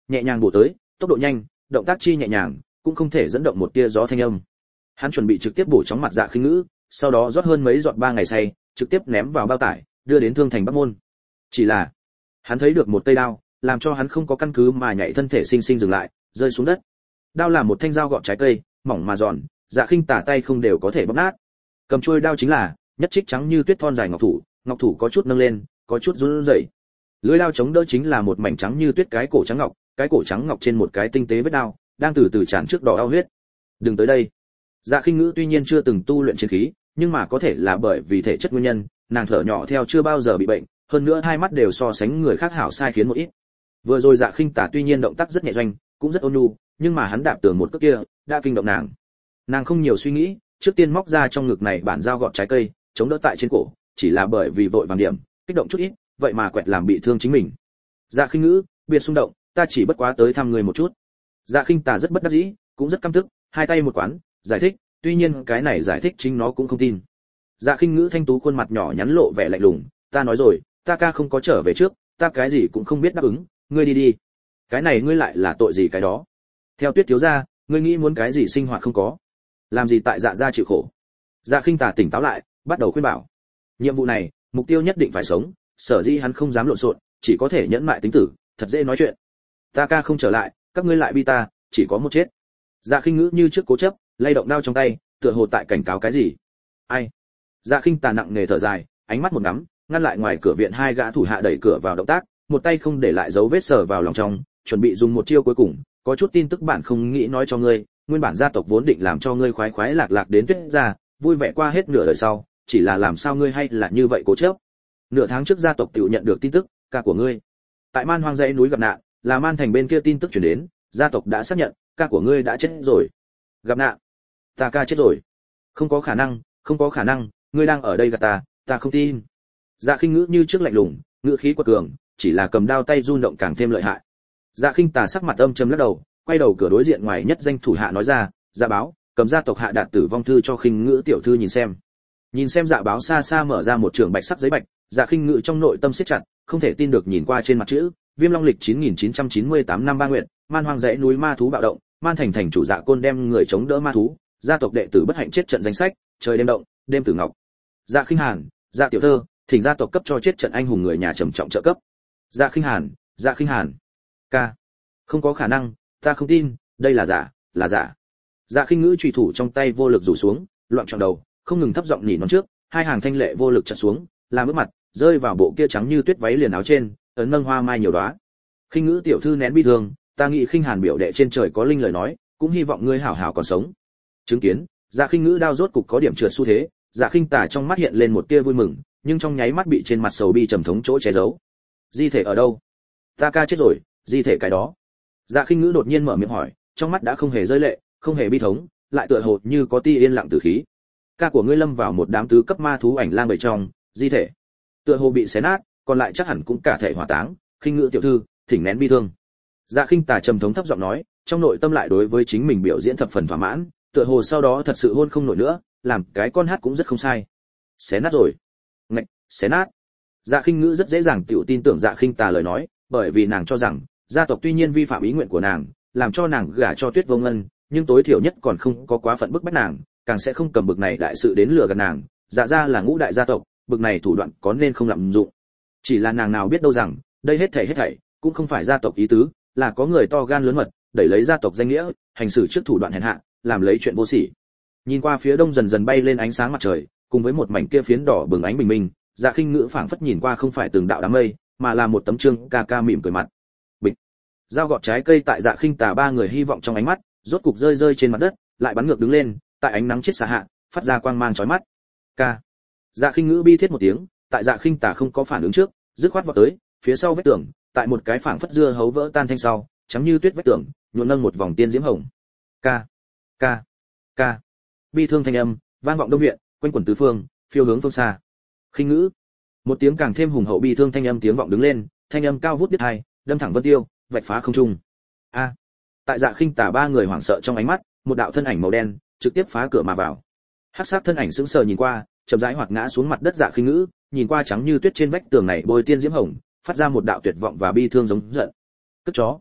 nhẹ nhàng bổ tới, tốc độ nhanh, động tác chi nhẹ nhàng, cũng không thể dẫn động một tia gió thanh âm. Hắn chuẩn bị trực tiếp bổ chóng mặt Dạ Khinh Ngữ, sau đó rót hơn mấy giọt ba ngày say, trực tiếp ném vào bao tải, đưa đến Thương Thành Bắc Môn. Chỉ là, hắn thấy được một cây đao, làm cho hắn không có căn cứ mà nhảy thân thể sinh sinh dừng lại, rơi xuống đất. Đao là một thanh dao gọt trái cây, mỏng mà giòn, Dạ Khinh Tà tay không đều có thể bóp nát. Cầm chuôi đao chính là nhất trích trắng như tuyết thon dài ngọc thủ, ngọc thủ có chút nâng lên, có chút run rẩy. Lưỡi đao chống đỡ chính là một mảnh trắng như tuyết cái cổ trắng ngọc, cái cổ trắng ngọc trên một cái tinh tế vết đao, đang từ từ tràn trước đỏ đau huyết. Đừng tới đây. Dạ Khinh Ngữ tuy nhiên chưa từng tu luyện chiến khí, nhưng mà có thể là bởi vì thể chất nguyên nhân, nàng thở nhỏ theo chưa bao giờ bị bệnh, hơn nữa hai mắt đều so sánh người khác hảo sai khiến một ít. Vừa rồi Dạ Khinh Tà tuy nhiên động tác rất nhẹ doanh, cũng rất ôn nhu, nhưng mà hắn đạp tường một cước kia, đã kinh động nàng. Nàng không nhiều suy nghĩ, trước tiên móc ra trong ngực này bản dao gọt trái cây, chống đỡ tại trên cổ, chỉ là bởi vì vội vàng điểm, kích động chút ít, vậy mà quẹt làm bị thương chính mình. Dạ Khinh Ngữ, biệt xung động, ta chỉ bất quá tới thăm người một chút. Dạ Khinh Tà rất bất đắc dĩ, cũng rất căm tức, hai tay một quán, giải thích, tuy nhiên cái này giải thích chính nó cũng không tin. Dạ Khinh Ngữ thanh tú khuôn mặt nhỏ nhắn lộ vẻ lạnh lùng, ta nói rồi, ta ca không có trở về trước, ta cái gì cũng không biết đáp ứng, ngươi đi đi. Cái này ngươi lại là tội gì cái đó? Theo Tuyết thiếu gia, ngươi nghĩ muốn cái gì sinh hoạt không có, làm gì tại Dạ gia chịu khổ. Dạ Khinh Tà tỉnh táo lại, bắt đầu khuyên bảo. Nhiệm vụ này, mục tiêu nhất định phải sống, sở dĩ hắn không dám lộn xộn, chỉ có thể nhẫn mại tính tử, thật dễ nói chuyện. Ta ca không trở lại, các ngươi lại bi ta, chỉ có một chết. Dạ Khinh Ngữ như trước cố chấp, lay động đao trong tay, tựa hồ tại cảnh cáo cái gì. Ai? Dạ Khinh Tà nặng nề thở dài, ánh mắt một ngắm, ngăn lại ngoài cửa viện hai gã thủ hạ đẩy cửa vào động tác, một tay không để lại dấu vết sờ vào lòng trong, chuẩn bị dùng một chiêu cuối cùng, có chút tin tức bản không nghĩ nói cho ngươi, nguyên bản gia tộc vốn định làm cho ngươi khoái khoái lạc lạc đến Tuyết gia, vui vẻ qua hết nửa đời sau, chỉ là làm sao ngươi hay là như vậy cố chấp. Nửa tháng trước gia tộc tiểu nhận được tin tức, ca của ngươi tại Man Hoang dãy núi gặp nạn, là Man Thành bên kia tin tức truyền đến, gia tộc đã xác nhận, ca của ngươi đã chết rồi. Gặp nạn? Ta ca chết rồi? Không có khả năng, không có khả năng, ngươi đang ở đây gạt ta, ta không tin. Dạ Khinh Ngữ như trước lạnh lùng, ngữ khí quật cường, chỉ là cầm đao tay run động càng thêm lợi hại. Dạ Khinh Tà sắc mặt âm trầm lắc đầu, quay đầu cửa đối diện ngoài nhất danh thủ hạ nói ra, Dạ báo, cầm gia tộc hạ đạt tử vong thư cho Khinh Ngữ tiểu thư nhìn xem. Nhìn xem Dạ báo xa xa mở ra một trường bạch sắc giấy bạch, Dạ Khinh Ngữ trong nội tâm siết chặt, không thể tin được nhìn qua trên mặt chữ, Viêm Long lịch chín nghìn chín trăm chín mươi tám năm ba nguyện, Man Hoang dãy núi ma thú bạo động, Man Thành thành chủ Dạ Côn đem người chống đỡ ma thú, gia tộc đệ tử bất hạnh chết trận danh sách, trời đêm động, đêm tử ngọc. Dạ Khinh Hàn, Dạ tiểu thơ, thỉnh gia tộc cấp cho chết trận anh hùng người nhà trầm trọng trợ cấp. Dạ Khinh Hàn, Dạ Khinh Hàn. Ca, không có khả năng, ta không tin, đây là giả, là giả. Dạ Khinh Ngữ chủy thủ trong tay vô lực rủ xuống, loạn trọn đầu, không ngừng thấp giọng nỉ non trước, hai hàng thanh lệ vô lực chặt xuống, làm ướt mặt, rơi vào bộ kia trắng như tuyết váy liền áo trên, ấn nâng hoa mai nhiều đóa. Khinh Ngữ tiểu thư nén bi thương, ta nghĩ Khinh Hàn biểu đệ trên trời có linh lời nói, cũng hy vọng ngươi hảo hảo còn sống. Chứng kiến, Dạ Khinh Ngữ đao rốt cục có điểm trượt xu thế, Dạ Khinh Tà trong mắt hiện lên một tia vui mừng, nhưng trong nháy mắt bị trên mặt sầu bi trầm thống chỗ che giấu. Di thể ở đâu? Ta ca chết rồi, di thể cái đó. Dạ Khinh Ngữ đột nhiên mở miệng hỏi, trong mắt đã không hề rơi lệ, không hề bi thống, lại tựa hồ như có tia yên lặng tử khí. Ca của ngươi lâm vào một đám tứ cấp ma thú ảnh lang bầy trong, di thể tựa hồ bị xé nát, còn lại chắc hẳn cũng cả thể hỏa táng. Khinh Ngữ tiểu thư, thỉnh nén bi thương. Dạ Khinh Tà trầm thống thấp giọng nói, trong nội tâm lại đối với chính mình biểu diễn thập phần thỏa mãn, tựa hồ sau đó thật sự hôn không nổi nữa, làm cái con hát cũng rất không sai. Xé nát rồi? Ngạch, xé nát. Dạ Khinh Ngữ rất dễ dàng tiểu tin tưởng Dạ Khinh Tà lời nói, bởi vì nàng cho rằng gia tộc tuy nhiên vi phạm ý nguyện của nàng, làm cho nàng gả cho Tuyết Vô Ngân, nhưng tối thiểu nhất còn không có quá phận bức bách nàng, càng sẽ không cầm bực này đại sự đến lừa gạt nàng. Dạ gia là ngũ đại gia tộc, bực này thủ đoạn có nên không lạm dụng. Chỉ là nàng nào biết đâu rằng, đây hết thảy hết thảy cũng không phải gia tộc ý tứ, là có người to gan lớn mật, đẩy lấy gia tộc danh nghĩa, hành xử trước thủ đoạn hèn hạ, làm lấy chuyện vô sỉ. Nhìn qua phía đông dần dần bay lên ánh sáng mặt trời, cùng với một mảnh kia phiến đỏ bừng ánh bình minh, Dạ Khinh Ngữ phảng phất nhìn qua không phải từng đạo đám mây, mà là một tấm trương ca ca mỉm cười mặt. Bịch. Dao gọt trái cây tại Dạ Khinh Tà ba người hy vọng trong ánh mắt, rốt cục rơi rơi trên mặt đất, lại bắn ngược đứng lên, tại ánh nắng chết xạ hạ, phát ra quang mang chói mắt. Ca. Dạ Khinh Ngữ bi thiết một tiếng, tại Dạ Khinh Tà không có phản ứng trước, dứt khoát vọt tới, phía sau vách tường, tại một cái phảng phất dưa hấu vỡ tan thanh sau, trắng như tuyết vách tường, nhuộm nâng một vòng tiên diễm hồng. Ca. Ca. Ca. Bi thương thanh âm vang vọng đông viện, quanh quẩn tứ phương, phiêu hướng phương xa. Khinh Ngữ. Một tiếng càng thêm hùng hậu bi thương thanh âm tiếng vọng đứng lên, thanh âm cao vút biết hai, đâm thẳng vân tiêu, vạch phá không trung. A. Tại Dạ Khinh Tà ba người hoảng sợ trong ánh mắt, một đạo thân ảnh màu đen trực tiếp phá cửa mà vào. Hắc sát thân ảnh sững sờ nhìn qua, chậm rãi hoạt ngã xuống mặt đất. Dạ Khinh Ngữ nhìn qua trắng như tuyết trên vách tường này bôi tiên diễm hồng, phát ra một đạo tuyệt vọng và bi thương giống giận. Cất chó.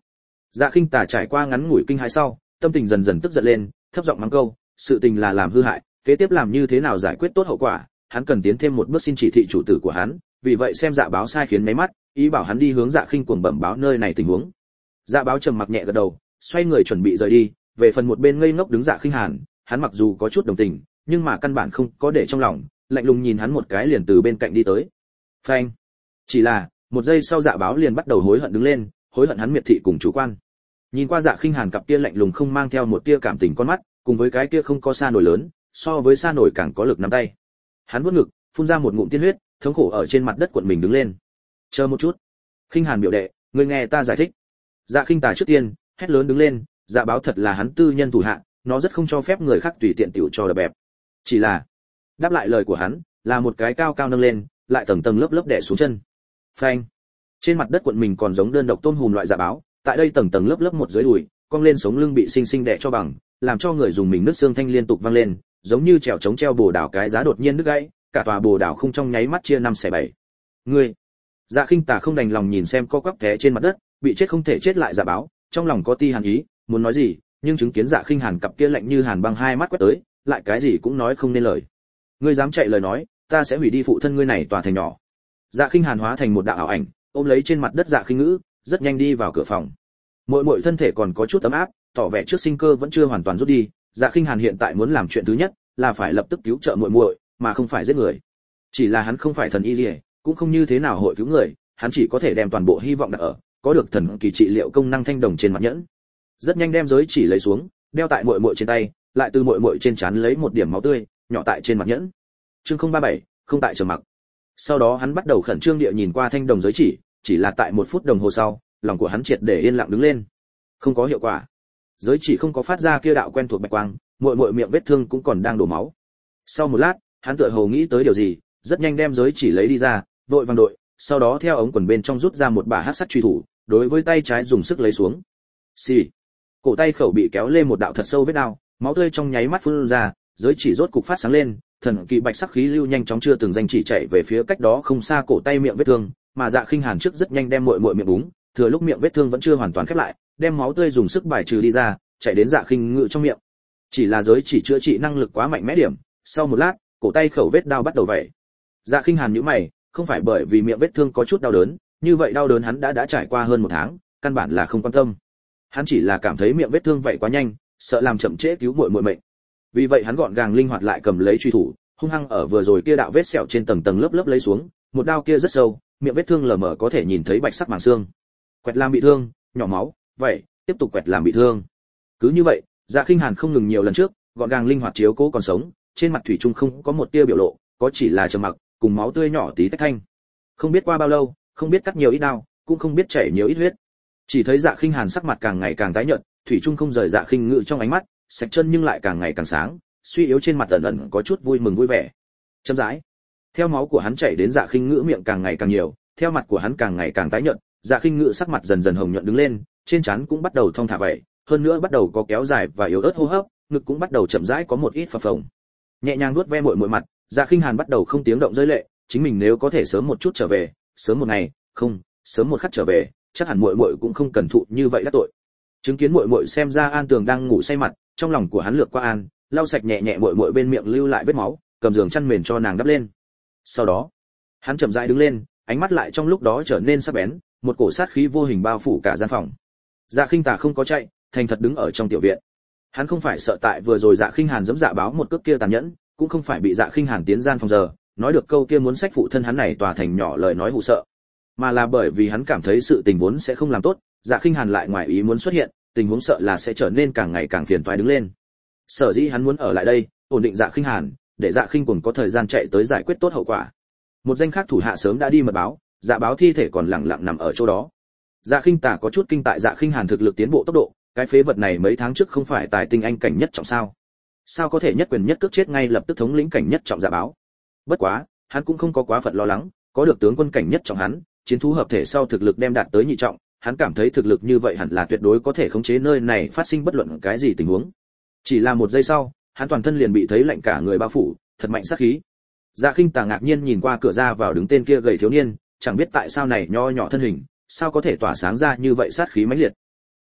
Dạ Khinh Tà trải qua ngắn ngủi kinh hãi sau, tâm tình dần dần tức giận lên, thấp giọng mắng câu, sự tình là làm hư hại, kế tiếp làm như thế nào giải quyết tốt hậu quả, hắn cần tiến thêm một bước xin chỉ thị chủ tử của hắn, vì vậy xem Dạ Báo sai khiến mấy mắt, ý bảo hắn đi hướng Dạ Khinh cuồng bẩm báo nơi này tình huống. Dạ Báo trầm mặc nhẹ gật đầu, xoay người chuẩn bị rời đi, về phần một bên ngây ngốc đứng Dạ Khinh Hàn, hắn mặc dù có chút đồng tình, nhưng mà căn bản không có để trong lòng, lạnh lùng nhìn hắn một cái liền từ bên cạnh đi tới. Phanh. Chỉ là, một giây sau Dạ Báo liền bắt đầu hối hận đứng lên, hối hận hắn miệt thị cùng chủ quan. Nhìn qua Dạ Khinh Hàn cặp kia lạnh lùng không mang theo một tia cảm tình con mắt, cùng với cái kia không có sa nổi lớn, so với sa nổi càng có lực nắm tay. Hắn vuốt ngực, phun ra một ngụm tiên huyết, thống khổ ở trên mặt đất cuộn mình đứng lên. Chờ một chút. Khinh Hàn biểu đệ, ngươi nghe ta giải thích. Dạ Khinh Tà trước tiên hét lớn đứng lên, Dạ Báo thật là hắn tư nhân thủ hạ, nó rất không cho phép người khác tùy tiện tiểu cho đập bẹp. Chỉ là, đáp lại lời của hắn, là một cái cao cao nâng lên, lại tầng tầng lớp lớp đè xuống chân. Phanh. Trên mặt đất cuộn mình còn giống đơn độc tôm hùm loại Dạ Báo, tại đây tầng tầng lớp lớp một dưới đùi, cong lên sống lưng bị sinh sinh đè cho bằng, làm cho người dùng mình nứt xương thanh liên tục vang lên, giống như trèo chống treo bồ đào cái giá đột nhiên đứt gãy, cả tòa bồ đào không trong nháy mắt chia năm xẻ bảy. Ngươi. Dạ Khinh Tà không đành lòng nhìn xem co quắp té trên mặt đất, bị chết không thể chết lại Dạ Báo, trong lòng có ti hàn ý, muốn nói gì, nhưng chứng kiến Dạ Khinh Hàn cặp kia lạnh như hàn băng hai mắt quét tới, lại cái gì cũng nói không nên lời. Ngươi dám chạy lời nói, ta sẽ hủy đi phụ thân ngươi này tòa thành nhỏ. Dạ Khinh Hàn hóa thành một đạo ảo ảnh, ôm lấy trên mặt đất Dạ Khinh Ngữ, rất nhanh đi vào cửa phòng. Muội muội thân thể còn có chút ấm áp, tỏ vẻ trước sinh cơ vẫn chưa hoàn toàn rút đi. Dạ Khinh Hàn hiện tại muốn làm chuyện thứ nhất là phải lập tức cứu trợ muội muội, mà không phải giết người. Chỉ là hắn không phải thần y liễu, cũng không như thế nào hội cứu người, hắn chỉ có thể đem toàn bộ hy vọng đặt ở có được thần kỳ trị liệu công năng thanh đồng trên mặt nhẫn. Rất nhanh đem giới chỉ lấy xuống, đeo tại muội muội trên tay, lại từ muội muội trên trán lấy một điểm máu tươi, nhỏ tại trên mặt nhẫn. Chương không ba bảy, không tại trầm mặc. Sau đó hắn bắt đầu khẩn trương địa nhìn qua thanh đồng giới chỉ, chỉ là tại một phút đồng hồ sau, lòng của hắn triệt để yên lặng đứng lên. Không có hiệu quả. Giới chỉ không có phát ra kia đạo quen thuộc bạch quang, muội muội miệng vết thương cũng còn đang đổ máu. Sau một lát, hắn tựa hồ nghĩ tới điều gì, rất nhanh đem giới chỉ lấy đi ra, vội vàng đội, sau đó theo ống quần bên trong rút ra một bả hắc sắt truy thủ, đối với tay trái dùng sức lấy xuống. Xì. Cổ tay khẩu bị kéo lên một đạo thật sâu vết đao, máu tươi trong nháy mắt phun ra, giới chỉ rốt cục phát sáng lên, thần kỳ bạch sắc khí lưu nhanh chóng chưa từng danh chỉ chạy về phía cách đó không xa cổ tay miệng vết thương, mà Dạ Khinh Hàn trước rất nhanh đem muội muội miệng búng, thừa lúc miệng vết thương vẫn chưa hoàn toàn khép lại, đem máu tươi dùng sức bài trừ đi ra, chạy đến Dạ Khinh Ngữ trong miệng. Chỉ là giới chỉ chữa trị năng lực quá mạnh mẽ điểm, sau một lát, cổ tay khẩu vết đau bắt đầu vẩy. Dạ Khinh Hàn nhíu mày, không phải bởi vì miệng vết thương có chút đau đớn, như vậy đau đớn hắn đã đã trải qua hơn một tháng, căn bản là không quan tâm. Hắn chỉ là cảm thấy miệng vết thương vậy quá nhanh, sợ làm chậm trễ cứu muội muội mệnh. Vì vậy hắn gọn gàng linh hoạt lại cầm lấy truy thủ, hung hăng ở vừa rồi kia đạo vết sẹo trên tầng tầng lớp lớp lấy xuống, một đao kia rất sâu, miệng vết thương lờ mờ có thể nhìn thấy bạch sắc màng xương. Quẹt làm bị thương, nhỏ máu, vậy, tiếp tục quẹt làm bị thương. Cứ như vậy, Dạ Khinh Hàn không ngừng nhiều lần trước, gọn gàng linh hoạt chiếu cố còn sống, trên mặt thủy chung không có một tia biểu lộ, có chỉ là trầm mặc, cùng máu tươi nhỏ tí tách thanh. Không biết qua bao lâu, không biết cắt nhiều ít đao, cũng không biết chảy nhiều ít huyết. Chỉ thấy Dạ Khinh Hàn sắc mặt càng ngày càng tái nhợt, thủy chung không rời Dạ Khinh Ngữ trong ánh mắt, sạch chân nhưng lại càng ngày càng sáng, suy yếu trên mặt ẩn ẩn có chút vui mừng vui vẻ. Chậm rãi, theo máu của hắn chảy đến Dạ Khinh Ngữ miệng càng ngày càng nhiều, theo mặt của hắn càng ngày càng tái nhợt, Dạ Khinh Ngữ sắc mặt dần dần hồng nhuận đứng lên, trên trán cũng bắt đầu thong thả vậy, hơn nữa bắt đầu có kéo dài và yếu ớt hô hấp, ngực cũng bắt đầu chậm rãi có một ít phập phồng. Nhẹ nhàng nuốt ve muội muội mặt, Dạ Khinh Hàn bắt đầu không tiếng động rơi lệ, chính mình nếu có thể sớm một chút trở về, sớm một ngày, không, sớm một khắc trở về, chắc hẳn muội muội cũng không cần thụ như vậy đắc tội. Chứng kiến muội muội xem ra An Tường đang ngủ say mặt, trong lòng của hắn lược qua an, lau sạch nhẹ nhẹ muội muội bên miệng lưu lại vết máu, cầm giường chăn mền cho nàng đắp lên. Sau đó, hắn chậm rãi đứng lên, ánh mắt lại trong lúc đó trở nên sắc bén, một cổ sát khí vô hình bao phủ cả gian phòng. Dạ Khinh Tà không có chạy, thành thật đứng ở trong tiểu viện. Hắn không phải sợ tại vừa rồi Dạ Khinh Hàn giẫm Dạ Báo một cước kia tàn nhẫn, cũng không phải bị Dạ Khinh Hàn tiến gian phòng giờ, nói được câu kia muốn sách phụ thân hắn này tòa thành nhỏ lời nói hù sợ, mà là bởi vì hắn cảm thấy sự tình vốn sẽ không làm tốt, Dạ Khinh Hàn lại ngoài ý muốn xuất hiện, tình huống sợ là sẽ trở nên càng ngày càng phiền toái đứng lên. Sở dĩ hắn muốn ở lại đây, ổn định Dạ Khinh Hàn, để Dạ Khinh Cuồng có thời gian chạy tới giải quyết tốt hậu quả. Một danh khác thủ hạ sớm đã đi mật báo, Dạ Báo thi thể còn lẳng lặng nằm ở chỗ đó. Dạ Khinh Tà có chút kinh tại Dạ Khinh Hàn thực lực tiến bộ tốc độ, cái phế vật này mấy tháng trước không phải tài tinh anh cảnh nhất trọng sao? Sao có thể nhất quyền nhất cước chết ngay lập tức thống lĩnh cảnh nhất trọng Dạ Báo? Bất quá, hắn cũng không có quá phận lo lắng, có được tướng quân cảnh nhất trọng hắn, chiến thú hợp thể sau thực lực đem đạt tới nhị trọng, hắn cảm thấy thực lực như vậy hẳn là tuyệt đối có thể khống chế nơi này phát sinh bất luận cái gì tình huống. Chỉ là một giây sau, hắn toàn thân liền bị thấy lạnh cả người bao phủ, thật mạnh sát khí. Dạ Khinh Tà ngạc nhiên nhìn qua cửa ra vào đứng tên kia gầy thiếu niên, chẳng biết tại sao này nho nhỏ thân hình, sao có thể tỏa sáng ra như vậy sát khí mãnh liệt.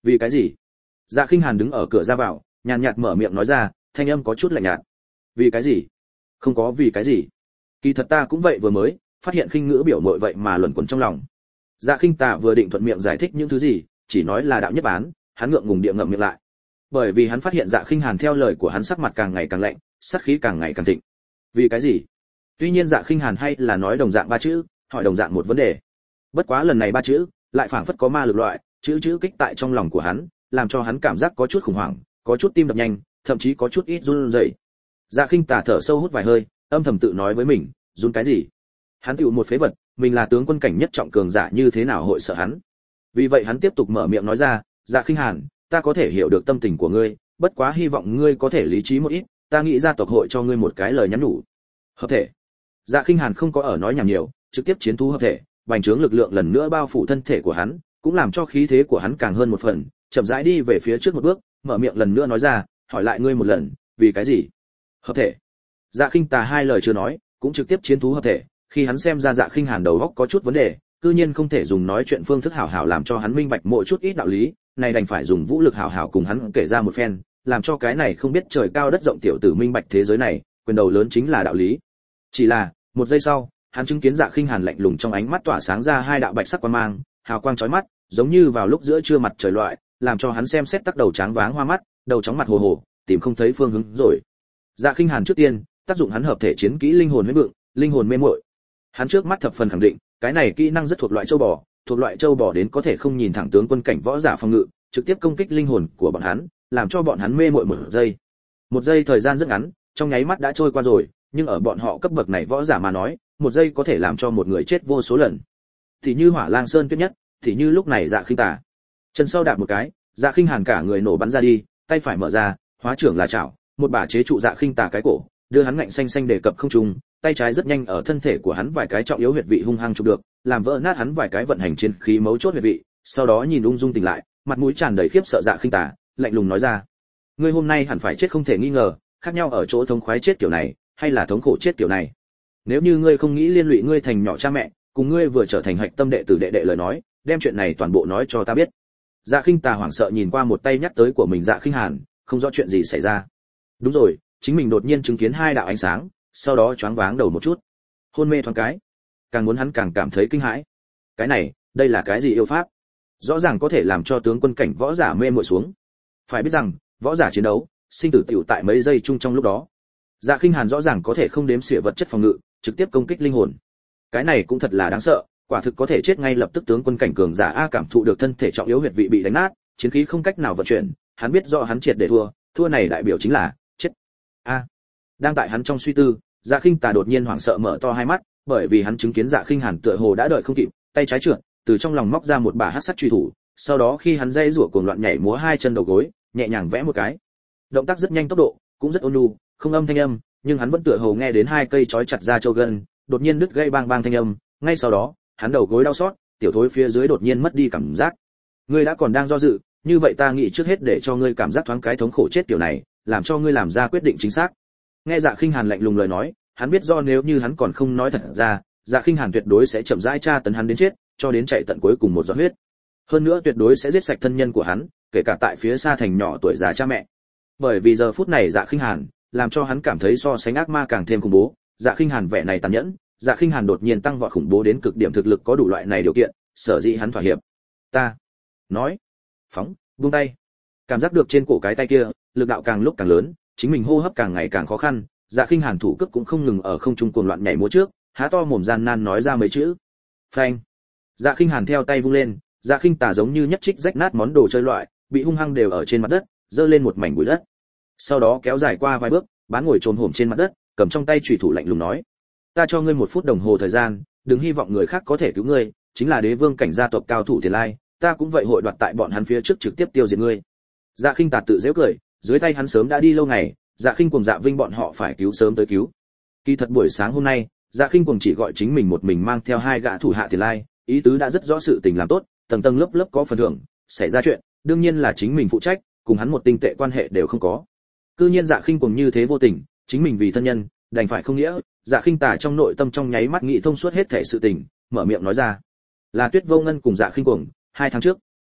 Vì cái gì? Dạ Khinh Hàn đứng ở cửa ra vào, nhàn nhạt mở miệng nói ra, thanh âm có chút lạnh nhạt. Vì cái gì? Không có vì cái gì. Kỳ thật ta cũng vậy vừa mới, phát hiện khinh ngữ biểu muội vậy mà luẩn quẩn trong lòng. Dạ Khinh Tà vừa định thuận miệng giải thích những thứ gì, chỉ nói là đạo nhất bán, hắn ngượng ngùng địa ngậm miệng lại. Bởi vì hắn phát hiện Dạ Khinh Hàn theo lời của hắn sắc mặt càng ngày càng lạnh, sát khí càng ngày càng thịnh. Vì cái gì? Tuy nhiên Dạ Khinh Hàn hay là nói đồng dạng ba chữ, hỏi đồng dạng một vấn đề. Bất quá lần này ba chữ, lại phảng phất có ma lực loại, chữ chữ kích tại trong lòng của hắn, làm cho hắn cảm giác có chút khủng hoảng, có chút tim đập nhanh, thậm chí có chút ít run rẩy. Dạ Khinh Tà thở sâu hút vài hơi, âm thầm tự nói với mình, run cái gì? Hắn tựu một phế vật, mình là tướng quân cảnh nhất trọng cường giả như thế nào hội sợ hắn? Vì vậy hắn tiếp tục mở miệng nói ra, Dạ Khinh Hàn, ta có thể hiểu được tâm tình của ngươi, bất quá hy vọng ngươi có thể lý trí một ít, ta nghĩ gia tộc hội cho ngươi một cái lời nhắn nhủ. Hợp thể. Dạ Khinh Hàn không có ở nói nhảm nhiều, trực tiếp chiến thú hợp thể, bành trướng lực lượng lần nữa bao phủ thân thể của hắn, cũng làm cho khí thế của hắn càng hơn một phần, chậm rãi đi về phía trước một bước, mở miệng lần nữa nói ra, hỏi lại ngươi một lần, vì cái gì? Hợp thể. Dạ Khinh Tà hai lời chưa nói, cũng trực tiếp chiến thú hợp thể, khi hắn xem ra Dạ Khinh Hàn đầu óc có chút vấn đề, cư nhiên không thể dùng nói chuyện phương thức hảo hảo làm cho hắn minh bạch mỗi chút ít đạo lý, này đành phải dùng vũ lực hảo hảo cùng hắn kể ra một phen, làm cho cái này không biết trời cao đất rộng tiểu tử minh bạch thế giới này, quyền đầu lớn chính là đạo lý. Chỉ là, một giây sau, hắn chứng kiến Dạ Khinh Hàn lạnh lùng trong ánh mắt tỏa sáng ra hai đạo bạch sắc quang mang, hào quang chói mắt, giống như vào lúc giữa trưa mặt trời loại, làm cho hắn xem xét tắc đầu tráng váng hoa mắt, đầu chóng mặt hồ hồ, tìm không thấy phương hướng rồi. Dạ Khinh Hàn trước tiên, tác dụng hắn hợp thể chiến kỹ linh hồn huyễn vượng, linh hồn mê muội. Hắn trước mắt thập phần khẳng định, cái này kỹ năng rất thuộc loại châu bò, thuộc loại châu bò đến có thể không nhìn thẳng tướng quân cảnh võ giả phòng ngự, trực tiếp công kích linh hồn của bọn hắn, làm cho bọn hắn mê muội một giây. Một giây thời gian rất ngắn, trong nháy mắt đã trôi qua rồi, nhưng ở bọn họ cấp bậc này võ giả mà nói, một giây có thể làm cho một người chết vô số lần. Thì như Hỏa Lang Sơn Tuyết Nhất, thì như lúc này Dạ Khinh Tà, chân sau đạp một cái, Dạ Khinh Hàn cả người nổ bắn ra đi, tay phải mở ra, hóa trưởng là chảo, một bả chế trụ Dạ Khinh Tà cái cổ, đưa hắn ngạnh xanh xanh đề cập không trung, tay trái rất nhanh ở thân thể của hắn vài cái trọng yếu huyệt vị hung hăng chụp được, làm vỡ nát hắn vài cái vận hành chiến khí mấu chốt huyệt vị, sau đó nhìn ung dung tỉnh lại, mặt mũi tràn đầy khiếp sợ Dạ Khinh Tà, lạnh lùng nói ra: "Ngươi hôm nay hẳn phải chết không thể nghi ngờ, khác nhau ở chỗ thống khoái chết kiểu này, hay là thống khổ chết kiểu này. Nếu như ngươi không nghĩ liên lụy ngươi thành nhỏ cha mẹ, cùng ngươi vừa trở thành hạch tâm đệ tử đệ đệ lời nói, đem chuyện này toàn bộ nói cho ta biết." Dạ Khinh Tà hoảng sợ nhìn qua một tay nhắc tới của mình Dạ Khinh Hàn, không rõ chuyện gì xảy ra. Đúng rồi, chính mình đột nhiên chứng kiến hai đạo ánh sáng, sau đó choáng váng đầu một chút, hôn mê thoáng cái. Càng muốn hắn càng cảm thấy kinh hãi. Cái này, đây là cái gì yêu pháp? Rõ ràng có thể làm cho tướng quân cảnh võ giả mê muội xuống. Phải biết rằng, võ giả chiến đấu, sinh tử tiểu tại mấy giây chung trong lúc đó. Dạ Khinh Hàn rõ ràng có thể không đếm xỉa vật chất phòng ngự, trực tiếp công kích linh hồn. Cái này cũng thật là đáng sợ, quả thực có thể chết ngay lập tức tướng quân cảnh cường giả a cảm thụ được thân thể trọng yếu huyệt vị bị đánh nát, chiến khí không cách nào vận chuyển, hắn biết rõ hắn triệt để thua, thua này đại biểu chính là chết. A. Đang tại hắn trong suy tư, Dạ Khinh Tà đột nhiên hoảng sợ mở to hai mắt, bởi vì hắn chứng kiến Dạ Khinh Hàn tựa hồ đã đợi không kịp, tay trái trượt, từ trong lòng móc ra một bả hắc sắt truy thủ, sau đó khi hắn dây rủa cuồng loạn nhảy múa hai chân đầu gối, nhẹ nhàng vẽ một cái. Động tác rất nhanh tốc độ, cũng rất ôn nhu, không âm thanh âm, nhưng hắn vẫn tựa hồ nghe đến hai cây chói chặt ra châu gân, đột nhiên đứt gây bang bang thanh âm, ngay sau đó, hắn đầu gối đau xót, tiểu thối phía dưới đột nhiên mất đi cảm giác. Ngươi đã còn đang do dự, như vậy ta nghĩ trước hết để cho ngươi cảm giác thoáng cái thống khổ chết kiểu này, làm cho ngươi làm ra quyết định chính xác. Nghe Dạ Khinh Hàn lạnh lùng lời nói, hắn biết do nếu như hắn còn không nói thật ra, Dạ Khinh Hàn tuyệt đối sẽ chậm rãi tra tấn hắn đến chết, cho đến chạy tận cuối cùng một giọt huyết. Hơn nữa tuyệt đối sẽ giết sạch thân nhân của hắn, kể cả tại phía xa thành nhỏ tuổi già cha mẹ. Bởi vì giờ phút này Dạ Khinh Hàn, làm cho hắn cảm thấy so sánh ác ma càng thêm khủng bố. Dạ Khinh Hàn vẻ này tàn nhẫn, Dạ Khinh Hàn đột nhiên tăng vọt khủng bố đến cực điểm thực lực có đủ loại này điều kiện, sở dĩ hắn thỏa hiệp. Ta nói, phóng, buông tay. Cảm giác được trên cổ cái tay kia, lực đạo càng lúc càng lớn, chính mình hô hấp càng ngày càng khó khăn, Dạ Khinh Hàn thủ cấp cũng không ngừng ở không trung cuồng loạn nhảy múa trước, há to mồm gian nan nói ra mấy chữ. Phanh. Dạ Khinh Hàn theo tay vung lên, Dạ Khinh Tà giống như nhất trích rách nát món đồ chơi loại, bị hung hăng đều ở trên mặt đất, dơ lên một mảnh bụi đất. Sau đó kéo dài qua vài bước, bán ngồi trồm hổm trên mặt đất, cầm trong tay chùy thủ lạnh lùng nói: "Ta cho ngươi một phút đồng hồ thời gian, đừng hy vọng người khác có thể cứu ngươi, chính là đế vương cảnh gia tộc cao thủ tiền lai, ta cũng vậy hội đoạt tại bọn hắn phía trước trực tiếp tiêu diệt ngươi." Dạ Khinh Tà tự giễu cười, dưới tay hắn sớm đã đi lâu ngày, Dạ Khinh cùng Dạ Vinh bọn họ phải cứu sớm tới cứu. Kỳ thật buổi sáng hôm nay, Dạ Khinh cùng chỉ gọi chính mình một mình mang theo hai gã thủ hạ tiền lai, ý tứ đã rất rõ sự tình làm tốt, tầng tầng lớp lớp có phần thưởng, xảy ra chuyện, đương nhiên là chính mình phụ trách, cùng hắn một tinh tệ quan hệ đều không có. Cư nhiên Dạ Khinh cùng như thế vô tình, chính mình vì thân nhân, đành phải không nghĩa. Dạ Khinh Tà trong nội tâm trong nháy mắt nghĩ thông suốt hết thể sự tình, mở miệng nói ra: "Là Tuyết Vô Ngân cùng Dạ Khinh cùng, hai tháng trước."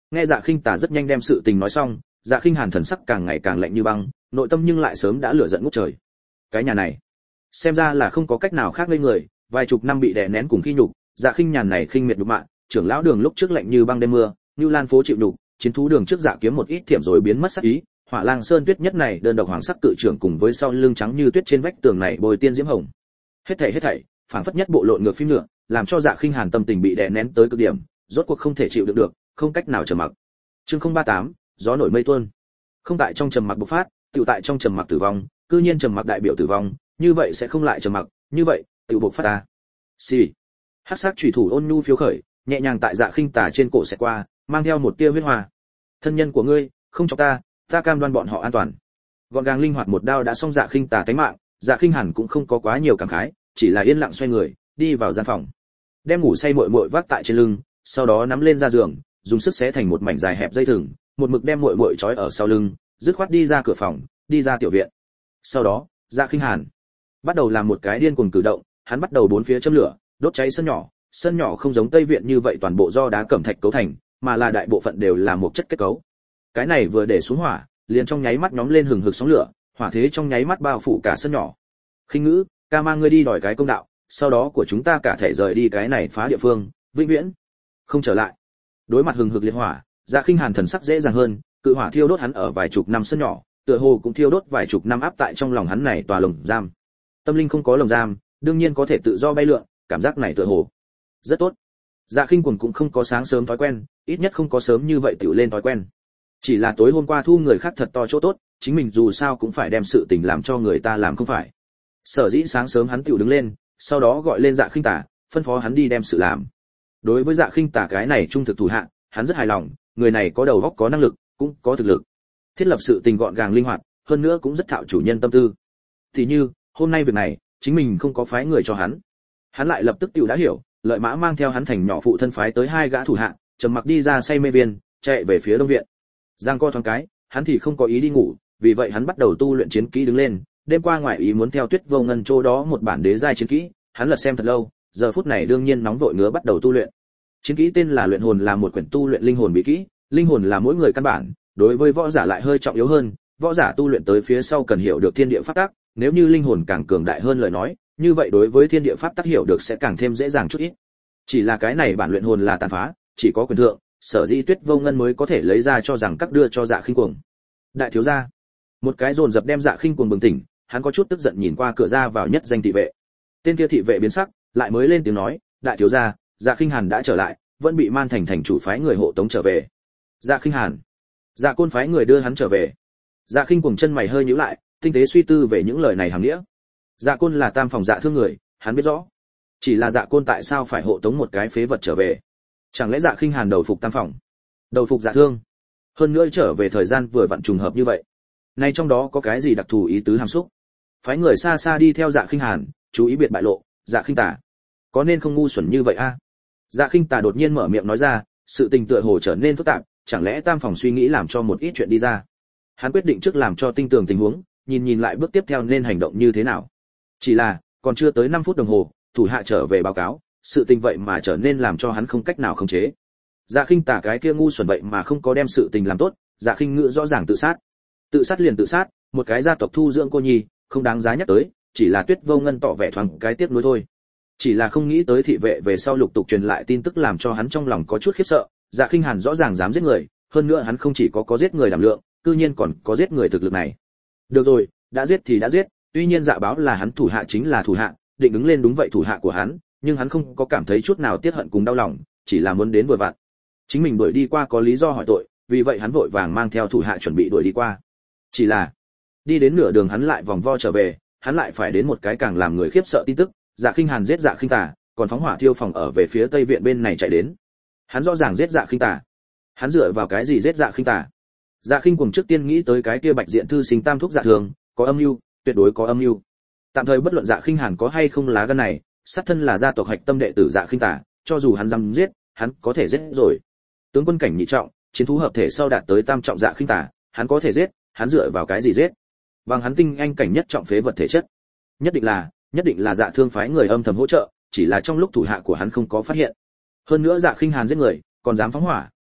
Nghe Dạ Khinh Tà rất nhanh đem sự tình nói xong, Dạ Khinh Hàn thần sắc càng ngày càng lạnh như băng, nội tâm nhưng lại sớm đã lửa giận ngút trời. Cái nhà này, xem ra là không có cách nào khác lên người, vài chục năm bị đè nén cùng khi nhục, Dạ Khinh Nhàn này khinh miệt nhục mạ, trưởng lão đường lúc trước lạnh như băng đêm mưa, Nưu Lan phố chịu nhục, chiến thú đường trước Dạ kiếm một ít thiểm rồi biến mất sắc ý, Hỏa Lang Sơn Tuyết nhất này đơn độc hoàng sắc cự trưởng cùng với sau lưng trắng như tuyết trên vách tường này bồi tiên diễm hồng. Hết thảy hết thảy, phảng phất nhất bộ lộn ngược phim nữa, làm cho Dạ Khinh Hàn tâm tình bị đè nén tới cực điểm, rốt cuộc không thể chịu đựng được, không cách nào trầm mặc. Chương không ba tám, gió nổi mây tuôn. Không tại trong trầm mặc bộc phát, tiểu tại trong trầm mặc tử vong, cư nhiên trầm mặc đại biểu tử vong, như vậy sẽ không lại trầm mặc, như vậy, tiểu bộc phát ta. Xì. Hắc sắc chủy thủ ôn nhu phiếu khởi, nhẹ nhàng tại Dạ Khinh Tà trên cổ sẽ qua, mang theo một tia huyết hoa. Thân nhân của ngươi, không cho ta, ta cam đoan bọn họ an toàn. Gọn gàng linh hoạt một đao đã xong Dạ Khinh Tà tánh mạng, Dạ Khinh Hàn cũng không có quá nhiều cảm khái, chỉ là yên lặng xoay người, đi vào gian phòng. Đem ngủ say muội muội vác tại trên lưng, sau đó nắm lên ra giường, dùng sức xé thành một mảnh dài hẹp dây thừng, một mực đem muội muội trói ở sau lưng, dứt khoát đi ra cửa phòng, đi ra tiểu viện. Sau đó, Dạ Khinh Hàn bắt đầu làm một cái điên cuồng cử động, hắn bắt đầu bốn phía châm lửa, đốt cháy sân nhỏ. Sân nhỏ không giống Tây viện như vậy toàn bộ do đá cẩm thạch cấu thành, mà là đại bộ phận đều là một chất kết cấu. Cái này vừa để xuống hỏa, liền trong nháy mắt nhóm lên hừng hực sóng lửa, hỏa thế trong nháy mắt bao phủ cả sân nhỏ. Khinh Ngữ, ca mang ngươi đi đòi cái công đạo, sau đó của chúng ta cả thể rời đi cái này phá địa phương, vĩnh viễn không trở lại. Đối mặt hừng hực liệt hỏa, Dạ Khinh Hàn thần sắc dễ dàng hơn, cự hỏa thiêu đốt hắn ở vài chục năm sân nhỏ, tựa hồ cũng thiêu đốt vài chục năm áp tại trong lòng hắn này tòa lồng giam. Tâm linh không có lồng giam, đương nhiên có thể tự do bay lượn, cảm giác này tựa hồ rất tốt. Dạ Khinh Cuồng cũng không có sáng sớm thói quen, ít nhất không có sớm như vậy tiểu lên thói quen. Chỉ là tối hôm qua thu người khác thật to chỗ tốt, chính mình dù sao cũng phải đem sự tình làm cho người ta làm không phải. Sở dĩ sáng sớm hắn tiểu đứng lên, sau đó gọi lên Dạ Khinh Tà, phân phó hắn đi đem sự làm. Đối với Dạ Khinh Tà cái này trung thực thủ hạ, hắn rất hài lòng, người này có đầu óc có năng lực, cũng có thực lực. Thiết lập sự tình gọn gàng linh hoạt, hơn nữa cũng rất thạo chủ nhân tâm tư. Thì như, hôm nay việc này, chính mình không có phái người cho hắn. Hắn lại lập tức tiểu đã hiểu, Lợi Mã mang theo hắn thành nhỏ phụ thân phái tới hai gã thủ hạ, trầm mặc đi ra say mê viên, chạy về phía đông viện. Giang co thoáng cái, hắn thì không có ý đi ngủ, vì vậy hắn bắt đầu tu luyện chiến kỹ đứng lên. Đêm qua ngoại ý muốn theo Tuyết Vô Ngân chỗ đó một bản đế giai chiến kỹ, hắn lật xem thật lâu, giờ phút này đương nhiên nóng vội ngứa bắt đầu tu luyện. Chiến kỹ tên là Luyện Hồn, là một quyển tu luyện linh hồn bí kỹ, linh hồn là mỗi người căn bản, đối với võ giả lại hơi trọng yếu hơn, võ giả tu luyện tới phía sau cần hiểu được thiên địa pháp tắc, nếu như linh hồn càng cường đại hơn lời nói, như vậy đối với thiên địa pháp tắc hiểu được sẽ càng thêm dễ dàng chút ít. Chỉ là cái này bản Luyện Hồn là tàn phá, chỉ có quyền thượng, sở dĩ Tuyết Vô Ngân mới có thể lấy ra cho rằng các đưa cho Dạ Khinh Cuồng. Đại thiếu gia, một cái dồn dập đem Dạ Khinh Cuồng bừng tỉnh, hắn có chút tức giận nhìn qua cửa ra vào nhất danh thị vệ. Tên kia thị vệ biến sắc, lại mới lên tiếng nói, đại thiếu gia, Dạ Khinh Hàn đã trở lại, vẫn bị Man Thành thành chủ phái người hộ tống trở về. Dạ Khinh Hàn, Dạ Côn phái người đưa hắn trở về. Dạ Khinh Cuồng chân mày hơi nhíu lại, tinh tế suy tư về những lời này hàm nghĩa. Dạ Côn là tam phòng Dạ Thương người, hắn biết rõ. Chỉ là Dạ Côn tại sao phải hộ tống một cái phế vật trở về? Chẳng lẽ Dạ Khinh Hàn đầu phục tam phòng, đầu phục Dạ Thương, hơn nữa trở về thời gian vừa vặn trùng hợp như vậy? Này trong đó có cái gì đặc thù ý tứ hàm xúc? Phái người xa xa đi theo Dạ Khinh Hàn, chú ý biệt bại lộ, Dạ Khinh Tà, có nên không ngu xuẩn như vậy a? À? Dạ Khinh Tà đột nhiên mở miệng nói ra, sự tình tựa hồ trở nên phức tạp, chẳng lẽ tam phòng suy nghĩ làm cho một ít chuyện đi ra? Hắn quyết định trước làm cho tinh tường tình huống, nhìn nhìn lại bước tiếp theo nên hành động như thế nào. Chỉ là, còn chưa tới năm phút đồng hồ, thủ hạ trở về báo cáo, sự tình vậy mà trở nên làm cho hắn không cách nào khống chế. Dạ Khinh Tà cái kia ngu xuẩn vậy mà không có đem sự tình làm tốt, Dạ Khinh Ngữ rõ ràng tự sát. Tự sát liền tự sát, một cái gia tộc thu dưỡng cô nhi, không đáng giá nhắc tới, chỉ là Tuyết Vô Ngân tỏ vẻ thoáng cái tiếc nuối thôi. Chỉ là không nghĩ tới thị vệ về sau lục tục truyền lại tin tức làm cho hắn trong lòng có chút khiếp sợ, Dạ Khinh Hàn rõ ràng dám giết người, hơn nữa hắn không chỉ có có giết người đảm lượng, cư nhiên còn có giết người thực lực này. Được rồi, đã giết thì đã giết, tuy nhiên Dạ báo là hắn thủ hạ chính là thủ hạ, định đứng lên đúng vậy thủ hạ của hắn, nhưng hắn không có cảm thấy chút nào tiếc hận cùng đau lòng, chỉ là muốn đến vừa vặn. Chính mình đuổi đi qua có lý do hỏi tội, vì vậy hắn vội vàng mang theo thủ hạ chuẩn bị đuổi đi qua. Chỉ là, đi đến nửa đường hắn lại vòng vo trở về, hắn lại phải đến một cái càng làm người khiếp sợ tin tức, Dạ Khinh Hàn giết Dạ Khinh Tà, còn phóng hỏa thiêu phòng ở về phía tây viện bên này chạy đến. Hắn rõ ràng giết Dạ Khinh Tà. Hắn dựa vào cái gì giết Dạ Khinh Tà? Dạ Khinh Cuồng trước tiên nghĩ tới cái kia Bạch Diện thư sinh tam thúc Dạ Thường, có âm mưu, tuyệt đối có âm mưu. Tạm thời bất luận Dạ Khinh Hàn có hay không lá gan này, sát thân là gia tộc hạch tâm đệ tử Dạ Khinh Tà, cho dù hắn dám giết, hắn có thể giết rồi. Tướng quân cảnh nhị trọng, chiến thú hợp thể sau đạt tới tam trọng Dạ Khinh Tà, hắn có thể giết, hắn dựa vào cái gì giết? Bằng hắn tinh anh cảnh nhất trọng phế vật thể chất. Nhất định là, nhất định là Dạ Thương phái người âm thầm hỗ trợ, chỉ là trong lúc thủ hạ của hắn không có phát hiện. Hơn nữa Dạ Khinh Hàn giết người, còn dám phóng hỏa,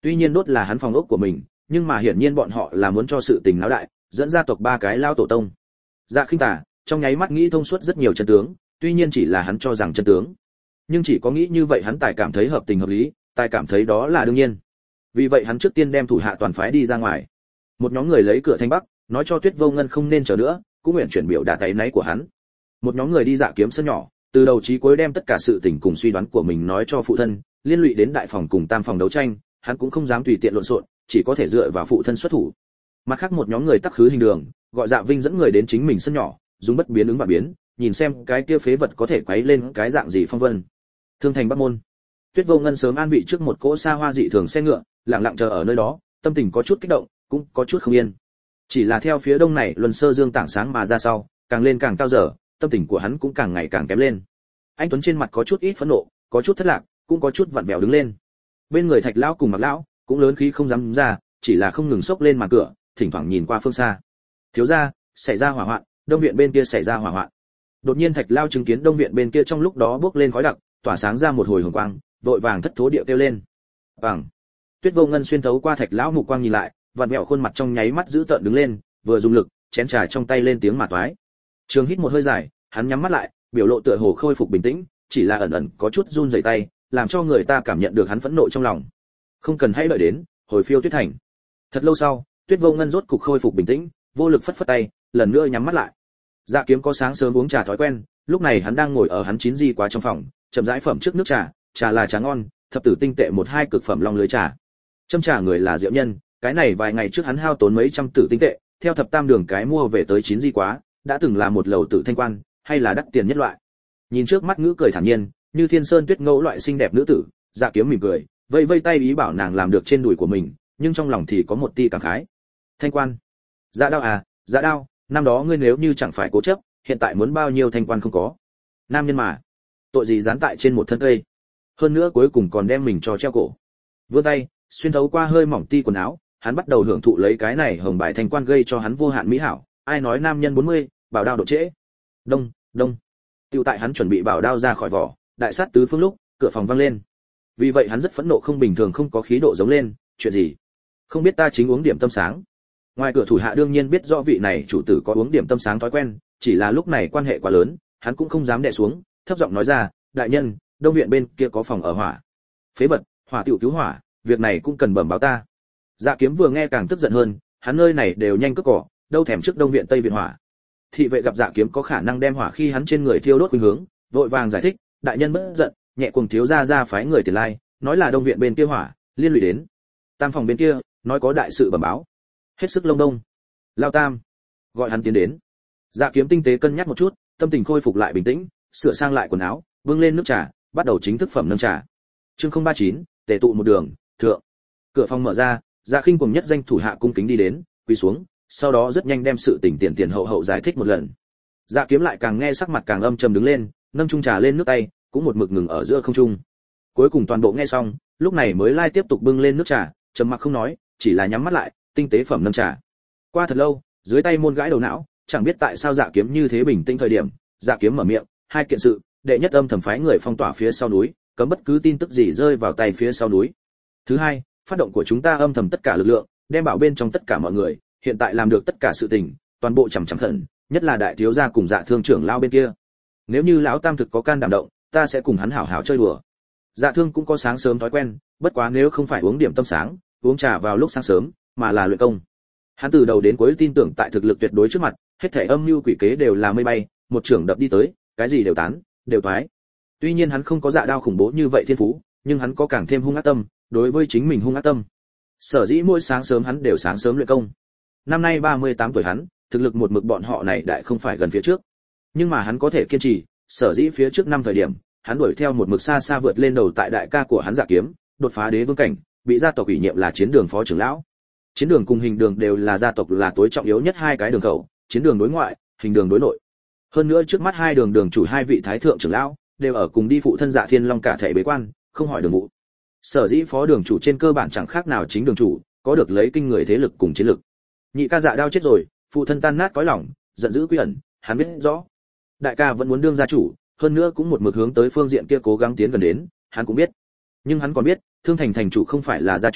Tuy nhiên đốt là hắn phòng ốc của mình, nhưng mà hiển nhiên bọn họ là muốn cho sự tình náo đại, dẫn gia tộc ba cái lao tổ tông. Dạ Khinh Tà trong nháy mắt nghĩ thông suốt rất nhiều chân tướng, tuy nhiên chỉ là hắn cho rằng chân tướng, nhưng chỉ có nghĩ như vậy hắn tài cảm thấy hợp tình hợp lý, tài cảm thấy đó là đương nhiên. Vì vậy hắn trước tiên đem thủ hạ toàn phái đi ra ngoài. Một nhóm người lấy cửa thanh bắc, nói cho Tuyết Vô Ngân không nên chờ nữa, cũng nguyện chuyển biểu đạt tay náy của hắn. Một nhóm người đi Dạ Kiếm sân nhỏ, từ đầu chí cuối đem tất cả sự tình cùng suy đoán của mình nói cho phụ thân, liên lụy đến đại phòng cùng tam phòng đấu tranh, hắn cũng không dám tùy tiện lộn xộn, chỉ có thể dựa vào phụ thân xuất thủ. Mặt khác một nhóm người tắc khứ hình đường, gọi Dạ Vinh dẫn người đến chính mình sân nhỏ, dùng bất biến ứng và biến, nhìn xem cái kia phế vật có thể quấy lên cái dạng gì phong vân. Thương thành Bắc môn, Tuyết Vô Ngân sớm an vị trước một cỗ xa hoa dị thường xe ngựa, lặng lặng chờ ở nơi đó, tâm tình có chút kích động, cũng có chút không yên. Chỉ là theo phía đông này luân sơ dương tảng sáng mà ra sau, càng lên càng cao dở, tâm tình của hắn cũng càng ngày càng kém lên. Anh Tuấn trên mặt có chút ít phẫn nộ, có chút thất lạc, cũng có chút vặn vẹo đứng lên. Bên người Thạch lão cùng Mặc lão cũng lớn khí không dám ra, chỉ là không ngừng xốc lên màn cửa, thỉnh thoảng nhìn qua phương xa. Thiếu gia, xảy ra hỏa hoạn, đông viện bên kia xảy ra hỏa hoạn. Đột nhiên Thạch lão chứng kiến đông viện bên kia trong lúc đó bốc lên khói đặc, tỏa sáng ra một hồi hồng quang, vội vàng thất thố điệu kêu lên. Vàng. Tuyết Vô Ngân xuyên thấu qua Thạch lão mục quang nhìn lại, vặn vẹo khuôn mặt trong nháy mắt giữ tợn đứng lên, vừa dùng lực, chén trà trong tay lên tiếng mà toái. Trường hít một hơi dài, hắn nhắm mắt lại, biểu lộ tựa hồ khôi phục bình tĩnh, chỉ là ẩn ẩn có chút run rẩy tay, làm cho người ta cảm nhận được hắn phẫn nộ trong lòng. Không cần hãy đợi đến, hồi phiêu Tuyết Thành. Thật lâu sau, Tuyết Vô Ngân rốt cục khôi phục bình tĩnh, vô lực phất phất tay, lần nữa nhắm mắt lại. Dạ Kiếm có sáng sớm uống trà thói quen, lúc này hắn đang ngồi ở hắn chín di quá trong phòng, chậm rãi phẩm trước nước trà, trà là trà ngon, thập tử tinh tệ một hai cực phẩm long lưới trà. Châm trà người là Diệu Nhân, cái này vài ngày trước hắn hao tốn mấy trăm tử tinh tệ, theo thập tam đường cái mua về tới chín di quá, đã từng là một lầu tử thanh quan, hay là đắt tiền nhất loại. Nhìn trước mắt ngữ cười thản nhiên, như thiên sơn tuyết ngẫu loại xinh đẹp nữ tử, Dạ Kiếm mỉm cười, vây vây tay ý bảo nàng làm được trên đùi của mình, nhưng trong lòng thì có một tia cảm khái. Thanh quan, Dạ Đao à, Dạ Đao, năm đó ngươi nếu như chẳng phải cố chấp, hiện tại muốn bao nhiêu thanh quan không có. Nam nhân mà, tội gì dán tại trên một thân cây, hơn nữa cuối cùng còn đem mình cho treo cổ. Vươn tay, xuyên thấu qua hơi mỏng ti quần áo, hắn bắt đầu hưởng thụ lấy cái này hồng bài thanh quan gây cho hắn vô hạn mỹ hảo. Ai nói nam nhân bốn mươi, bảo đao độ trễ. Đông, đông. Tiêu tại hắn chuẩn bị bảo đao ra khỏi vỏ, đại sát tứ phương lúc, cửa phòng vang lên. Vì vậy hắn rất phẫn nộ không bình thường không có khí độ giống lên, chuyện gì? Không biết ta chính uống điểm tâm sáng. Ngoài cửa thủ hạ đương nhiên biết rõ vị này chủ tử có uống điểm tâm sáng thói quen, chỉ là lúc này quan hệ quá lớn, hắn cũng không dám đè xuống, thấp giọng nói ra, đại nhân, đông viện bên kia có phòng ở hỏa. Phế vật, hỏa tiểu cứu hỏa, việc này cũng cần bẩm báo ta. Dạ Kiếm vừa nghe càng tức giận hơn, hắn nơi này đều nhanh cướp cỏ, đâu thèm trước đông viện tây viện hỏa. Thị vệ gặp Dạ Kiếm có khả năng đem hỏa khi hắn trên người thiêu đốt khuynh hướng, vội vàng giải thích, đại nhân bất giận, nhẹ cuồng thiếu gia ra phái người tiền lai, nói là đông viện bên kia hỏa, liên lụy đến tam phòng bên kia, nói có đại sự bẩm báo. Hết sức lông đông. Lao Tam, gọi hắn tiến đến. Dạ Kiếm tinh tế cân nhắc một chút, tâm tình khôi phục lại bình tĩnh, sửa sang lại quần áo, bưng lên nước trà, bắt đầu chính thức phẩm nâng trà. Chương không ba chín, tề tụ một đường, thượng. Cửa phòng mở ra, Dạ Khinh cùng nhất danh thủ hạ cung kính đi đến, quỳ xuống, sau đó rất nhanh đem sự tình tiền tiền hậu hậu giải thích một lần. Dạ Kiếm lại càng nghe sắc mặt càng âm trầm đứng lên, nâng chung trà lên nước tay, cũng một mực ngừng ở giữa không trung. Cuối cùng toàn bộ nghe xong, lúc này mới lai tiếp tục bưng lên nước trà, trầm mặc không nói, chỉ là nhắm mắt lại, tinh tế phẩm nâng trà. Qua thật lâu, dưới tay môn gãi đầu não, chẳng biết tại sao Dạ Kiếm như thế bình tĩnh thời điểm, Dạ Kiếm mở miệng, hai kiện sự, đệ nhất âm thầm phái người phong tỏa phía sau núi, cấm bất cứ tin tức gì rơi vào tay phía sau núi. Thứ hai, phát động của chúng ta âm thầm tất cả lực lượng, đem bảo bên trong tất cả mọi người, hiện tại làm được tất cả sự tình, toàn bộ chằm chằm khẩn, nhất là đại thiếu gia cùng Dạ Thương trưởng lão bên kia. Nếu như lão Tam thực có can đảm động, ta sẽ cùng hắn hảo hảo chơi đùa. Dạ Thương cũng có sáng sớm thói quen, bất quá nếu không phải uống điểm tâm sáng, uống trà vào lúc sáng sớm, mà là luyện công. Hắn từ đầu đến cuối tin tưởng tại thực lực tuyệt đối trước mặt, hết thảy âm mưu quỷ kế đều là mây bay, một trưởng đập đi tới, cái gì đều tán, đều toái. Tuy nhiên hắn không có Dạ Đao khủng bố như vậy thiên phú, nhưng hắn có càng thêm hung ác tâm, đối với chính mình hung ác tâm. Sở dĩ mỗi sáng sớm hắn đều sáng sớm luyện công. Năm nay ba mươi tám tuổi hắn, thực lực một mực bọn họ này đại không phải gần phía trước, nhưng mà hắn có thể kiên trì, sở dĩ phía trước năm thời điểm, hắn đuổi theo một mực xa xa vượt lên đầu tại đại ca của hắn Dạ Kiếm, đột phá đế vương cảnh, bị gia tộc ủy nhiệm là chiến đường phó trưởng lão. Chiến đường cùng hình đường đều là gia tộc là tối trọng yếu nhất hai cái đường khẩu, chiến đường đối ngoại, hình đường đối nội. Hơn nữa trước mắt hai đường đường chủ hai vị thái thượng trưởng lão đều ở cùng đi phụ thân Dạ Thiên Long cả thể bế quan, không hỏi đường vụ. Sở dĩ phó đường chủ trên cơ bản chẳng khác nào chính đường chủ, có được lấy kinh người thế lực cùng chiến lực. Nhị ca Dạ Đao chết rồi, phụ thân tan nát cõi lòng, giận dữ quy ẩn, hắn biết rõ. Đại ca vẫn muốn đương gia chủ, hơn nữa cũng một mực hướng tới phương diện kia cố gắng tiến gần đến, hắn cũng biết. Nhưng hắn còn biết, Thương Thành thành chủ không phải là gia chủ,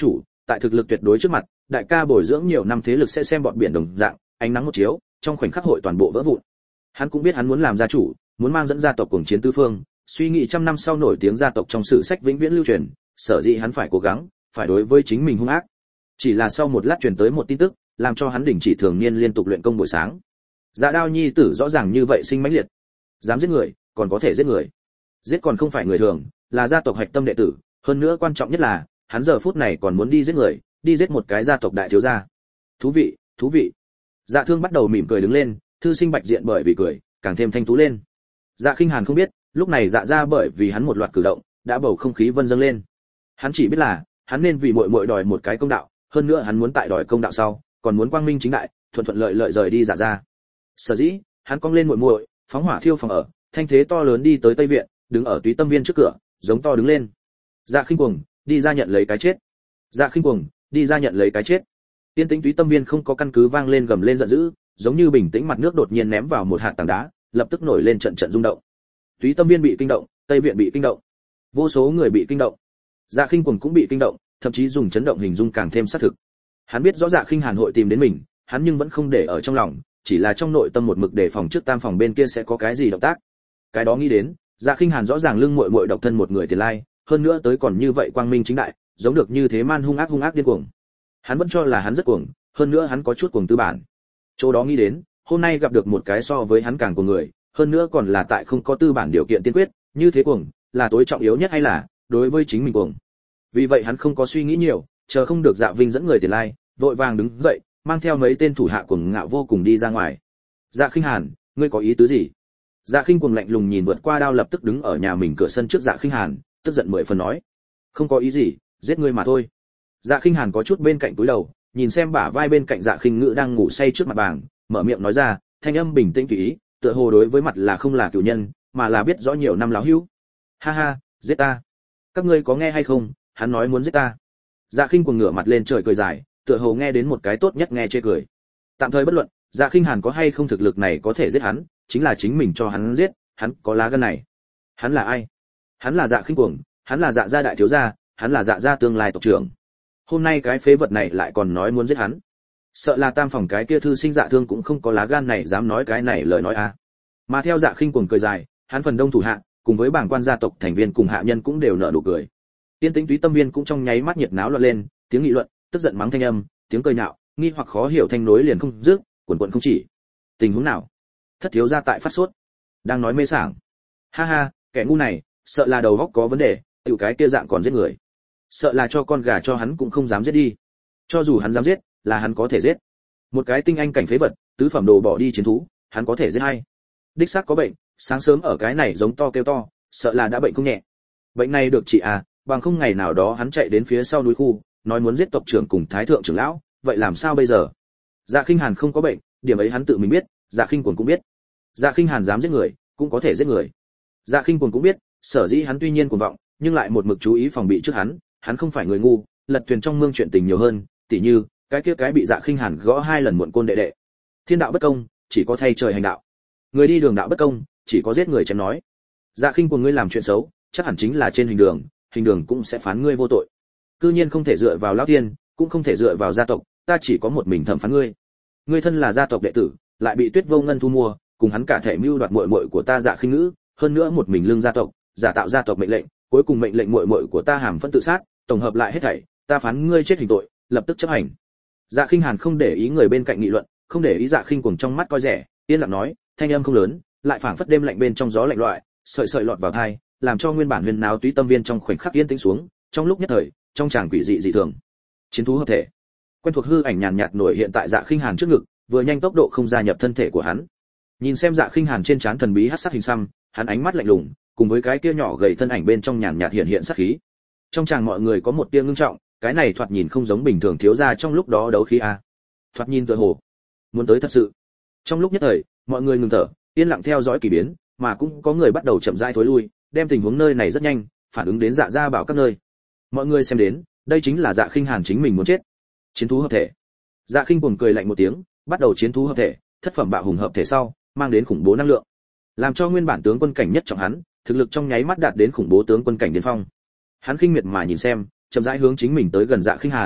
tại thực lực tuyệt đối trước mặt, đại ca bồi dưỡng nhiều năm thế lực sẽ xem bọn biển đồng dạng, ánh nắng một chiếu, trong khoảnh khắc hội toàn bộ vỡ vụn. Hắn cũng biết hắn muốn làm gia chủ, muốn mang dẫn gia tộc cuồng chiến tứ phương, suy nghĩ trăm năm sau nổi tiếng gia tộc trong sử sách vĩnh viễn lưu truyền, sở dĩ hắn phải cố gắng, phải đối với chính mình hung ác. Chỉ là sau một lát truyền tới một tin tức, làm cho hắn đình chỉ thường niên liên tục luyện công buổi sáng. Dạ Đao nhi tử rõ ràng như vậy sinh mãnh liệt, dám giết người, còn có thể giết người. Giết còn không phải người thường, là gia tộc hạch tâm đệ tử, hơn nữa quan trọng nhất là, hắn giờ phút này còn muốn đi giết người, đi giết một cái gia tộc đại thiếu gia. Thú vị, thú vị. Dạ Thương bắt đầu mỉm cười đứng lên, thư sinh Bạch Diện bởi vì cười, càng thêm thanh tú lên. Dạ Khinh Hàn không biết, lúc này Dạ gia bởi vì hắn một loạt cử động, đã bầu không khí vân dâng lên. Hắn chỉ biết là, hắn nên vì muội muội đòi một cái công đạo, hơn nữa hắn muốn tại đòi công đạo sau, còn muốn quang minh chính đại, thuận thuận lợi lợi rời đi Dạ gia. Sở dĩ, hắn cong lên muội muội, phóng hỏa thiêu phòng ở, thanh thế to lớn đi tới Tây viện, đứng ở Túy Tâm Viên trước cửa, giống to đứng lên. Dạ Khinh Cuồng, đi ra nhận lấy cái chết. Dạ Khinh Cuồng, đi ra nhận lấy cái chết. Tiên tĩnh Túy Tâm Viên không có căn cứ vang lên gầm lên giận dữ, giống như bình tĩnh mặt nước đột nhiên ném vào một hạt tảng đá, lập tức nổi lên trận trận rung động. Túy Tâm Viên bị kinh động, Tây viện bị kinh động, vô số người bị kinh động. Dạ Khinh Cuồng cũng bị kinh động, thậm chí dùng chấn động hình dung càng thêm xác thực. Hắn biết rõ Dạ Khinh Hàn hội tìm đến mình, hắn nhưng vẫn không để ở trong lòng, chỉ là trong nội tâm một mực đề phòng trước tam phòng bên kia sẽ có cái gì động tác. Cái đó nghĩ đến, Dạ Khinh Hàn rõ ràng lưng muội muội độc thân một người tiền lai, hơn nữa tới còn như vậy quang minh chính đại, giống được như thế man hung ác hung ác điên cuồng. Hắn vẫn cho là hắn rất cuồng, hơn nữa hắn có chút cuồng tư bản. Chỗ đó nghĩ đến, hôm nay gặp được một cái so với hắn càng cuồng người, hơn nữa còn là tại không có tư bản điều kiện tiên quyết, như thế cuồng, là tối trọng yếu nhất hay là đối với chính mình cuồng. Vì vậy hắn không có suy nghĩ nhiều, chờ không được Dạ Vinh dẫn người tiền lai, vội vàng đứng dậy, mang theo mấy tên thủ hạ cuồng ngạo vô cùng đi ra ngoài. Dạ Khinh Hàn, ngươi có ý tứ gì? Dạ Khinh Cuồng lạnh lùng nhìn vượt qua đao lập tức đứng ở nhà mình cửa sân trước Dạ Khinh Hàn, tức giận mười phần nói: "Không có ý gì, giết ngươi mà thôi." Dạ Khinh Hàn có chút bên cạnh cúi đầu, nhìn xem bả vai bên cạnh Dạ Khinh Ngữ đang ngủ say trước mặt bảng, mở miệng nói ra, thanh âm bình tĩnh tùy ý, tựa hồ đối với mặt là không là cửu nhân, mà là biết rõ nhiều năm láo hữu. "Ha ha, giết ta. Các ngươi có nghe hay không, hắn nói muốn giết ta." Dạ Khinh Cuồng ngửa mặt lên trời cười dài, tựa hồ nghe đến một cái tốt nhất nghe chê cười. Tạm thời bất luận, Dạ Khinh Hàn có hay không thực lực này có thể giết hắn, chính là chính mình cho hắn giết, hắn có lá gan này. Hắn là ai? Hắn là Dạ Khinh Cuồng, hắn là Dạ gia đại thiếu gia, hắn là Dạ gia tương lai tộc trưởng. Hôm nay cái phế vật này lại còn nói muốn giết hắn. Sợ là tam phòng cái kia thư sinh Dạ Thương cũng không có lá gan này dám nói cái này lời nói a. À. Mà theo Dạ Khinh Cuồng cười dài, hắn phần đông thủ hạ, cùng với bảng quan gia tộc thành viên cùng hạ nhân cũng đều nở nụ cười. Tiên tĩnh Túy Tâm Viên cũng trong nháy mắt nhiệt náo loạn lên, tiếng nghị luận, tức giận mắng thanh âm, tiếng cười nhạo, nghi hoặc khó hiểu thanh nối liền không dứt, cuồn cuộn không chỉ. Tình huống nào? Thất thiếu gia tại phát sốt, đang nói mê sảng. Ha ha, kẻ ngu này, sợ là đầu óc có vấn đề, tiểu cái kia dạng còn giết người. Sợ là cho con gà cho hắn cũng không dám giết đi. Cho dù hắn dám giết, là hắn có thể giết. Một cái tinh anh cảnh phế vật, tứ phẩm đồ bỏ đi chiến thú, hắn có thể giết hay? Đích xác có bệnh, sáng sớm ở cái này giống to kêu to, sợ là đã bệnh không nhẹ. Bệnh này được trị à, bằng không ngày nào đó hắn chạy đến phía sau núi khu, nói muốn giết tộc trưởng cùng thái thượng trưởng lão, vậy làm sao bây giờ? Dạ Khinh Hàn không có bệnh, điểm ấy hắn tự mình biết, Dạ Khinh Cuồng cũng biết. Dạ Khinh Hàn dám giết người, cũng có thể giết người. Dạ Khinh Cuồng cũng biết, sở dĩ hắn tuy nhiên cuồng vọng, nhưng lại một mực chú ý phòng bị trước hắn, hắn không phải người ngu, lật thuyền trong mương chuyện tình nhiều hơn, tỉ như, cái kia cái bị Dạ Khinh Hàn gõ hai lần muộn côn đệ đệ. Thiên đạo bất công, chỉ có thay trời hành đạo. Người đi đường đạo bất công, chỉ có giết người chém nói. Dạ Khinh Cuồng ngươi làm chuyện xấu, chắc hẳn chính là trên hình đường, hình đường cũng sẽ phán ngươi vô tội. Cư nhiên không thể dựa vào lão tiên, cũng không thể dựa vào gia tộc, ta chỉ có một mình thẩm phán ngươi. Ngươi thân là gia tộc đệ tử, lại bị Tuyết Vô Ngân thu mua, cùng hắn cả thể mưu đoạt muội muội của ta Dạ Khinh Ngữ, hơn nữa một mình lương gia tộc, giả tạo gia tộc mệnh lệnh, cuối cùng mệnh lệnh muội muội của ta hàm phân tự sát, tổng hợp lại hết thảy, ta phán ngươi chết hình tội, lập tức chấp hành. Dạ Khinh Hàn không để ý người bên cạnh nghị luận, không để ý Dạ Khinh Cuồng trong mắt coi rẻ, yên lặng nói, thanh âm không lớn, lại phảng phất đêm lạnh bên trong gió lạnh loại, sợi sợi lọt vào tai, làm cho nguyên bản huyền náo Túy Tâm Viên trong khoảnh khắc yên tĩnh xuống, trong lúc nhất thời, trong tràng quỷ dị dị thường. Chiến thú hợp thể. Quen thuộc hư ảnh nhàn nhạt nổi hiện tại Dạ Khinh Hàn trước ngực, vừa nhanh tốc độ không gia nhập thân thể của hắn. Nhìn xem Dạ Khinh Hàn trên trán thần bí hắc sắc hình xăm, hắn ánh mắt lạnh lùng, cùng với cái kia nhỏ gầy thân ảnh bên trong nhàn nhạt hiện hiện sát khí. Trong tràng mọi người có một tia ngưng trọng, cái này thoạt nhìn không giống bình thường thiếu gia trong lúc đó đấu khí a. Thoạt nhìn tựa hồ muốn tới thật sự. Trong lúc nhất thời, mọi người ngừng thở, yên lặng theo dõi kỳ biến, mà cũng có người bắt đầu chậm rãi thối lui, đem tình huống nơi này rất nhanh, phản ứng đến Dạ gia bảo các nơi. Mọi người xem đến, đây chính là Dạ Khinh Hàn chính mình muốn chết. Chiến thú hợp thể. Dạ Khinh Cuồng cười lạnh một tiếng, bắt đầu chiến thú hợp thể, thất phẩm bạo hùng hợp thể sau, mang đến khủng bố năng lượng, làm cho nguyên bản tướng quân cảnh nhất trọng hắn, thực lực trong nháy mắt đạt đến khủng bố tướng quân cảnh điên phong. Hắn khinh miệt mà nhìn xem, chậm rãi hướng chính mình tới gần Dạ Khinh Hàn,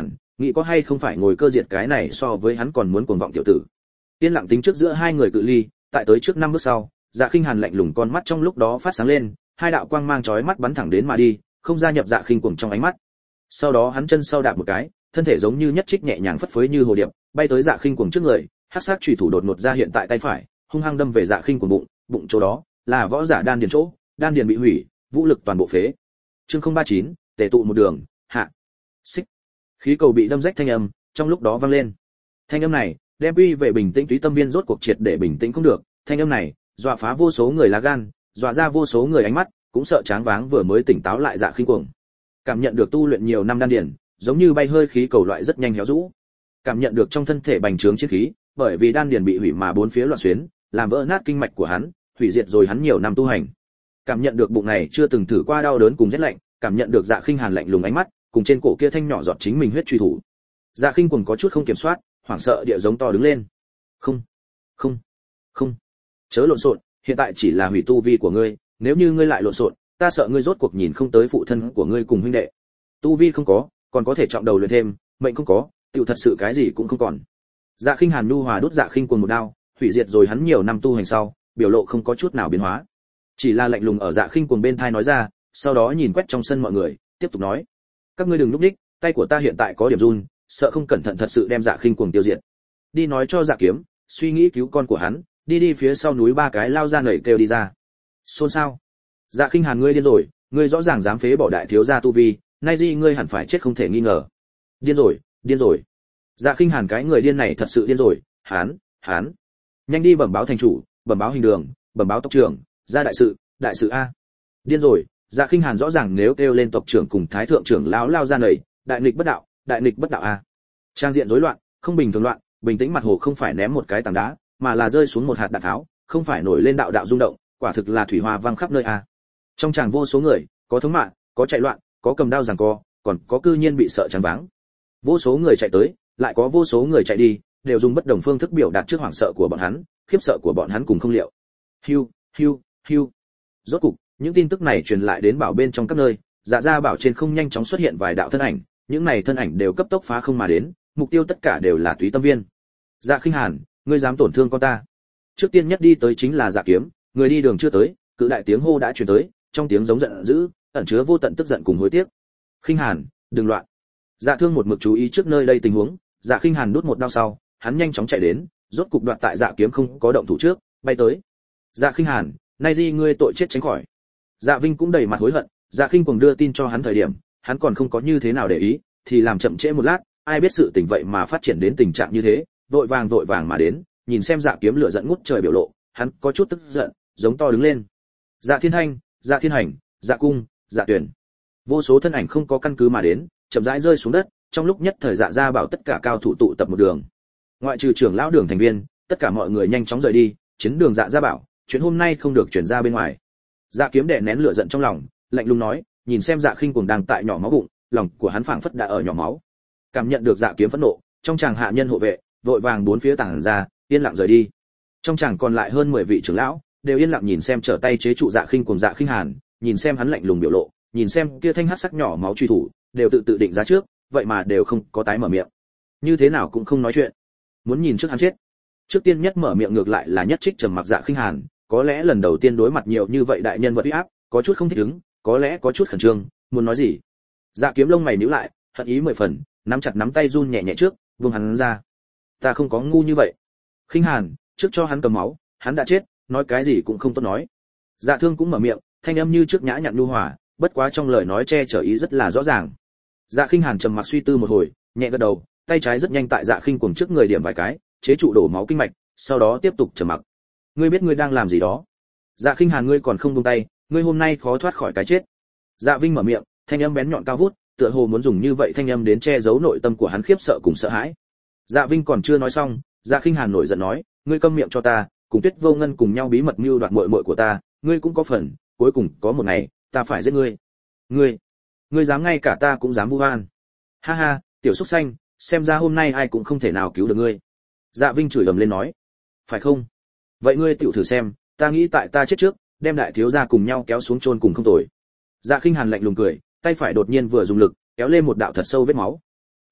nghĩ có hay không phải ngồi cơ diệt cái này so với hắn còn muốn cuồng vọng tiểu tử. Yên lặng tính trước giữa hai người cự ly, tại tới trước năm bước sau, Dạ Khinh Hàn lạnh lùng con mắt trong lúc đó phát sáng lên, hai đạo quang mang chói mắt bắn thẳng đến mà đi, không gia nhập Dạ Khinh cuồng trong ánh mắt. Sau đó hắn chân sau đạp một cái, thân thể giống như nhất trích nhẹ nhàng phất phới như hồ điệp, bay tới Dạ Khinh cuồng trước người, hắc sắc chủy thủ đột ngột ra hiện tại tay phải, hung hăng đâm về Dạ Khinh cuồng bụng, bụng chỗ đó là võ giả đan điền chỗ, đan điền bị hủy, vũ lực toàn bộ phế. Chương không ba chín, tề tụ một đường, hạ. Xích. Khí cầu bị đâm rách thanh âm, trong lúc đó vang lên. Thanh âm này, đem uy về bình tĩnh túy tâm viên rốt cuộc triệt để bình tĩnh không được, thanh âm này, dọa phá vô số người lá gan, dọa ra vô số người ánh mắt, cũng sợ tráng váng vừa mới tỉnh táo lại Dạ Khinh cuồng. Cảm nhận được tu luyện nhiều năm đan điền, giống như bay hơi khí cầu loại rất nhanh héo rũ. Cảm nhận được trong thân thể bành trướng chiến khí, bởi vì đan điền bị hủy mà bốn phía loạn xuyến, làm vỡ nát kinh mạch của hắn, hủy diệt rồi hắn nhiều năm tu hành. Cảm nhận được bụng này chưa từng thử qua đau đớn cùng rét lạnh, cảm nhận được Dạ Khinh Hàn lạnh lùng ánh mắt, cùng trên cổ kia thanh nhỏ giọt chính mình huyết truy thủ. Dạ Khinh cuồng có chút không kiểm soát, hoảng sợ địa giống to đứng lên. Không, không, không, chớ lộn xộn, hiện tại chỉ là hủy tu vi của ngươi, nếu như ngươi lại lộn xộn, ta sợ ngươi rốt cuộc nhìn không tới phụ thân của ngươi cùng huynh đệ. Tu vi không có, còn có thể trọng đầu luyện thêm, mệnh không có, tiểu thật sự cái gì cũng không còn. Dạ Khinh Hàn nhu hòa đốt Dạ Khinh cuồng một đao, hủy diệt rồi hắn nhiều năm tu hành sau, biểu lộ không có chút nào biến hóa, chỉ là lạnh lùng ở Dạ Khinh cuồng bên tai nói ra, sau đó nhìn quét trong sân mọi người, tiếp tục nói: các ngươi đừng lúc đích, tay của ta hiện tại có điểm run, sợ không cẩn thận thật sự đem Dạ Khinh cuồng tiêu diệt. Đi nói cho Dạ Kiếm, suy nghĩ cứu con của hắn, đi đi phía sau núi ba cái lao ra nảy kêu đi ra. Xôn xao. Dạ Khinh Hàn ngươi điên rồi, ngươi rõ ràng dám phế bỏ đại thiếu gia tu vi, nay gì ngươi hẳn phải chết không thể nghi ngờ. Điên rồi, điên rồi. Dạ Khinh Hàn cái người điên này thật sự điên rồi, hắn, hắn. Nhanh đi bẩm báo thành chủ, bẩm báo hình đường, bẩm báo tộc trưởng, ra đại sự, đại sự a. Điên rồi, Dạ Khinh Hàn rõ ràng nếu kêu lên tộc trưởng cùng thái thượng trưởng lão lao ra nảy, đại nghịch bất đạo, đại nghịch bất đạo a. Trang diện rối loạn, không bình thường loạn, bình tĩnh mặt hồ không phải ném một cái tảng đá, mà là rơi xuống một hạt đạn tháo, không phải nổi lên đạo đạo rung động, quả thực là thủy hoa vang khắp nơi a. Trong tràng vô số người, có thống mạ, có chạy loạn, có cầm đao giằng co, còn có cư nhiên bị sợ choáng váng. Vô số người chạy tới, lại có vô số người chạy đi, đều dùng bất đồng phương thức biểu đạt trước hoảng sợ của bọn hắn, khiếp sợ của bọn hắn cùng không liệu. Hiu, hiu, hiu. Rốt cục, những tin tức này truyền lại đến bảo bên trong các nơi, Dạ Gia bảo trên không nhanh chóng xuất hiện vài đạo thân ảnh, những này thân ảnh đều cấp tốc phá không mà đến, mục tiêu tất cả đều là Túy Tâm Viên. Dạ Khinh Hàn, ngươi dám tổn thương con ta? Trước tiên nhất đi tới chính là Dạ Kiếm, người đi đường chưa tới, cự đại tiếng hô đã truyền tới, trong tiếng giống giận dữ, ẩn chứa vô tận tức giận cùng hối tiếc. Khinh Hàn, đừng loạn. Dạ Thương một mực chú ý trước nơi đây tình huống, Dạ Khinh Hàn đút một đao sau, hắn nhanh chóng chạy đến, rốt cục đoạt tại Dạ Kiếm không có động thủ trước, bay tới. Dạ Khinh Hàn, nay di ngươi tội chết tránh khỏi. Dạ Vinh cũng đầy mặt hối hận, Dạ Khinh cuồng đưa tin cho hắn thời điểm, hắn còn không có như thế nào để ý, thì làm chậm trễ một lát, ai biết sự tình vậy mà phát triển đến tình trạng như thế, vội vàng vội vàng mà đến, nhìn xem Dạ Kiếm lửa giận ngút trời biểu lộ, hắn có chút tức giận, giống to đứng lên. Dạ Thiên Hành, Dạ Thiên Hành, Dạ Cung, Dạ Tuyển. Vô số thân ảnh không có căn cứ mà đến, chậm rãi rơi xuống đất, trong lúc nhất thời Dạ Gia bảo tất cả cao thủ tụ tập một đường. Ngoại trừ trưởng lão đường thành viên, tất cả mọi người nhanh chóng rời đi, chiến đường Dạ Gia bảo, chuyện hôm nay không được truyền ra bên ngoài. Dạ Kiếm đè nén lửa giận trong lòng, lạnh lùng nói, nhìn xem Dạ Khinh cuồng đang tại nhỏ máu bụng, lòng của hắn phảng phất đã ở nhỏ máu. Cảm nhận được Dạ Kiếm phẫn nộ, trong chàng hạ nhân hộ vệ, vội vàng bốn phía tản ra, yên lặng rời đi. Trong chàng còn lại hơn mười vị trưởng lão, đều yên lặng nhìn xem trở tay chế trụ Dạ Khinh cuồng Dạ Khinh Hàn, nhìn xem hắn lạnh lùng biểu lộ, nhìn xem kia thanh hắc sắc nhỏ máu truy thủ, đều tự tự định giá trước, vậy mà đều không có tái mở miệng. Như thế nào cũng không nói chuyện. Muốn nhìn trước hắn chết. Trước tiên nhất mở miệng ngược lại là nhất trích trầm mặc Dạ Khinh Hàn, có lẽ lần đầu tiên đối mặt nhiều như vậy đại nhân vật uy áp, có chút không thích ứng, có lẽ có chút khẩn trương, muốn nói gì. Dạ Kiếm lông mày nhíu lại, hận ý mười phần, nắm chặt nắm tay run nhẹ nhẹ trước, buông hắn ra. Ta không có ngu như vậy. Khinh Hàn, trước cho hắn cầm máu, hắn đã chết, nói cái gì cũng không tốt nói. Dạ Thương cũng mở miệng, thanh âm như trước nhã nhặn nhu hòa, bất quá trong lời nói che chở ý rất là rõ ràng. Dạ Khinh Hàn trầm mặc suy tư một hồi, nhẹ gật đầu, tay trái rất nhanh tại Dạ Khinh cuồng trước người điểm vài cái, chế trụ đổ máu kinh mạch, sau đó tiếp tục trầm mặc. Ngươi biết ngươi đang làm gì đó? Dạ Khinh Hàn ngươi còn không buông tay, ngươi hôm nay khó thoát khỏi cái chết. Dạ Vinh mở miệng, thanh âm bén nhọn cao vút, tựa hồ muốn dùng như vậy thanh âm đến che giấu nội tâm của hắn khiếp sợ cùng sợ hãi. Dạ Vinh còn chưa nói xong, Dạ Khinh Hàn nổi giận nói, ngươi câm miệng cho ta, cùng Tuyết Vô Ngân cùng nhau bí mật mưu đoạt muội muội của ta, ngươi cũng có phần, cuối cùng có một ngày, ta phải giết ngươi. Ngươi, ngươi dám ngay cả ta cũng dám vu oan. Ha ha, tiểu súc xanh, xem ra hôm nay ai cũng không thể nào cứu được ngươi. Dạ Vinh chửi ầm lên nói, phải không? Vậy ngươi tiểu thử xem, ta nghĩ tại ta chết trước, đem đại thiếu gia cùng nhau kéo xuống chôn cùng không tồi. Dạ Khinh Hàn lạnh lùng cười, tay phải đột nhiên vừa dùng lực, kéo lên một đạo thật sâu vết máu. Đừng,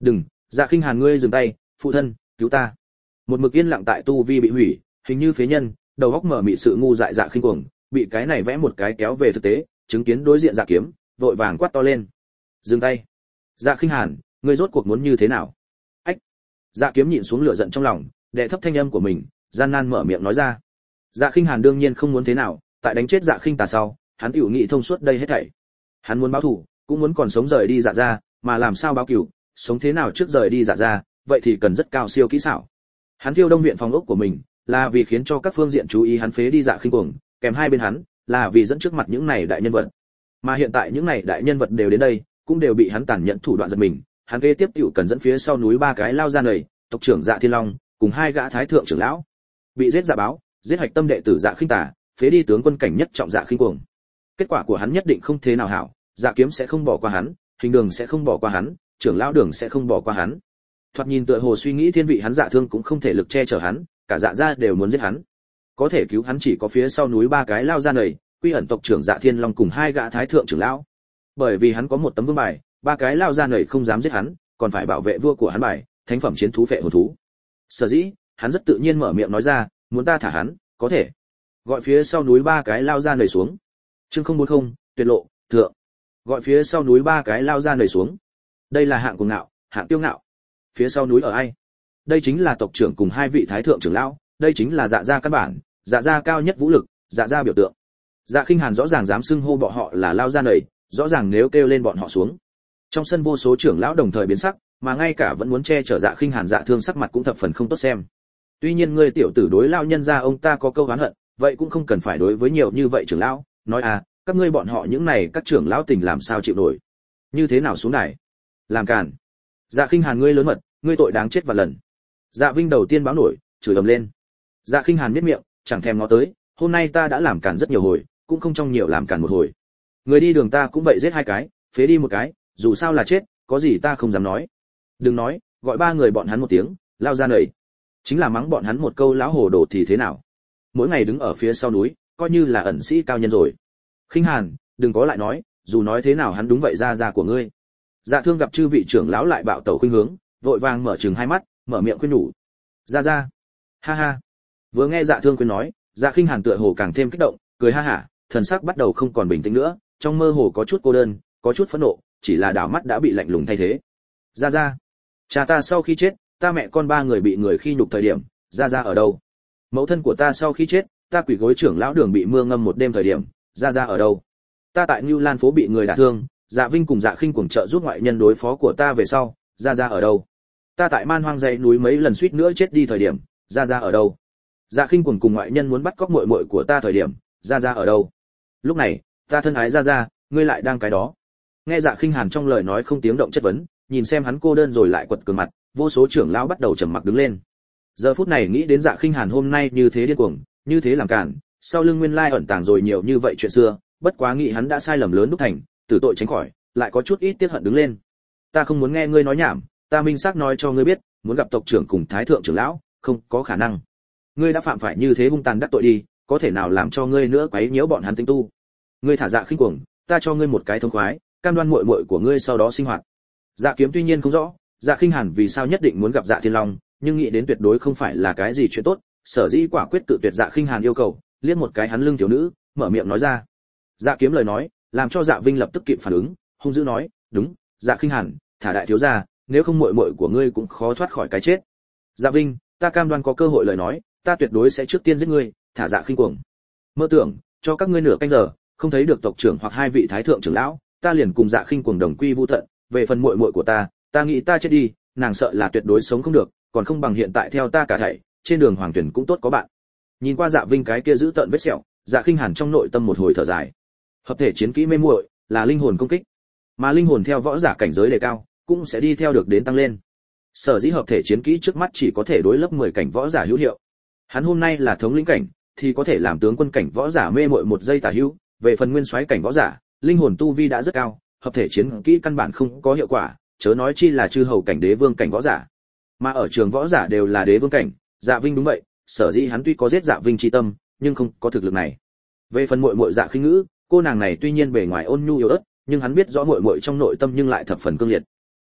Dạ Khinh Hàn, ngươi dừng tay, phụ thân, cứu ta. Một mực yên lặng tại tu vi bị hủy, hình như phế nhân, đầu óc mở mịt sự ngu dại Dạ Khinh Cuồng, bị cái này vẽ một cái kéo về thực tế, chứng kiến đối diện Dạ Kiếm, vội vàng quát to lên. Dừng tay. Dạ Khinh Hàn, ngươi rốt cuộc muốn như thế nào? Ách. Dạ Kiếm nhịn xuống lửa giận trong lòng, đệ thấp thanh âm của mình, gian nan mở miệng nói ra. Dạ Khinh Hàn đương nhiên không muốn thế nào, tại đánh chết Dạ Khinh Tà sau, hắn tiểu nghị thông suốt đây hết thảy. Hắn muốn báo thù, cũng muốn còn sống rời đi Dạ gia, mà làm sao báo cửu, sống thế nào trước rời đi Dạ gia, vậy thì cần rất cao siêu kỹ xảo. Hắn thiêu đông viện phòng ốc của mình, là vì khiến cho các phương diện chú ý hắn phế đi Dạ Khinh Cuồng, kèm hai bên hắn, là vì dẫn trước mặt những này đại nhân vật. Mà hiện tại những này đại nhân vật đều đến đây, cũng đều bị hắn tàn nhẫn thủ đoạn giật mình, hắn kế tiếp tiểu cần dẫn phía sau núi ba cái lao ra nầy, tộc trưởng Dạ Thiên Long, cùng hai gã thái thượng trưởng lão. Bị giết Dạ Báo, giết hạch tâm đệ tử Dạ Khinh Tà, phế đi tướng quân cảnh nhất trọng Dạ Khinh Cuồng. Kết quả của hắn nhất định không thế nào hảo, Dạ Kiếm sẽ không bỏ qua hắn, Hình Đường sẽ không bỏ qua hắn, trưởng lão Đường sẽ không bỏ qua hắn. Thoạt nhìn tựa hồ suy nghĩ thiên vị hắn Dạ Thương cũng không thể lực che chở hắn, cả Dạ gia đều muốn giết hắn. Có thể cứu hắn chỉ có phía sau núi ba cái lao ra nầy, Quy Ẩn tộc trưởng Dạ Thiên Long cùng hai gã thái thượng trưởng lão. Bởi vì hắn có một tấm vương bài, ba cái lao ra nầy không dám giết hắn, còn phải bảo vệ vua của hắn bài, thánh phẩm chiến thú phệ hồn thú. Sở dĩ, hắn rất tự nhiên mở miệng nói ra, muốn ta thả hắn, có thể. Gọi phía sau núi ba cái lao ra nầy xuống. Chương không bốn không, tuyệt lộ, thượng. Gọi phía sau núi ba cái lao ra nầy xuống. Đây là hạng cuồng ngạo, hạng tiêu ngạo. Phía sau núi ở ai? Đây chính là tộc trưởng cùng hai vị thái thượng trưởng lão, đây chính là Dạ gia căn bản, Dạ gia cao nhất vũ lực, Dạ gia biểu tượng. Dạ Khinh Hàn rõ ràng dám xưng hô bọn họ là lao ra nầy, rõ ràng nếu kêu lên bọn họ xuống. Trong sân vô số trưởng lão đồng thời biến sắc, mà ngay cả vẫn muốn che chở Dạ Khinh Hàn Dạ Thương sắc mặt cũng thập phần không tốt xem. Tuy nhiên ngươi tiểu tử đối lao nhân gia ông ta có câu oán hận, vậy cũng không cần phải đối với nhiều như vậy trưởng lão, nói à, các ngươi bọn họ những này các trưởng lão tình làm sao chịu nổi? Như thế nào xuống đài? Làm càn. Dạ Khinh Hàn, ngươi lớn mật, ngươi tội đáng chết vạn lần. Dạ Vinh đầu tiên báo nổi, chửi ầm lên. Dạ Khinh Hàn biết miệng, chẳng thèm ngó tới, hôm nay ta đã làm càn rất nhiều hồi, cũng không trong nhiều làm càn một hồi. Người đi đường ta cũng vậy giết hai cái, phế đi một cái, dù sao là chết, có gì ta không dám nói. Đừng nói, gọi ba người bọn hắn một tiếng, lao ra nầy. Chính là mắng bọn hắn một câu lão hồ đồ thì thế nào? Mỗi ngày đứng ở phía sau núi, coi như là ẩn sĩ cao nhân rồi. Khinh Hàn, đừng có lại nói, dù nói thế nào hắn đúng vậy ra ra của ngươi. Dạ Thương gặp chư vị trưởng lão lại bạo tẩu khuynh hướng, vội vàng mở trừng hai mắt, mở miệng khuyên nhủ. Ra ra. Ha ha. Vừa nghe Dạ Thương khuyên nói, Dạ Khinh Hàn tựa hồ càng thêm kích động, cười ha hả, thần sắc bắt đầu không còn bình tĩnh nữa, trong mơ hồ có chút cô đơn, có chút phẫn nộ, chỉ là đảo mắt đã bị lạnh lùng thay thế. Ra ra. Cha ta sau khi chết, ta mẹ con ba người bị người khi nhục thời điểm, ra ra ở đâu? Mẫu thân của ta sau khi chết, ta quỷ gối trưởng lão Đường bị mưa ngâm một đêm thời điểm, ra ra ở đâu? Ta tại Nưu Lan phố bị người đả thương, Dạ Vinh cùng Dạ Khinh cuồng trợ giúp ngoại nhân đối phó của ta về sau, ra ra ở đâu? Ta tại Man Hoang dãy núi mấy lần suýt nữa chết đi thời điểm, ra ra ở đâu? Dạ Khinh cuồng cùng ngoại nhân muốn bắt cóc muội muội của ta thời điểm, ra ra ở đâu? Lúc này, ta thân ái ra ra, ngươi lại đang cái đó. Nghe Dạ Khinh Hàn trong lời nói không tiếng động chất vấn, nhìn xem hắn cô đơn rồi lại quật cường mặt, vô số trưởng lão bắt đầu trầm mặc đứng lên. Giờ phút này nghĩ đến Dạ Khinh Hàn hôm nay như thế điên cuồng, như thế làm cản, sau lưng nguyên lai ẩn tàng rồi nhiều như vậy chuyện xưa, bất quá nghĩ hắn đã sai lầm lớn đúc thành, tử tội tránh khỏi, lại có chút ít tiếc hận đứng lên. Ta không muốn nghe ngươi nói nhảm, ta minh xác nói cho ngươi biết, muốn gặp tộc trưởng cùng thái thượng trưởng lão, không có khả năng. Ngươi đã phạm phải như thế hung tàn đắc tội đi, có thể nào làm cho ngươi nữa quấy nhiễu bọn hắn tinh tu. Ngươi thả Dạ Khinh cuồng, ta cho ngươi một cái thông khoái, cam đoan muội muội của ngươi sau đó sinh hoạt. Dạ Kiếm tuy nhiên không rõ, Dạ Khinh Hàn vì sao nhất định muốn gặp Dạ Thiên Long, nhưng nghĩ đến tuyệt đối không phải là cái gì chuyện tốt, sở dĩ quả quyết tự tuyệt Dạ Khinh Hàn yêu cầu, liếc một cái hắn lưng thiếu nữ, mở miệng nói ra. Dạ Kiếm lời nói, làm cho Dạ Vinh lập tức kịp phản ứng, hung dữ nói, "Đúng, Dạ Khinh Hàn, thả đại thiếu gia, nếu không muội muội của ngươi cũng khó thoát khỏi cái chết." Dạ Vinh, ta cam đoan có cơ hội lời nói, ta tuyệt đối sẽ trước tiên giết ngươi, thả Dạ Khinh cuồng. Mơ tưởng, cho các ngươi nửa canh giờ, không thấy được tộc trưởng hoặc hai vị thái thượng trưởng lão, ta liền cùng Dạ Khinh cuồng đồng quy vu tận, về phần muội muội của ta, ta nghĩ ta chết đi, nàng sợ là tuyệt đối sống không được, còn không bằng hiện tại theo ta cả thảy, trên đường hoàng tuyển cũng tốt có bạn. Nhìn qua Dạ Vinh cái kia giữ tận vết sẹo, Dạ Khinh Hàn trong nội tâm một hồi thở dài. Hợp thể chiến kỹ mê muội là linh hồn công kích, mà linh hồn theo võ giả cảnh giới đề cao, cũng sẽ đi theo được đến tăng lên. Sở dĩ hợp thể chiến kỹ trước mắt chỉ có thể đối lớp mười cảnh võ giả hữu hiệu. Hắn hôm nay là thống lĩnh cảnh, thì có thể làm tướng quân cảnh võ giả mê muội một giây tả hữu, về phần nguyên soái cảnh võ giả, linh hồn tu vi đã rất cao, hợp thể chiến kỹ căn bản không có hiệu quả, chớ nói chi là chư hầu cảnh đế vương cảnh võ giả. Mà ở trường võ giả đều là đế vương cảnh, Dạ Vinh đúng vậy, sở dĩ hắn tuy có giết Dạ Vinh chi tâm, nhưng không có thực lực này. Về phần muội muội Dạ Khinh Ngữ, cô nàng này tuy nhiên bề ngoài ôn nhu yếu ớt, nhưng hắn biết rõ muội muội trong nội tâm nhưng lại thập phần cương liệt.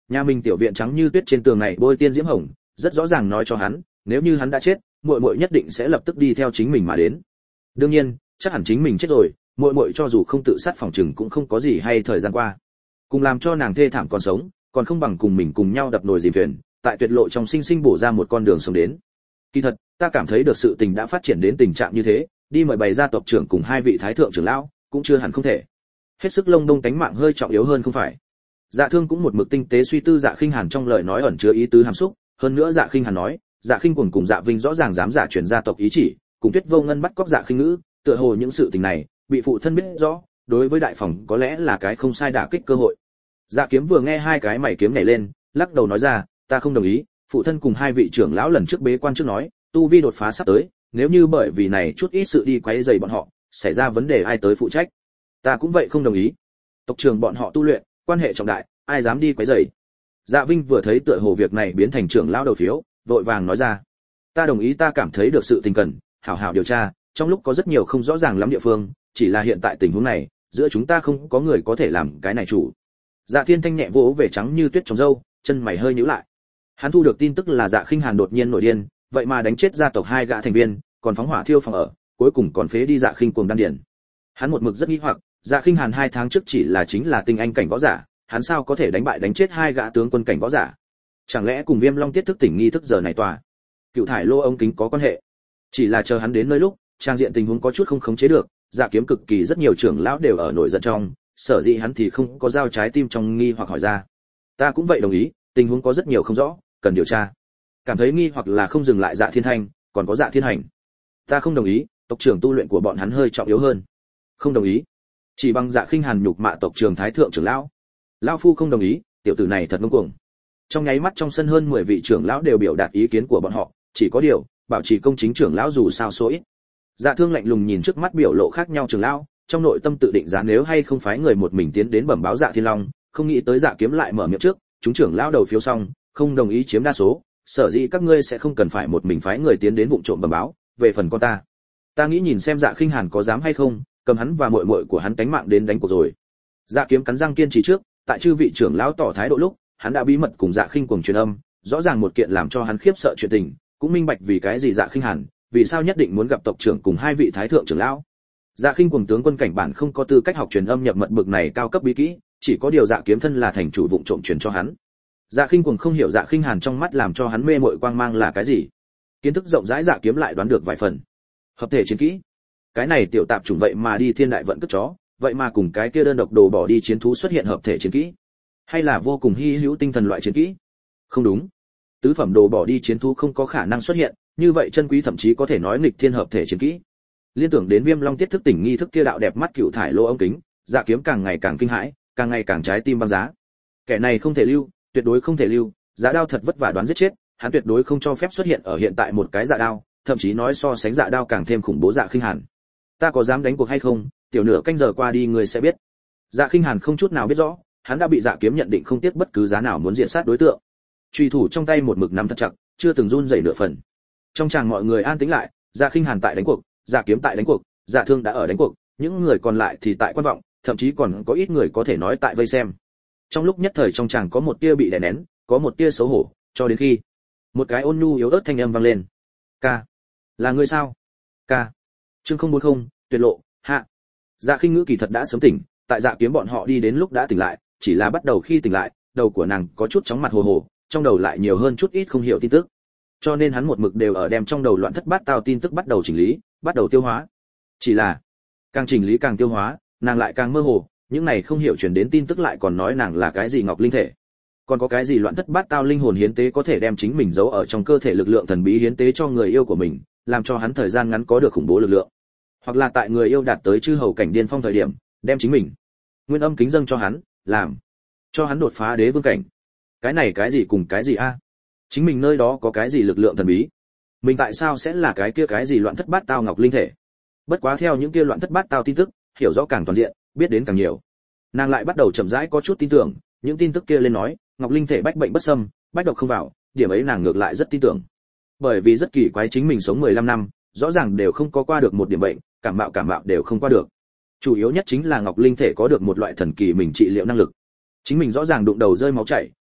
Nhà mình tiểu viện trắng như tuyết trên tường này bôi tiên diễm hồng, rất rõ ràng nói cho hắn, nếu như hắn đã chết, muội muội nhất định sẽ lập tức đi theo chính mình mà đến. Đương nhiên, chắc hẳn chính mình chết rồi, muội muội cho dù không tự sát phòng trừng cũng không có gì hay thời gian qua. Cùng làm cho nàng thê thảm còn sống, còn không bằng cùng mình cùng nhau đập nồi dìm thuyền, tại tuyệt lộ trong sinh sinh bổ ra một con đường sống đến. Kỳ thật, ta cảm thấy được sự tình đã phát triển đến tình trạng như thế, đi mời bày gia tộc trưởng cùng hai vị thái thượng trưởng lão, cũng chưa hẳn không thể. Hết sức lông đông tánh mạng hơi trọng yếu hơn không phải. Dạ Thương cũng một mực tinh tế suy tư Dạ Khinh Hàn trong lời nói ẩn chứa ý tứ hàm xúc, hơn nữa Dạ Khinh Hàn nói, Dạ Khinh Cuồng cùng Dạ Vinh rõ ràng dám giả truyền gia tộc ý chỉ, cùng Tuyết Vô Ngân bắt cóc Dạ Khinh Ngữ, tựa hồ những sự tình này bị phụ thân biết rõ, đối với đại phòng có lẽ là cái không sai đả kích cơ hội. Dạ Kiếm vừa nghe hai cái mày kiếm nhảy lên, lắc đầu nói ra, ta không đồng ý, phụ thân cùng hai vị trưởng lão lần trước bế quan trước nói, tu vi đột phá sắp tới, nếu như bởi vì này chút ít sự đi quấy rầy bọn họ, xảy ra vấn đề ai tới phụ trách? Ta cũng vậy không đồng ý. Tộc trưởng bọn họ tu luyện, quan hệ trọng đại, ai dám đi quấy rầy? Dạ Vinh vừa thấy tựa hồ việc này biến thành trưởng lão đầu phiếu, vội vàng nói ra, ta đồng ý, ta cảm thấy được sự tình cần hảo hảo điều tra, trong lúc có rất nhiều không rõ ràng lắm địa phương, chỉ là hiện tại tình huống này, giữa chúng ta không có người có thể làm cái này chủ. Dạ Thiên Thanh nhẹ vỗ về trắng như tuyết trồng râu, chân mày hơi nhíu lại. Hắn thu được tin tức là Dạ Khinh Hàn đột nhiên nổi điên, vậy mà đánh chết gia tộc hai gã thành viên, còn phóng hỏa thiêu phòng ở, cuối cùng còn phế đi Dạ Khinh Cuồng đan điền. Hắn một mực rất nghi hoặc, Dạ Khinh Hàn hai tháng trước chỉ là chính là tinh anh cảnh võ giả, hắn sao có thể đánh bại đánh chết hai gã tướng quân cảnh võ giả? Chẳng lẽ cùng Viêm Long tiết thức tỉnh nghi thức giờ này tòa Cựu thải lô ống kính có quan hệ? Chỉ là chờ hắn đến nơi lúc, trang diện tình huống có chút không khống chế được, Dạ Kiếm cực kỳ rất nhiều trưởng lão đều ở nổi giận trong, sở dĩ hắn thì không có giao trái tim trong nghi hoặc hỏi ra. Ta cũng vậy đồng ý, tình huống có rất nhiều không rõ, cần điều tra. Cảm thấy nghi hoặc là không dừng lại Dạ Thiên Thanh, còn có Dạ Thiên Hành. Ta không đồng ý, tộc trưởng tu luyện của bọn hắn hơi trọng yếu hơn. Không đồng ý. Chỉ bằng Dạ Khinh Hàn nhục mạ tộc trưởng thái thượng trưởng lão. Lão phu không đồng ý, tiểu tử này thật ngông cuồng. Trong nháy mắt trong sân hơn mười vị trưởng lão đều biểu đạt ý kiến của bọn họ, chỉ có điều, bảo trì công chính trưởng lão dù sao số ít. Dạ Thương lạnh lùng nhìn trước mắt biểu lộ khác nhau trưởng lão, trong nội tâm tự định giá nếu hay không phái người một mình tiến đến bẩm báo Dạ Thiên Long, không nghĩ tới Dạ Kiếm lại mở miệng trước, chúng trưởng lão đầu phiếu xong, không đồng ý chiếm đa số, sở dĩ các ngươi sẽ không cần phải một mình phái người tiến đến vụng trộm bẩm báo, về phần con ta, ta nghĩ nhìn xem Dạ Khinh Hàn có dám hay không, cầm hắn và muội muội của hắn tánh mạng đến đánh cuộc rồi. Dạ Kiếm cắn răng kiên trì trước, tại chư vị trưởng lão tỏ thái độ lúc, hắn đã bí mật cùng Dạ Khinh Cuồng truyền âm, rõ ràng một kiện làm cho hắn khiếp sợ chuyện tình, cũng minh bạch vì cái gì Dạ Khinh Hàn, vì sao nhất định muốn gặp tộc trưởng cùng hai vị thái thượng trưởng lão. Dạ Khinh Cuồng tướng quân cảnh bản không có tư cách học truyền âm nhập mật bực này cao cấp bí kỹ, chỉ có điều Dạ Kiếm thân là thành chủ vụng trộm truyền cho hắn. Dạ Khinh Cuồng không hiểu Dạ Khinh Hàn trong mắt làm cho hắn mê muội quang mang là cái gì. Kiến thức rộng rãi Dạ Kiếm lại đoán được vài phần. Hợp thể chiến kỹ. Cái này tiểu tạp chủng vậy mà đi thiên đại vận cất chó, vậy mà cùng cái kia đơn độc đồ bỏ đi chiến thú xuất hiện hợp thể chiến kỹ. Hay là vô cùng hi hữu tinh thần loại chiến kỹ? Không đúng. Tứ phẩm đồ bỏ đi chiến thú không có khả năng xuất hiện, như vậy chân quý thậm chí có thể nói nghịch thiên hợp thể chiến kỹ. Liên tưởng đến Viêm Long tiết thức tỉnh nghi thức kia đạo đẹp mắt cựu thải lô ống kính, Dạ Kiếm càng ngày càng kinh hãi, càng ngày càng trái tim băng giá. Kẻ này không thể lưu, tuyệt đối không thể lưu, Dạ Đao thật vất vả đoán giết chết, hắn tuyệt đối không cho phép xuất hiện ở hiện tại một cái Dạ Đao, thậm chí nói so sánh Dạ Đao càng thêm khủng bố Dạ Khinh Hàn. Ta có dám đánh cuộc hay không, tiểu nửa canh giờ qua đi người sẽ biết. Dạ Khinh Hàn không chút nào biết rõ, hắn đã bị Dạ Kiếm nhận định không tiếc bất cứ giá nào muốn diện sát đối tượng. Truy thủ trong tay một mực nắm thật chặt, chưa từng run rẩy nửa phần. Trong tràng mọi người an tĩnh lại, Dạ Khinh Hàn tại đánh cuộc, Dạ Kiếm tại đánh cuộc, Dạ Thương đã ở đánh cuộc, những người còn lại thì tại quan vọng, thậm chí còn có ít người có thể nói tại vây xem. Trong lúc nhất thời trong tràng có một tia bị đè nén, có một tia xấu hổ, cho đến khi một cái ôn nhu yếu ớt thanh âm vang lên. "Ca, là ngươi sao?" "Ca." Chương không bốn không, tuyệt lộ, hạ. Dạ Khinh Ngữ kỳ thật đã sớm tỉnh, tại Dạ Kiếm bọn họ đi đến lúc đã tỉnh lại, chỉ là bắt đầu khi tỉnh lại, đầu của nàng có chút chóng mặt hồ hồ, trong đầu lại nhiều hơn chút ít không hiểu tin tức. Cho nên hắn một mực đều ở đem trong đầu loạn thất bát tao tin tức bắt đầu chỉnh lý, bắt đầu tiêu hóa. Chỉ là, càng chỉnh lý càng tiêu hóa, nàng lại càng mơ hồ, những này không hiểu truyền đến tin tức lại còn nói nàng là cái gì ngọc linh thể. Còn có cái gì loạn thất bát tao linh hồn hiến tế có thể đem chính mình giấu ở trong cơ thể lực lượng thần bí hiến tế cho người yêu của mình, làm cho hắn thời gian ngắn có được khủng bố lực lượng. Hoặc là tại người yêu đạt tới chư hầu cảnh điên phong thời điểm, đem chính mình nguyên âm kính dâng cho hắn, làm cho hắn đột phá đế vương cảnh. Cái này cái gì cùng cái gì a? Chính mình nơi đó có cái gì lực lượng thần bí? Mình tại sao sẽ là cái kia cái gì loạn thất bát tao ngọc linh thể? Bất quá theo những kia loạn thất bát tao tin tức, hiểu rõ càng toàn diện, biết đến càng nhiều. Nàng lại bắt đầu chậm rãi có chút tin tưởng, những tin tức kia lên nói, ngọc linh thể bách bệnh bất xâm, bách độc không vào, điểm ấy nàng ngược lại rất tin tưởng. Bởi vì rất kỳ quái chính mình sống mười lăm năm, rõ ràng đều không có qua được một điểm bệnh, cảm mạo cảm mạo đều không qua được. Chủ yếu nhất chính là ngọc linh thể có được một loại thần kỳ mình trị liệu năng lực. Chính mình rõ ràng đụng đầu rơi máu chảy,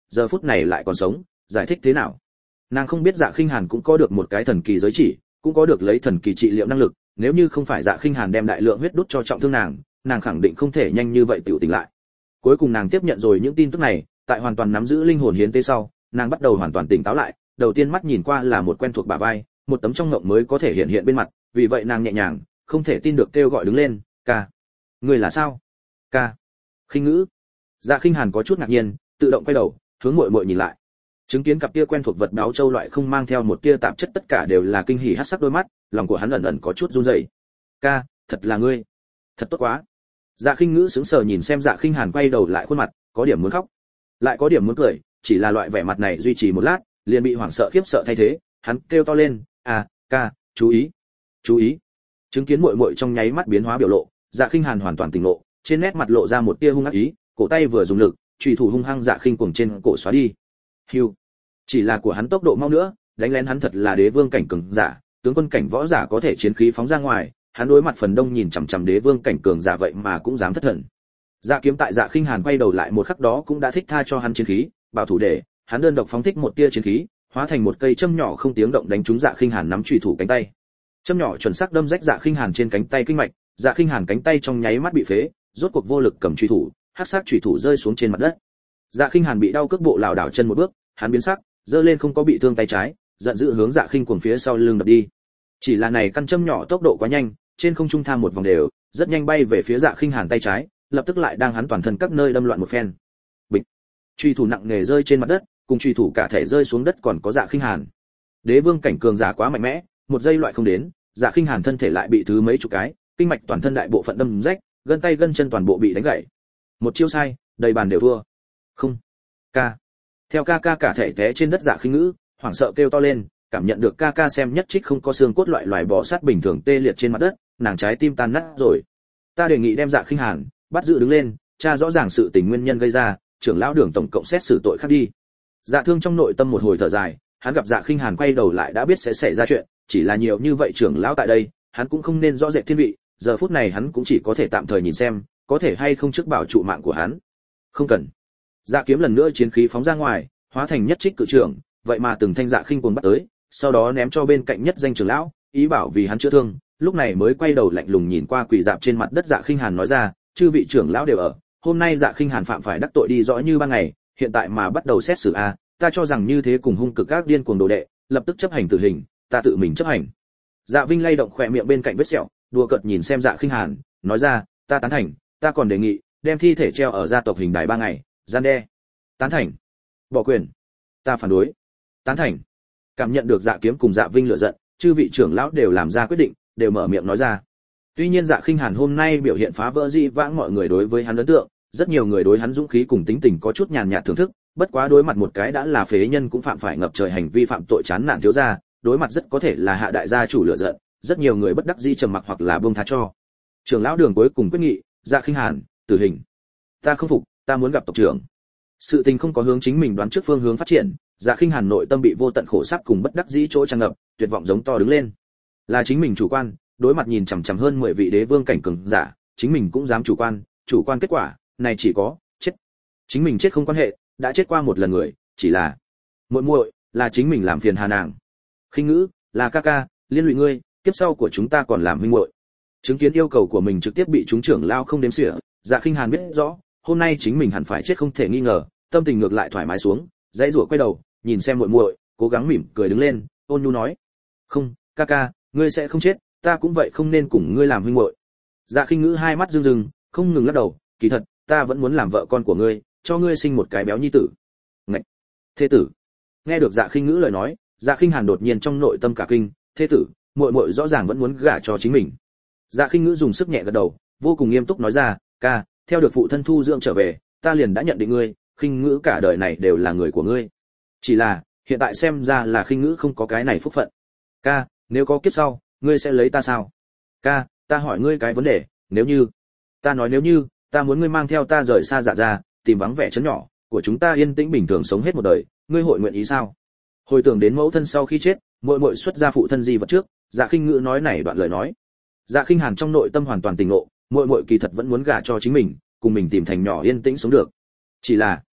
giờ phút này lại còn sống, giải thích thế nào? Nàng không biết Dạ Khinh Hàn cũng có được một cái thần kỳ giới chỉ, cũng có được lấy thần kỳ trị liệu năng lực, nếu như không phải Dạ Khinh Hàn đem đại lượng huyết đút cho trọng thương nàng, nàng khẳng định không thể nhanh như vậy tiểu tỉnh lại. Cuối cùng nàng tiếp nhận rồi những tin tức này, tại hoàn toàn nắm giữ linh hồn hiến tế sau, nàng bắt đầu hoàn toàn tỉnh táo lại, đầu tiên mắt nhìn qua là một quen thuộc bả vai, một tấm trong ngộng mới có thể hiện hiện bên mặt, vì vậy nàng nhẹ nhàng, không thể tin được kêu gọi đứng lên, "Ca, ngươi là sao?" "Ca." Khinh Ngữ. Dạ Khinh Hàn có chút ngạc nhiên, tự động quay đầu, hướng muội muội nhìn lại. Chứng kiến cặp kia quen thuộc vật báo châu loại không mang theo một tia tạp chất tất cả đều là kinh hỉ hắc sắc đôi mắt, lòng của hắn ẩn ẩn có chút run rẩy. "Ca, thật là ngươi, thật tốt quá." Dạ Khinh Ngữ sững sờ nhìn xem Dạ Khinh Hàn quay đầu lại khuôn mặt, có điểm muốn khóc, lại có điểm muốn cười, chỉ là loại vẻ mặt này duy trì một lát, liền bị hoảng sợ khiếp sợ thay thế, hắn kêu to lên, "À, ca, chú ý, chú ý." Chứng kiến muội muội trong nháy mắt biến hóa biểu lộ, Dạ Khinh Hàn hoàn toàn tỉnh ngộ, trên nét mặt lộ ra một tia hung ác ý, cổ tay vừa dùng lực, chủy thủ hung hăng Dạ Khinh cuồng trên cổ xóa đi. Hưu. Chỉ là của hắn tốc độ mau nữa, đánh lén hắn thật là đế vương cảnh cường giả, tướng quân cảnh võ giả có thể chiến khí phóng ra ngoài, hắn đối mặt phần đông nhìn chằm chằm đế vương cảnh cường giả vậy mà cũng dám thất thần. Dạ kiếm tại Dạ Khinh Hàn quay đầu lại một khắc đó cũng đã thích tha cho hắn chiến khí, bảo thủ để, hắn đơn độc phóng thích một tia chiến khí, hóa thành một cây châm nhỏ không tiếng động đánh trúng Dạ Khinh Hàn nắm chủy thủ cánh tay. Châm nhỏ chuẩn xác đâm rách Dạ Khinh Hàn trên cánh tay kinh mạch, Dạ Khinh Hàn cánh tay trong nháy mắt bị phế, rốt cuộc vô lực cầm chủy thủ, hắc sắc chủy thủ rơi xuống trên mặt đất. Dạ Khinh Hàn bị đau cước bộ lảo đảo chân một bước, hắn biến sắc, giơ lên không có bị thương tay trái, giận dữ hướng Dạ Khinh cuồng phía sau lưng đập đi. Chỉ là này căn châm nhỏ tốc độ quá nhanh, trên không trung tham một vòng đều, rất nhanh bay về phía Dạ Khinh Hàn tay trái, lập tức lại đang hắn toàn thân các nơi đâm loạn một phen. Bịch. Truy thủ nặng nề rơi trên mặt đất, cùng truy thủ cả thể rơi xuống đất còn có Dạ Khinh Hàn. Đế vương cảnh cường giả quá mạnh mẽ, một giây loại không đến, Dạ Khinh Hàn thân thể lại bị thứ mấy chục cái, kinh mạch toàn thân đại bộ phận đâm rách, gân tay gân chân toàn bộ bị đánh gãy. Một chiêu sai, đầy bàn đều thua. Không. Ca. Theo ca ca cả thể té trên đất Dạ Khinh Ngữ, hoảng sợ kêu to lên, cảm nhận được ca ca xem nhất trích không có xương cốt loại loài bò sát bình thường tê liệt trên mặt đất, nàng trái tim tan nát rồi. Ta đề nghị đem Dạ Khinh Hàn bắt giữ đứng lên, tra rõ ràng sự tình nguyên nhân gây ra, trưởng lão Đường tổng cộng xét xử tội khác đi. Dạ Thương trong nội tâm một hồi thở dài, hắn gặp Dạ Khinh Hàn quay đầu lại đã biết sẽ xảy ra chuyện, chỉ là nhiều như vậy trưởng lão tại đây, hắn cũng không nên rõ rệt thiên vị, giờ phút này hắn cũng chỉ có thể tạm thời nhìn xem, có thể hay không trước bảo trụ mạng của hắn. Không cần. Dạ kiếm lần nữa chiến khí phóng ra ngoài, hóa thành nhất trích cự trưởng, vậy mà từng thanh Dạ Khinh cuồng bắt tới, sau đó ném cho bên cạnh nhất danh trưởng lão, ý bảo vì hắn chữa thương, lúc này mới quay đầu lạnh lùng nhìn qua quỳ dạp trên mặt đất Dạ Khinh Hàn nói ra, chư vị trưởng lão đều ở, hôm nay Dạ Khinh Hàn phạm phải đắc tội đi rõ như ban ngày, hiện tại mà bắt đầu xét xử a, ta cho rằng như thế cùng hung cực các điên cuồng đồ đệ, lập tức chấp hành tử hình, ta tự mình chấp hành. Dạ Vinh lay động khóe miệng bên cạnh vết sẹo, đùa cợt nhìn xem Dạ Khinh Hàn, nói ra, ta tán thành, ta còn đề nghị, đem thi thể treo ở gia tộc hình đài ba ngày, gian đe. Tán thành. Bỏ quyền. Ta phản đối. Tán thành. Cảm nhận được Dạ Kiếm cùng Dạ Vinh lửa giận, chư vị trưởng lão đều làm ra quyết định, đều mở miệng nói ra. Tuy nhiên Dạ Khinh Hàn hôm nay biểu hiện phá vỡ dị vãng mọi người đối với hắn ấn tượng, rất nhiều người đối hắn dũng khí cùng tính tình có chút nhàn nhạt thưởng thức, bất quá đối mặt một cái đã là phế nhân cũng phạm phải ngập trời hành vi phạm tội chán nản thiếu gia, đối mặt rất có thể là hạ đại gia chủ lửa giận, rất nhiều người bất đắc dĩ trầm mặc hoặc là buông tha cho. Trưởng lão Đường cuối cùng quyết nghị, Dạ Khinh Hàn, tử hình. Ta không phục, ta muốn gặp tộc trưởng. Sự tình không có hướng chính mình đoán trước phương hướng phát triển, Dạ Khinh Hàn nội tâm bị vô tận khổ sắp cùng bất đắc dĩ chỗ tràn ngập, tuyệt vọng giống to đứng lên. Là chính mình chủ quan, đối mặt nhìn chằm chằm hơn mười vị đế vương cảnh cường giả, chính mình cũng dám chủ quan, chủ quan kết quả, này chỉ có chết. Chính mình chết không quan hệ, đã chết qua một lần người, chỉ là muội muội, là chính mình làm phiền hà nàng. Khinh Ngữ, là ca ca, liên lụy ngươi, kiếp sau của chúng ta còn làm huynh muội. Chứng kiến yêu cầu của mình trực tiếp bị chúng trưởng lao không đếm xỉa, Dạ Khinh Hàn biết rõ, hôm nay chính mình hẳn phải chết không thể nghi ngờ, tâm tình ngược lại thoải mái xuống, dãy rủa quay đầu, nhìn xem muội muội, cố gắng mỉm cười đứng lên, ôn nhu nói: "Không, ca ca, ngươi sẽ không chết, ta cũng vậy không nên cùng ngươi làm huynh muội." Dạ Khinh Ngữ hai mắt rưng rưng, không ngừng lắc đầu, "Kỳ thật, ta vẫn muốn làm vợ con của ngươi, cho ngươi sinh một cái béo nhi tử." Ngạch, thê tử. Nghe được Dạ Khinh Ngữ lời nói, Dạ Khinh Hàn đột nhiên trong nội tâm cả kinh, thê tử, muội muội rõ ràng vẫn muốn gả cho chính mình. Dạ Khinh Ngữ dùng sức nhẹ gật đầu, vô cùng nghiêm túc nói ra, "Ca, theo được phụ thân thu dưỡng trở về, ta liền đã nhận định ngươi, Khinh Ngữ cả đời này đều là người của ngươi. Chỉ là, hiện tại xem ra là Khinh Ngữ không có cái này phúc phận. Ca, nếu có kiếp sau, ngươi sẽ lấy ta sao? Ca, ta hỏi ngươi cái vấn đề, nếu như..." "Ta nói nếu như, ta muốn ngươi mang theo ta rời xa Dạ gia, tìm vắng vẻ trấn nhỏ của chúng ta yên tĩnh bình thường sống hết một đời, ngươi hội nguyện ý sao?" Hồi tưởng đến mẫu thân sau khi chết, muội muội xuất ra phụ thân di vật trước, Dạ Khinh Ngữ nói này đoạn lời nói. Dạ Khinh Hàn trong nội tâm hoàn toàn tỉnh ngộ, muội muội kỳ thật vẫn muốn gả cho chính mình, cùng mình tìm thành nhỏ yên tĩnh sống được. Chỉ là,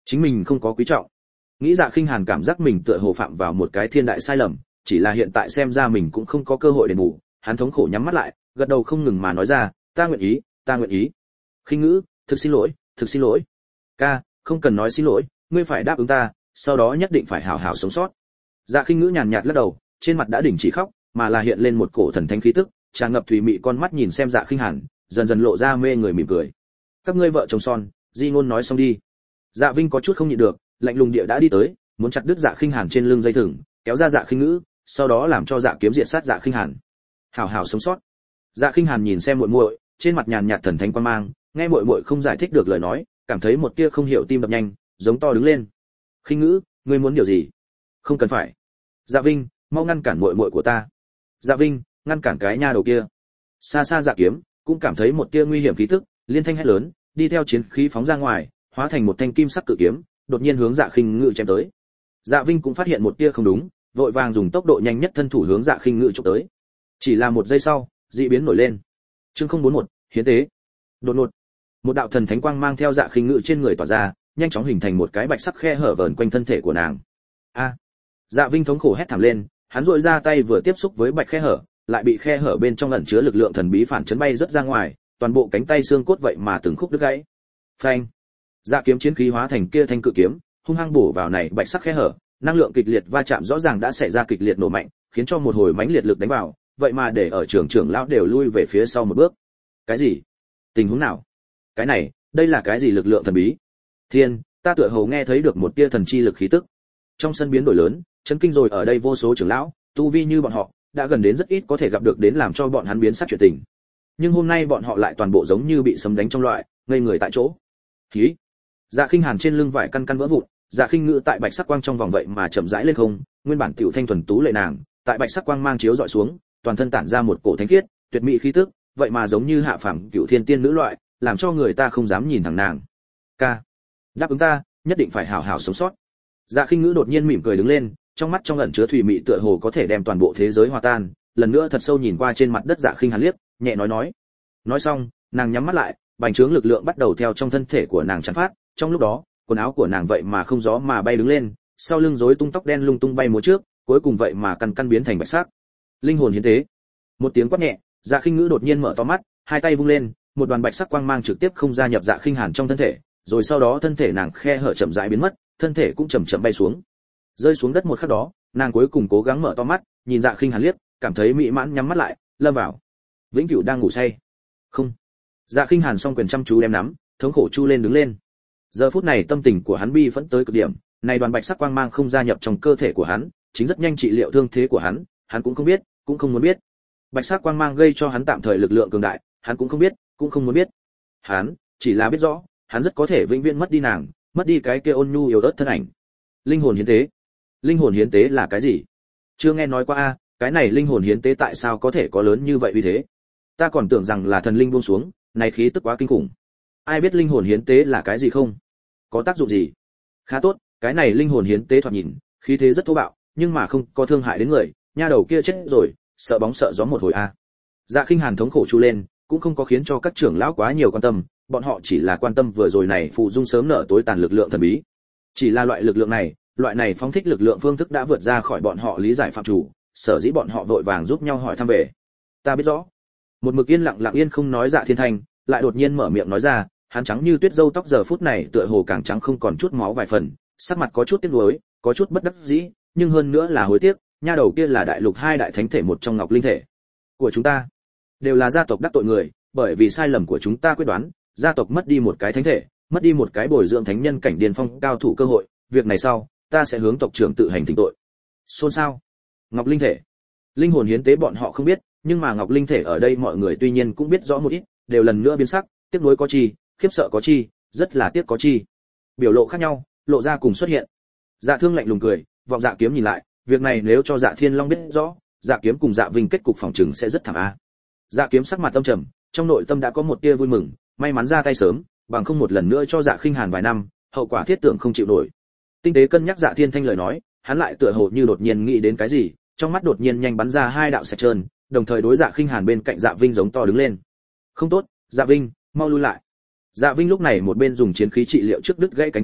chính mình không có quý trọng. Nghĩ Dạ Khinh Hàn cảm giác mình tựa hồ phạm vào một cái thiên đại sai lầm, chỉ là hiện tại xem ra mình cũng không có cơ hội đền bù, hắn thống khổ nhắm mắt lại, gật đầu không ngừng mà nói ra, ta nguyện ý, ta nguyện ý. Khinh Ngữ, thực xin lỗi, thực xin lỗi. Ca, không cần nói xin lỗi, ngươi phải đáp ứng ta, sau đó nhất định phải hảo hảo sống sót. Dạ Khinh Ngữ nhàn nhạt lắc đầu, trên mặt đã đình chỉ khóc, mà là hiện lên một cổ thần thánh khí tức, tràn ngập thùy mị con mắt nhìn xem Dạ Khinh Hàn, dần dần lộ ra mê người mỉm cười. Các ngươi vợ chồng son, di ngôn nói xong đi. Dạ Vinh có chút không nhịn được, lạnh lùng địa đã đi tới, muốn chặt đứt Dạ Khinh Hàn trên lưng dây thừng, kéo ra Dạ Khinh Ngữ, sau đó làm cho Dạ Kiếm diệt sát Dạ Khinh Hàn. Hảo hảo sống sót. Dạ Khinh Hàn nhìn xem muội muội, trên mặt nhàn nhạt thần thánh quan mang, nghe muội muội không giải thích được lời nói, cảm thấy một tia không hiểu tim đập nhanh, giống to đứng lên. Khinh Ngữ, ngươi muốn điều gì? Không cần phải. Dạ Vinh, mau ngăn cản muội muội của ta. Dạ Vinh, ngăn cản cái nha đầu kia. Xa xa Dạ Kiếm cũng cảm thấy một tia nguy hiểm khí tức, liên thanh hét lớn, đi theo chiến khí phóng ra ngoài, hóa thành một thanh kim sắc cự kiếm, đột nhiên hướng Dạ Khinh Ngữ chém tới. Dạ Vinh cũng phát hiện một tia không đúng, vội vàng dùng tốc độ nhanh nhất thân thủ hướng Dạ Khinh Ngữ chụp tới. Chỉ là một giây sau, dị biến nổi lên. Chương không bốn mốt, hiến tế. Đột ngột, một đạo thần thánh quang mang theo Dạ Khinh Ngữ trên người tỏa ra, nhanh chóng hình thành một cái bạch sắc khe hở vờn quanh thân thể của nàng. A! Dạ Vinh thống khổ hét thảm lên, hắn duỗi ra tay vừa tiếp xúc với bạch khe hở, lại bị khe hở bên trong ẩn chứa lực lượng thần bí phản chấn bay rất ra ngoài, toàn bộ cánh tay xương cốt vậy mà từng khúc đứt gãy. Phanh! Dạ kiếm chiến khí hóa thành kia thanh cự kiếm, hung hăng bổ vào này bạch sắc khe hở, năng lượng kịch liệt va chạm rõ ràng đã xảy ra kịch liệt nổ mạnh, khiến cho một hồi mãnh liệt lực đánh vào, vậy mà để ở trường trưởng lão đều lui về phía sau một bước. Cái gì? Tình huống nào? Cái này, đây là cái gì lực lượng thần bí? Thiên, ta tựa hồ nghe thấy được một tia thần chi lực khí tức. Trong sân biến đổi lớn, chấn kinh rồi ở đây vô số trưởng lão, tu vi như bọn họ, đã gần đến rất ít có thể gặp được đến làm cho bọn hắn biến sắc chuyện tình. Nhưng hôm nay bọn họ lại toàn bộ giống như bị sấm đánh trong loại, ngây người tại chỗ. Hí! Dạ Khinh Hàn trên lưng vải căn căn vỡ vụn, Dạ Khinh Ngữ tại bạch sắc quang trong vòng vậy mà chậm rãi lên không, nguyên bản tiểu thanh thuần tú lệ nàng, tại bạch sắc quang mang chiếu dọi xuống, toàn thân tản ra một cổ thánh khiết, tuyệt mỹ khí tức, vậy mà giống như hạ phàm cửu thiên tiên nữ loại, làm cho người ta không dám nhìn thẳng nàng. Ca, đáp ứng ta, nhất định phải hảo hảo sống sót. Dạ Khinh Ngữ đột nhiên mỉm cười đứng lên, trong mắt trong ẩn chứa thủy mị tựa hồ có thể đem toàn bộ thế giới hòa tan, lần nữa thật sâu nhìn qua trên mặt đất Dạ Khinh Hàn liếc, nhẹ nói nói. Nói xong, nàng nhắm mắt lại, bành trướng lực lượng bắt đầu theo trong thân thể của nàng tràn phát, trong lúc đó, quần áo của nàng vậy mà không gió mà bay đứng lên, sau lưng rối tung tóc đen lung tung bay múa trước, cuối cùng vậy mà căn căn biến thành bạch sắc. Linh hồn hiến tế. Một tiếng quát nhẹ, Dạ Khinh Ngữ đột nhiên mở to mắt, hai tay vung lên, một đoàn bạch sắc quang mang trực tiếp không gia nhập Dạ Khinh Hàn trong thân thể, rồi sau đó thân thể nàng khe hở chậm rãi biến mất, thân thể cũng chậm chậm bay xuống. Rơi xuống đất một khắc đó, nàng cuối cùng cố gắng mở to mắt, nhìn Dạ Khinh Hàn liếc, cảm thấy mỹ mãn nhắm mắt lại, lâm vào vĩnh cửu đang ngủ say. Không. Dạ Khinh Hàn song quyền chăm chú đem nắm, thống khổ chu lên đứng lên. Giờ phút này tâm tình của hắn bi phẫn tới cực điểm, này đoàn bạch sắc quang mang không gia nhập trong cơ thể của hắn, chính rất nhanh trị liệu thương thế của hắn, hắn cũng không biết, cũng không muốn biết. Bạch sắc quang mang gây cho hắn tạm thời lực lượng cường đại, hắn cũng không biết, cũng không muốn biết. Hắn chỉ là biết rõ, hắn rất có thể vĩnh viễn mất đi nàng, mất đi cái kia ôn nhu yếu ớt thân ảnh. Linh hồn hiến tế. Linh hồn hiến tế là cái gì? Chưa nghe nói qua a, cái này linh hồn hiến tế tại sao có thể có lớn như vậy uy thế? Ta còn tưởng rằng là thần linh buông xuống, này khí tức quá kinh khủng. Ai biết linh hồn hiến tế là cái gì không? Có tác dụng gì? Khá tốt, cái này linh hồn hiến tế thoạt nhìn, khí thế rất thô bạo, nhưng mà không có thương hại đến người, nha đầu kia chết rồi, sợ bóng sợ gió một hồi a. Dạ Khinh Hàn thống khổ chu lên, cũng không có khiến cho các trưởng lão quá nhiều quan tâm, bọn họ chỉ là quan tâm vừa rồi này phụ dung sớm nở tối tàn lực lượng thần bí. Chỉ là loại lực lượng này, loại này phóng thích lực lượng phương thức đã vượt ra khỏi bọn họ lý giải phạm chủ, sở dĩ bọn họ vội vàng giúp nhau hỏi thăm về. Ta biết rõ. Một mực yên lặng lặng yên không nói Dạ Thiên Thanh, lại đột nhiên mở miệng nói ra, hắn trắng như tuyết râu tóc giờ phút này tựa hồ càng trắng không còn chút máu vài phần, sắc mặt có chút tiếc nuối, có chút bất đắc dĩ, nhưng hơn nữa là hối tiếc, nha đầu kia là đại lục hai đại thánh thể một trong Ngọc Linh thể của chúng ta, đều là gia tộc đắc tội người, bởi vì sai lầm của chúng ta quyết đoán, gia tộc mất đi một cái thánh thể, mất đi một cái bồi dưỡng thánh nhân cảnh điên phong cao thủ cơ hội, việc này sau, ta sẽ hướng tộc trưởng tự hành thỉnh tội. Xôn xao. Ngọc Linh thể, linh hồn hiến tế bọn họ không biết, nhưng mà Ngọc Linh thể ở đây mọi người tuy nhiên cũng biết rõ một ít, đều lần nữa biến sắc, tiếc nuối có chi, khiếp sợ có chi, rất là tiếc có chi. Biểu lộ khác nhau, lộ ra cùng xuất hiện. Dạ Thương lạnh lùng cười, vọng Dạ Kiếm nhìn lại, việc này nếu cho Dạ Thiên Long biết rõ, Dạ Kiếm cùng Dạ Vinh kết cục phòng trừng sẽ rất thảm a. Dạ Kiếm sắc mặt tâm trầm, trong nội tâm đã có một tia vui mừng, may mắn ra tay sớm, bằng không một lần nữa cho Dạ Khinh Hàn vài năm, hậu quả thiết tưởng không chịu nổi. Tinh tế cân nhắc Dạ Thiên Thanh lời nói, hắn lại tựa hồ như đột nhiên nghĩ đến cái gì, trong mắt đột nhiên nhanh bắn ra hai đạo sạch trơn, đồng thời đối Dạ Khinh Hàn bên cạnh Dạ Vinh giống to đứng lên. Không tốt, Dạ Vinh, mau lui lại. Dạ Vinh lúc này một bên dùng chiến khí trị liệu trước đứt gãy cánh tay,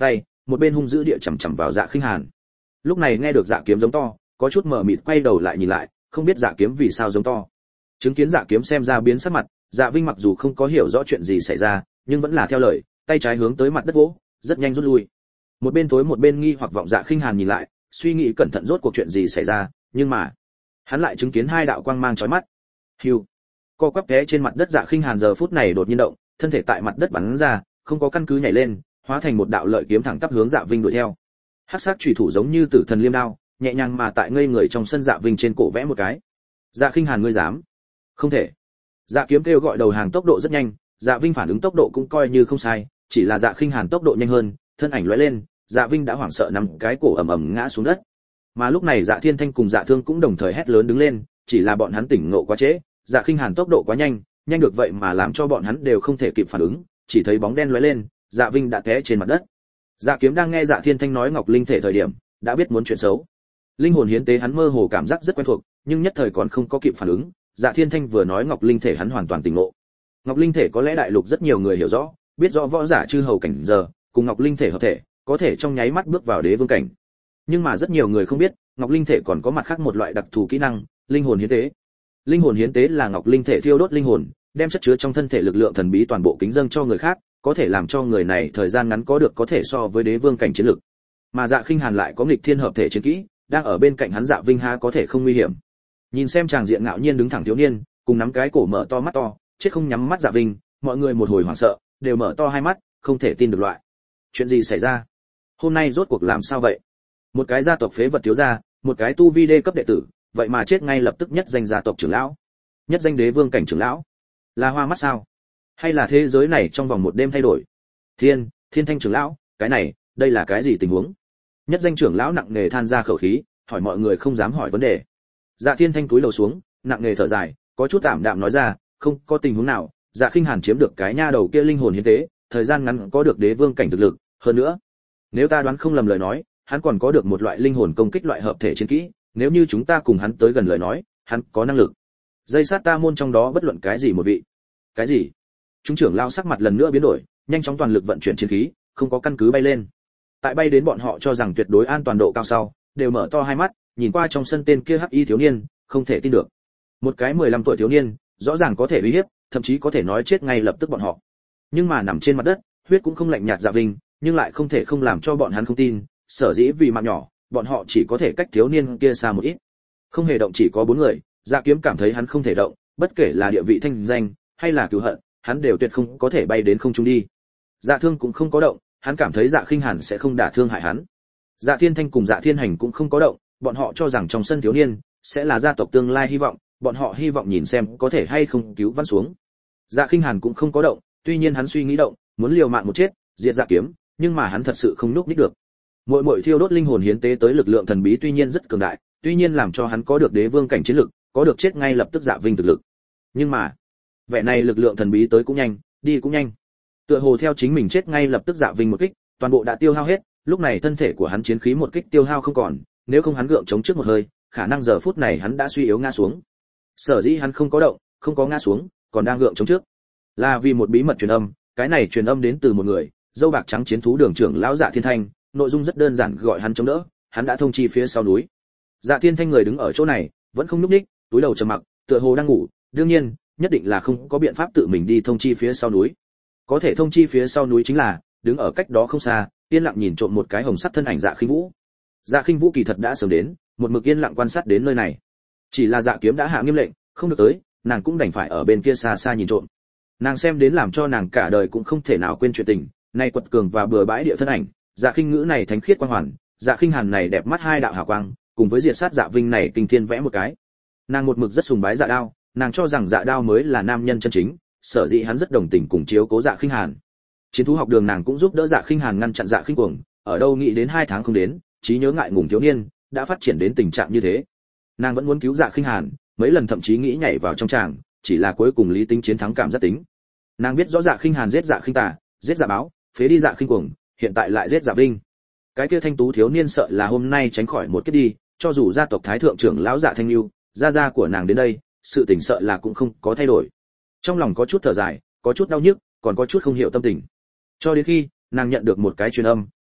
một bên hung dữ địa chằm chằm vào Dạ Khinh Hàn. Lúc này nghe được Dạ Kiếm giống to, có chút mờ mịt quay đầu lại nhìn lại, không biết Dạ Kiếm vì sao giống to. Chứng kiến Dạ Kiếm xem ra biến sắc mặt, Dạ Vinh mặc dù không có hiểu rõ chuyện gì xảy ra, nhưng vẫn là theo lời, tay trái hướng tới mặt đất vỗ, rất nhanh rút lui. Một bên tối một bên nghi hoặc vọng Dạ Khinh Hàn nhìn lại, suy nghĩ cẩn thận rốt cuộc chuyện gì xảy ra, nhưng mà hắn lại chứng kiến hai đạo quang mang chói mắt. Hưu. Co quắp té trên mặt đất Dạ Khinh Hàn giờ phút này đột nhiên động, thân thể tại mặt đất bắn ra, không có căn cứ nhảy lên, hóa thành một đạo lợi kiếm thẳng tắp hướng Dạ Vinh đuổi theo. Hắc sắc chủy thủ giống như tử thần liêm đao, nhẹ nhàng mà tại ngây người trong sân Dạ Vinh trên cổ vẽ một cái. Dạ Khinh Hàn ngươi dám? Không thể. Dạ Kiếm kêu gọi đầu hàng tốc độ rất nhanh, Dạ Vinh phản ứng tốc độ cũng coi như không sai, chỉ là Dạ Khinh Hàn tốc độ nhanh hơn, thân ảnh lóe lên, Dạ Vinh đã hoảng sợ nằm cái cổ ầm ầm ngã xuống đất. Mà lúc này Dạ Thiên Thanh cùng Dạ Thương cũng đồng thời hét lớn đứng lên, chỉ là bọn hắn tỉnh ngộ quá trễ, Dạ Khinh Hàn tốc độ quá nhanh, nhanh được vậy mà làm cho bọn hắn đều không thể kịp phản ứng, chỉ thấy bóng đen lóe lên, Dạ Vinh đã té trên mặt đất. Dạ Kiếm đang nghe Dạ Thiên Thanh nói Ngọc Linh thể thời điểm, đã biết muốn chuyện xấu. Linh hồn hiến tế hắn mơ hồ cảm giác rất quen thuộc, nhưng nhất thời còn không có kịp phản ứng, Dạ Thiên Thanh vừa nói Ngọc Linh thể hắn hoàn toàn tỉnh ngộ. Ngọc Linh thể có lẽ đại lục rất nhiều người hiểu rõ, biết rõ võ giả chư hầu cảnh giờ, cùng Ngọc Linh thể hợp thể, có thể trong nháy mắt bước vào đế vương cảnh. Nhưng mà rất nhiều người không biết, Ngọc Linh thể còn có mặt khác một loại đặc thù kỹ năng, linh hồn hiến tế. Linh hồn hiến tế là Ngọc Linh thể thiêu đốt linh hồn, đem chất chứa trong thân thể lực lượng thần bí toàn bộ kính dâng cho người khác, có thể làm cho người này thời gian ngắn có được có thể so với đế vương cảnh chiến lực. Mà Dạ Khinh Hàn lại có nghịch thiên hợp thể chiến kỹ, đang ở bên cạnh hắn Dạ Vinh há có thể không nguy hiểm. Nhìn xem chàng diện ngạo nhiên đứng thẳng thiếu niên, cùng nắm cái cổ mở to mắt to, chết không nhắm mắt Dạ Vinh, mọi người một hồi hoảng sợ, đều mở to hai mắt, không thể tin được loại. Chuyện gì xảy ra? Hôm nay rốt cuộc làm sao vậy? Một cái gia tộc phế vật thiếu gia, một cái tu vi đê cấp đệ tử, vậy mà chết ngay lập tức nhất danh gia tộc trưởng lão, nhất danh đế vương cảnh trưởng lão. Là hoa mắt sao? Hay là thế giới này trong vòng một đêm thay đổi? Thiên, Thiên Thanh trưởng lão, cái này, đây là cái gì tình huống? Nhất danh trưởng lão nặng nề than ra khẩu khí, hỏi mọi người không dám hỏi vấn đề. Dạ Thiên Thanh cúi đầu xuống, nặng nề thở dài, có chút tạm đạm nói ra, không có tình huống nào, Dạ Khinh Hàn chiếm được cái nha đầu kia linh hồn hiến tế, thời gian ngắn có được đế vương cảnh thực lực, hơn nữa, nếu ta đoán không lầm lời nói, hắn còn có được một loại linh hồn công kích loại hợp thể chiến kỹ, nếu như chúng ta cùng hắn tới gần lời nói, hắn có năng lực dây sát ta môn trong đó bất luận cái gì một vị. Cái gì? Chúng trưởng lao sắc mặt lần nữa biến đổi, nhanh chóng toàn lực vận chuyển chiến khí, không có căn cứ bay lên. Tại bay đến bọn họ cho rằng tuyệt đối an toàn độ cao sau, đều mở to hai mắt, nhìn qua trong sân tên kia hắc y thiếu niên, không thể tin được. Một cái mười lăm tuổi thiếu niên, rõ ràng có thể uy hiếp, thậm chí có thể nói chết ngay lập tức bọn họ. Nhưng mà nằm trên mặt đất, huyết cũng không lạnh nhạt Dạ Vinh, nhưng lại không thể không làm cho bọn hắn không tin, sở dĩ vì mạng nhỏ, bọn họ chỉ có thể cách thiếu niên kia xa một ít. Không hề động chỉ có bốn người, Dạ Kiếm cảm thấy hắn không thể động, bất kể là địa vị thanh danh hay là cừu hận, hắn đều tuyệt không có thể bay đến không trung đi. Dạ Thương cũng không có động, hắn cảm thấy Dạ Khinh Hàn sẽ không đả thương hại hắn. Dạ Thiên Thanh cùng Dạ Thiên Hành cũng không có động, bọn họ cho rằng trong sân thiếu niên sẽ là gia tộc tương lai hy vọng, bọn họ hy vọng nhìn xem có thể hay không cứu vãn xuống. Dạ Khinh Hàn cũng không có động, tuy nhiên hắn suy nghĩ động, muốn liều mạng một chết, diệt Dạ Kiếm, nhưng mà hắn thật sự không núp nhích được. Muội muội thiêu đốt linh hồn hiến tế tới lực lượng thần bí tuy nhiên rất cường đại, tuy nhiên làm cho hắn có được đế vương cảnh chiến lực, có được chết ngay lập tức Dạ Vinh thực lực. Nhưng mà, vẻ này lực lượng thần bí tới cũng nhanh, đi cũng nhanh. Tựa hồ theo chính mình chết ngay lập tức Dạ Vinh một kích, toàn bộ đã tiêu hao hết, lúc này thân thể của hắn chiến khí một kích tiêu hao không còn, nếu không hắn gượng chống trước một hơi, khả năng giờ phút này hắn đã suy yếu ngã xuống. Sở dĩ hắn không có động, không có ngã xuống, còn đang gượng chống trước, là vì một bí mật truyền âm, cái này truyền âm đến từ một người, dâu bạc trắng chiến thú đường trưởng lão Dạ Thiên Thanh, nội dung rất đơn giản gọi hắn chống đỡ, hắn đã thông chi phía sau núi. Dạ Thiên Thanh người đứng ở chỗ này, vẫn không nhúc nhích, túi đầu trầm mặc, tựa hồ đang ngủ, đương nhiên, nhất định là không có biện pháp tự mình đi thông chi phía sau núi. Có thể thông chi phía sau núi chính là đứng ở cách đó không xa, yên lặng nhìn trộm một cái hồng sắc thân ảnh Dạ Khinh Vũ. Dạ Khinh Vũ kỳ thật đã sớm đến, một mực yên lặng quan sát đến nơi này. Chỉ là Dạ Kiếm đã hạ nghiêm lệnh, không được tới, nàng cũng đành phải ở bên kia xa xa nhìn trộm. Nàng xem đến làm cho nàng cả đời cũng không thể nào quên chuyện tình, này quật cường và bừa bãi địa thân ảnh, Dạ Khinh Ngữ này thánh khiết quang hoàn, Dạ Khinh Hàn này đẹp mắt hai đạo hào quang, cùng với diệt sát Dạ Vinh này kinh thiên vẽ một cái. Nàng một mực rất sùng bái Dạ Đao, nàng cho rằng Dạ Đao mới là nam nhân chân chính, sở dĩ hắn rất đồng tình cùng chiếu cố Dạ Khinh Hàn. Chiến thú học đường nàng cũng giúp đỡ Dạ Khinh Hàn ngăn chặn Dạ Khinh Cuồng, ở đâu nghĩ đến hai tháng không đến, trí nhớ ngại ngùng thiếu niên đã phát triển đến tình trạng như thế. Nàng vẫn muốn cứu Dạ Khinh Hàn, mấy lần thậm chí nghĩ nhảy vào trong tràng, chỉ là cuối cùng lý tính chiến thắng cảm giác tính. Nàng biết rõ Dạ Khinh Hàn giết Dạ Khinh Tà, giết Dạ Báo, phế đi Dạ Khinh Cuồng, hiện tại lại giết Dạ Vinh. Cái kia thanh tú thiếu niên sợ là hôm nay tránh khỏi một kiếp đi, cho dù gia tộc thái thượng trưởng lão Dạ Thanh Lưu, gia gia của nàng đến đây, sự tình sợ là cũng không có thay đổi. Trong lòng có chút thở dài, có chút đau nhức, còn có chút không hiểu tâm tình. Cho đến khi nàng nhận được một cái truyền âm,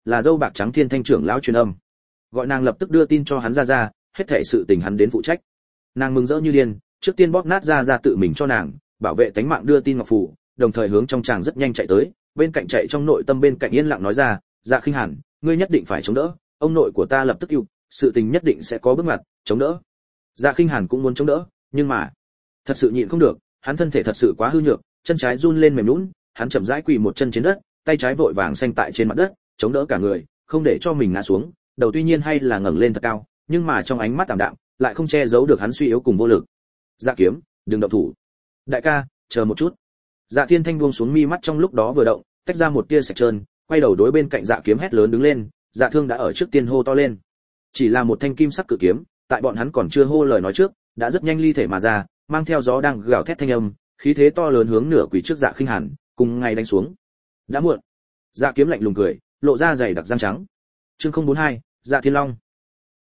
là dâu bạc trắng Thiên Thanh trưởng lão truyền âm, gọi nàng lập tức đưa tin cho hắn ra ra, hết thảy sự tình hắn đến phụ trách. Nàng mừng rỡ như điên, trước tiên bóp nát ra ra tự mình cho nàng, bảo vệ tánh mạng đưa tin ngọc phù, đồng thời hướng trong tràng rất nhanh chạy tới, bên cạnh chạy trong nội tâm bên cạnh yên lặng nói ra, Dạ Khinh Hàn, ngươi nhất định phải chống đỡ, ông nội của ta lập tức yêu, sự tình nhất định sẽ có bước ngoặt, chống đỡ. Dạ Khinh Hàn cũng muốn chống đỡ, nhưng mà thật sự nhịn không được, hắn thân thể thật sự quá hư nhược, chân trái run lên mềm nhũn, hắn chậm rãi quỳ một chân trên đất, tay trái vội vàng xanh tại trên mặt đất, chống đỡ cả người, không để cho mình ngã xuống, đầu tuy nhiên hay là ngẩng lên thật cao, nhưng mà trong ánh mắt tạm đạm, lại không che giấu được hắn suy yếu cùng vô lực. Dạ Kiếm, đừng động thủ. Đại ca, chờ một chút. Dạ Thiên Thanh buông xuống mi mắt trong lúc đó vừa động, tách ra một tia sạch trơn, quay đầu đối bên cạnh Dạ Kiếm hét lớn đứng lên, Dạ Thương đã ở trước tiên hô to lên. Chỉ là một thanh kim sắc cự kiếm, tại bọn hắn còn chưa hô lời nói trước, đã rất nhanh ly thể mà ra, mang theo gió đang gào thét thanh âm, khí thế to lớn hướng nửa quỳ trước Dạ Khinh Hàn, cùng ngay đánh xuống. Đã muộn. Dạ Kiếm lạnh lùng cười, lộ ra dày đặc răng trắng. Chương không bốn hai, Dạ Thiên Long.